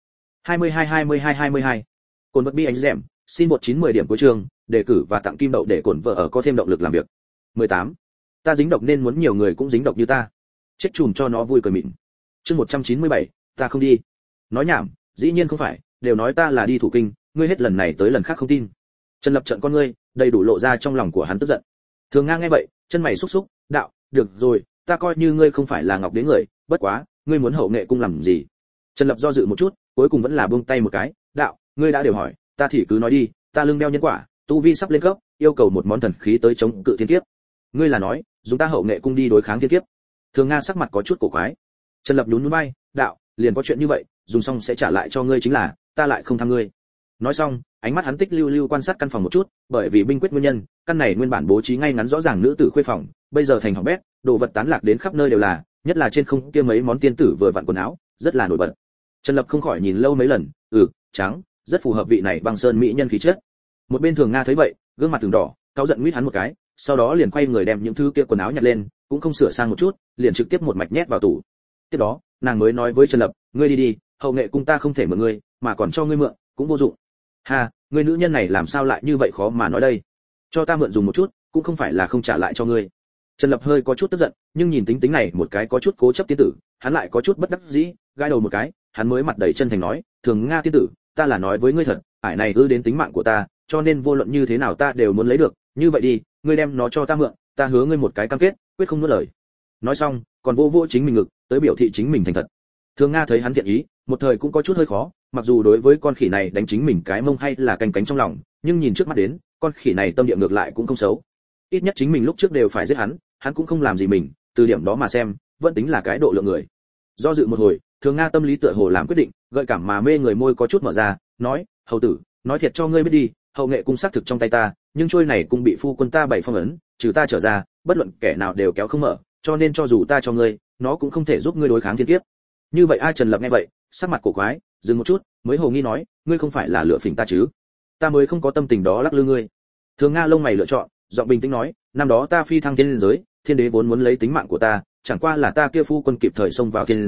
22. Cồn vật bi anh dẻm, xin 1910 điểm cuối chương, đề cử và tặng kim đậu để cổn vợ ở có thêm động lực làm việc. 18. Ta dính độc nên muốn nhiều người cũng dính độc như ta. Chết chùm cho nó vui cười mịn. Chương 197, ta không đi. Nói nhảm, dĩ nhiên không phải, đều nói ta là đi thủ kinh, ngươi hết lần này tới lần khác không tin. Trần Lập trợn con ngươi, đầy đủ lộ ra trong lòng của hắn tức giận. Thường Nga nghe vậy, chân mày xúc xúc, đạo, được rồi, ta coi như ngươi không phải là Ngọc Đế người, bất quá, ngươi muốn hậu nghệ cung làm gì? Trần Lập do dự một chút, cuối cùng vẫn là buông tay một cái, đạo, ngươi đã đều hỏi, ta thì cứ nói đi, ta lưng đeo nhân quả, tu vi sắp lên cấp, yêu cầu một món thần khí tới chống cự thiên kiếp. Ngươi là nói, dùng ta hậu nghệ cung đi đối kháng thiên kiếp? Thường Nga sắc mặt có chút cổ quái. Trần Lập nhún nhún vai, đạo, liền có chuyện như vậy, dùng xong sẽ trả lại cho ngươi chính là, ta lại không tham ngươi. Nói xong, ánh mắt hắn tích lưu lưu quan sát căn phòng một chút, bởi vì binh quyết nguyên nhân, căn này nguyên bản bố trí ngay ngắn rõ ràng nữ tử khuê phòng, bây giờ thành hỏng bét, đồ vật tán lạc đến khắp nơi đều là, nhất là trên không kia mấy món tiên tử vừa vặn quần áo, rất là nổi bật. Trần Lập không khỏi nhìn lâu mấy lần, trắng, rất phù hợp vị này băng sơn mỹ nhân khí chất. Một bên Thường Nga thấy vậy, gương mặt từng đỏ, cáu giận nguyết hắn một cái, sau đó liền quay người đem những thứ kia quần áo nhặt lên, cũng không sửa sang một chút, liền trực tiếp một mạch nhét vào tủ. Tiếp đó, nàng mới nói với Trần Lập, ngươi đi đi, hậu nghệ cung ta không thể mượn ngươi, mà còn cho ngươi mượn, cũng vô dụng. Ha, ngươi nữ nhân này làm sao lại như vậy khó mà nói đây? Cho ta mượn dùng một chút, cũng không phải là không trả lại cho ngươi. Trần Lập hơi có chút tức giận, nhưng nhìn tính này một cái có chút cố chấp tiên tử, hắn lại có chút bất đắc dĩ, gãi đầu một cái, hắn mới mặt đầy chân thành nói, Thường Nga tiên tử, ta là nói với ngươi thật, ải này ư đến tính mạng của ta, cho nên vô luận như thế nào ta đều muốn lấy được, như vậy đi, ngươi đem nó cho ta mượn, ta hứa ngươi một cái cam kết, quyết không nuốt lời. Nói xong, còn vô vô chính mình ngực, tới biểu thị chính mình thành thật. Thường Nga thấy hắn thiện ý, một thời cũng có chút hơi khó, mặc dù đối với con khỉ này đánh chính mình cái mông hay là canh cánh trong lòng, nhưng nhìn trước mắt đến, con khỉ này tâm địa ngược lại cũng không xấu. Ít nhất chính mình lúc trước đều phải giết hắn cũng không làm gì mình, từ điểm đó mà xem, vẫn tính là cái độ lượng người. Do dự một hồi, Thường Nga tâm lý tựa hồ làm quyết định, gợi cảm mà mê người môi có chút mở ra, nói, hầu tử, nói thiệt cho ngươi biết đi, hậu nghệ cung xác thực trong tay ta, nhưng trôi này cung bị phu quân ta bày phong ấn, trừ ta trở ra, bất luận kẻ nào đều kéo không mở, cho nên cho dù ta cho ngươi, nó cũng không thể giúp ngươi đối kháng thiên kiếp. Như vậy ai? Trần Lập nghe vậy, sắc mặt cổ quái, dừng một chút, mới hồ nghi nói, ngươi không phải là lựa phỉnh ta chứ? Ta mới không có tâm tình đó lắc lư ngươi. Thường Nga lông mày lựa chọn, giọng bình tĩnh nói, năm đó ta phi thăng thiên giới, thiên đế vốn muốn lấy tính mạng của ta, chẳng qua là ta kia phu quân kịp thời xông vào thiên giới,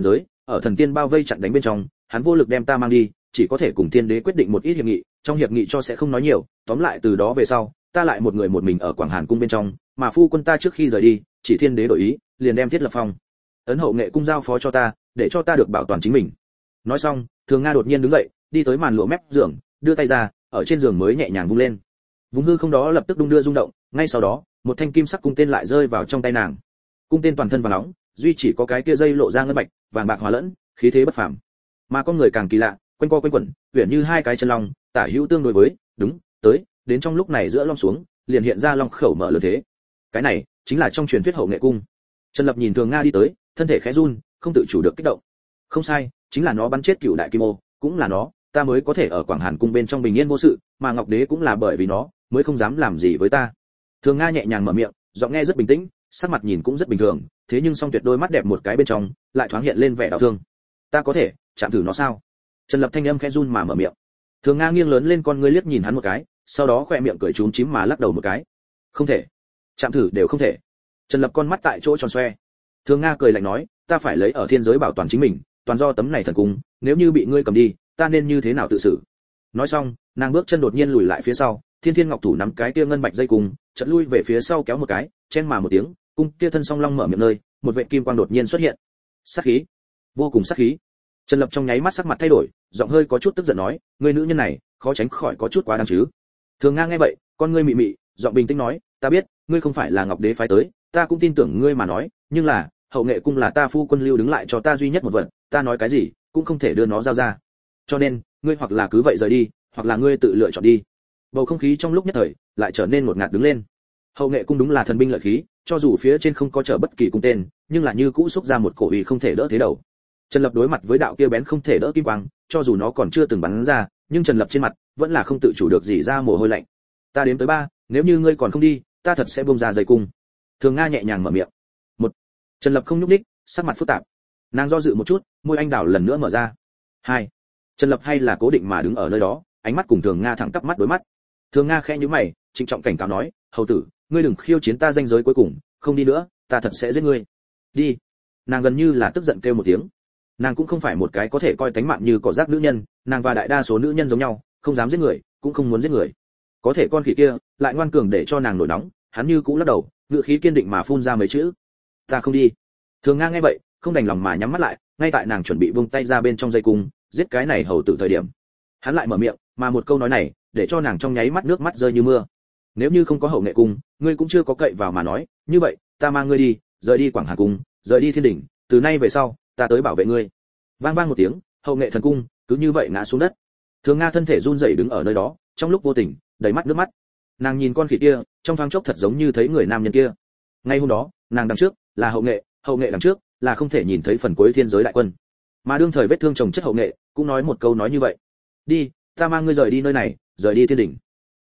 ở thần tiên bao vây chặn đánh bên trong, hắn vô lực đem ta mang đi, chỉ có thể cùng tiên đế quyết định một ít hiệp nghị, trong hiệp nghị cho sẽ không nói nhiều, tóm lại từ đó về sau, ta lại một người một mình ở Quảng Hàn cung bên trong, mà phu quân ta trước khi rời đi, chỉ thiên đế đổi ý, liền đem Thiết Lập Phong ấn Hậu Nghệ cung giao phó cho ta, để cho ta được bảo toàn chính mình. Nói xong, Thường Nga đột nhiên đứng dậy, đi tới màn lụa mép giường, đưa tay ra, ở trên giường mới nhẹ nhàng vung lên. Vùng hư không đó lập tức đung đưa rung động, ngay sau đó, một thanh kim sắc cung tên lại rơi vào trong tay nàng. Cung tên toàn thân vàng nóng, duy chỉ có cái kia dây lộ ra ngân bạch, vàng bạc hòa lẫn, khí thế bất phàm. Mà con người càng kỳ lạ, quanh co quanh quẩn, huyền như hai cái chân long, tả hữu tương đối với, đúng, tới, đến trong lúc này giữa long xuống, liền hiện ra long khẩu mở lớn thế. Cái này chính là trong truyền thuyết Hậu Nghệ cung. Trần Lập nhìn Thường Nga đi tới, thân thể khẽ run, không tự chủ được kích động. Không sai, chính là nó bắn chết Cửu Đại Kim Ô, cũng là nó, ta mới có thể ở Quảng Hàn cung bên trong bình yên vô sự, mà Ngọc Đế cũng là bởi vì nó, mới không dám làm gì với ta. Thường Nga nhẹ nhàng mở miệng, giọng nghe rất bình tĩnh, sắc mặt nhìn cũng rất bình thường, thế nhưng song tuyệt đôi mắt đẹp một cái bên trong, lại thoáng hiện lên vẻ đau thương. Ta có thể chạm thử nó sao? Trần Lập thanh âm khẽ run mà mở miệng. Thường Nga nghiêng lớn lên con ngươi liếc nhìn hắn một cái, sau đó khỏe miệng cười chúm chím mà lắc đầu một cái. Không thể, chạm thử đều không thể. Trần Lập con mắt tại chỗ tròn xoe. Thường Nga cười lạnh nói, ta phải lấy ở thiên giới bảo toàn chính mình, toàn do tấm này thần cung, nếu như bị ngươi cầm đi, ta nên như thế nào tự xử? Nói xong, nàng bước chân đột nhiên lùi lại phía sau, Thiên Thiên Ngọc thủ nắm cái kia ngân bạch dây cung, chợt lui về phía sau kéo một cái, chen mà một tiếng, cung kia thân song long mở miệng nơi, một vệt kim quang đột nhiên xuất hiện. Sát khí, vô cùng sát khí. Trần Lập trong nháy mắt sắc mặt thay đổi, giọng hơi có chút tức giận nói, ngươi nữ nhân này, khó tránh khỏi có chút quá đáng chứ. Thường Nga nghe vậy, con ngươi mị mị, giọng bình tĩnh nói, ta biết, ngươi không phải là Ngọc Đế phái tới, ta cũng tin tưởng ngươi mà nói, nhưng là, Hậu Nghệ cung là ta phu quân lưu đứng lại cho ta duy nhất một vật, ta nói cái gì, cũng không thể đưa nó giao ra. Cho nên, ngươi hoặc là cứ vậy rời đi, hoặc là ngươi tự lựa chọn đi. Bầu không khí trong lúc nhất thời lại trở nên ngột ngạt đứng lên. Hậu Nghệ cung đúng là thần binh lợi khí, cho dù phía trên không có trở bất kỳ cung tên, nhưng là như cũ xúc ra một cổ uy không thể đỡ thế đầu. Trần Lập đối mặt với đạo kia bén không thể đỡ kim quang, cho dù nó còn chưa từng bắn ra, nhưng Trần Lập trên mặt vẫn là không tự chủ được dỉ ra mồ hôi lạnh. Ta đếm tới 3, nếu như ngươi còn không đi, ta thật sẽ buông ra dây cung. Thường Nga nhẹ nhàng mở miệng. 1. Trần Lập không nhúc nhích, sắc mặt phức tạp. Nàng do dự một chút, môi anh đào lần nữa mở ra. 2. Trần Lập hay là cố định mà đứng ở nơi đó, ánh mắt cùng Thường Nga thẳng tắp mắt đối mắt. Thường Nga khẽ nhíu mày, trịnh trọng cảnh cáo nói, hầu tử, ngươi đừng khiêu chiến ta danh giới cuối cùng, không đi nữa, ta thật sẽ giết ngươi. Đi. Nàng gần như là tức giận kêu một tiếng. Nàng cũng không phải một cái có thể coi tánh mạng như cỏ rác nữ nhân, nàng và đại đa số nữ nhân giống nhau, không dám giết người, cũng không muốn giết người. Có thể con khỉ kia lại ngoan cường để cho nàng nổi nóng, hắn như cũ lắc đầu, ngựa khí kiên định mà phun ra mấy chữ, ta không đi. Thường Nga nghe vậy, không đành lòng mà nhắm mắt lại, ngay tại nàng chuẩn bị buông tay ra bên trong dây cung, giết cái này hầu tử thời điểm, hắn lại mở miệng, mà một câu nói này, để cho nàng trong nháy mắt nước mắt rơi như mưa. Nếu như không có Hậu Nghệ cung, ngươi cũng chưa có cậy vào mà nói, như vậy, ta mang ngươi đi, rời đi Quảng Hà cung, rời đi Thiên đỉnh, từ nay về sau, ta tới bảo vệ ngươi. Vang vang một tiếng, Hậu Nghệ thần cung cứ như vậy ngã xuống đất. Thường Nga thân thể run rẩy đứng ở nơi đó, trong lúc vô tình, đầy mắt nước mắt. Nàng nhìn con khỉ kia, trong thoáng chốc thật giống như thấy người nam nhân kia. Ngay hôm đó, nàng đằng trước là Hậu Nghệ đằng trước là không thể nhìn thấy phần cuối thiên giới đại quân. Mà đương thời vết thương chồng chất Hậu Nghệ cũng nói một câu nói như vậy. Đi, ta mang ngươi rời đi nơi này, rời đi Thiên đỉnh.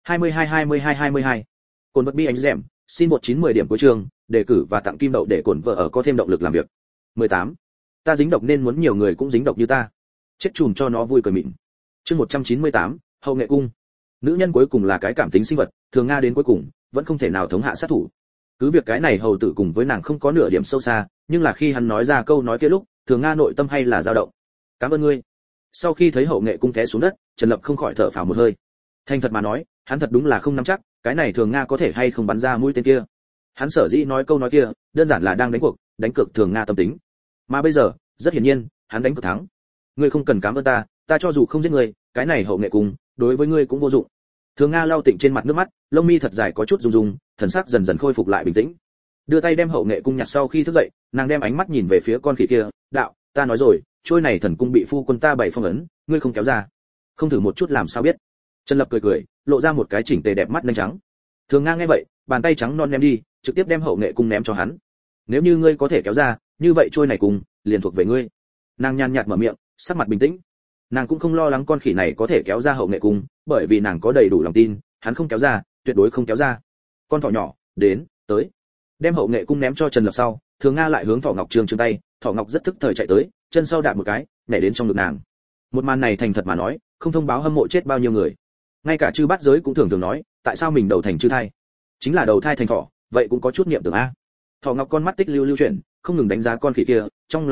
22. Cồn vật bi ánh rèm, xin 1910 điểm cuối trường, đề cử và tặng kim đậu để cổn vợ ở có thêm động lực làm việc. 18. Ta dính độc nên muốn nhiều người cũng dính độc như ta. Chết chùm cho nó vui cười mịn. Chương 198, Hậu Nghệ cung. Nữ nhân cuối cùng là cái cảm tính sinh vật, Thường Nga đến cuối cùng vẫn không thể nào thống hạ sát thủ. Cứ việc cái này hầu tử cùng với nàng không có nửa điểm sâu xa, nhưng là khi hắn nói ra câu nói kia lúc, Thường Nga nội tâm hay là dao động. Cảm ơn ngươi. Sau khi thấy Hậu Nghệ cung té xuống đất, Trần Lập không khỏi thở phào một hơi. Thành thật mà nói, hắn thật đúng là không nắm chắc, cái này Thường Nga có thể hay không bắn ra mũi tên kia. Hắn sở dĩ nói câu nói kia, đơn giản là đang đánh cược Thường Nga tâm tính. Mà bây giờ, rất hiển nhiên, hắn đánh cược thắng. Ngươi không cần cảm ơn ta, ta cho dù không giết ngươi, cái này Hậu Nghệ cung đối với ngươi cũng vô dụng. Thường Nga lau tịnh trên mặt nước mắt, lông mi thật dài có chút rung rung, thần sắc dần dần khôi phục lại bình tĩnh. Đưa tay đem Hậu Nghệ cung nhặt sau khi thức dậy, nàng đem ánh mắt nhìn về phía con khỉ kia, đạo, ta nói rồi, trôi này thần cung bị phu quân ta bày phong ấn, ngươi không kéo ra, không thử một chút làm sao biết. Trần Lập cười, lộ ra một cái chỉnh tề đẹp mắt nhanh trắng. Thường Nga nghe vậy, bàn tay trắng non ném đi, trực tiếp đem Hậu Nghệ cung ném cho hắn. Nếu như ngươi có thể kéo ra, như vậy trôi này cung liền thuộc về ngươi. Nàng nhàn nhạt mở miệng, sắc mặt bình tĩnh. Nàng cũng không lo lắng con khỉ này có thể kéo ra Hậu Nghệ cung, bởi vì nàng có đầy đủ lòng tin, hắn không kéo ra, tuyệt đối không kéo ra. Con thỏ nhỏ, đến, tới. Đem Hậu Nghệ cung ném cho Trần Lập sau, Thường Nga lại hướng Thỏ Ngọc trương tay, Thỏ Ngọc rất thức thời chạy tới, chân sau đạp một cái, nhảy đến trong ngực nàng. Một màn này thành thật mà nói, không thông báo hâm mộ chết bao nhiêu người. Ngay cả chư bát giới cũng thường nói, tại sao mình đầu thành chư thai? Chính là đầu thai thành thỏ, vậy cũng có chút niệm tưởng a. Thỏ Ngọc con mắt tích lưu chuyển, không ngừng đánh giá con khỉ kia, trong lòng hắn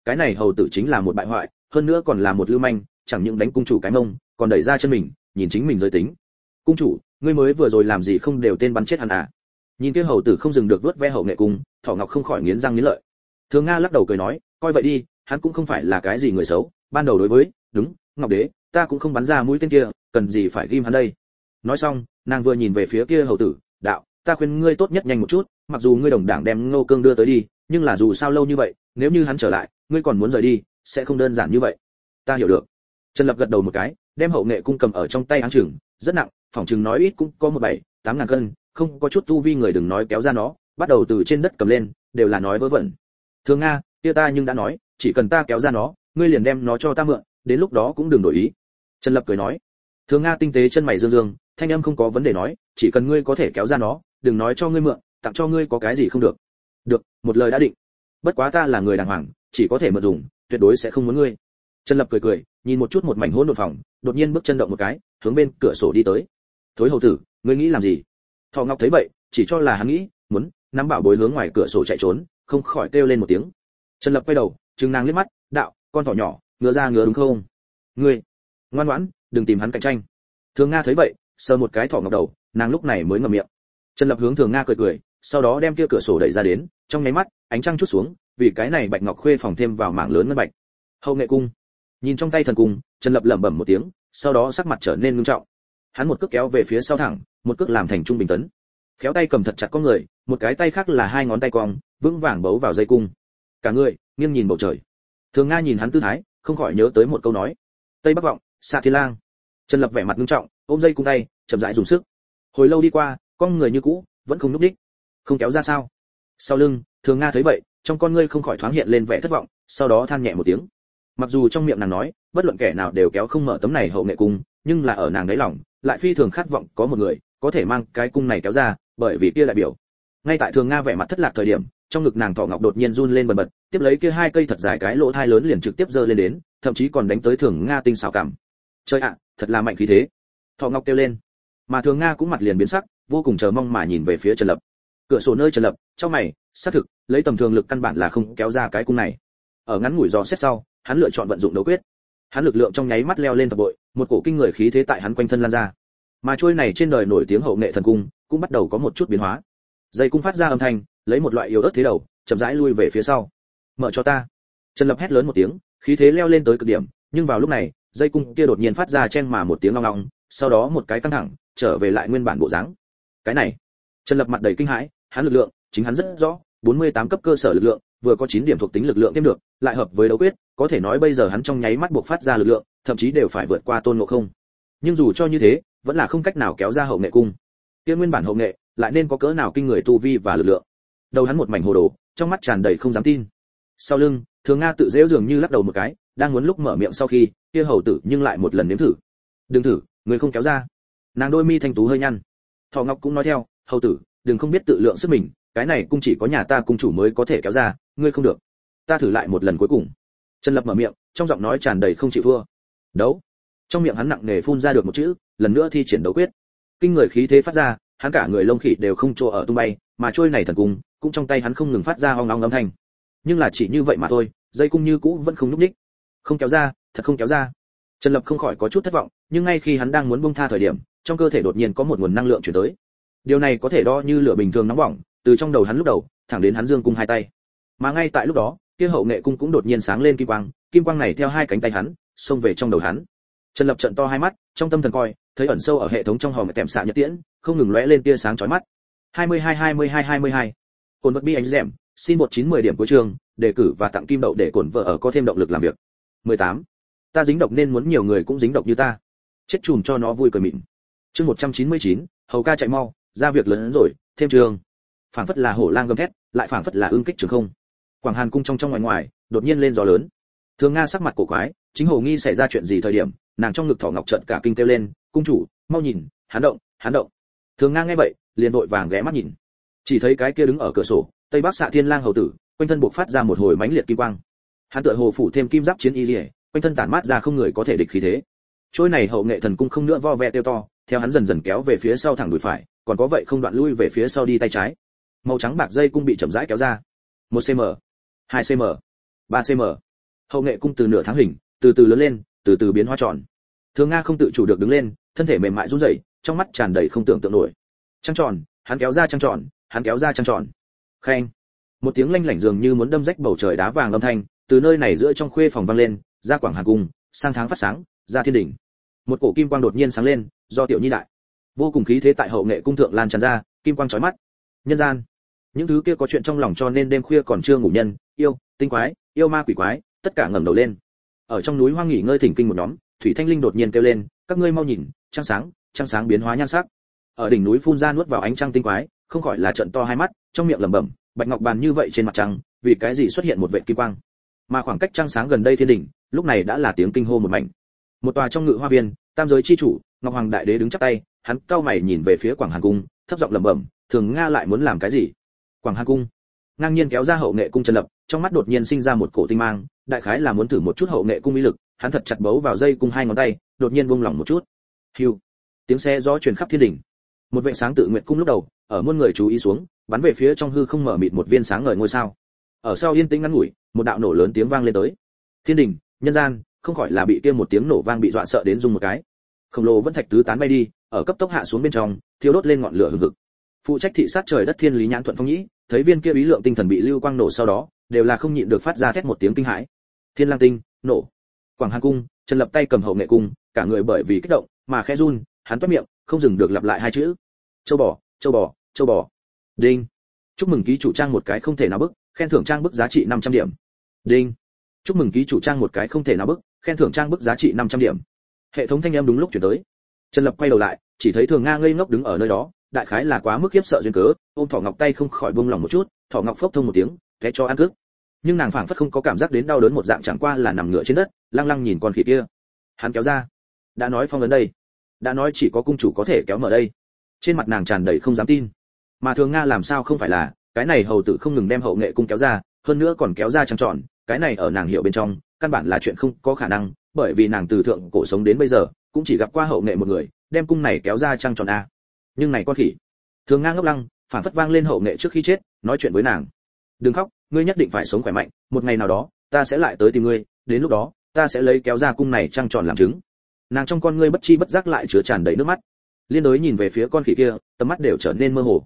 cái này hầu tử chính là một bại hoại, hơn nữa còn là một lưu manh, chẳng những đánh cung chủ cái mông, còn đẩy ra chân mình, nhìn chính mình giới tính. Cung chủ, ngươi mới vừa rồi làm gì không đều tên bắn chết hắn à? Nhìn kia hầu tử không dừng được vuốt ve hậu nghệ cung, Thỏ Ngọc không khỏi nghiến răng nghiến lợi. Thường Nga lắc đầu cười nói, coi vậy đi, hắn cũng không phải là cái gì người xấu, ban đầu đối với, đúng, Ngọc đế, ta cũng không bắn ra mũi tên kia, cần gì phải ghim hắn đây. Nói xong, nàng vừa nhìn về phía kia hầu tử, đạo, ta khuyên ngươi tốt nhất nhanh một chút, mặc dù ngươi đồng đảng đem Ngô Cương đưa tới đi, nhưng là dù sao lâu như vậy, nếu như hắn trở lại, ngươi còn muốn rời đi, sẽ không đơn giản như vậy. Ta hiểu được. Trần Lập gật đầu một cái, đem hậu nghệ cung cầm ở trong tay áng chừng, rất nặng, phỏng chừng nói ít cũng có 17-8 ngàn cân, không có chút tu vi người đừng nói kéo ra nó, bắt đầu từ trên đất cầm lên, đều là nói vớ vẩn. Thường Nga, kia ta nhưng đã nói, chỉ cần ta kéo ra nó, ngươi liền đem nó cho ta mượn, đến lúc đó cũng đừng đổi ý. Trần Lập cười nói. Thường Nga tinh tế chân mày dương dương, thanh âm không có vấn đề nói, chỉ cần ngươi có thể kéo ra nó, đừng nói cho ngươi mượn, tặng cho ngươi có cái gì không được. Được, một lời đã định. Bất quá ta là người đàng hoàng, chỉ có thể mượn dùng, tuyệt đối sẽ không muốn ngươi. Trần Lập cười cười, nhìn một chút một mảnh hỗn độn phòng, đột nhiên bước chân động một cái, hướng bên cửa sổ đi tới. Thối hầu tử, ngươi nghĩ làm gì? Thọ Ngọc thấy vậy, chỉ cho là hắn nghĩ, muốn nắm bảo bối hướng ngoài cửa sổ chạy trốn, không khỏi kêu lên một tiếng. Trần Lập quay đầu, trừng nàng liếc mắt, đạo, con thỏ nhỏ, ngứa ra ngứa đúng không? Ngươi, ngoan ngoãn, đừng tìm hắn cạnh tranh. Thường Nga thấy vậy, sờ một cái Thỏ Ngọc đầu, nàng lúc này mới ngậm miệng. Trần Lập hướng Thường Nga cười cười, sau đó đem kia cửa sổ đẩy ra đến, trong nháy mắt, ánh trăng chút xuống, vì cái này bạch ngọc khuê phòng thêm vào mảng lớn ngân bạch. Hậu nghệ cung. Nhìn trong tay thần cung, Trần Lập lẩm bẩm một tiếng, sau đó sắc mặt trở nên nghiêm trọng. Hắn một cước kéo về phía sau thẳng, một cước làm thành trung bình tấn. Khéo tay cầm thật chặt con người, một cái tay khác là hai ngón tay cong, vững vàng bấu vào dây cung. Cả người nghiêng nhìn bầu trời. Thường Nga nhìn hắn tư thái, không khỏi nhớ tới một câu nói: Tây Bắc vọng, xạ thiên lang. Trần Lập vẻ mặt nghiêm trọng, ôm dây cung tay, chậm rãi dùng sức. Hồi lâu đi qua, con người như cũ, vẫn không núp đích. Không kéo ra sao? Sau lưng, Thường Nga thấy vậy, trong con ngươi không khỏi thoáng hiện lên vẻ thất vọng, sau đó than nhẹ một tiếng. Mặc dù trong miệng nàng nói, bất luận kẻ nào đều kéo không mở tấm này hậu nghệ cung, nhưng là ở nàng đáy lòng, lại phi thường khát vọng có một người có thể mang cái cung này kéo ra, bởi vì kia đại biểu. Ngay tại Thường Nga vẻ mặt thất lạc thời điểm, trong ngực nàng Thỏ Ngọc đột nhiên run lên bần bật, tiếp lấy kia hai cây thật dài cái lỗ thai lớn liền trực tiếp giơ lên đến, thậm chí còn đánh tới Thường Nga tinh xảo cảm. Trời ạ, thật là mạnh khí thế. Thỏ Ngọc kêu lên. Mà Thường Nga cũng mặt liền biến sắc, vô cùng chờ mong mà nhìn về phía Trần Lập. Cửa sổ nơi Trần Lập, trong mày, xác thực, lấy tầm thường lực căn bản là không kéo ra cái cung này. Ở ngắn ngủi dò xét sau, hắn lựa chọn vận dụng đấu quyết. Hắn lực lượng trong nháy mắt leo lên thập bội, một cổ kinh người khí thế tại hắn quanh thân lan ra. Mà trôi này trên đời nổi tiếng hậu nghệ thần cung, cũng bắt đầu có một chút biến hóa. Dây cung phát ra âm thanh, lấy một loại yếu ớt thế đầu, chậm rãi lui về phía sau. Mở cho ta. Trần Lập hét lớn một tiếng, khí thế leo lên tới cực điểm, nhưng vào lúc này, dây cung kia đột nhiên phát ra chen mà một tiếng ong ong, sau đó một cái căng thẳng, trở về lại nguyên bản bộ dáng. Cái này, Trần Lập mặt đầy kinh hãi, hắn lực lượng, chính hắn rất rõ, 48 cấp cơ sở lực lượng, vừa có 9 điểm thuộc tính lực lượng thêm được, lại hợp với đấu quyết, có thể nói bây giờ hắn trong nháy mắt buộc phát ra lực lượng, thậm chí đều phải vượt qua Tôn Ngộ Không. Nhưng dù cho như thế, vẫn là không cách nào kéo ra hậu nghệ cung. Kia nguyên bản hậu nghệ, lại nên có cỡ nào kinh người tu vi và lực lượng. Đầu hắn một mảnh hồ đồ, trong mắt tràn đầy không dám tin. Sau lưng, Thường Nga tự dễu dường như lắc đầu một cái, đang muốn lúc mở miệng sau khi, kia hầu tử nhưng lại một lần nếm thử. Đừng thử, người không kéo ra. Nàng đôi mi thanh tú hơi nhăn. Thỏ Ngọc cũng nói theo, hầu tử, đừng không biết tự lượng sức mình, cái này cung chỉ có nhà ta cung chủ mới có thể kéo ra, ngươi không được. Ta thử lại một lần cuối cùng. Trần Lập mở miệng, trong giọng nói tràn đầy không chịu thua. Đấu. Trong miệng hắn nặng nề phun ra được một chữ, lần nữa thi triển đấu quyết. Kinh người khí thế phát ra, hắn cả người lông khỉ đều không chỗ ở tung bay, mà trôi này thần cung, cũng trong tay hắn không ngừng phát ra ong ong âm thanh. Nhưng là chỉ như vậy mà thôi, dây cung như cũ vẫn không nhúc nhích. Không kéo ra, thật không kéo ra. Trần Lập không khỏi có chút thất vọng, nhưng ngay khi hắn đang muốn buông tha thời điểm, trong cơ thể đột nhiên có một nguồn năng lượng truyền tới. Điều này có thể đo như lửa bình thường nóng bỏng, từ trong đầu hắn lúc đầu, thẳng đến hắn dương cung hai tay. Mà ngay tại lúc đó, kia hậu nghệ cung cũng đột nhiên sáng lên kim quang này theo hai cánh tay hắn, xông về trong đầu hắn. Trần Lập trợn to hai mắt, trong tâm thần coi, thấy ẩn sâu ở hệ thống trong hòm tèm xạ nhật tiễn, không ngừng lóe lên tia sáng chói mắt. 22. Cồn vật bi anh dẻm, xin 1910 điểm cuối trường, đề cử và tặng kim đậu để cổn vợ ở có thêm động lực làm việc. 18. Ta dính độc nên muốn nhiều người cũng dính độc như ta. Chết chùm cho nó vui cười mịn. Chương 199, hầu ca chạy mau, ra việc lớn hơn rồi, thêm trường. Phảng phất là hổ lang gầm thét, lại phảng phất là ương kích trường không. Quảng Hàn cung trong ngoài, đột nhiên lên gió lớn. Thường Nga sắc mặt cổ quái, chính hồ nghi xảy ra chuyện gì thời điểm, nàng trong ngực Thỏ Ngọc trợn cả kinh kêu lên, cung chủ, mau nhìn, hắn động. Thường Nga nghe vậy, liền vội vàng ghé mắt nhìn. Chỉ thấy cái kia đứng ở cửa sổ, Tây Bắc Xạ Thiên Lang hầu tử, quanh thân bộc phát ra một hồi mãnh liệt kim quang. Hắn tựa hồ phủ thêm kim giáp chiến y liễu, quanh thân tản mát ra không người có thể địch khí thế. Trôi này hậu nghệ thần cung không nữa vo ve tiêu to, theo hắn dần dần kéo về phía sau thẳng đùi phải, còn có vậy không đoạn lui về phía sau đi tay trái. Màu trắng bạc dây cung bị chậm rãi kéo ra. 1 cm, 2 cm, 3 cm, Hậu nghệ cung từ nửa tháng hình, từ từ lớn lên, từ từ biến hóa tròn. Thường Nga không tự chủ được đứng lên, thân thể mềm mại run rẩy, trong mắt tràn đầy không tưởng tượng nổi. Trăng tròn, hắn kéo ra trăng tròn, hắn kéo ra trăng tròn. Khen. Một tiếng lanh lảnh dường như muốn đâm rách bầu trời đá vàng âm thanh, từ nơi này giữa trong khuê phòng vang lên, ra Quảng Hàn cung, sang tháng phát sáng, ra thiên đỉnh. Một cổ kim quang đột nhiên sáng lên, do tiểu nhi đại. Vô cùng khí thế tại hậu nghệ cung thượng lan tràn ra, kim quang chói mắt. Nhân gian, những thứ kia có chuyện trong lòng cho nên đêm khuya còn chưa ngủ nhân, yêu, tinh quái, yêu ma quỷ quái, tất cả ngẩng đầu lên. Ở trong núi hoang nghỉ ngơi thỉnh kinh một nhóm, Thủy Thanh Linh đột nhiên kêu lên, các ngươi mau nhìn, trăng sáng biến hóa nhan sắc. Ở đỉnh núi phun ra nuốt vào ánh trăng tinh quái, không khỏi là trợn to hai mắt, trong miệng lẩm bẩm, bạch ngọc bàn như vậy trên mặt trăng, vì cái gì xuất hiện một vệt kim quang? Mà khoảng cách trăng sáng gần đây thiên đỉnh, lúc này đã là tiếng kinh hô một mảnh. Một tòa trong ngự hoa viên, tam giới chi chủ, Ngọc Hoàng đại đế đứng chắp tay, hắn cau mày nhìn về phía Quảng Hàn cung, thấp giọng lẩm bẩm, Thường Nga lại muốn làm cái gì? Quảng Hàn cung ngang nhiên kéo ra hậu nghệ cung Trần Lập, trong mắt đột nhiên sinh ra một cổ tinh mang, đại khái là muốn thử một chút hậu nghệ cung uy lực, hắn thật chặt bấu vào dây cung hai ngón tay, đột nhiên buông lỏng một chút. Hưu, tiếng xe gió truyền khắp thiên đỉnh. Một vệt sáng tự nguyện cung lúc đầu, ở muôn người chú ý xuống, bắn về phía trong hư không mở mịt một viên sáng ngời ngôi sao. Ở sau yên tĩnh ngắn ngủi, một đạo nổ lớn tiếng vang lên tới. Thiên đỉnh, nhân gian, không khỏi là bị kia một tiếng nổ vang bị dọa sợ đến rung một cái. Khổng lồ vẫn thạch tứ tán bay đi, ở cấp tốc hạ xuống bên trong, thiêu đốt lên ngọn lửa hừng hực. Phụ trách thị sát trời đất thiên lý nhãn thuận phong nhĩ, thấy viên kia bí lượng tinh thần bị lưu quang nổ sau đó, đều là không nhịn được phát ra thét một tiếng kinh hãi. Thiên lang tinh, nổ. Quảng Hàn cung, Trần Lập tay cầm hậu nghệ cung, cả người bởi vì kích động mà khẽ run, hắn toét miệng, không dừng được lặp lại hai chữ. Châu bò, châu bò, châu bò. Đinh. Chúc mừng ký chủ trang một cái không thể nào bức, khen thưởng trang bức giá trị 500 điểm. Đinh. Chúc mừng ký chủ trang một cái không thể nào bức, khen thưởng trang bức giá trị 500 điểm. Hệ thống thanh âm đúng lúc chuyển tới. Trần Lập quay đầu lại, chỉ thấy Thường Nga ngây ngốc đứng ở nơi đó, đại khái là quá mức khiếp sợ duyên cớ, ôm Thỏ Ngọc tay không khỏi buông lỏng một chút, Thỏ Ngọc phốc thông một tiếng, té cho ăn cước. Nhưng nàng phảng phất không có cảm giác đến đau đớn một dạng, chẳng qua là nằm ngửa trên đất, lăng lăng nhìn con khỉ kia. Hắn kéo ra. Đã nói phong ấn đây, đã nói chỉ có cung chủ có thể kéo mở đây. Trên mặt nàng tràn đầy không dám tin. Mà Thường Nga làm sao không phải là, cái này hầu tử không ngừng đem hậu nghệ cung kéo ra, hơn nữa còn kéo ra trăng tròn, cái này ở nàng hiểu bên trong, căn bản là chuyện không có khả năng, bởi vì nàng từ thượng cổ sống đến bây giờ, cũng chỉ gặp qua hậu nghệ một người, đem cung này kéo ra trăng tròn a. Nhưng này con khỉ. Thường Nga ngốc lăng, phản phất vang lên hậu nghệ trước khi chết, nói chuyện với nàng. Đừng khóc, ngươi nhất định phải sống khỏe mạnh, một ngày nào đó, ta sẽ lại tới tìm ngươi, đến lúc đó, ta sẽ lấy kéo ra cung này trăng tròn làm chứng. Nàng trong con ngươi bất chi bất giác lại chứa tràn đầy nước mắt. Liên đối nhìn về phía con khỉ kia, tầm mắt đều trở nên mơ hồ.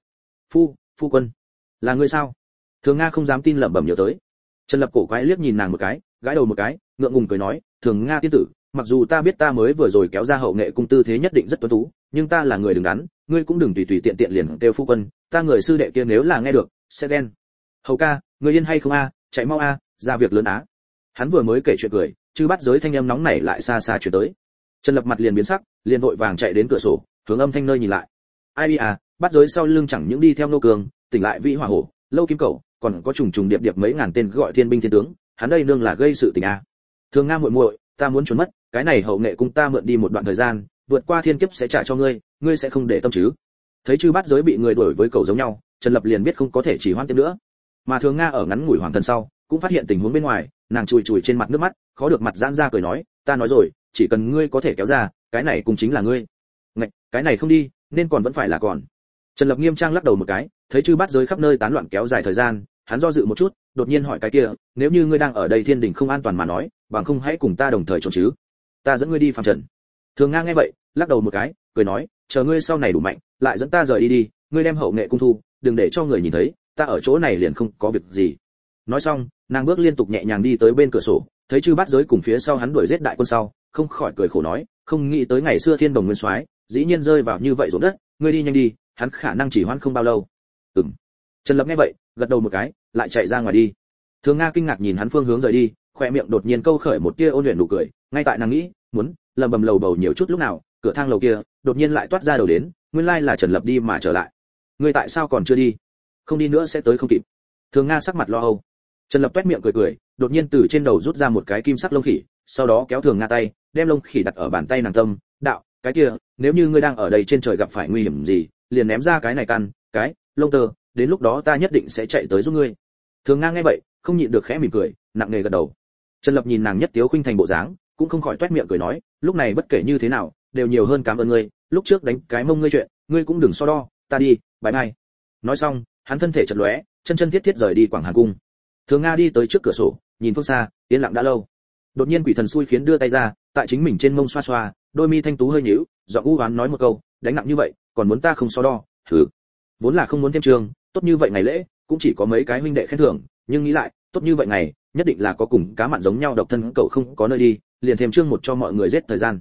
Phu quân, là ngươi sao? Thường Nga không dám tin lẩm bẩm nhớ tới. Trần Lập cổ quái liếc nhìn nàng một cái, gãi đầu một cái, ngượng ngùng cười nói, Thường Nga tiên tử, mặc dù ta biết ta mới vừa rồi kéo ra hậu nghệ cung tư thế nhất định rất tuấn tú, nhưng ta là người đứng đắn, ngươi cũng đừng tùy tùy tiện tiện liền kêu phu quân, ta người sư đệ kia nếu là nghe được, sẽ ghen. Hầu ca, ngươi yên hay không a, chạy mau a, ra việc lớn á. Hắn vừa mới kể chuyện cười, chư bắt giới thanh âm nóng nảy lại xa xa truyền tới. Trần Lập mặt liền biến sắc, liền vội vàng chạy đến cửa sổ, hướng âm thanh nơi nhìn lại. Ai à, bắt giới sau lưng chẳng những đi theo nô cường, tỉnh lại vĩ hỏa hổ, lâu kim cẩu, còn có trùng trùng điệp điệp mấy ngàn tên gọi thiên binh thiên tướng, hắn đây nương là gây sự tình a. Thường Nga muội muội, ta muốn trốn mất, cái này hậu nghệ cung ta mượn đi một đoạn thời gian, vượt qua thiên kiếp sẽ trả cho ngươi, ngươi sẽ không để tâm chứ? Thấy chư bát giới bị người đuổi với cẩu giống nhau, Trần Lập liền biết không có thể chỉ hoãn tiếp nữa. Mà Thường Nga ở ngắn ngủi hoàng thần sau, cũng phát hiện tình huống bên ngoài, nàng chùi chùi trên mặt nước mắt, khó được mặt giãn ra cười nói, ta nói rồi, chỉ cần ngươi có thể kéo ra, cái này cũng chính là ngươi. Ngạch, cái này không đi, nên còn vẫn phải là còn. Trần Lập nghiêm trang lắc đầu một cái, thấy chư bát giới khắp nơi tán loạn kéo dài thời gian, hắn do dự một chút, đột nhiên hỏi cái kia, nếu như ngươi đang ở đây thiên đình không an toàn mà nói, bằng không hãy cùng ta đồng thời trốn chứ? Ta dẫn ngươi đi phàm trần. Thường Nga nghe vậy, lắc đầu một cái, cười nói, chờ ngươi sau này đủ mạnh, lại dẫn ta rời đi đi, ngươi đem hậu nghệ cung thu, đừng để cho người nhìn thấy, ta ở chỗ này liền không có việc gì. Nói xong, nàng bước liên tục nhẹ nhàng đi tới bên cửa sổ, thấy chư bát giới cùng phía sau hắn đuổi giết đại quân sau, không khỏi cười khổ nói, không nghĩ tới ngày xưa thiên đồng nguyên soái, dĩ nhiên rơi vào như vậy ruộng đất, ngươi đi nhanh đi, hắn khả năng chỉ hoãn không bao lâu. Trần Lập nghe vậy, gật đầu một cái, lại chạy ra ngoài đi. Thường Nga kinh ngạc nhìn hắn phương hướng rời đi, khoe miệng đột nhiên câu khởi một tia ôn luyện nụ cười, ngay tại nàng nghĩ, muốn lầm bầm lầu bầu nhiều chút lúc nào, cửa thang lầu kia đột nhiên lại toát ra đầu đến, nguyên lai là Trần Lập đi mà trở lại. Ngươi tại sao còn chưa đi? Không đi nữa sẽ tới không kịp. Thường Nga sắc mặt lo âu. Trần Lập toét miệng cười cười, đột nhiên từ trên đầu rút ra một cái kim sắc lông khỉ, sau đó kéo Thường Nga tay, đem lông khỉ đặt ở bàn tay nàng tâm, đạo, cái kia, nếu như ngươi đang ở đây trên trời gặp phải nguy hiểm gì, liền ném ra cái này căn, cái lông tơ, đến lúc đó ta nhất định sẽ chạy tới giúp ngươi. Thường Nga nghe vậy, không nhịn được khẽ mỉm cười, nặng nề gật đầu. Trần Lập nhìn nàng nhất tiếu khuynh thành bộ dáng, cũng không khỏi toét miệng cười nói, lúc này bất kể như thế nào, đều nhiều hơn cảm ơn ngươi, lúc trước đánh cái mông ngươi chuyện, ngươi cũng đừng so đo, ta đi, bye bye. Nói xong, hắn thân thể chật lóe, chân chân thiết thiết rời đi Quảng Hàn cung. Thường Nga đi tới trước cửa sổ, nhìn phương xa, yên lặng đã lâu. Đột nhiên quỷ thần xui khiến đưa tay ra, tại chính mình trên mông xoa xoa, đôi mi thanh tú hơi nhíu, giọng u oán nói một câu, đánh nặng như vậy, còn muốn ta không so đo, thử. Vốn là không muốn thêm trường, tốt như vậy ngày lễ, cũng chỉ có mấy cái huynh đệ khen thưởng, nhưng nghĩ lại, tốt như vậy ngày, nhất định là có cùng cá mặn giống nhau độc thân cậu không có nơi đi, liền thêm chương một cho mọi người giết thời gian.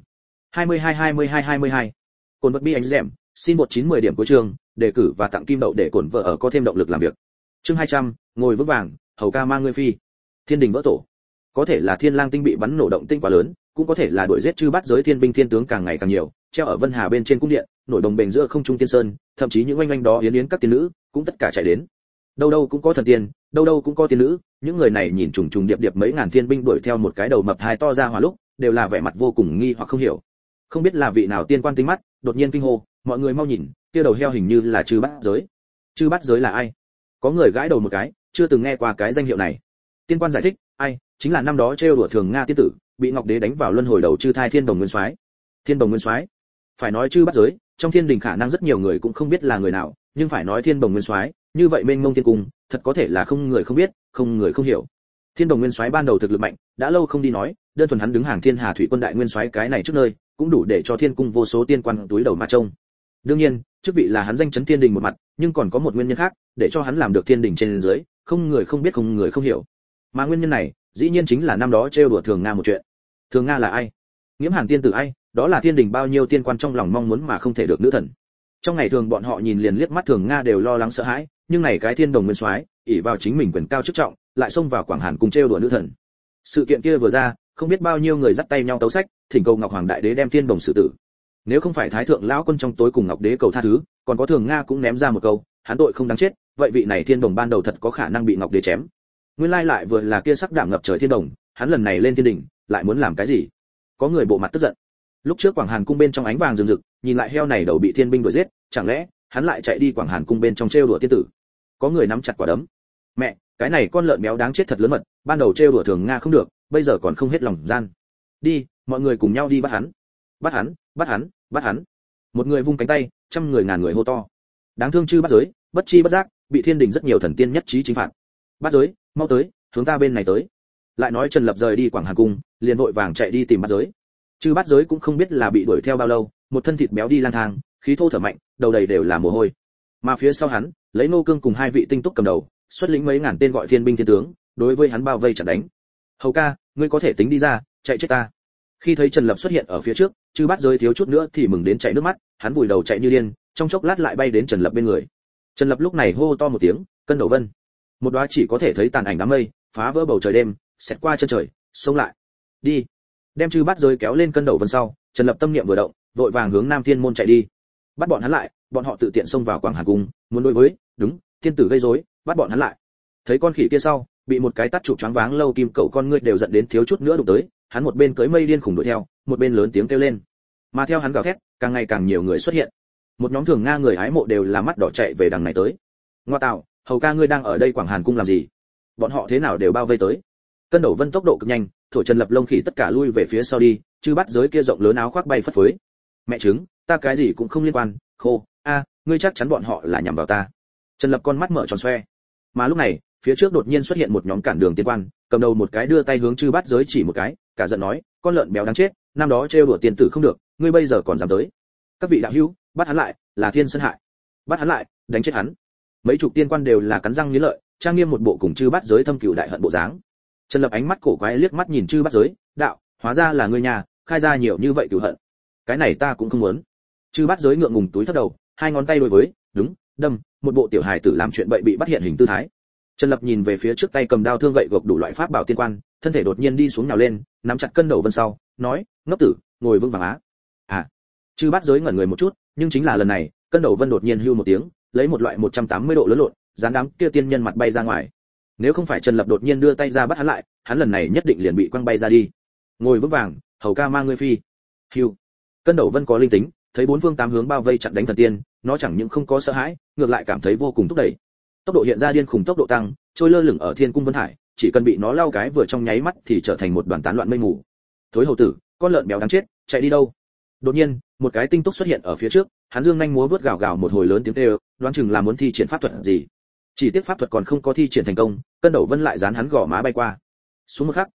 22. Cồn vật bi anh dẻm, xin 1910 điểm của trường, đề cử và tặng kim đậu để cổn vợ ở có thêm động lực làm việc. Chương 200, ngồi vững vàng, hầu ca mang ngươi phi. Thiên đình vỡ tổ. Có thể là Thiên Lang tinh bị bắn nổ động tinh quá lớn, cũng có thể là đuổi giết chư bát giới thiên binh thiên tướng càng ngày càng nhiều, treo ở Vân Hà bên trên cung điện, nổi đồng bền giữa không trung tiên sơn, thậm chí những oanh oanh đó yến yến các tiên nữ, cũng tất cả chạy đến. Đâu đâu cũng có thần tiên, đâu đâu cũng có tiên nữ, những người này nhìn trùng trùng điệp điệp mấy ngàn thiên binh đuổi theo một cái đầu mập hai to ra hỏa lúc, đều là vẻ mặt vô cùng nghi hoặc không hiểu. Không biết là vị nào tiên quan tinh mắt, đột nhiên kinh hô, mọi người mau nhìn, kia đầu heo hình như là chư bát giới. Chư bát giới là ai? Có người gãi đầu một cái, chưa từng nghe qua cái danh hiệu này. Tiên quan giải thích, ai, chính là năm đó trêu đùa Thường Nga tiên tử, bị Ngọc Đế đánh vào luân hồi đầu chư thai Thiên Đồng Nguyên Soái. Thiên Đồng Nguyên Soái? Phải nói chư bát giới, trong thiên đình khả năng rất nhiều người cũng không biết là người nào, nhưng phải nói Thiên Đồng Nguyên Soái, như vậy mênh mông thiên cung, thật có thể là không người không biết, không người không hiểu. Thiên Đồng Nguyên Soái ban đầu thực lực mạnh, đã lâu không đi nói, đơn thuần hắn đứng hàng Thiên Hà Thủy Quân đại nguyên soái cái này trước nơi, cũng đủ để cho thiên cung vô số tiên quan túi đầu mà trông. Đương nhiên, chức vị là hắn danh chấn thiên đình một mặt, nhưng còn có một nguyên nhân khác, để cho hắn làm được thiên đình trên dưới, không người không biết không người không hiểu. Mà nguyên nhân này, dĩ nhiên chính là năm đó trêu đùa Thường Nga một chuyện. Thường Nga là ai? Nghiễm Hàn tiên tử ai? Đó là thiên đình bao nhiêu tiên quan trong lòng mong muốn mà không thể được nữ thần. Trong ngày thường bọn họ nhìn liền liếc mắt Thường Nga đều lo lắng sợ hãi, nhưng này cái Thiên Đồng Nguyên Soái, ỷ vào chính mình quyền cao chức trọng, lại xông vào Quảng Hàn cùng trêu đùa nữ thần. Sự kiện kia vừa ra, không biết bao nhiêu người dắt tay nhau tấu sách, thỉnh cầu Ngọc Hoàng Đại Đế đem Thiên Đồng xử tử. Nếu không phải Thái thượng lão quân trong tối cùng Ngọc Đế cầu tha thứ, còn có Thường Nga cũng ném ra một câu, hắn tội không đáng chết, vậy vị này Thiên Đồng ban đầu thật có khả năng bị Ngọc Đế chém. Nguyên lai lại vừa là kia sắc đảm ngập trời Thiên Đồng, hắn lần này lên thiên đỉnh, lại muốn làm cái gì? Có người bộ mặt tức giận. Lúc trước Quảng Hàn cung bên trong ánh vàng rực rực, nhìn lại heo này đầu bị thiên binh đuổi giết, chẳng lẽ hắn lại chạy đi Quảng Hàn cung bên trong trêu đùa tiên tử? Có người nắm chặt quả đấm. Mẹ, cái này con lợn béo đáng chết thật lớn mật, ban đầu trêu đùa Thường Nga không được, bây giờ còn không hết lòng gian. Đi, mọi người cùng nhau đi bắt hắn. Bắt hắn, bắt hắn, bắt hắn. Một người vung cánh tay, trăm người ngàn người hô to. Đáng thương chư bắt giới, bất chi bất giác, bị thiên đình rất nhiều thần tiên nhất trí chính phạt. Bắt giới, mau tới, hướng ta bên này tới. Lại nói Trần Lập rời đi Quảng Hàn cung, liền vội vàng chạy đi tìm bắt giới. Chư bắt giới cũng không biết là bị đuổi theo bao lâu, một thân thịt béo đi lang thang, khí thô thở mạnh, đầu đầy đều là mồ hôi. Mà phía sau hắn, lấy Nô Cương cùng hai vị tinh túc cầm đầu, xuất lĩnh mấy ngàn tên gọi thiên binh thiên tướng, đối với hắn bao vây chặn đánh. Hầu ca, ngươi có thể tính đi ra, chạy chết ta. Khi thấy Trần Lập xuất hiện ở phía trước, chư bắt giới thiếu chút nữa thì mừng đến chảy nước mắt, hắn vùi đầu chạy như điên, trong chốc lát lại bay đến Trần Lập bên người. Trần Lập lúc này hô to một tiếng, cân đầu vân. Một đóa chỉ có thể thấy tàn ảnh đám mây, phá vỡ bầu trời đêm, xẹt qua chân trời, xông lại. Đi. Đem chư bắt giới kéo lên cân đầu vân sau, Trần Lập tâm niệm vừa động, vội vàng hướng Nam Thiên môn chạy đi. Bắt bọn hắn lại, bọn họ tự tiện xông vào Quảng Hàn cung, muốn đối với, đúng, thiên tử gây rối, bắt bọn hắn lại. Thấy con khỉ kia sau, bị một cái tát chụp choáng váng lâu kim cậu con ngươi đều giận đến thiếu chút nữa đụng tới, hắn một bên cưỡi mây điên khủng đuổi theo, một bên lớn tiếng kêu lên. Mà theo hắn gào thét, càng ngày càng nhiều người xuất hiện. Một nhóm Thường Nga người hái mộ đều là mắt đỏ chạy về đằng này tới. Ngoa tạo, hầu ca ngươi đang ở đây Quảng Hàn cung làm gì? Bọn họ thế nào đều bao vây tới. Cân đầu vân tốc độ cực nhanh, thổi Trần Lập lông khỉ tất cả lui về phía sau đi, chư bắt giới kia rộng lớn áo khoác bay phất phới. Mẹ trứng, ta cái gì cũng không liên quan, khô, ngươi chắc chắn bọn họ là nhằm vào ta. Trần Lập con mắt mở tròn xoe. Mà lúc này, phía trước đột nhiên xuất hiện một nhóm cản đường tiên quan, cầm đầu một cái đưa tay hướng chư bắt giới chỉ một cái, cả giận nói, con lợn béo đáng chết, năm đó trêu đùa tiền tử không được, ngươi bây giờ còn dám tới. Các vị đạo hữu, bắt hắn lại, là thiên sân hại. Bắt hắn lại, đánh chết hắn. Mấy chục tiên quan đều là cắn răng nghiến lợi, trang nghiêm một bộ cùng chư bắt giới thâm cừu đại hận bộ dáng. Trần Lập ánh mắt cổ quái liếc mắt nhìn chư bắt giới, đạo, hóa ra là ngươi nhà, khai ra nhiều như vậy cừu hận. Cái này ta cũng không muốn. Chư bắt giới ngượng ngùng túi thấp đầu, hai ngón tay đối với, đúng, đâm, một bộ tiểu hài tử làm chuyện bậy bị bắt hiện hình tư thái. Trần Lập nhìn về phía trước tay cầm đao thương gậy gộc đủ loại pháp bảo tiên quan, thân thể đột nhiên đi xuống nhào lên, nắm chặt cân đầu vân sau, nói, ngốc tử, ngồi vững vàng á. Chư bắt giới ngẩn người một chút, nhưng chính là lần này, cân đầu vân đột nhiên hưu một tiếng, lấy một loại 180 độ lớn lộn, dán đám kia tiên nhân mặt bay ra ngoài. Nếu không phải Trần Lập đột nhiên đưa tay ra bắt hắn lại, hắn lần này nhất định liền bị quăng bay ra đi. Ngồi vững vàng, hầu ca mang ngươi phi. Hưu. Cân đầu vân có linh tính, thấy bốn phương tám hướng bao vây chặn đánh thần tiên, nó chẳng những không có sợ hãi, ngược lại cảm thấy vô cùng thúc đẩy. Tốc độ hiện ra điên khủng tốc độ tăng, trôi lơ lửng ở thiên cung vân hải, chỉ cần bị nó lao cái vừa trong nháy mắt thì trở thành một đoàn tán loạn mây mù. Thối hầu tử, con lợn béo đáng chết, chạy đi đâu? Đột nhiên, một cái tinh túc xuất hiện ở phía trước, hắn dương nhanh múa vớt gào gào một hồi lớn tiếng kêu, đoán chừng là muốn thi triển pháp thuật gì. Chỉ tiếc pháp thuật còn không có thi triển thành công, cân đầu vân lại dán hắn gò má bay qua. Xuống một khắc,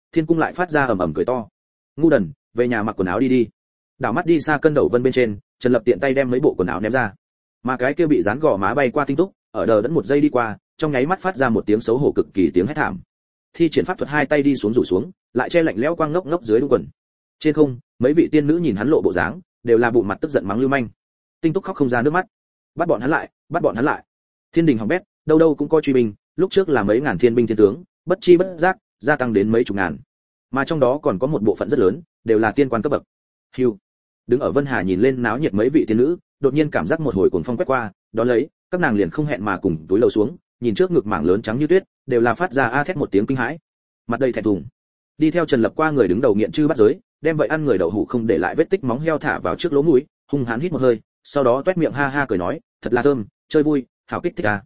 thiên cung lại phát ra ầm ầm cười to. Ngu đần, về nhà mặc quần áo đi đi. Đảo mắt đi xa Cân Đầu Vân bên trên, Trần Lập tiện tay đem mấy bộ quần áo ném ra. Mà cái kia bị dán gò má bay qua Tinh Túc, ở đờ đẫn một giây đi qua, trong nháy mắt phát ra một tiếng xấu hổ cực kỳ tiếng hét thảm. Thi triển pháp thuật hai tay đi xuống rủ xuống, lại che lạnh lẽo quang ngốc ngốc dưới đung quần. Trên không, mấy vị tiên nữ nhìn hắn lộ bộ dáng, đều là bụng mặt tức giận mắng lưu manh. Tinh Túc khóc không ra nước mắt. Bắt bọn hắn lại, bắt bọn hắn lại. Thiên đình hỏng bét, đâu đâu cũng có truy binh, lúc trước là mấy ngàn thiên binh thiên tướng, bất chi bất giác gia tăng đến mấy chục ngàn. Mà trong đó còn có một bộ phận rất lớn, đều là tiên quan cấp bậc. Hưu. Đứng ở Vân Hà nhìn lên náo nhiệt mấy vị tiên nữ, đột nhiên cảm giác một hồi cuồng phong quét qua, đó lấy, các nàng liền không hẹn mà cùng túi lầu xuống, nhìn trước ngực mảng lớn trắng như tuyết, đều là phát ra a thét một tiếng kinh hãi. Mặt đầy thẹn thùng. Đi theo Trần Lập qua người đứng đầu nghiện chư bắt giới, đem vậy ăn người đậu hũ không để lại vết tích móng heo thả vào trước lỗ mũi, hung hãn hít một hơi, sau đó toét miệng ha ha cười nói, thật là thơm, chơi vui, hảo kích thích à.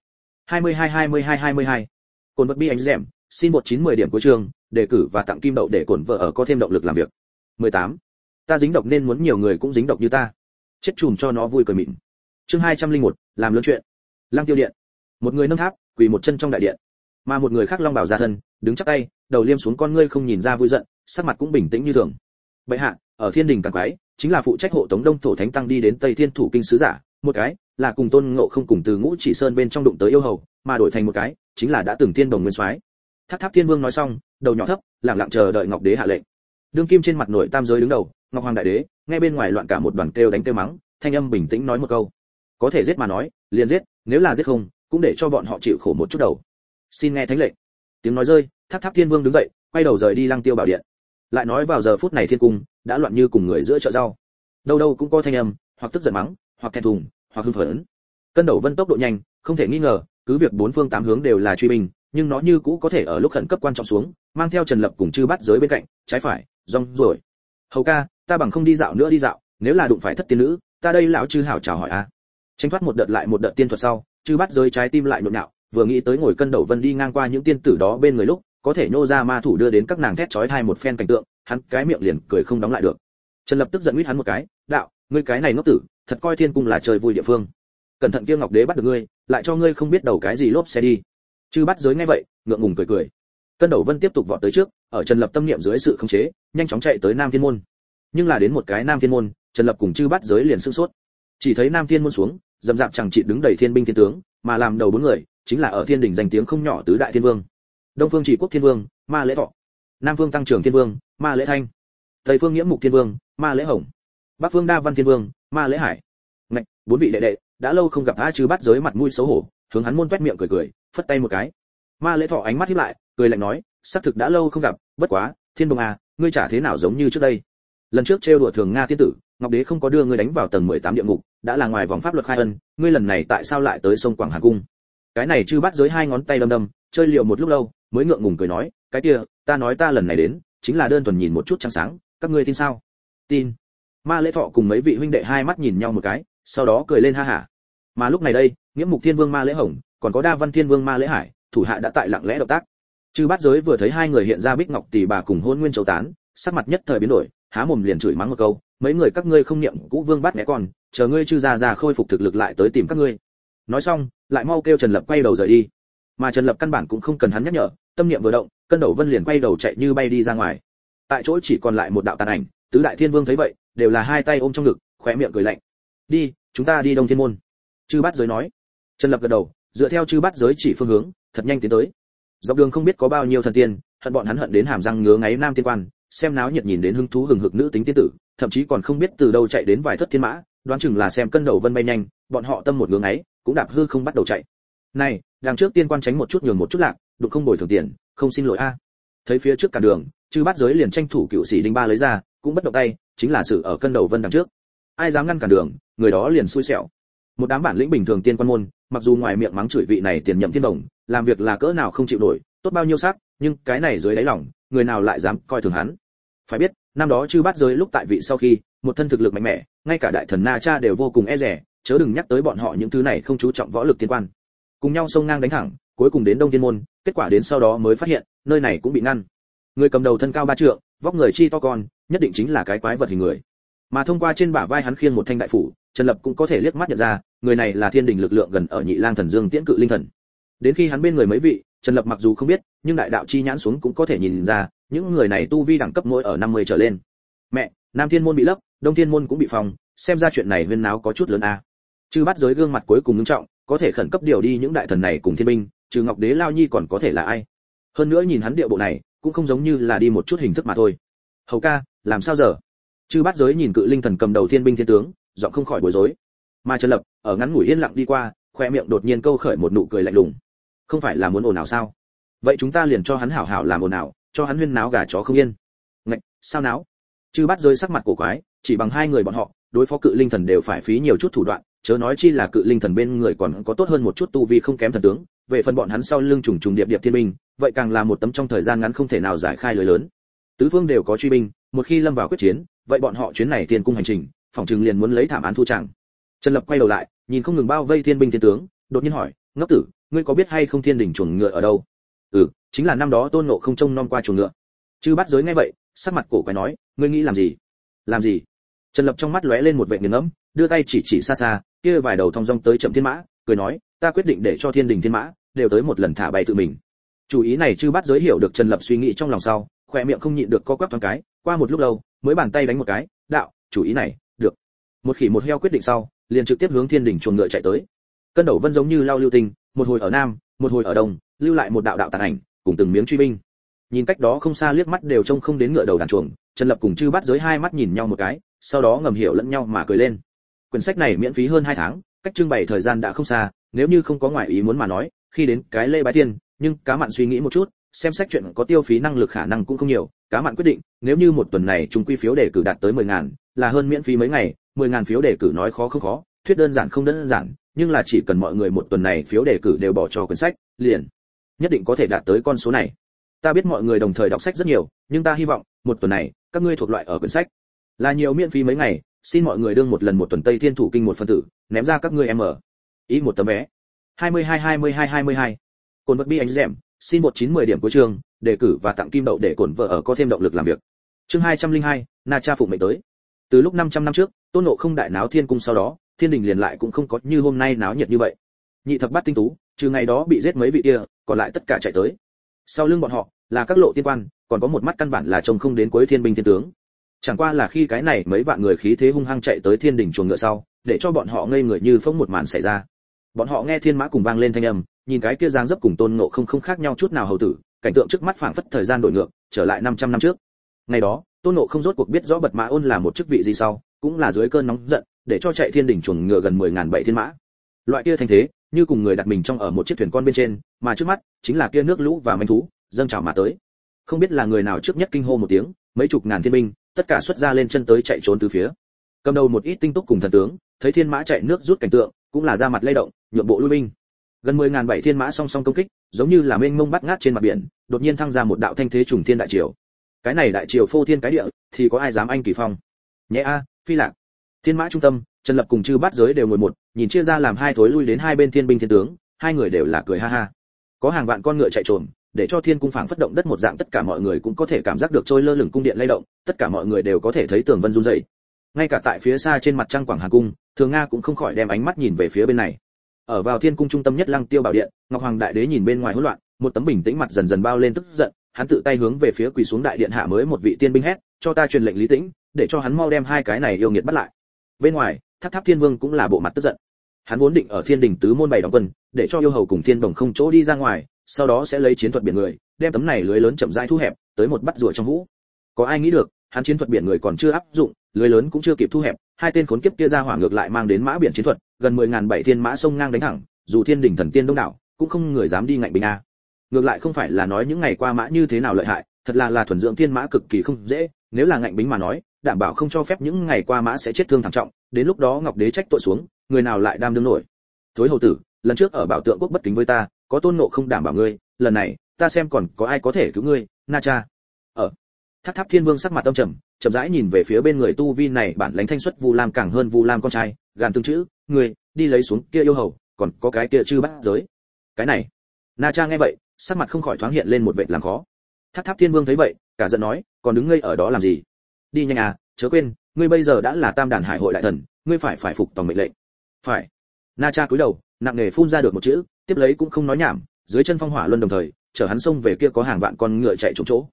22. Cồn vật bi anh dẻm, xin 1910 điểm của trường, đề cử và tặng kim đậu để cổn vợ ở có thêm động lực làm việc. 18. Ta dính độc nên muốn nhiều người cũng dính độc như ta. Chết chùm cho nó vui cười mịn. Chương 201, làm lớn chuyện. Lăng Tiêu điện. Một người nâng tháp, quỳ một chân trong đại điện, mà một người khác long bào ra thân, đứng chắp tay, đầu liêm xuống con ngươi không nhìn ra vui giận, sắc mặt cũng bình tĩnh như thường. Bệ hạ, ở Thiên đình càng quái, chính là phụ trách hộ tống Đông Thổ Thánh Tăng đi đến Tây Thiên Thủ Kinh sứ giả, một cái là cùng Tôn Ngộ không cùng từ Ngũ Chỉ Sơn bên trong đụng tới yêu hầu, mà đổi thành một cái chính là đã từng Thiên Đồng Nguyên Soái. Tháp Tháp Thiên Vương nói xong, đầu nhỏ thấp, lặng lặng chờ đợi Ngọc Đế hạ lệnh. Đương kim trên mặt nội tam giới đứng đầu, Ngọc Hoàng Đại Đế, nghe bên ngoài loạn cả một đoàn kêu đánh kêu mắng, thanh âm bình tĩnh nói một câu: có thể giết mà nói, liền giết, nếu là giết không, cũng để cho bọn họ chịu khổ một chút đầu. Xin nghe thánh lệnh. Tiếng nói rơi, Tháp Tháp Thiên Vương đứng dậy, quay đầu rời đi Lăng Tiêu bảo điện. Lại nói vào giờ phút này thiên cung đã loạn như cùng người giữa chợ rau, đâu đâu cũng có thanh âm, hoặc tức giận mắng, hoặc thẹn thùng, hoặc hưng phấn. Cân Đầu Vân tốc độ nhanh, không thể nghi ngờ, cứ việc bốn phương tám hướng đều là truy binh, nhưng nó như cũ có thể ở lúc khẩn cấp quan trọng xuống, mang theo Trần Lập cùng chư bắt giới bên cạnh, trái phải, rong rồi. Hầu ca, ta bằng không đi dạo nữa đi dạo, nếu là đụng phải thất tiên nữ, ta đây lão chư hảo chào hỏi a. Tranh thoát một đợt lại một đợt tiên thuật sau, chư bắt giới trái tim lại nhộn nhạo, vừa nghĩ tới ngồi Cân Đầu Vân đi ngang qua những tiên tử đó bên người lúc, có thể nhô ra ma thủ đưa đến các nàng thét chói tai một phen cảnh tượng, hắn cái miệng liền cười không đóng lại được. Trần Lập tức giận huýt hắn một cái, đạo, ngươi cái này ngốc tử, thật coi thiên cung là chơi vui địa phương. Cẩn thận kia Ngọc Đế bắt được ngươi, lại cho ngươi không biết đầu cái gì lốp xe đi. Chư bắt giới nghe vậy, ngượng ngùng cười cười. Cân Đầu Vân tiếp tục vọt tới trước, ở Trần Lập tâm niệm dưới sự khống chế, nhanh chóng chạy tới Nam Thiên môn. Nhưng là đến một cái Nam Thiên môn, Trần Lập cùng chư bắt giới liền sửng sốt. Chỉ thấy Nam Thiên môn xuống, dầm dạp chẳng chịt đứng đầy thiên binh thiên tướng, mà làm đầu bốn người, chính là ở Thiên đỉnh danh tiếng không nhỏ tứ đại thiên vương. Đông Phương Chỉ Quốc Thiên Vương, Ma Lễ Thọ. Nam Phương Tăng Trưởng Thiên Vương, Ma Lễ Thanh. Tây Phương Nghiễm Mục Thiên Vương, Ma Lễ Hồng. Bắc Phương Đa Văn Thiên Vương, Ma Lễ Hải. Ngạch, bốn vị đệ đệ, đã lâu không gặp a. Chư bắt giới mặt mũi xấu hổ, hướng hắn môn toét miệng cười cười, phất tay một cái. Ma Lễ Thọ ánh mắt híp lại, cười lạnh nói, xác thực đã lâu không gặp, bất quá, Thiên Đồng à, ngươi chả thế nào giống như trước đây. Lần trước trêu đùa Thường Nga tiên tử, Ngọc Đế không có đưa ngươi đánh vào tầng 18 địa ngục, đã là ngoài vòng pháp luật khai ân, ngươi lần này tại sao lại tới sông Quảng Hà cung? Cái này Chư bắt giới hai ngón tay đâm đâm, chơi liều một lúc lâu, mới ngượng ngùng cười nói, cái kia, ta nói ta lần này đến, chính là đơn thuần nhìn một chút trăng sáng, các ngươi tin sao? Tin. Ma Lễ Thọ cùng mấy vị huynh đệ hai mắt nhìn nhau một cái, sau đó cười lên ha hả. Mà lúc này đây, Nghiễm Mục Thiên Vương Ma Lễ Hồng, còn có Đa Văn Thiên Vương Ma Lễ Hải, thủ hạ đã tại lặng lẽ động tác. Chư bắt giới vừa thấy hai người hiện ra Bích Ngọc Tỷ bà cùng Hôn Nguyên Châu tán, sắc mặt nhất thời biến đổi, há mồm liền chửi mắng một câu, mấy người các ngươi không niệm cũ vương bắt né con, chờ ngươi chư già khôi phục thực lực lại tới tìm các ngươi. Nói xong, lại mau kêu Trần Lập quay đầu rời đi. Mà Trần Lập căn bản cũng không cần hắn nhắc nhở, tâm niệm vừa động, Cân Đầu Vân liền quay đầu chạy như bay đi ra ngoài. Tại chỗ chỉ còn lại một đạo tàn ảnh, tứ đại thiên vương thấy vậy, đều là hai tay ôm trong ngực, khóe miệng cười lạnh. Đi, chúng ta đi Đông Thiên môn. Chư bắt giới nói. Trần Lập gật đầu, dựa theo chư bắt giới chỉ phương hướng, thật nhanh tiến tới. Dọc đường không biết có bao nhiêu thần tiên, hận bọn hắn hận đến hàm răng ngứa ngáy Nam Tiên quan, xem náo nhiệt nhìn đến hứng thú hừng hực nữ tính tiên tử, thậm chí còn không biết từ đâu chạy đến vài thất thiên mã, đoán chừng là xem Cân Đầu Vân bay nhanh, bọn họ tâm một ngứa ngáy, cũng đạp hư không bắt đầu chạy. Này, đằng trước tiên quan tránh một chút nhường một chút lạc, đụng không bồi thường tiền, không xin lỗi a. Thấy phía trước cả đường, chư bắt giới liền tranh thủ cựu sĩ đinh ba lấy ra, cũng bất động tay, chính là sự ở Cân Đầu Vân đằng trước. Ai dám ngăn cản đường, người đó liền xui xẻo. Một đám bản lĩnh bình thường tiên quan môn, mặc dù ngoài miệng mắng chửi vị này tiền nhậm thiên đồng, làm việc là cỡ nào không chịu nổi, tốt bao nhiêu sắc, nhưng cái này dưới đáy lòng, người nào lại dám coi thường hắn. Phải biết, năm đó chư bắt giới lúc tại vị sau khi, một thân thực lực mạnh mẽ, ngay cả đại thần Na Cha đều vô cùng e dè, chớ đừng nhắc tới bọn họ những thứ này không chú trọng võ lực tiên quan. Cùng nhau xông ngang đánh thẳng, cuối cùng đến Đông Thiên môn, kết quả đến sau đó mới phát hiện, nơi này cũng bị ngăn. Người cầm đầu thân cao 3 trượng, vóc người chi to con, nhất định chính là cái quái vật hình người. Mà thông qua trên bả vai hắn khiêng một thanh đại phủ, Trần Lập cũng có thể liếc mắt nhận ra, người này là Thiên đình lực lượng gần ở Nhị Lang Thần Dương Tiễn Cự Linh Thần. Đến khi hắn bên người mấy vị, Trần Lập mặc dù không biết, nhưng đại đạo chi nhãn xuống cũng có thể nhìn ra, những người này tu vi đẳng cấp mỗi ở 50 trở lên. Mẹ, Nam Thiên môn bị lấp, Đông Thiên môn cũng bị phòng, xem ra chuyện này huyên náo có chút lớn a. Chư Bát Giới gương mặt cuối cùng nghiêm trọng, có thể khẩn cấp điều đi những đại thần này cùng thiên binh, trừ Ngọc Đế Lao Nhi còn có thể là ai? Hơn nữa nhìn hắn điệu bộ này, cũng không giống như là đi một chút hình thức mà thôi. Hầu ca, làm sao giờ? Chư Bát Giới nhìn cự linh thần cầm đầu thiên binh thiên tướng, giọng không khỏi bối rối. Mà Trần Lập, ở ngắn ngủi yên lặng đi qua, khoe miệng đột nhiên câu khởi một nụ cười lạnh lùng. Không phải là muốn ồn ào sao? Vậy chúng ta liền cho hắn hảo hảo làm ồn ào, cho hắn huyên náo gà chó không yên. Ngạch, sao náo? Chư Bát Giới sắc mặt cổ quái, chỉ bằng hai người bọn họ, đối phó cự linh thần đều phải phí nhiều chút thủ đoạn, chớ nói chi là cự linh thần bên người còn có tốt hơn một chút tu vi không kém thần tướng, về phần bọn hắn sau lưng trùng trùng điệp điệp thiên binh, vậy càng là một tấm trong thời gian ngắn không thể nào giải khai lưới lớn. Tứ phương đều có truy binh, một khi lâm vào quyết chiến, vậy bọn họ chuyến này tiên cung hành trình, phòng trường liền muốn lấy thảm án thu chẳng. Trần Lập quay đầu lại, nhìn không ngừng bao vây thiên binh thiên tướng, đột nhiên hỏi, ngốc tử, ngươi có biết hay không thiên đỉnh chuồng ngựa ở đâu? Chính là năm đó Tôn Ngộ Không trông nom qua chuồng ngựa. Chư Bát Giới nghe vậy, sắc mặt cổ quái nói, ngươi nghĩ làm gì? Làm gì? Trần Lập trong mắt lóe lên một vẻ nghiền ngẫm, đưa tay chỉ xa xa, kia vài đầu thong dong tới chậm thiên mã, cười nói, ta quyết định để cho thiên đình thiên mã đều tới một lần thả bay tự mình. Chủ ý này Chư Bát Giới hiểu được Trần Lập suy nghĩ trong lòng sau, khỏe miệng không nhịn được co quắp thoáng cái, qua một lúc lâu, mới bàn tay đánh một cái, đạo, chủ ý này, được. Một khỉ một heo quyết định sau, liền trực tiếp hướng thiên đình chuồng ngựa chạy tới. Cân Đầu Vân giống như lao lưu tinh, một hồi ở nam, một hồi ở đông, lưu lại một đạo đạo tàn ảnh, cùng từng miếng truy binh. Nhìn cách đó không xa liếc mắt đều trông không đến ngựa đầu đàn chuồng, Trần Lập cùng Chư Bát Giới hai mắt nhìn nhau một cái, sau đó ngầm hiểu lẫn nhau mà cười lên. Quyển sách này miễn phí hơn 2 tháng, cách trưng bày thời gian đã không xa, nếu như không có ngoại ý muốn mà nói, khi đến cái lễ bái tiên, nhưng cá mặn suy nghĩ một chút, xem sách chuyện có tiêu phí năng lực khả năng cũng không nhiều, cá mặn quyết định, nếu như một tuần này chúng quy phiếu đề cử đạt tới 10.000, là hơn miễn phí mấy ngày, 10.000 phiếu đề cử nói khó không khó, thuyết đơn giản không đơn giản, nhưng là chỉ cần mọi người một tuần này phiếu đề cử đều bỏ cho quyển sách, liền nhất định có thể đạt tới con số này. Ta biết mọi người đồng thời đọc sách rất nhiều, nhưng ta hy vọng một tuần này các ngươi thuộc loại ở quyển sách. Là nhiều miễn phí mấy ngày, xin mọi người đương một lần một tuần Tây Thiên Thủ Kinh một phần tử, ném ra các ngươi em ở. Ý một tấm vé. 22. Cồn vật bi anh dẻm, xin 1910 điểm cuối trường, đề cử và tặng kim đậu để cổn vợ ở có thêm động lực làm việc. Chương 202, Na Cha phụng mệnh tới. Từ lúc 500 năm trước, Tôn Ngộ Không đại náo thiên cung sau đó, thiên đình liền lại cũng không có như hôm nay náo nhiệt như vậy. Nhị thập bát tinh tú, trừ ngày đó bị giết mấy vị kia, còn lại tất cả chạy tới. Sau lưng bọn họ là các lộ tiên quan, còn có một mắt căn bản là trông không đến cuối thiên binh thiên tướng. Chẳng qua là khi cái này mấy vạn người khí thế hung hăng chạy tới thiên đỉnh chuồng ngựa sau, để cho bọn họ ngây người như phỗng một màn xảy ra. Bọn họ nghe thiên mã cùng vang lên thanh âm, nhìn cái kia dáng dấp cùng Tôn Ngộ Không không khác nhau chút nào hầu tử, cảnh tượng trước mắt phảng phất thời gian đổi ngược, trở lại 500 năm trước. Ngày đó, Tôn Ngộ Không rốt cuộc biết rõ Bật Mã Ôn là một chức vị gì sau, cũng là dưới cơn nóng giận, để cho chạy thiên đỉnh chuồng ngựa gần 10.000 bảy thiên mã. Loại kia thanh thế, như cùng người đặt mình trong ở một chiếc thuyền con bên trên, mà trước mắt chính là kia nước lũ và manh thú, dâng trào mà tới. Không biết là người nào trước nhất kinh hô một tiếng, mấy chục ngàn thiên binh, tất cả xuất ra lên chân tới chạy trốn từ phía. Cầm đầu một ít tinh túc cùng thần tướng, thấy thiên mã chạy nước rút cảnh tượng, cũng là ra mặt lay động, nhượng bộ lui binh. Gần 10.000 bảy thiên mã song song công kích, giống như là mênh mông bắt ngát trên mặt biển, đột nhiên thăng ra một đạo thanh thế trùng thiên đại triều. Cái này đại triều phô thiên cái địa, thì có ai dám anh kỳ phong? Nhẹ a, phi lạc. Thiên mã trung tâm, Trần Lập cùng Chư Bát Giới đều ngồi một, nhìn chia ra làm hai thối lui đến hai bên thiên binh thiên tướng, hai người đều là cười ha ha. Có hàng vạn con ngựa chạy trồm, để cho thiên cung phảng phất động đất một dạng, tất cả mọi người cũng có thể cảm giác được trôi lơ lửng cung điện lay động, tất cả mọi người đều có thể thấy tường vân rung rẩy. Ngay cả tại phía xa trên mặt trăng Quảng Hà cung, Thường Nga cũng không khỏi đem ánh mắt nhìn về phía bên này. Ở vào thiên cung trung tâm nhất Lăng Tiêu Bảo Điện, Ngọc Hoàng Đại Đế nhìn bên ngoài hỗn loạn, một tấm bình tĩnh mặt dần dần bao lên tức giận, hắn tự tay hướng về phía quỳ xuống đại điện hạ mới một vị tiên binh hét, cho ta truyền lệnh Lý Tĩnh, để cho hắn mau đem hai cái này yêu nghiệt bắt lại. Bên ngoài, Tháp Tháp Thiên Vương cũng là bộ mặt tức giận. Hắn vốn định ở Thiên Đình tứ môn bày đóng quân, để cho yêu hầu cùng Thiên Bồng không chỗ đi ra ngoài, sau đó sẽ lấy chiến thuật biển người, đem tấm này lưới lớn chậm rãi thu hẹp, tới một bắt rùa trong hũ. Có ai nghĩ được, hắn chiến thuật biển người còn chưa áp dụng, lưới lớn cũng chưa kịp thu hẹp, hai tên khốn kiếp kia ra hỏa ngược lại mang đến mã biển chiến thuật, gần 10.000 bảy thiên mã sông ngang đánh thẳng, dù Thiên Đình thần tiên đông đảo, cũng không người dám đi ngạnh bình a. Ngược lại không phải là nói những ngày qua mã như thế nào lợi hại, thật là thuần dưỡng thiên mã cực kỳ không dễ, nếu là ngạnh bính mà nói, đảm bảo không cho phép những ngày qua mã sẽ chết thương thảm trọng, đến lúc đó Ngọc Đế trách tội xuống, người nào lại đam đương nổi. Thối hầu tử, lần trước ở Bảo Tượng Quốc bất kính với ta, có Tôn Ngộ Không đảm bảo ngươi, lần này, ta xem còn có ai có thể cứu ngươi, Na Cha. Tháp Tháp Thiên Vương sắc mặt âm trầm, chậm rãi nhìn về phía bên người tu vi này bản lãnh thanh xuất Vu Lam càng hơn Vu Lam con trai, gàn tương chữ, ngươi đi lấy xuống kia yêu hầu, còn có cái kia Chư Bát Giới. Cái này, Na Cha nghe vậy, sắc mặt không khỏi thoáng hiện lên một vệt làm khó. Tháp Tháp Thiên Vương thấy vậy, cả giận nói, còn đứng ngây ở đó làm gì? Đi nhanh à, chớ quên, ngươi bây giờ đã là Tam Đàn Hải hội đại thần, ngươi phải phục tòng mệnh lệnh. Phải. Na Cha cúi đầu, nặng nề phun ra được một chữ, tiếp lấy cũng không nói nhảm, dưới chân phong hỏa luân đồng thời, chở hắn xông về kia có hàng vạn con ngựa chạy trốn chỗ.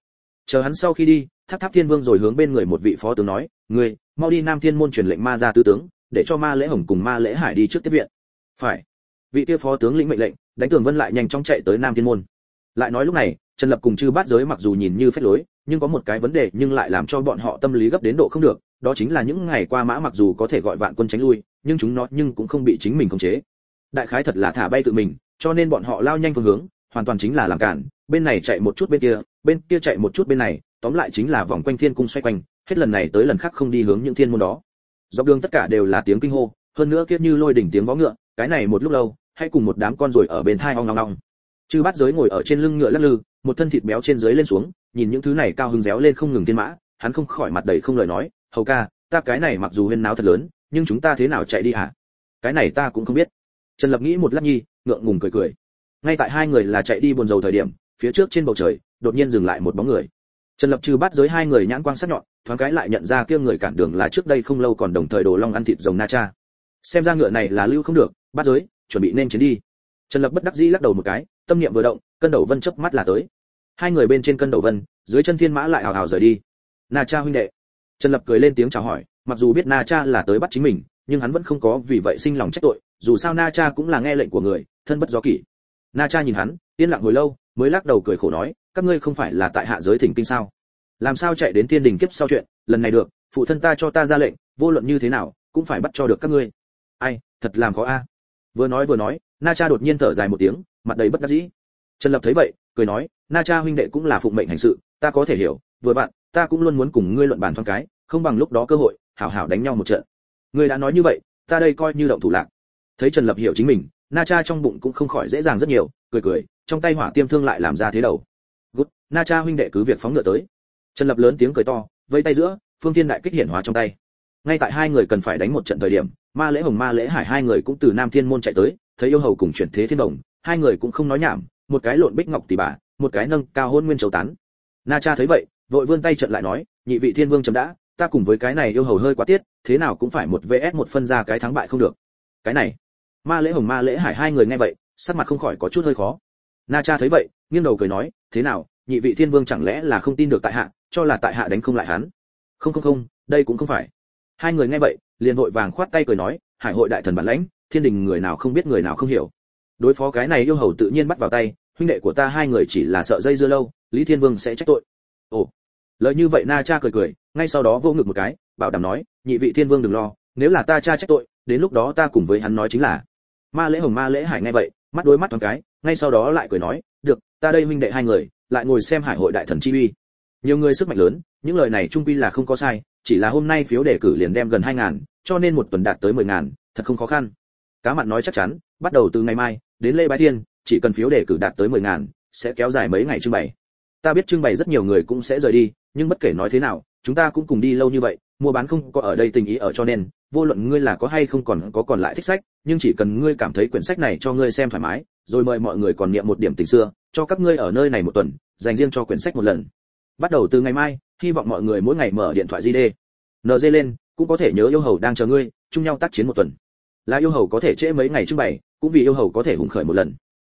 Chờ hắn sau khi đi, Tháp Tháp Thiên Vương rồi hướng bên người một vị phó tướng nói, ngươi mau đi Nam Thiên môn truyền lệnh ma gia tứ tướng, để cho Ma Lễ Hồng cùng Ma Lễ Hải đi trước tiếp viện. Phải. Vị kia phó tướng lĩnh mệnh lệnh, Đánh Tường Vân lại nhanh chóng chạy tới Nam Thiên môn. Lại nói lúc này, Trần Lập cùng Chư Bát Giới mặc dù nhìn như phép lối, nhưng có một cái vấn đề nhưng lại làm cho bọn họ tâm lý gấp đến độ không được, đó chính là những ngày qua mã mặc dù có thể gọi vạn quân tránh lui, nhưng chúng nó cũng không bị chính mình khống chế. Đại khái thật là thả bay tự mình, cho nên bọn họ lao nhanh phương hướng, hoàn toàn chính là làm cản, bên này chạy một chút bên kia chạy một chút bên này, tóm lại chính là vòng quanh thiên cung xoay quanh, hết lần này tới lần khác không đi hướng những thiên môn đó. Dọc đường tất cả đều là tiếng kinh hô, hơn nữa kia như lôi đỉnh tiếng vó ngựa, cái này một lúc lâu, hay cùng một đám con ruồi ở bên thai ong ong ong. Chư Bát Giới ngồi ở trên lưng ngựa lắc lư, một thân thịt béo trên dưới lên xuống, nhìn những thứ này cao hứng réo lên không ngừng tiên mã, hắn không khỏi mặt đầy không lời nói, hầu ca, ta cái này mặc dù huyên náo thật lớn, nhưng chúng ta thế nào chạy đi hả? Cái này ta cũng không biết. Trần Lập nghĩ một lát nhi, ngượng ngùng cười cười. Ngay tại hai người là chạy đi buồn rầu thời điểm, phía trước trên bầu trời, đột nhiên dừng lại một bóng người. Trần Lập Chư Bát Giới hai người nhãn quang sắc nhọn, thoáng cái lại nhận ra kia người cản đường là trước đây không lâu còn đồng thời Đồ Long ăn thịt rồng Na Cha. Xem ra ngựa này là lưu không được, Bát Giới, chuẩn bị nên chiến đi. Trần Lập bất đắc dĩ lắc đầu một cái, tâm niệm vừa động, cân đầu vân chớp mắt là tới. Hai người bên trên cân đầu vân, dưới chân thiên mã lại hào hào rời đi. Na Cha huynh đệ. Trần Lập cười lên tiếng chào hỏi, mặc dù biết Na Cha là tới bắt chính mình, nhưng hắn vẫn không có vì vậy sinh lòng trách tội, dù sao Na Cha cũng là nghe lệnh của người, thân bất do kỷ. Na Cha nhìn hắn, yên lặng hồi lâu, mới lắc đầu cười khổ nói, các ngươi không phải là tại hạ giới thỉnh kinh sao? Làm sao chạy đến thiên đình kiếp sau chuyện, lần này được, phụ thân ta cho ta ra lệnh, vô luận như thế nào, cũng phải bắt cho được các ngươi. Ai, thật làm khó a. Vừa nói, Na Cha đột nhiên thở dài một tiếng, mặt đầy bất đắc dĩ. Trần Lập thấy vậy, cười nói, Na Cha huynh đệ cũng là phụng mệnh hành sự, ta có thể hiểu, vừa vặn, ta cũng luôn muốn cùng ngươi luận bàn thoáng cái, không bằng lúc đó cơ hội, hảo hảo đánh nhau một trận. Ngươi đã nói như vậy, ta đây coi như động thủ lạc. Thấy Trần Lập hiểu chính mình, Na Cha trong bụng cũng không khỏi dễ dàng rất nhiều, cười, trong tay hỏa tiêm thương lại làm ra thế đầu. Good, Na Cha huynh đệ cứ việc phóng ngựa tới. Trần Lập lớn tiếng cười to, vây tay giữa, phương thiên đại kích hiển hóa trong tay. Ngay tại hai người cần phải đánh một trận thời điểm, Ma Lễ Hồng Ma Lễ Hải hai người cũng từ Nam Thiên môn chạy tới, thấy yêu hầu cùng chuyển thế thiên đồng, hai người cũng không nói nhảm, một cái lộn bích ngọc tỷ bà, một cái nâng cao hôn nguyên châu tán. Na Cha thấy vậy, vội vươn tay trận lại nói, nhị vị thiên vương chấm đã, ta cùng với cái này yêu hầu hơi quá tiết, thế nào cũng phải một vs một phân ra cái thắng bại không được. Cái này, Ma Lễ Hồng Ma Lễ Hải hai người nghe vậy, sắc mặt không khỏi có chút hơi khó. Na Cha thấy vậy, nghiêng đầu cười nói, thế nào, nhị vị thiên vương chẳng lẽ là không tin được tại hạ, cho là tại hạ đánh không lại hắn? Không, đây cũng không phải. Hai người nghe vậy, liền vội vàng khoát tay cười nói, hải hội đại thần bản lãnh, thiên đình người nào không biết người nào không hiểu. Đối phó cái này yêu hầu tự nhiên bắt vào tay, huynh đệ của ta hai người chỉ là sợ dây dưa lâu, Lý Thiên Vương sẽ trách tội. Ồ, lời như vậy Na Cha cười, ngay sau đó vô ngực một cái, bảo đảm nói, nhị vị thiên vương đừng lo, nếu là ta cha trách tội, đến lúc đó ta cùng với hắn nói chính là. Ma Lễ Hồng Ma Lễ Hải nghe vậy, mắt đối mắt thoáng cái, ngay sau đó lại cười nói, được, ta đây huynh đệ hai người, lại ngồi xem hải hội đại thần chi uy. Nhiều người sức mạnh lớn, những lời này trung quy là không có sai, chỉ là hôm nay phiếu đề cử liền đem gần 2.000, cho nên một tuần đạt tới 10.000, thật không khó khăn. Cá mặn nói chắc chắn, bắt đầu từ ngày mai đến lễ bái thiên, chỉ cần phiếu đề cử đạt tới 10.000, sẽ kéo dài mấy ngày trưng bày. Ta biết trưng bày rất nhiều người cũng sẽ rời đi, nhưng bất kể nói thế nào, chúng ta cũng cùng đi lâu như vậy, mua bán không có ở đây tình ý ở, cho nên vô luận ngươi là có hay không còn lại thích sách, nhưng chỉ cần ngươi cảm thấy quyển sách này cho ngươi xem thoải mái, rồi mời mọi người còn niệm một điểm tình xưa, cho các ngươi ở nơi này một tuần, dành riêng cho quyển sách một lần. Bắt đầu từ ngày mai, hy vọng mọi người mỗi ngày mở điện thoại GD, NG lên, cũng có thể nhớ yêu hầu đang chờ ngươi, chung nhau tác chiến một tuần. Là yêu hầu có thể trễ mấy ngày trưng bày, cũng vì yêu hầu có thể hùng khởi một lần.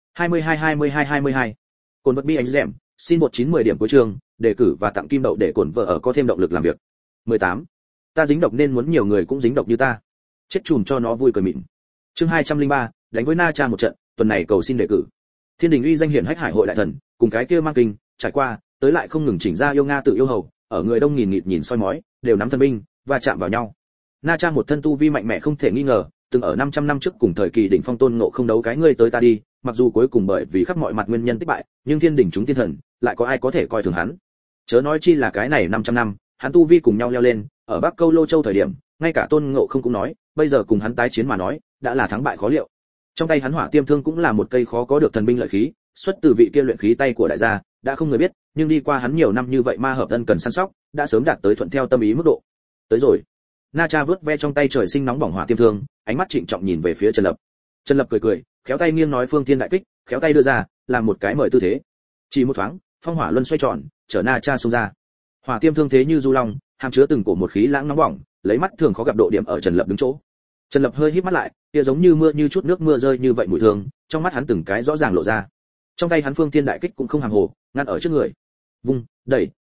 22. Cồn vật bi anh dẻm, xin 1910 điểm cuối chương, đề cử và tặng kim đậu để cồn vợ ở có thêm động lực làm việc. 18. Ta dính độc nên muốn nhiều người cũng dính độc như ta. Chết chùm cho nó vui cười mịn. Chương 203, đánh với Na Cha một trận, tuần này cầu xin đề cử. Thiên đình uy danh hiển hách hải hội đại thần, cùng cái kia mang kinh, trải qua, tới lại không ngừng chỉnh ra yêu nga tự yêu hầu, ở người đông nghìn nghịt nhìn soi mói, đều nắm thân binh và chạm vào nhau. Na Cha một thân tu vi mạnh mẽ không thể nghi ngờ, từng ở 500 năm trước cùng thời kỳ đỉnh phong tôn ngộ không đấu cái ngươi tới ta đi, mặc dù cuối cùng bởi vì khắp mọi mặt nguyên nhân thất bại, nhưng thiên đỉnh chúng tiên thần, lại có ai có thể coi thường hắn. Chớ nói chi là cái này 500 năm, hắn tu vi cùng nhau leo lên, ở Bắc Câu Lô Châu thời điểm, ngay cả tôn ngộ không cũng nói, bây giờ cùng hắn tái chiến mà nói, đã là thắng bại khó liệu. Trong tay hắn hỏa tiêm thương cũng là một cây khó có được thần binh lợi khí, xuất từ vị kia luyện khí tay của đại gia, đã không người biết, nhưng đi qua hắn nhiều năm như vậy ma hợp thân cần săn sóc, đã sớm đạt tới thuận theo tâm ý mức độ. Tới rồi. Na Cha vớt ve trong tay trời sinh nóng bỏng hỏa tiêm thương, ánh mắt trịnh trọng nhìn về phía Trần Lập. Trần Lập cười, khéo tay nghiêng nói phương thiên đại kích, khéo tay đưa ra, làm một cái mời tư thế. Chỉ một thoáng, phong hỏa luân xoay tròn, chở Na Cha xông ra. Hỏa tiêm thương thế như du long, hàm chứa từng cổ một khí lãng nóng bỏng, lấy mắt thường khó gặp độ điểm ở Trần Lập đứng chỗ. Trần Lập hơi híp mắt lại, kia giống như mưa như chút nước mưa rơi như vậy mùi thương, trong mắt hắn từng cái rõ ràng lộ ra. Trong tay hắn phương thiên đại kích cũng không hàm hồ, ngăn ở trước người. Vung, đẩy,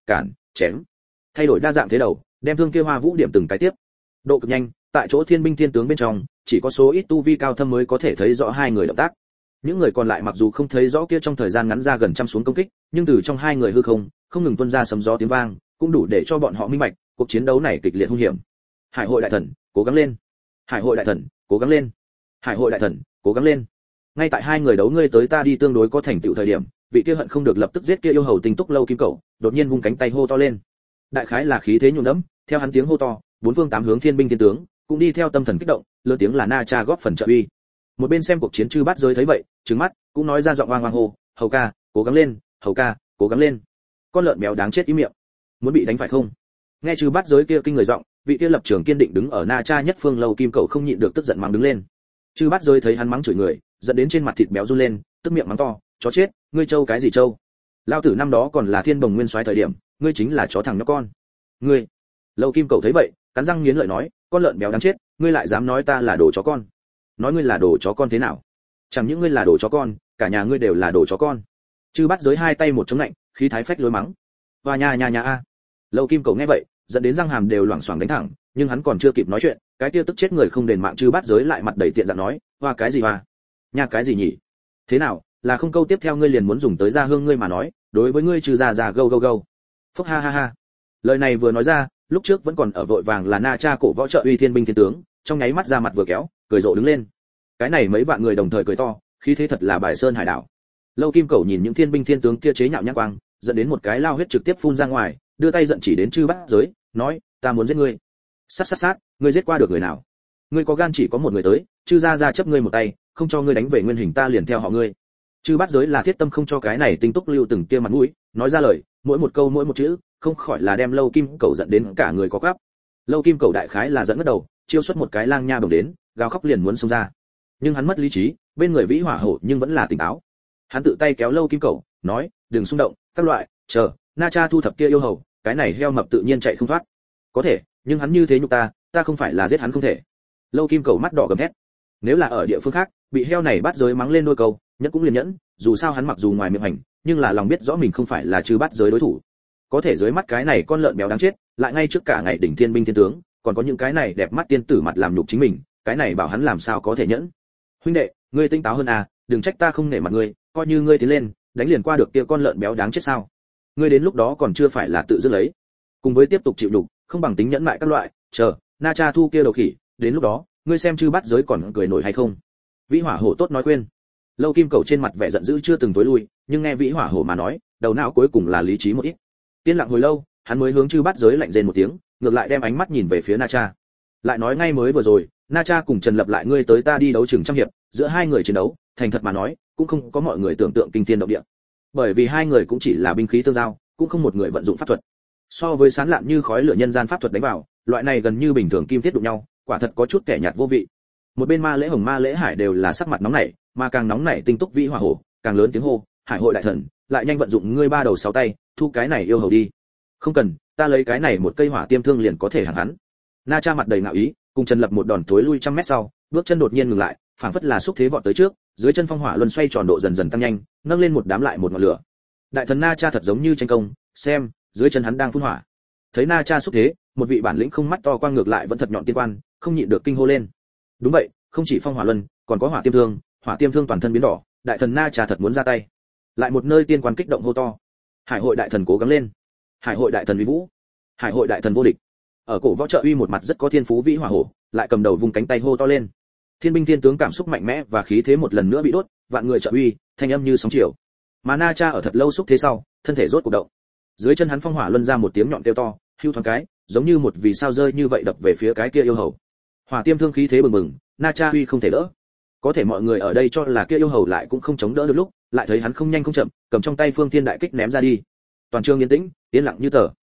cản, chém. Thay đổi đa dạng thế đầu, đem thương kia Hoa Vũ điểm từng cái tiếp. Độ cực nhanh, tại chỗ thiên binh thiên tướng bên trong, chỉ có số ít tu vi cao thâm mới có thể thấy rõ hai người động tác. Những người còn lại mặc dù không thấy rõ kia trong thời gian ngắn ra gần trăm xuống công kích, nhưng từ trong hai người hư không ngừng tuôn ra sấm gió tiếng vang, cũng đủ để cho bọn họ minh bạch, cuộc chiến đấu này kịch liệt hung hiểm. Hải hội đại thần, cố gắng lên. Hải hội đại thần, cố gắng lên. Hải hội đại thần, cố gắng lên. Ngay tại hai người đấu ngươi tới ta đi tương đối có thành tựu thời điểm, vị kia hận không được lập tức giết kia yêu hầu Tinh Túc Lâu Kim Cẩu, đột nhiên vung cánh tay hô to lên. Đại khái là khí thế nhuộm đẫm, theo hắn tiếng hô to, bốn phương tám hướng thiên binh thiên tướng cũng đi theo tâm thần kích động, lớn tiếng là Na Cha góp phần trợ uy. Một bên xem cuộc chiến chư bát giới thấy vậy, trừng mắt, cũng nói ra giọng oang oang hô, "Hầu ca, cố gắng lên, Hầu ca, cố gắng lên." Con lợn béo đáng chết ý miệng, muốn bị đánh phải không? Nghe chư bát giới kia kinh người giọng, vị kia lập trường kiên định đứng ở Na Cha nhất phương Lâu Kim Cẩu không nhịn được tức giận mắng đứng lên. Chư bát giới thấy hắn mắng chửi người, giận đến trên mặt thịt béo run lên, tức miệng mắng to, "Chó chết, ngươi trâu cái gì trâu? Lão tử năm đó còn là Thiên Bồng Nguyên Soái thời điểm, ngươi chính là chó thằng nhóc con." "Ngươi?" Lâu Kim Cẩu thấy vậy, cắn răng nghiến lợi nói, "Con lợn béo đáng chết, ngươi lại dám nói ta là đồ chó con? Nói ngươi là đồ chó con thế nào? Chẳng những ngươi là đồ chó con, cả nhà ngươi đều là đồ chó con." Chư Bát Giới hai tay một chống lạnh, khí thái phách lối mắng. "Hoa nha nha nha a." Lâu Kim Cẩu nghe vậy, giận đến răng hàm đều loảng xoảng đánh thẳng, nhưng hắn còn chưa kịp nói chuyện, cái kia tức chết người không đền mạng Chư Bát Giới lại mặt đầy tiện dạng nói, "Hoa cái gì hoa? Nha cái gì nhỉ? Thế nào, là không câu tiếp theo ngươi liền muốn dùng tới gia hương ngươi mà nói, đối với ngươi Chư gia gâu gâu gâu." Phốc ha ha ha. Lời này vừa nói ra, lúc trước vẫn còn ở vội vàng là Na Cha cổ võ trợ uy thiên binh thiên tướng, trong nháy mắt ra mặt vừa kéo, cười rộ đứng lên. Cái này mấy vạn người đồng thời cười to, khí thế thật là bài sơn hải đảo. Lâu Kim Cẩu nhìn những thiên binh thiên tướng kia chế nhạo nhã quang, dẫn đến một cái lao huyết trực tiếp phun ra ngoài, đưa tay giận chỉ đến Chư Bát Giới, nói, "Ta muốn giết ngươi." Sát, ngươi giết qua được người nào? Ngươi có gan chỉ có một người tới, Chư gia chấp ngươi một tay, không cho ngươi đánh về nguyên hình ta liền theo họ ngươi. Chư Bát Giới là thiết tâm không cho cái này Tinh Túc Lưu từng kia mặt mũi, nói ra lời, mỗi một câu mỗi một chữ, không khỏi là đem Lâu Kim Cẩu giận đến cả người có quắp. Lâu Kim Cẩu đại khái là giận ngất đầu, chiêu xuất một cái lang nha bồng đến, gào khóc liền muốn xông ra. Nhưng hắn mất lý trí, bên người Vĩ Hỏa Hổ nhưng vẫn là tỉnh táo. Hắn tự tay kéo Lâu Kim Cẩu, nói, "Đừng xung động, các loại, chờ, Na Cha thu thập kia yêu hầu, cái này heo mập tự nhiên chạy không thoát. Có thể, nhưng hắn như thế nhục ta không phải là giết hắn không thể." Lâu Kim Cẩu mắt đỏ gầm hét. Nếu là ở địa phương khác, bị heo này Bát Giới mắng lên đôi câu, nhẫn cũng liền nhẫn, dù sao hắn mặc dù ngoài miệng hành, nhưng là lòng biết rõ mình không phải là Chư Bát Giới đối thủ. Có thể dưới mắt cái này con lợn béo đáng chết, lại ngay trước cả ngày đỉnh thiên binh thiên tướng, còn có những cái này đẹp mắt tiên tử mặt làm nhục chính mình, cái này bảo hắn làm sao có thể nhẫn. "Huynh đệ, ngươi tinh táo hơn à, đừng trách ta không nể mặt ngươi, coi như ngươi tiến lên, đánh liền qua được kia con lợn béo đáng chết sao? Ngươi đến lúc đó còn chưa phải là tự dứt lấy. Cùng với tiếp tục chịu nhục, không bằng tính nhẫn mại các loại, chờ, Na Cha thu kia đầu khỉ, đến lúc đó, ngươi xem Chư Bát Giới còn cười nổi hay không." Vĩ Hỏa Hổ tốt nói khuyên. Lâu Kim Cẩu trên mặt vẻ giận dữ chưa từng tối lui, nhưng nghe Vĩ Hỏa Hổ mà nói, đầu não cuối cùng là lý trí một ít. Yên lặng hồi lâu, hắn mới hướng Chư Bát Giới lạnh rên một tiếng, ngược lại đem ánh mắt nhìn về phía Na Cha. Lại nói ngay mới vừa rồi, Na Cha cùng Trần Lập lại ngươi tới ta đi đấu chừng trăm hiệp, giữa hai người chiến đấu, thành thật mà nói, cũng không có mọi người tưởng tượng kinh thiên động địa. Bởi vì hai người cũng chỉ là binh khí tương giao, cũng không một người vận dụng pháp thuật. So với sán lạn như khói lửa nhân gian pháp thuật đánh vào, loại này gần như bình thường kim thiết đụng nhau, quả thật có chút kẻ nhạt vô vị. Một bên Ma Lễ Hồng Ma Lễ Hải đều là sắc mặt nóng nảy, mà càng nóng nảy Tinh Túc Vĩ Hỏa Hổ, càng lớn tiếng hô, "Hải hội đại thần, lại nhanh vận dụng ngươi ba đầu sáu tay, thu cái này yêu hầu đi. Không cần, ta lấy cái này một cây hỏa tiêm thương liền có thể hàng hắn." Na Cha mặt đầy ngạo ý, cùng Trần Lập một đòn thối lui trăm mét sau, bước chân đột nhiên ngừng lại, phảng phất là xúc thế vọt tới trước, dưới chân phong hỏa luân xoay tròn độ dần dần tăng nhanh, nâng lên một đám lại một ngọn lửa. Đại thần Na Cha thật giống như tranh công, xem, dưới chân hắn đang phun hỏa. Thấy Na Cha xúc thế, một vị bản lĩnh không mắt to quang ngược lại vẫn thật nhọn tiên quan, không nhịn được kinh hô lên. Đúng vậy, không chỉ phong hỏa luân, còn có hỏa tiêm thương toàn thân biến đỏ, đại thần Na Cha thật muốn ra tay. Lại một nơi tiên quan kích động hô to. Hải hội đại thần cố gắng lên. Hải hội đại thần uy vũ. Hải hội đại thần vô địch. Ở cổ võ trợ uy một mặt rất có thiên phú Vĩ Hỏa Hổ, lại cầm đầu vùng cánh tay hô to lên. Thiên binh thiên tướng cảm xúc mạnh mẽ và khí thế một lần nữa bị đốt, vạn người trợ uy, thanh âm như sóng chiều. Mà Na Cha ở thật lâu xúc thế sau, thân thể rốt cuộc động. Dưới chân hắn phong hỏa luân ra một tiếng nhọn kêu to, hưu thoáng cái, giống như một vì sao rơi như vậy đập về phía cái kia yêu hầu. Hỏa tiêm thương khí thế bừng bừng, Na Cha uy không thể đỡ. Có thể mọi người ở đây cho là kia yêu hầu lại cũng không chống đỡ được lúc, lại thấy hắn không nhanh không chậm, cầm trong tay Phương Thiên đại kích ném ra đi. Toàn trường yên tĩnh, yên lặng như tờ.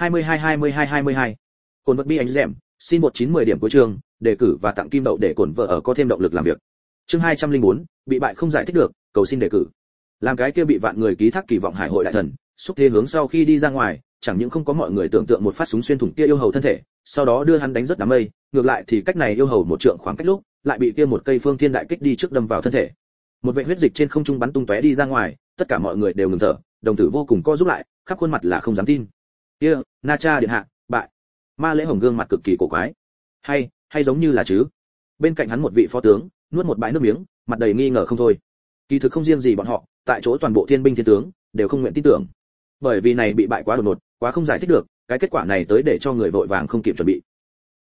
22. Cồn vật bi anh dẻm, xin 1910 điểm cuối trường, đề cử và tặng kim đậu để cồn vợ ở có thêm động lực làm việc. Chương 204, bị bại không giải thích được, cầu xin đề cử. Làm cái kia bị vạn người ký thác kỳ vọng Hải hội đại thần, xúc thế hướng sau khi đi ra ngoài, chẳng những không có mọi người tưởng tượng một phát súng xuyên thủng kia yêu hầu thân thể, sau đó đưa hắn đánh rất đám mây, ngược lại thì cách này yêu hầu một trượng khoảng cách lúc, lại bị kia một cây Phương Thiên đại kích đi trước đâm vào thân thể. Một vệt huyết dịch trên không trung bắn tung tóe đi ra ngoài, tất cả mọi người đều ngừng thở, đồng tử vô cùng co rúm lại, khắp khuôn mặt là không dám tin. kia na cha điện hạ bại. Ma Lễ Hồng gương mặt cực kỳ cổ quái. Hay giống như là chứ. Bên cạnh hắn một vị phó tướng nuốt một bãi nước miếng, mặt đầy nghi ngờ không thôi. Kỳ thực không riêng gì bọn họ, tại chỗ toàn bộ thiên binh thiên tướng đều không nguyện tin tưởng, bởi vì này bị bại quá đột ngột, quá không giải thích được, cái kết quả này tới để cho người vội vàng không kịp chuẩn bị.